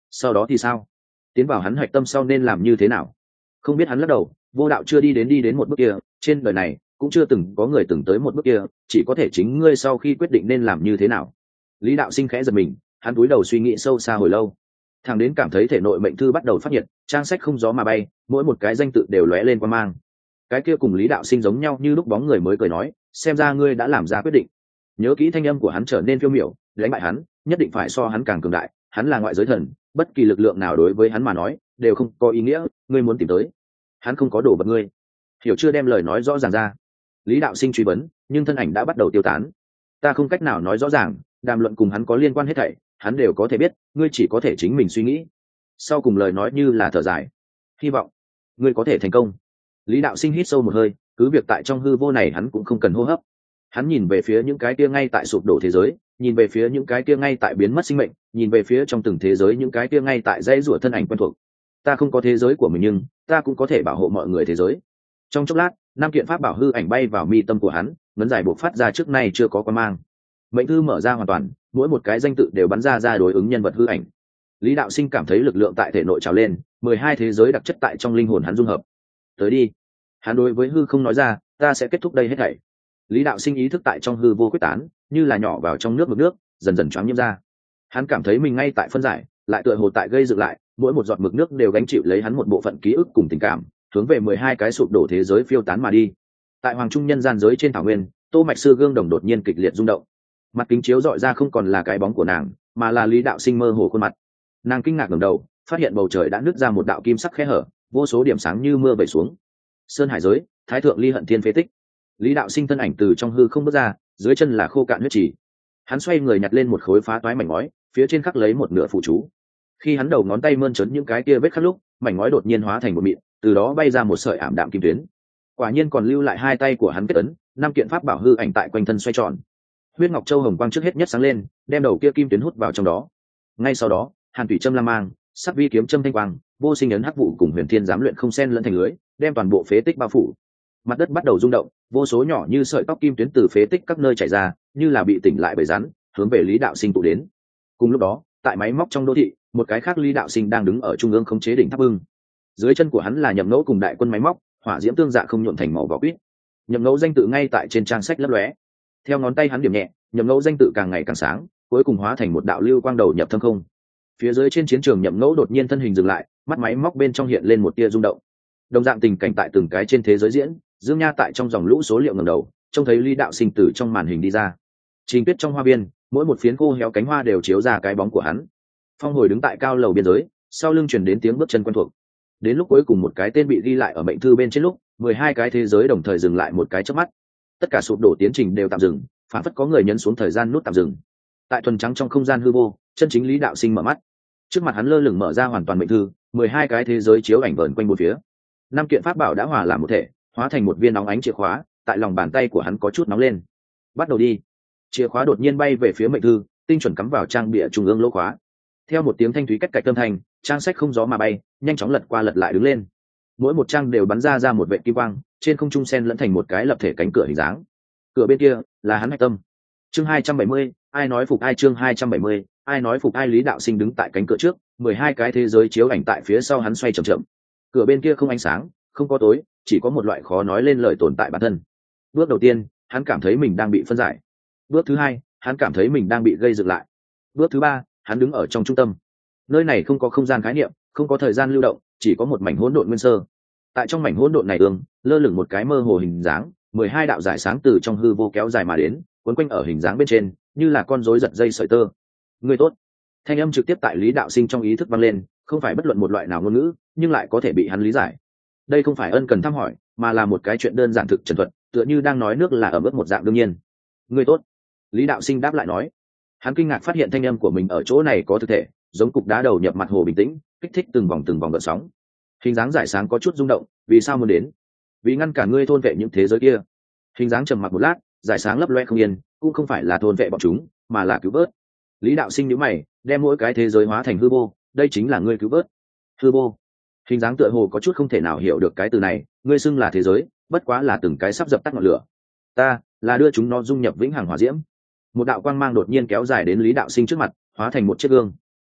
Sau đó thì sao? Tiến vào hắn hạch tâm sau nên làm như thế nào? Không biết. Hắn lắc đầu. Vô đạo chưa đi đến đi đến một bước kia, trên đời này cũng chưa từng có người từng tới một bước kia, chỉ có thể chính ngươi sau khi quyết định nên làm như thế nào. Lý Đạo Sinh khẽ giật mình, hắn cúi đầu suy nghĩ sâu xa hồi lâu, thằng đến cảm thấy thể nội mệnh thư bắt đầu phát nhiệt, trang sách không gió mà bay, mỗi một cái danh tự đều lóe lên quang mang. Cái kia cùng Lý Đạo Sinh giống nhau như lúc bóng người mới cười nói, xem ra ngươi đã làm ra quyết định. Nhớ kỹ thanh âm của hắn trở nên phiêu miểu, đánh bại hắn nhất định phải so hắn càng cường đại, hắn là ngoại giới thần, bất kỳ lực lượng nào đối với hắn mà nói đều không có ý nghĩa, ngươi muốn tìm tới hắn không có đồ vật ngươi hiểu chưa? Đem lời nói rõ ràng ra. Lý Đạo Sinh truy vấn, nhưng thân ảnh đã bắt đầu tiêu tán. Ta không cách nào nói rõ ràng, đàm luận cùng hắn có liên quan hết thảy hắn đều có thể biết, ngươi chỉ có thể chính mình suy nghĩ. Sau cùng lời nói như là thở dài, hy vọng ngươi có thể thành công. Lý Đạo Sinh hít sâu một hơi, cứ việc tại trong hư vô này hắn cũng không cần hô hấp. Hắn nhìn về phía những cái kia ngay tại sụp đổ thế giới, nhìn về phía những cái kia ngay tại biến mất sinh mệnh, nhìn về phía trong từng thế giới những cái kia ngay tại dãy rủa thân ảnh quen thuộc. Ta không có thế giới của mình nhưng ta cũng có thể bảo hộ mọi người thế giới. Trong chốc lát, năm kiện pháp bảo hư ảnh bay vào mi tâm của hắn, ngấn dài buộc phát ra trước nay chưa có quan mang. Mệnh thư mở ra hoàn toàn, mỗi một cái danh tự đều bắn ra ra đối ứng nhân vật hư ảnh. Lý Đạo Sinh cảm thấy lực lượng tại thể nội trào lên, mười hai thế giới đặc chất tại trong linh hồn hắn dung hợp. Tới đi. Hắn đối với hư không nói ra, ta sẽ kết thúc đây hết thảy. Lý Đạo Sinh ý thức tại trong hư vô quyết tán, như là nhỏ vào trong nước mực nước, dần dần choáng nhiễm ra. Hắn cảm thấy mình ngay tại phân giải, lại tựa hồ tại gây dựng lại, mỗi một giọt mực nước đều gánh chịu lấy hắn một bộ phận ký ức cùng tình cảm, hướng về mười hai cái sụp đổ thế giới phiêu tán mà đi. Tại hoàng trung nhân gian giới trên thảo nguyên, Tô Mạch Sư gương đồng đột nhiên kịch liệt rung động. Mặt kính chiếu dọi ra không còn là cái bóng của nàng, mà là Lý Đạo Sinh mơ hồ khuôn mặt. Nàng kinh ngạc ngẩng đầu, phát hiện bầu trời đã nứt ra một đạo kim sắc khe hở, vô số điểm sáng như mưa vẩy xuống. Sơn hải giới, Thái thượng Ly Hận Thiên phế tích. Lý Đạo Sinh thân ảnh từ trong hư không bước ra, dưới chân là khô cạn huyết trì. Hắn xoay người nhặt lên một khối phá toái mảnh ngói, phía trên khắc lấy một nửa phụ chú. Khi hắn đầu ngón tay mơn trớn những cái kia vết khắc lúc, mảnh ngói đột nhiên hóa thành một mịn, từ đó bay ra một sợi ảm đạm kim tuyến. Quả nhiên còn lưu lại hai tay của hắn kết ấn, năm kiện pháp bảo hư ảnh tại quanh thân xoay tròn. Huyết ngọc châu hồng quang trước hết nhất sáng lên, đem đầu kia kim tuyến hút vào trong đó. Ngay sau đó, hàn thủy châm lam mang, sắc vi kiếm châm thanh quang, vô sinh ấn hắc vụ cùng huyền thiên giám luyện không xen lẫn thành lưới, đem toàn bộ phế tích bao phủ. Mặt đất bắt đầu rung động, vô số nhỏ như sợi tóc kim tuyến từ phế tích các nơi chảy ra, như là bị tỉnh lại bởi rắn, hướng về Lý Đạo Sinh tụ đến. Cùng lúc đó, tại máy móc trong đô thị, một cái khác Lý Đạo Sinh đang đứng ở trung ương khống chế đỉnh tháp bưng. Dưới chân của hắn là Nhậm Ngẫu cùng đại quân máy móc, hỏa diễm tương dạ không nhuộm thành màu vỏ quýt. Nhậm Ngẫu danh tự ngay tại trên trang sách lấp lóe. Theo ngón tay hắn điểm nhẹ, Nhậm Ngẫu danh tự càng ngày càng sáng, cuối cùng hóa thành một đạo lưu quang đầu nhập thâm không. Phía dưới trên chiến trường Nhậm Ngẫu đột nhiên thân hình dừng lại, mắt máy móc bên trong hiện lên một tia rung động. Đồng dạng tình cảnh tại từng cái trên thế giới diễn, Dương Nha tại trong dòng lũ số liệu ngẩng đầu, trông thấy Lý Đạo Sinh từ trong màn hình đi ra. Trình Tuyết trong hoa viên, mỗi một phiến khô héo cánh hoa đều chiếu ra cái bóng của hắn. Phong Hồi đứng tại cao lầu biên giới, sau lưng truyền đến tiếng bước chân quen thuộc. Đến lúc cuối cùng một cái tên bị ghi lại ở mệnh thư bên trên lúc, mười hai cái thế giới đồng thời dừng lại một cái chớp mắt. Tất cả sụp đổ tiến trình đều tạm dừng, phản phất có người nhấn xuống thời gian nút tạm dừng. Tại thuần trắng trong không gian hư vô, chân chính Lý Đạo Sinh mở mắt. Trước mặt hắn lơ lửng mở ra hoàn toàn mệnh thư, mười hai cái thế giới chiếu ảnh vờn quanh bốn phía. Năm kiện pháp bảo đã hòa làm một thể, hóa thành một viên nóng ánh chìa khóa, tại lòng bàn tay của hắn có chút nóng lên. Bắt đầu đi. Chìa khóa đột nhiên bay về phía mệnh thư, tinh chuẩn cắm vào trang bìa trung ương lỗ khóa. Theo một tiếng thanh thúy cách cạch âm thanh, trang sách không gió mà bay, nhanh chóng lật qua lật lại đứng lên. Mỗi một trang đều bắn ra ra một vệt kim quang, trên không trung sen lẫn thành một cái lập thể cánh cửa hình dáng. Cửa bên kia là hắn hạch tâm. Chương hai trăm bảy mươi, ai nói phục ai? Chương hai trăm bảy mươi, ai nói phục ai? Lý Đạo Sinh đứng tại cánh cửa trước, mười hai cái thế giới chiếu ảnh tại phía sau hắn xoay chậm chậm. Cửa bên kia không ánh sáng, không có tối, chỉ có một loại khó nói lên lời tồn tại bản thân. Bước đầu tiên, hắn cảm thấy mình đang bị phân giải. Bước thứ hai, hắn cảm thấy mình đang bị gây dựng lại. Bước thứ ba, hắn đứng ở trong trung tâm. Nơi này không có không gian khái niệm, không có thời gian lưu động, chỉ có một mảnh hỗn độn nguyên sơ. Tại trong mảnh hỗn độn này ương, lơ lửng một cái mơ hồ hình dáng, mười hai đạo giải sáng từ trong hư vô kéo dài mà đến, quấn quanh ở hình dáng bên trên, như là con rối giật dây sợi tơ. Người tốt. Thanh âm trực tiếp tại Lý Đạo Sinh trong ý thức vang lên, không phải bất luận một loại nào ngôn ngữ, nhưng lại có thể bị hắn lý giải. Đây không phải ân cần thăm hỏi, mà là một cái chuyện đơn giản thực trần thuật, tựa như đang nói nước là ở mức một dạng đương nhiên. Người tốt. Lý Đạo Sinh đáp lại nói. Hắn kinh ngạc phát hiện thanh âm của mình ở chỗ này có thực thể, giống cục đá đầu nhập mặt hồ bình tĩnh, kích thích từng vòng từng vòng gợn sóng. Hình dáng giải sáng có chút rung động, vì sao muốn đến? Vì ngăn cản ngươi thôn vệ những thế giới kia. Hình dáng trầm mặc một lát, giải sáng lấp loe không yên, cũng không phải là thôn vệ bọn chúng, mà là cứu vớt. Lý Đạo Sinh nhíu mày, đem mỗi cái thế giới hóa thành hư vô, đây chính là ngươi cứu vớt. Hư vô. Hình dáng tựa hồ có chút không thể nào hiểu được cái từ này, ngươi xưng là thế giới, bất quá là từng cái sắp dập tắt ngọn lửa. Ta là đưa chúng nó dung nhập vĩnh hằng hỏa diễm. Một đạo quang mang đột nhiên kéo dài đến Lý Đạo Sinh trước mặt, hóa thành một chiếc gương.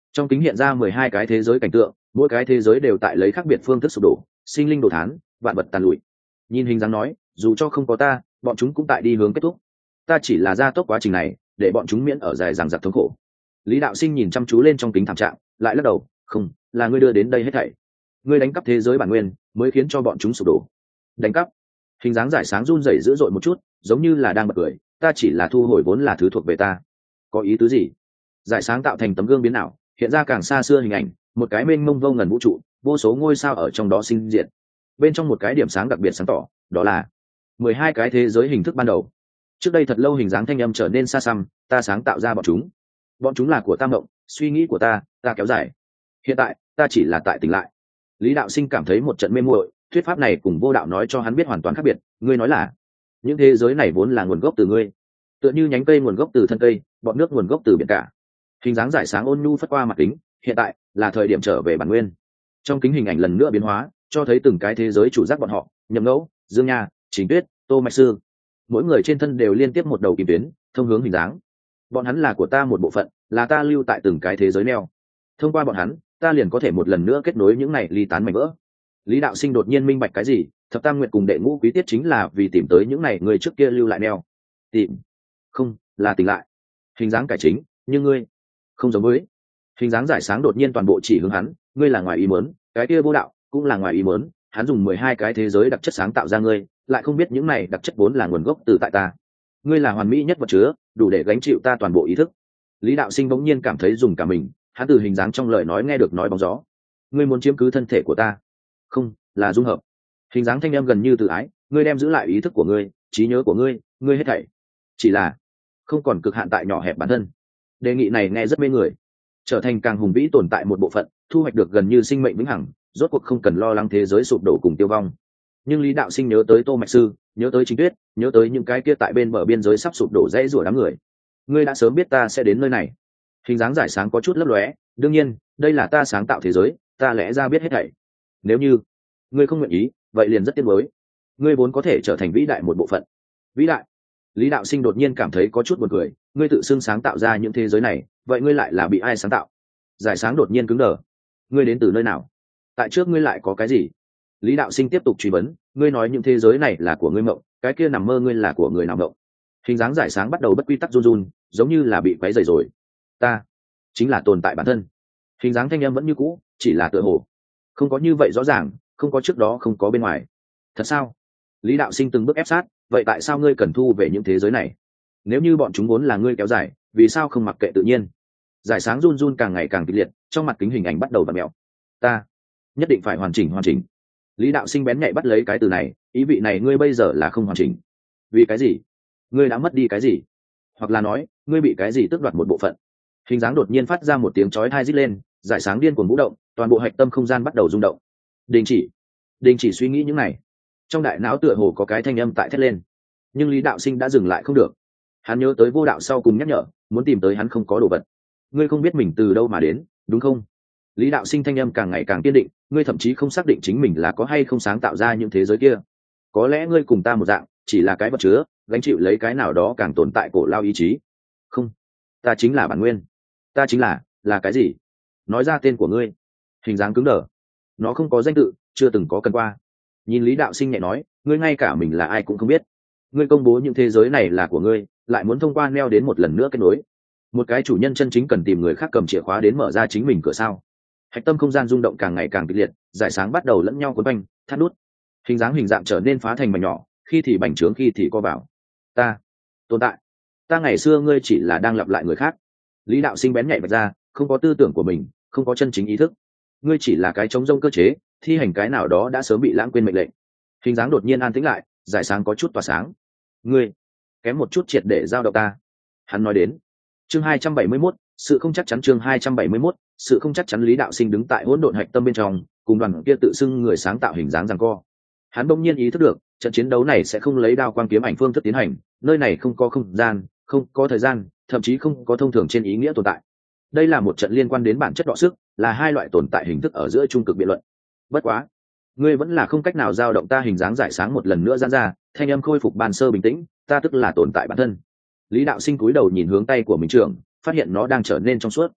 Trong kính hiện ra mười hai cái thế giới cảnh tượng, mỗi cái thế giới đều tại lấy khác biệt phương thức sụp đổ, sinh linh đồ thán, vạn vật tàn lụi. Nhìn hình dáng nói, dù cho không có ta, bọn chúng cũng tại đi hướng kết thúc. Ta chỉ là gia tốc quá trình này, để bọn chúng miễn ở dài dằng dặc thống khổ. Lý đạo sinh nhìn chăm chú lên trong kính thảm trạng, lại lắc đầu, không, là ngươi đưa đến đây hết thảy. Ngươi đánh cắp thế giới bản nguyên, mới khiến cho bọn chúng sụp đổ. Đánh cắp? Hình dáng giải sáng run rẩy dữ dội một chút, giống như là đang bật cười, ta chỉ là thu hồi vốn là thứ thuộc về ta. Có ý tứ gì? Giải sáng tạo thành tấm gương biến ảo, hiện ra càng xa xưa hình ảnh, một cái mênh mông vô ngần vũ trụ, vô số ngôi sao ở trong đó sinh diệt. Bên trong một cái điểm sáng đặc biệt sáng tỏ, đó là mười hai cái thế giới hình thức ban đầu. Trước đây thật lâu hình dáng thanh âm trở nên xa xăm, ta sáng tạo ra bọn chúng. Bọn chúng là của ta mộng, suy nghĩ của ta, ta kéo dài. Hiện tại, ta chỉ là tại tỉnh lại. Lý đạo sinh cảm thấy một trận mê muội, thuyết pháp này cùng vô đạo nói cho hắn biết hoàn toàn khác biệt. Ngươi nói là những thế giới này vốn là nguồn gốc từ ngươi, tựa như nhánh cây nguồn gốc từ thân cây, bọn nước nguồn gốc từ biển cả. Hình dáng giải sáng ôn nhu phất qua mặt kính, hiện tại là thời điểm trở về bản nguyên. Trong kính hình ảnh lần nữa biến hóa, cho thấy từng cái thế giới chủ giác bọn họ, Nhậm Ngẫu, Dương Nha, Chính Tuyết, Tô Mạch Sư, mỗi người trên thân đều liên tiếp một đầu kim tuyến thông hướng hình dáng. Bọn hắn là của ta một bộ phận, là ta lưu tại từng cái thế giới neo. Thông qua bọn hắn, ta liền có thể một lần nữa kết nối những này ly tán mảnh vỡ. Lý đạo sinh đột nhiên minh bạch cái gì, thập tam nguyệt cùng đệ ngũ quý tiết chính là vì tìm tới những này người trước kia lưu lại neo. Tìm? Không, là tỉnh lại. Hình dáng cải chính, nhưng ngươi không giống với. Hình dáng giải sáng đột nhiên toàn bộ chỉ hướng hắn, ngươi là ngoài ý muốn, cái kia vô đạo cũng là ngoài ý muốn, hắn dùng mười hai cái thế giới đặc chất sáng tạo ra ngươi, lại không biết những này đặc chất vốn là nguồn gốc từ tại ta. Ngươi là hoàn mỹ nhất vật chứa, đủ để gánh chịu ta toàn bộ ý thức. Lý đạo sinh bỗng nhiên cảm thấy dùng cả mình, hắn từ hình dáng trong lời nói nghe được nói bóng gió. Ngươi muốn chiếm cứ thân thể của ta? Không, là dung hợp. Hình dáng thanh âm gần như tự ái, ngươi đem giữ lại ý thức của ngươi, trí nhớ của ngươi, ngươi hết thảy. Chỉ là không còn cực hạn tại nhỏ hẹp bản thân. Đề nghị này nghe rất mê người. Trở thành càng hùng vĩ tồn tại một bộ phận, thu hoạch được gần như sinh mệnh vĩnh hằng, rốt cuộc không cần lo lắng thế giới sụp đổ cùng tiêu vong. Nhưng Lý đạo sinh nhớ tới Tô Mạch Sư, nhớ tới Chính Tuyết, nhớ tới những cái kia tại bên bờ biên giới sắp sụp đổ dãy rủa đám người. Ngươi đã sớm biết ta sẽ đến nơi này. Hình dáng giải sáng có chút lấp lóe, đương nhiên, đây là ta sáng tạo thế giới, ta lẽ ra biết hết thảy. Nếu như ngươi không nguyện ý, vậy liền rất tiếc nuối. Ngươi vốn có thể trở thành vĩ đại một bộ phận. Vĩ đại? Lý đạo sinh đột nhiên cảm thấy có chút buồn cười, ngươi tự xưng sáng tạo ra những thế giới này, vậy ngươi lại là bị ai sáng tạo? Giải sáng đột nhiên cứng đờ. Ngươi đến từ nơi nào? Tại trước ngươi lại có cái gì? Lý đạo sinh tiếp tục truy vấn, ngươi nói những thế giới này là của ngươi mộng, cái kia nằm mơ ngươi là của người nào mộng? Hình dáng giải sáng bắt đầu bất quy tắc run run, giống như là bị quấy rầy rồi. Ta chính là tồn tại bản thân. Hình dáng thanh âm vẫn như cũ, chỉ là tựa hồ không có như vậy rõ ràng, không có trước đó, không có bên ngoài. Thật sao? Lý đạo sinh từng bước ép sát, vậy tại sao ngươi cần thu về những thế giới này? Nếu như bọn chúng muốn là ngươi kéo dài, vì sao không mặc kệ tự nhiên? Giải sáng run run càng ngày càng kịch liệt, trong mặt kính hình ảnh bắt đầu vặn mèo. Ta nhất định phải hoàn chỉnh hoàn chỉnh. Lý đạo sinh bén nhạy bắt lấy cái từ này, ý vị này ngươi bây giờ là không hoàn chỉnh. Vì cái gì? Ngươi đã mất đi cái gì? Hoặc là nói, ngươi bị cái gì tước đoạt một bộ phận? Hình dáng đột nhiên phát ra một tiếng chói tai rít lên, giải sáng điên cuồng vũ động, toàn bộ hạch tâm không gian bắt đầu rung động. Đình chỉ, đình chỉ suy nghĩ những này. Trong đại não tựa hồ có cái thanh âm tại thét lên, nhưng Lý đạo sinh đã dừng lại không được. Hắn nhớ tới vô đạo sau cùng nhắc nhở, muốn tìm tới hắn không có đồ vật. Ngươi không biết mình từ đâu mà đến, đúng không? Lý đạo sinh thanh âm càng ngày càng kiên định, ngươi thậm chí không xác định chính mình là có hay không sáng tạo ra những thế giới kia. Có lẽ ngươi cùng ta một dạng, chỉ là cái vật chứa, gánh chịu lấy cái nào đó càng tồn tại cổ lao ý chí. Không, ta chính là bản nguyên. Ta chính là, là cái gì? Nói ra tên của ngươi. Hình dáng cứng đờ. Nó không có danh tự, chưa từng có cần qua. Nhìn Lý đạo sinh nhẹ nói, ngươi ngay cả mình là ai cũng không biết. Ngươi công bố những thế giới này là của ngươi, lại muốn thông qua neo đến một lần nữa kết nối. Một cái chủ nhân chân chính cần tìm người khác cầm chìa khóa đến mở ra chính mình cửa sao? Hạch tâm không gian rung động càng ngày càng kịch liệt, giải sáng bắt đầu lẫn nhau cuốn quanh, thắt nút. Hình dáng hình dạng trở nên phá thành mảnh nhỏ, khi thì bành trướng khi thì co vào. Ta tồn tại. Ta ngày xưa ngươi chỉ là đang lặp lại người khác. Lý đạo sinh bén nhạy vạch ra, không có tư tưởng của mình, không có chân chính ý thức. Ngươi chỉ là cái trống rông cơ chế, thi hành cái nào đó đã sớm bị lãng quên mệnh lệnh. Hình dáng đột nhiên an tĩnh lại, giải sáng có chút tỏa sáng. Ngươi kém một chút triệt để giao động ta. Hắn nói đến. Chương hai trăm bảy mươi mốt, sự không chắc chắn. Chương hai trăm bảy mươi mốt, sự không chắc chắn. Lý đạo sinh đứng tại hỗn độn hạch tâm bên trong, cùng đoàn kia tự xưng người sáng tạo hình dáng giằng co. Hắn bỗng nhiên ý thức được, trận chiến đấu này sẽ không lấy đao quang kiếm ảnh phương thức tiến hành, nơi này không có không gian, không có thời gian, thậm chí không có thông thường trên ý nghĩa tồn tại. Đây là một trận liên quan đến bản chất đọ sức, là hai loại tồn tại hình thức ở giữa trung cực biện luận. Bất quá, ngươi vẫn là không cách nào dao động ta. Hình dáng giải sáng một lần nữa giãn ra, thanh âm khôi phục ban sơ bình tĩnh, ta tức là tồn tại bản thân. Lý đạo sinh cúi đầu nhìn hướng tay của mình trưởng, phát hiện nó đang trở nên trong suốt.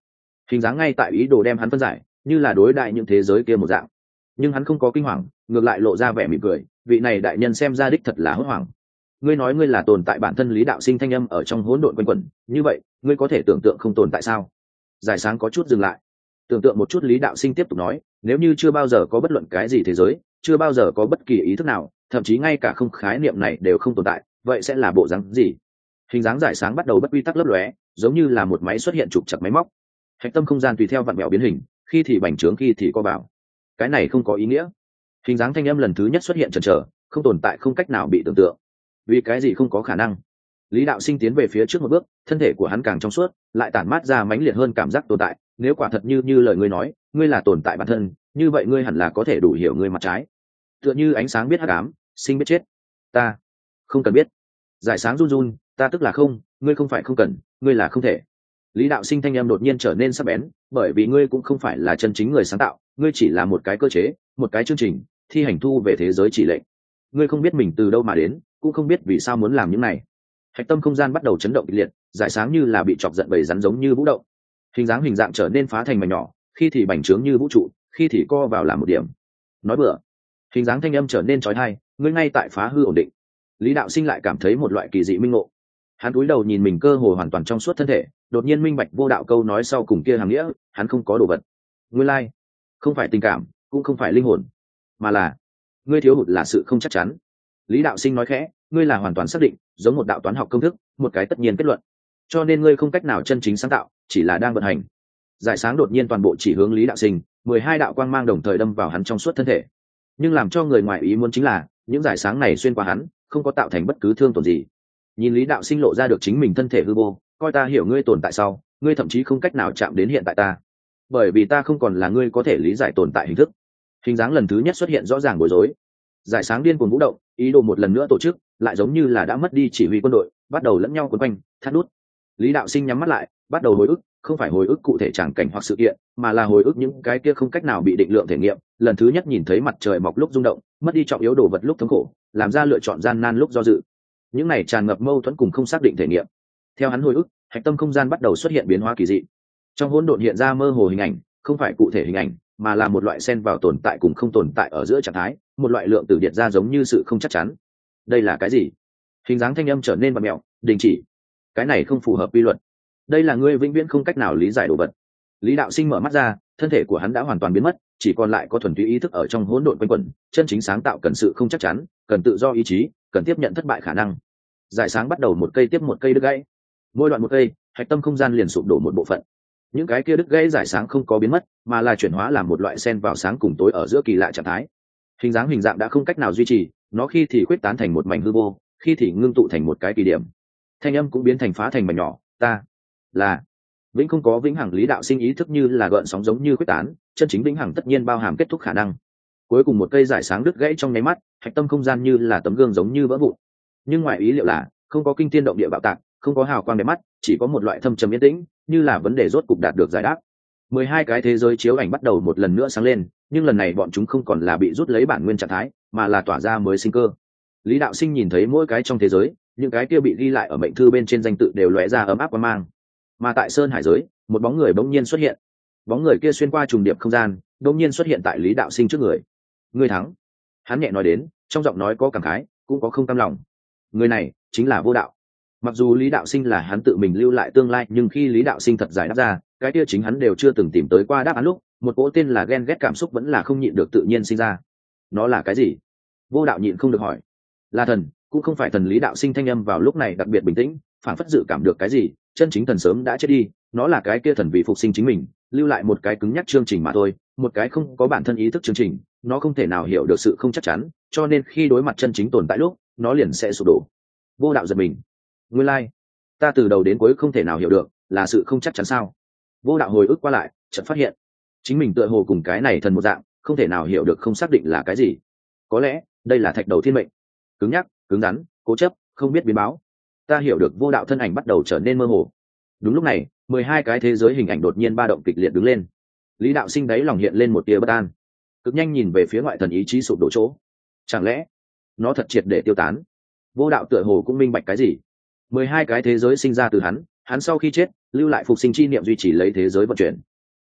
hình dáng ngay tại ý đồ đem hắn phân giải, như là đối đại những thế giới kia một dạng. Nhưng hắn không có kinh hoàng, ngược lại lộ ra vẻ mỉm cười, vị này đại nhân xem ra đích thật là hốt hoảng. Ngươi nói ngươi là tồn tại bản thân, Lý đạo sinh thanh âm ở trong hỗn độn quanh quẩn, như vậy ngươi có thể tưởng tượng không tồn tại sao? Giải sáng có chút dừng lại, tưởng tượng một chút. Lý đạo sinh tiếp tục nói, nếu như chưa bao giờ có bất luận cái gì thế giới, chưa bao giờ có bất kỳ ý thức nào, thậm chí ngay cả không khái niệm này đều không tồn tại, vậy sẽ là bộ dáng gì? Hình dáng giải sáng bắt đầu bất quy tắc lấp lóe, giống như là một máy xuất hiện trục chặt máy móc. Hạch tâm không gian tùy theo vặn vẹo biến hình, khi thì bành trướng khi thì co vào. Cái này không có ý nghĩa. Hình dáng thanh âm lần thứ nhất xuất hiện chần chờ, không tồn tại, không cách nào bị tưởng tượng. Vì cái gì không có khả năng? Lý đạo sinh tiến về phía trước một bước, thân thể của hắn càng trong suốt, lại tản mát ra mãnh liệt hơn cảm giác tồn tại. Nếu quả thật như như lời ngươi nói, ngươi là tồn tại bản thân, như vậy ngươi hẳn là có thể đủ hiểu ngươi mặt trái. Tựa như ánh sáng biết hắc ám, sinh biết chết. Ta không cần biết. Giải sáng run run, ta tức là không, ngươi không phải không cần, ngươi là không thể. Lý đạo sinh thanh em đột nhiên trở nên sắc bén, bởi vì ngươi cũng không phải là chân chính người sáng tạo, ngươi chỉ là một cái cơ chế, một cái chương trình thi hành thu về thế giới chỉ lệnh. Ngươi không biết mình từ đâu mà đến, cũng không biết vì sao muốn làm những này. Hạch tâm không gian bắt đầu chấn động kịch liệt, giải sáng như là bị chọc giận bầy rắn giống như vũ động. Hình dáng hình dạng trở nên phá thành mảnh nhỏ, khi thì bành trướng như vũ trụ, khi thì co vào làm một điểm. Nói bừa. Hình dáng thanh âm trở nên trói tai, ngươi ngay tại phá hư ổn định. Lý đạo sinh lại cảm thấy một loại kỳ dị minh ngộ. Hắn cúi đầu nhìn mình cơ hồ hoàn toàn trong suốt thân thể, đột nhiên minh bạch vô đạo câu nói sau cùng kia hàm nghĩa, hắn không có đồ vật. Nguyên lai, không phải tình cảm, cũng không phải linh hồn, mà là ngươi thiếu hụt là sự không chắc chắn. Lý đạo sinh nói khẽ, ngươi là hoàn toàn xác định, giống một đạo toán học công thức, một cái tất nhiên kết luận, cho nên ngươi không cách nào chân chính sáng tạo, chỉ là đang vận hành. Giải sáng đột nhiên toàn bộ chỉ hướng Lý đạo sinh, mười hai đạo quang mang đồng thời đâm vào hắn trong suốt thân thể. Nhưng làm cho người ngoài ý muốn chính là, những giải sáng này xuyên qua hắn, không có tạo thành bất cứ thương tổn gì. Nhìn Lý đạo sinh lộ ra được chính mình thân thể hư vô, coi ta hiểu ngươi tồn tại sau, ngươi thậm chí không cách nào chạm đến hiện tại ta, bởi vì ta không còn là ngươi có thể lý giải tồn tại hình thức. Hình dáng lần thứ nhất xuất hiện rõ ràng bối rối. Giải sáng điên cuồng vũ động, ý đồ một lần nữa tổ chức, lại giống như là đã mất đi chỉ huy quân đội, bắt đầu lẫn nhau quấn quanh, thắt nút. Lý đạo sinh nhắm mắt lại, bắt đầu hồi ức, không phải hồi ức cụ thể tràng cảnh hoặc sự kiện, mà là hồi ức những cái kia không cách nào bị định lượng thể nghiệm. Lần thứ nhất nhìn thấy mặt trời mọc lúc rung động, mất đi trọng yếu đồ vật lúc thống khổ, làm ra lựa chọn gian nan lúc do dự. Những này tràn ngập mâu thuẫn cùng không xác định thể nghiệm. Theo hắn hồi ức, hạch tâm không gian bắt đầu xuất hiện biến hóa kỳ dị. Trong hỗn độn hiện ra mơ hồ hình ảnh, không phải cụ thể hình ảnh, mà là một loại xen vào tồn tại cùng không tồn tại ở giữa trạng thái, một loại lượng tử điện ra giống như sự không chắc chắn. Đây là cái gì? Hình dáng thanh âm trở nên bặm mẹo, đình chỉ. Cái này không phù hợp quy luật. Đây là ngươi vĩnh viễn không cách nào lý giải đồ vật. Lý đạo sinh mở mắt ra, thân thể của hắn đã hoàn toàn biến mất, chỉ còn lại có thuần túy ý thức ở trong hỗn độn quanh quẩn. Chân chính sáng tạo cần sự không chắc chắn, cần tự do ý chí, cần tiếp nhận thất bại khả năng. Giải sáng bắt đầu một cây tiếp một cây đứt gãy, mỗi đoạn một cây, hạch tâm không gian liền sụp đổ một bộ phận. Những cái kia đứt gãy giải sáng không có biến mất, mà là chuyển hóa làm một loại xen vào sáng cùng tối ở giữa kỳ lạ trạng thái. Hình dáng hình dạng đã không cách nào duy trì, nó khi thì khuyết tán thành một mảnh hư vô, khi thì ngưng tụ thành một cái kỳ điểm. Thanh âm cũng biến thành phá thành mảnh nhỏ, ta là vĩnh không có vĩnh hằng. Lý đạo sinh ý thức như là gợn sóng giống như khuyết tán, chân chính vĩnh hằng tất nhiên bao hàm kết thúc khả năng. Cuối cùng một cây giải sáng đứt gãy trong nháy mắt, hạch tâm không gian như là tấm gương giống như vỡ vụn. Nhưng ngoài ý liệu là không có kinh thiên động địa bạo tạc, không có hào quang đẹp mắt, chỉ có một loại thâm trầm yên tĩnh, như là vấn đề rốt cục đạt được giải đáp. Mười hai cái thế giới chiếu ảnh bắt đầu một lần nữa sáng lên, nhưng lần này bọn chúng không còn là bị rút lấy bản nguyên trạng thái, mà là tỏa ra mới sinh cơ. Lý đạo sinh nhìn thấy mỗi cái trong thế giới, những cái kia bị ghi lại ở mệnh thư bên trên danh tự đều lóe ra ấm áp quang mang. Mà tại sơn hải giới, một bóng người bỗng nhiên xuất hiện. Bóng người kia xuyên qua trùng điệp không gian, bỗng nhiên xuất hiện tại Lý đạo sinh trước người. Ngươi thắng. Hắn nhẹ nói đến, trong giọng nói có cảm khái, cũng có không cam lòng. Người này chính là Vô Đạo. Mặc dù Lý đạo sinh là hắn tự mình lưu lại tương lai, nhưng khi Lý đạo sinh thật giải đáp ra, cái kia chính hắn đều chưa từng tìm tới qua đáp án lúc, một cỗ tên là ghen ghét cảm xúc vẫn là không nhịn được tự nhiên sinh ra. Nó là cái gì? Vô Đạo nhịn không được hỏi. Là thần, cũng không phải thần. Lý đạo sinh thanh âm vào lúc này đặc biệt bình tĩnh, phản phất dự cảm được cái gì. Chân chính thần sớm đã chết đi, nó là cái kia thần vì phục sinh chính mình, lưu lại một cái cứng nhắc chương trình mà thôi, một cái không có bản thân ý thức chương trình. Nó không thể nào hiểu được sự không chắc chắn, cho nên khi đối mặt chân chính tồn tại lúc, nó liền sẽ sụp đổ. Vô Đạo giật mình. Nguyên lai, ta từ đầu đến cuối không thể nào hiểu được, là sự không chắc chắn sao? Vô Đạo hồi ức qua lại, chợt phát hiện chính mình tựa hồ cùng cái này thần một dạng, không thể nào hiểu được, không xác định là cái gì. Có lẽ đây là thạch đầu thiên mệnh, cứng nhắc, cứng rắn, cố chấp, không biết biến báo. Ta hiểu được. Vô Đạo thân ảnh bắt đầu trở nên mơ hồ. Đúng lúc này, mười hai cái thế giới hình ảnh đột nhiên ba động kịch liệt đứng lên. Lý đạo sinh đáy lòng hiện lên một tia bất an, cực nhanh nhìn về phía ngoại thần ý chí sụp đổ chỗ. Chẳng lẽ nó thật triệt để tiêu tán? Vô Đạo tựa hồ cũng minh bạch cái gì. Mười hai cái thế giới sinh ra từ hắn, hắn sau khi chết lưu lại phục sinh chi niệm duy trì lấy thế giới vận chuyển.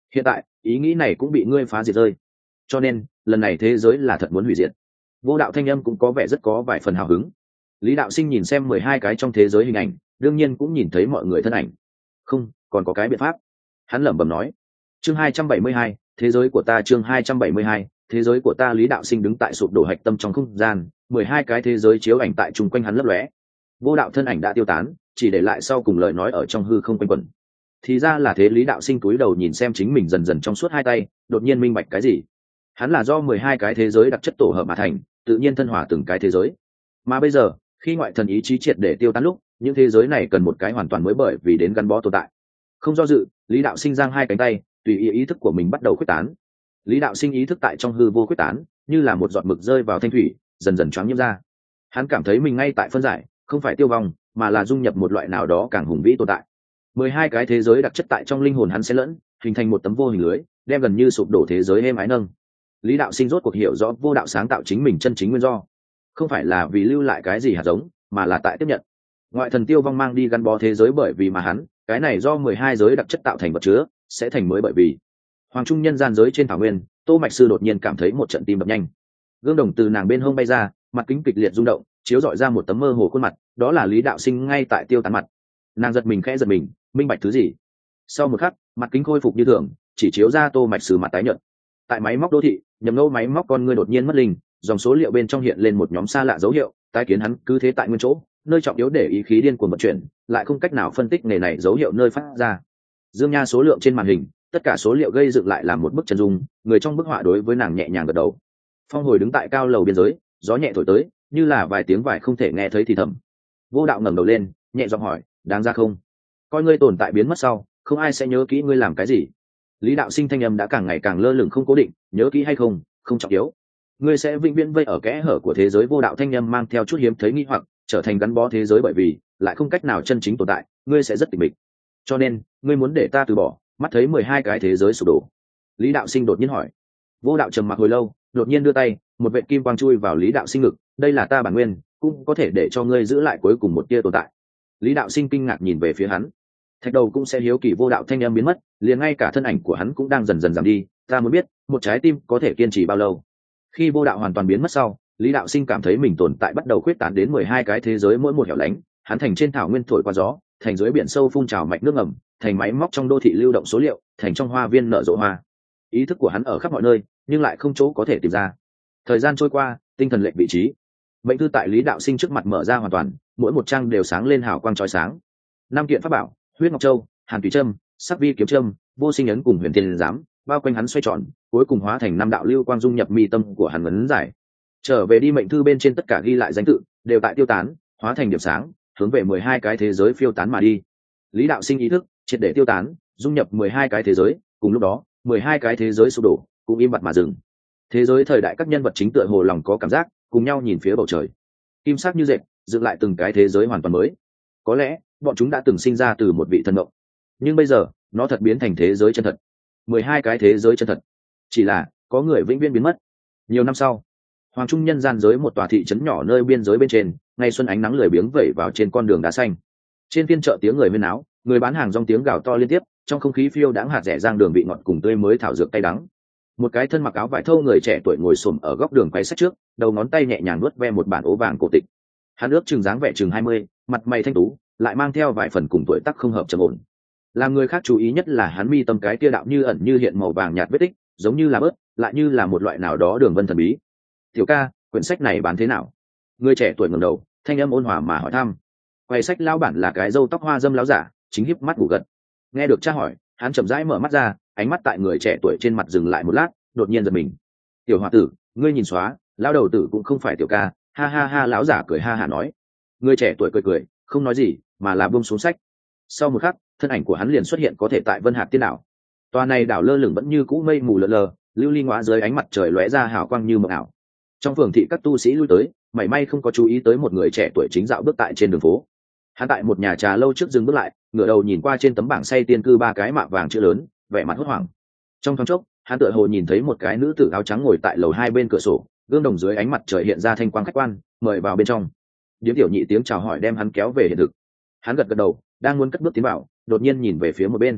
hiện tại ý nghĩ này cũng bị ngươi phá diệt rơi, cho nên lần này thế giới là thật muốn hủy diệt. Vô đạo thanh âm cũng có vẻ rất có vài phần hào hứng. Lý đạo sinh nhìn xem mười hai cái trong thế giới hình ảnh, đương nhiên cũng nhìn thấy mọi người thân ảnh. Không, còn có cái biện pháp. Hắn lẩm bẩm nói. Chương hai trăm bảy mươi hai, thế giới của ta. Chương hai trăm bảy mươi hai, thế giới của ta. Lý đạo sinh đứng tại sụp đổ hạch tâm trong không gian, mười hai cái thế giới chiếu ảnh tại chung quanh hắn lấp lóe. Vô đạo thân ảnh đã tiêu tán, chỉ để lại sau cùng lời nói ở trong hư không quanh quẩn. Thì ra là thế. Lý đạo sinh cúi đầu nhìn xem chính mình dần dần trong suốt hai tay, đột nhiên minh bạch cái gì. Hắn là do mười hai cái thế giới đặc chất tổ hợp mà thành, tự nhiên thân hòa từng cái thế giới. Mà bây giờ, khi ngoại thần ý chí triệt để tiêu tán lúc, những thế giới này cần một cái hoàn toàn mới bởi vì đến gắn bó tồn tại. Không do dự, Lý đạo sinh giang hai cánh tay, tùy ý ý thức của mình bắt đầu quyết tán. Lý đạo sinh ý thức tại trong hư vô quyết tán, như là một giọt mực rơi vào thanh thủy, dần dần choáng nhiễm ra. Hắn cảm thấy mình ngay tại phân giải, không phải tiêu vong, mà là dung nhập một loại nào đó càng hùng vĩ tồn tại. Mười hai cái thế giới đặc chất tại trong linh hồn hắn sẽ lẫn, hình thành một tấm vô hình lưới, đem gần như sụp đổ thế giới êm ái nâng. Lý đạo sinh rốt cuộc hiểu rõ vô đạo sáng tạo chính mình chân chính nguyên do, không phải là vì lưu lại cái gì hạt giống, mà là tại tiếp nhận ngoại thần tiêu vong mang đi gắn bó thế giới, bởi vì mà hắn cái này do mười hai giới đặc chất tạo thành vật chứa sẽ thành mới. Bởi vì hoàng trung nhân gian giới trên thảo nguyên, Tô Mạch Sư đột nhiên cảm thấy một trận tim đập nhanh. Gương đồng từ nàng bên hông bay ra, mặt kính kịch liệt rung động, chiếu rọi ra một tấm mơ hồ khuôn mặt, đó là Lý đạo sinh ngay tại tiêu tán mặt. Nàng giật mình khẽ giật mình, minh bạch thứ gì. Sau một khắc, mặt kính khôi phục như thường, chỉ chiếu ra Tô Mạch Sư mặt tái nhợt. Tại máy móc đô thị, nhầm ngâu máy móc con ngươi đột nhiên mất linh, dòng số liệu bên trong hiện lên một nhóm xa lạ dấu hiệu, tái kiến hắn cứ thế tại nguyên chỗ, nơi trọng yếu để ý khí điên cuồng vận chuyển, lại không cách nào phân tích nghề này dấu hiệu nơi phát ra. Dương nha số lượng trên màn hình, tất cả số liệu gây dựng lại làm một bức chân dung, người trong bức họa đối với nàng nhẹ nhàng gật đầu. Phong hồi đứng tại cao lầu biên giới, gió nhẹ thổi tới, như là vài tiếng vải không thể nghe thấy thì thầm. Vô đạo ngẩng đầu lên, nhẹ giọng hỏi, đáng ra không? Coi ngươi tồn tại biến mất sau, không ai sẽ nhớ kỹ ngươi làm cái gì. Lý đạo sinh thanh âm đã càng ngày càng lơ lửng không cố định, nhớ kỹ hay không, không trọng yếu. Ngươi sẽ vĩnh viễn vây ở kẽ hở của thế giới. Vô đạo thanh âm mang theo chút hiếm thấy nghi hoặc, trở thành gắn bó thế giới, bởi vì lại không cách nào chân chính tồn tại, ngươi sẽ rất tịch mịch. Cho nên, ngươi muốn để ta từ bỏ, mắt thấy mười hai cái thế giới sụp đổ. Lý đạo sinh đột nhiên hỏi. Vô đạo trầm mặc hồi lâu, đột nhiên đưa tay, một vệt kim quang chui vào Lý đạo sinh ngực. Đây là ta bản nguyên, cũng có thể để cho ngươi giữ lại cuối cùng một tia tồn tại. Lý đạo sinh kinh ngạc nhìn về phía hắn. Thạch đầu cũng sẽ hiếu kỳ. Vô đạo thanh âm biến mất, liền ngay cả thân ảnh của hắn cũng đang dần dần giảm đi. Ta muốn biết, một trái tim có thể kiên trì bao lâu? Khi vô đạo hoàn toàn biến mất sau, Lý đạo sinh cảm thấy mình tồn tại bắt đầu khuyết tán đến mười hai cái thế giới, mỗi một hẻo lánh, hắn thành trên thảo nguyên thổi qua gió, thành dưới biển sâu phun trào mạch nước ngầm, thành máy móc trong đô thị lưu động số liệu, thành trong hoa viên nở rộ hoa. Ý thức của hắn ở khắp mọi nơi, nhưng lại không chỗ có thể tìm ra. Thời gian trôi qua, tinh thần lệch vị trí. Mệnh thư tại Lý đạo sinh trước mặt mở ra hoàn toàn, mỗi một trang đều sáng lên hào quang chói sáng. Năm kiện pháp bảo, huyết ngọc châu, hàn thủy trâm, sắc vi kiếm trâm, vô sinh ấn cùng huyền thiên giám bao quanh hắn xoay tròn, cuối cùng hóa thành năm đạo lưu quang dung nhập mi tâm của hắn ấn giải. Trở về đi. Mệnh thư bên trên tất cả ghi lại danh tự đều tại tiêu tán, hóa thành điểm sáng, hướng về mười hai cái thế giới phiêu tán mà đi. Lý đạo sinh ý thức triệt để tiêu tán, dung nhập mười hai cái thế giới. Cùng lúc đó, mười hai cái thế giới sụp đổ, cũng im bặt mà dừng. Thế giới thời đại các nhân vật chính tựa hồ lòng có cảm giác, cùng nhau nhìn phía bầu trời, kim sắc như dệt, dựng lại từng cái thế giới hoàn toàn mới. Có lẽ bọn chúng đã từng sinh ra từ một vị thần mộng, nhưng bây giờ nó thật biến thành thế giới chân thật. Mười hai cái thế giới chân thật, chỉ là có người vĩnh viễn biến mất. Nhiều năm sau, hoàng trung nhân gian giới một tòa thị trấn nhỏ nơi biên giới bên trên, ngày xuân ánh nắng lười biếng vẩy vào trên con đường đá xanh. Trên phiên chợ tiếng người huyên náo, người bán hàng rong tiếng gào to liên tiếp, trong không khí phiêu đãng hạt rẻ rang đường vị ngọt cùng tươi mới thảo dược cay đắng. Một cái thân mặc áo vải thô người trẻ tuổi ngồi xổm ở góc đường quay sách trước, đầu ngón tay nhẹ nhàng nuốt ve một bản ố vàng cổ tịch. Hắn ước chừng dáng vẻ chừng hai mươi, mặt mày thanh tú, lại mang theo vài phần cùng tuổi tác không hợp trầm ổn. Làm người khác chú ý nhất là hắn mi tâm cái tia đạo như ẩn như hiện màu vàng nhạt vết tích, giống như là bớt, lại như là một loại nào đó đường vân thần bí. Tiểu ca, quyển sách này bán thế nào? Người trẻ tuổi ngẩng đầu, thanh âm ôn hòa mà hỏi thăm. Quầy sách lão bản là cái râu tóc hoa dâm lão giả, chính híp mắt ngủ gật. Nghe được tra hỏi, hắn chậm rãi mở mắt ra, ánh mắt tại người trẻ tuổi trên mặt dừng lại một lát, đột nhiên giật mình. Tiểu hòa tử, ngươi nhìn xóa, lão đầu tử cũng không phải tiểu ca. Ha ha ha. Lão giả cười ha ha nói. Người trẻ tuổi cười cười, không nói gì, mà là buông xuống sách. Sau một khắc, thân ảnh của hắn liền xuất hiện có thể tại Vân Hạt Tiên đảo. Tòa này đảo lơ lửng vẫn như cũ mây mù lờ lờ, lưu ly ngóa dưới ánh mặt trời lóe ra hào quang như mộng ảo. Trong phường thị các tu sĩ lui tới, mảy may không có chú ý tới một người trẻ tuổi chính dạo bước tại trên đường phố. Hắn tại một nhà trà lâu trước dừng bước lại, ngửa đầu nhìn qua trên tấm bảng say tiên cư ba cái mạ vàng chữ lớn, vẻ mặt hốt hoảng. Trong thoáng chốc, hắn tựa hồ nhìn thấy một cái nữ tử áo trắng ngồi tại lầu hai bên cửa sổ, gương đồng dưới ánh mặt trời hiện ra thanh quang khách quan, mời vào bên trong. Điếm tiểu nhị tiếng chào hỏi đem hắn kéo về hiện thực. Hắn gật gật đầu, đang muốn cất bước tiến vào, đột nhiên nhìn về phía một bên.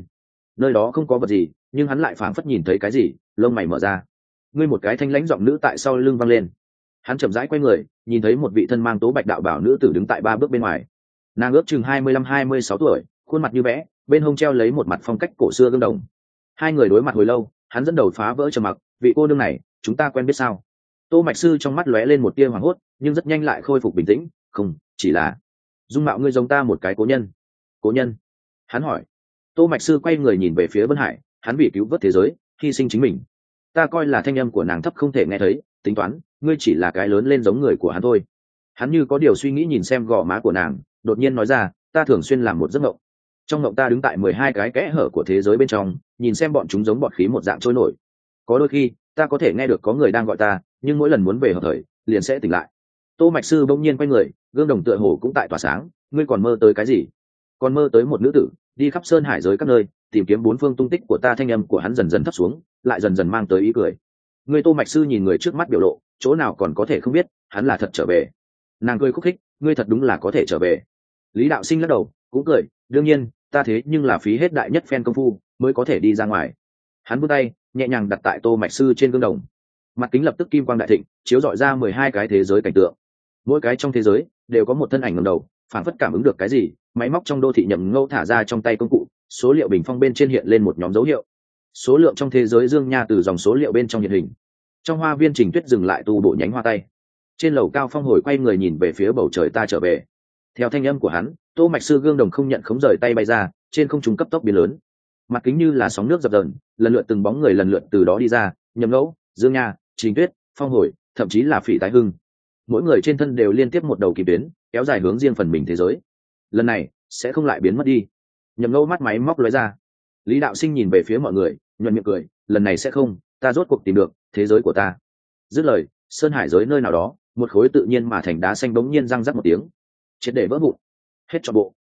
nơi đó không có vật gì, nhưng hắn lại phảng phất nhìn thấy cái gì, lông mày mở ra. Ngươi, một cái thanh lãnh giọng nữ tại sau lưng vang lên. Hắn chậm rãi quay người, nhìn thấy một vị thân mang tố bạch đạo bảo nữ tử đứng tại ba bước bên ngoài. Nàng ước chừng hai mươi lăm hai mươi sáu tuổi, khuôn mặt như vẽ, bên hông treo lấy một mặt phong cách cổ xưa gương đồng. Hai người đối mặt hồi lâu, hắn dẫn đầu phá vỡ trầm mặc. Vị cô nương này, chúng ta quen biết sao? Tô mạch sư trong mắt lóe lên một tia hoảng hốt, nhưng rất nhanh lại khôi phục bình tĩnh. Không, chỉ là dung mạo ngươi giống ta một cái cố nhân. Cố nhân? Hắn hỏi. Tô mạch sư quay người nhìn về phía Vân Hải, hắn vì cứu vớt thế giới, hy sinh chính mình. Ta coi là thanh âm của nàng thấp không thể nghe thấy, tính toán ngươi chỉ là cái lớn lên giống người của hắn thôi. Hắn như có điều suy nghĩ nhìn xem gò má của nàng, đột nhiên nói ra, ta thường xuyên làm một giấc mộng. Trong mộng ta đứng tại mười hai cái kẽ hở của thế giới bên trong, nhìn xem bọn chúng giống bọt khí một dạng trôi nổi. Có đôi khi ta có thể nghe được có người đang gọi ta, nhưng mỗi lần muốn về hợp thời liền sẽ tỉnh lại. Tô mạch sư bỗng nhiên quay người, gương đồng tựa hồ cũng tại tỏa sáng. Ngươi còn mơ tới cái gì? Còn mơ tới một nữ tử đi khắp sơn hải giới các nơi, tìm kiếm bốn phương tung tích của ta. Thanh âm của hắn dần dần thấp xuống, lại dần dần mang tới ý cười. Ngươi, Tô mạch sư nhìn người trước mắt biểu lộ, chỗ nào còn có thể không biết hắn là thật trở về. Nàng cười khúc khích, ngươi thật đúng là có thể trở về. Lý đạo sinh lắc đầu cũng cười, đương nhiên ta thế nhưng là phí hết đại nhất phen công phu mới có thể đi ra ngoài. Hắn vươn tay nhẹ nhàng đặt tại Tô mạch sư trên gương đồng, mặt kính lập tức kim quang đại thịnh, chiếu rọi ra mười hai cái thế giới cảnh tượng. Mỗi cái trong thế giới đều có một thân ảnh ngẩng đầu, phản phất cảm ứng được cái gì. Máy móc trong đô thị Nhậm Ngâu thả ra trong tay công cụ, số liệu bình phong bên trên hiện lên một nhóm dấu hiệu. Số lượng trong thế giới Dương Nha từ dòng số liệu bên trong hiện hình. Trong hoa viên Trình Tuyết dừng lại tu bộ nhánh hoa tay. Trên lầu cao Phong hồi quay người nhìn về phía bầu trời ta trở về. Theo thanh âm của hắn, Tô mạch sư gương đồng không nhận khống rời tay bay ra, trên không trung cấp tốc biến lớn. Mặt kính như là sóng nước dập dờn, lần lượt từng bóng người lần lượt từ đó đi ra, Nhậm Ngẫu, Dương Nha, Trình Tuyết, Phong hồi, thậm chí là Phỉ Tái Hưng. Mỗi người trên thân đều liên tiếp một đầu kỳ tuyến, kéo dài hướng riêng phần mình thế giới. Lần này sẽ không lại biến mất đi. Nhậm Ngẫu mắt máy móc lóe ra. Lý đạo sinh nhìn về phía mọi người, nhuận miệng cười, lần này sẽ không, ta rốt cuộc tìm được thế giới của ta. Dứt lời, sơn hải giới nơi nào đó, một khối tự nhiên mà thành đá xanh bỗng nhiên răng rắc một tiếng, triệt để vỡ vụn. Hết trọn bộ.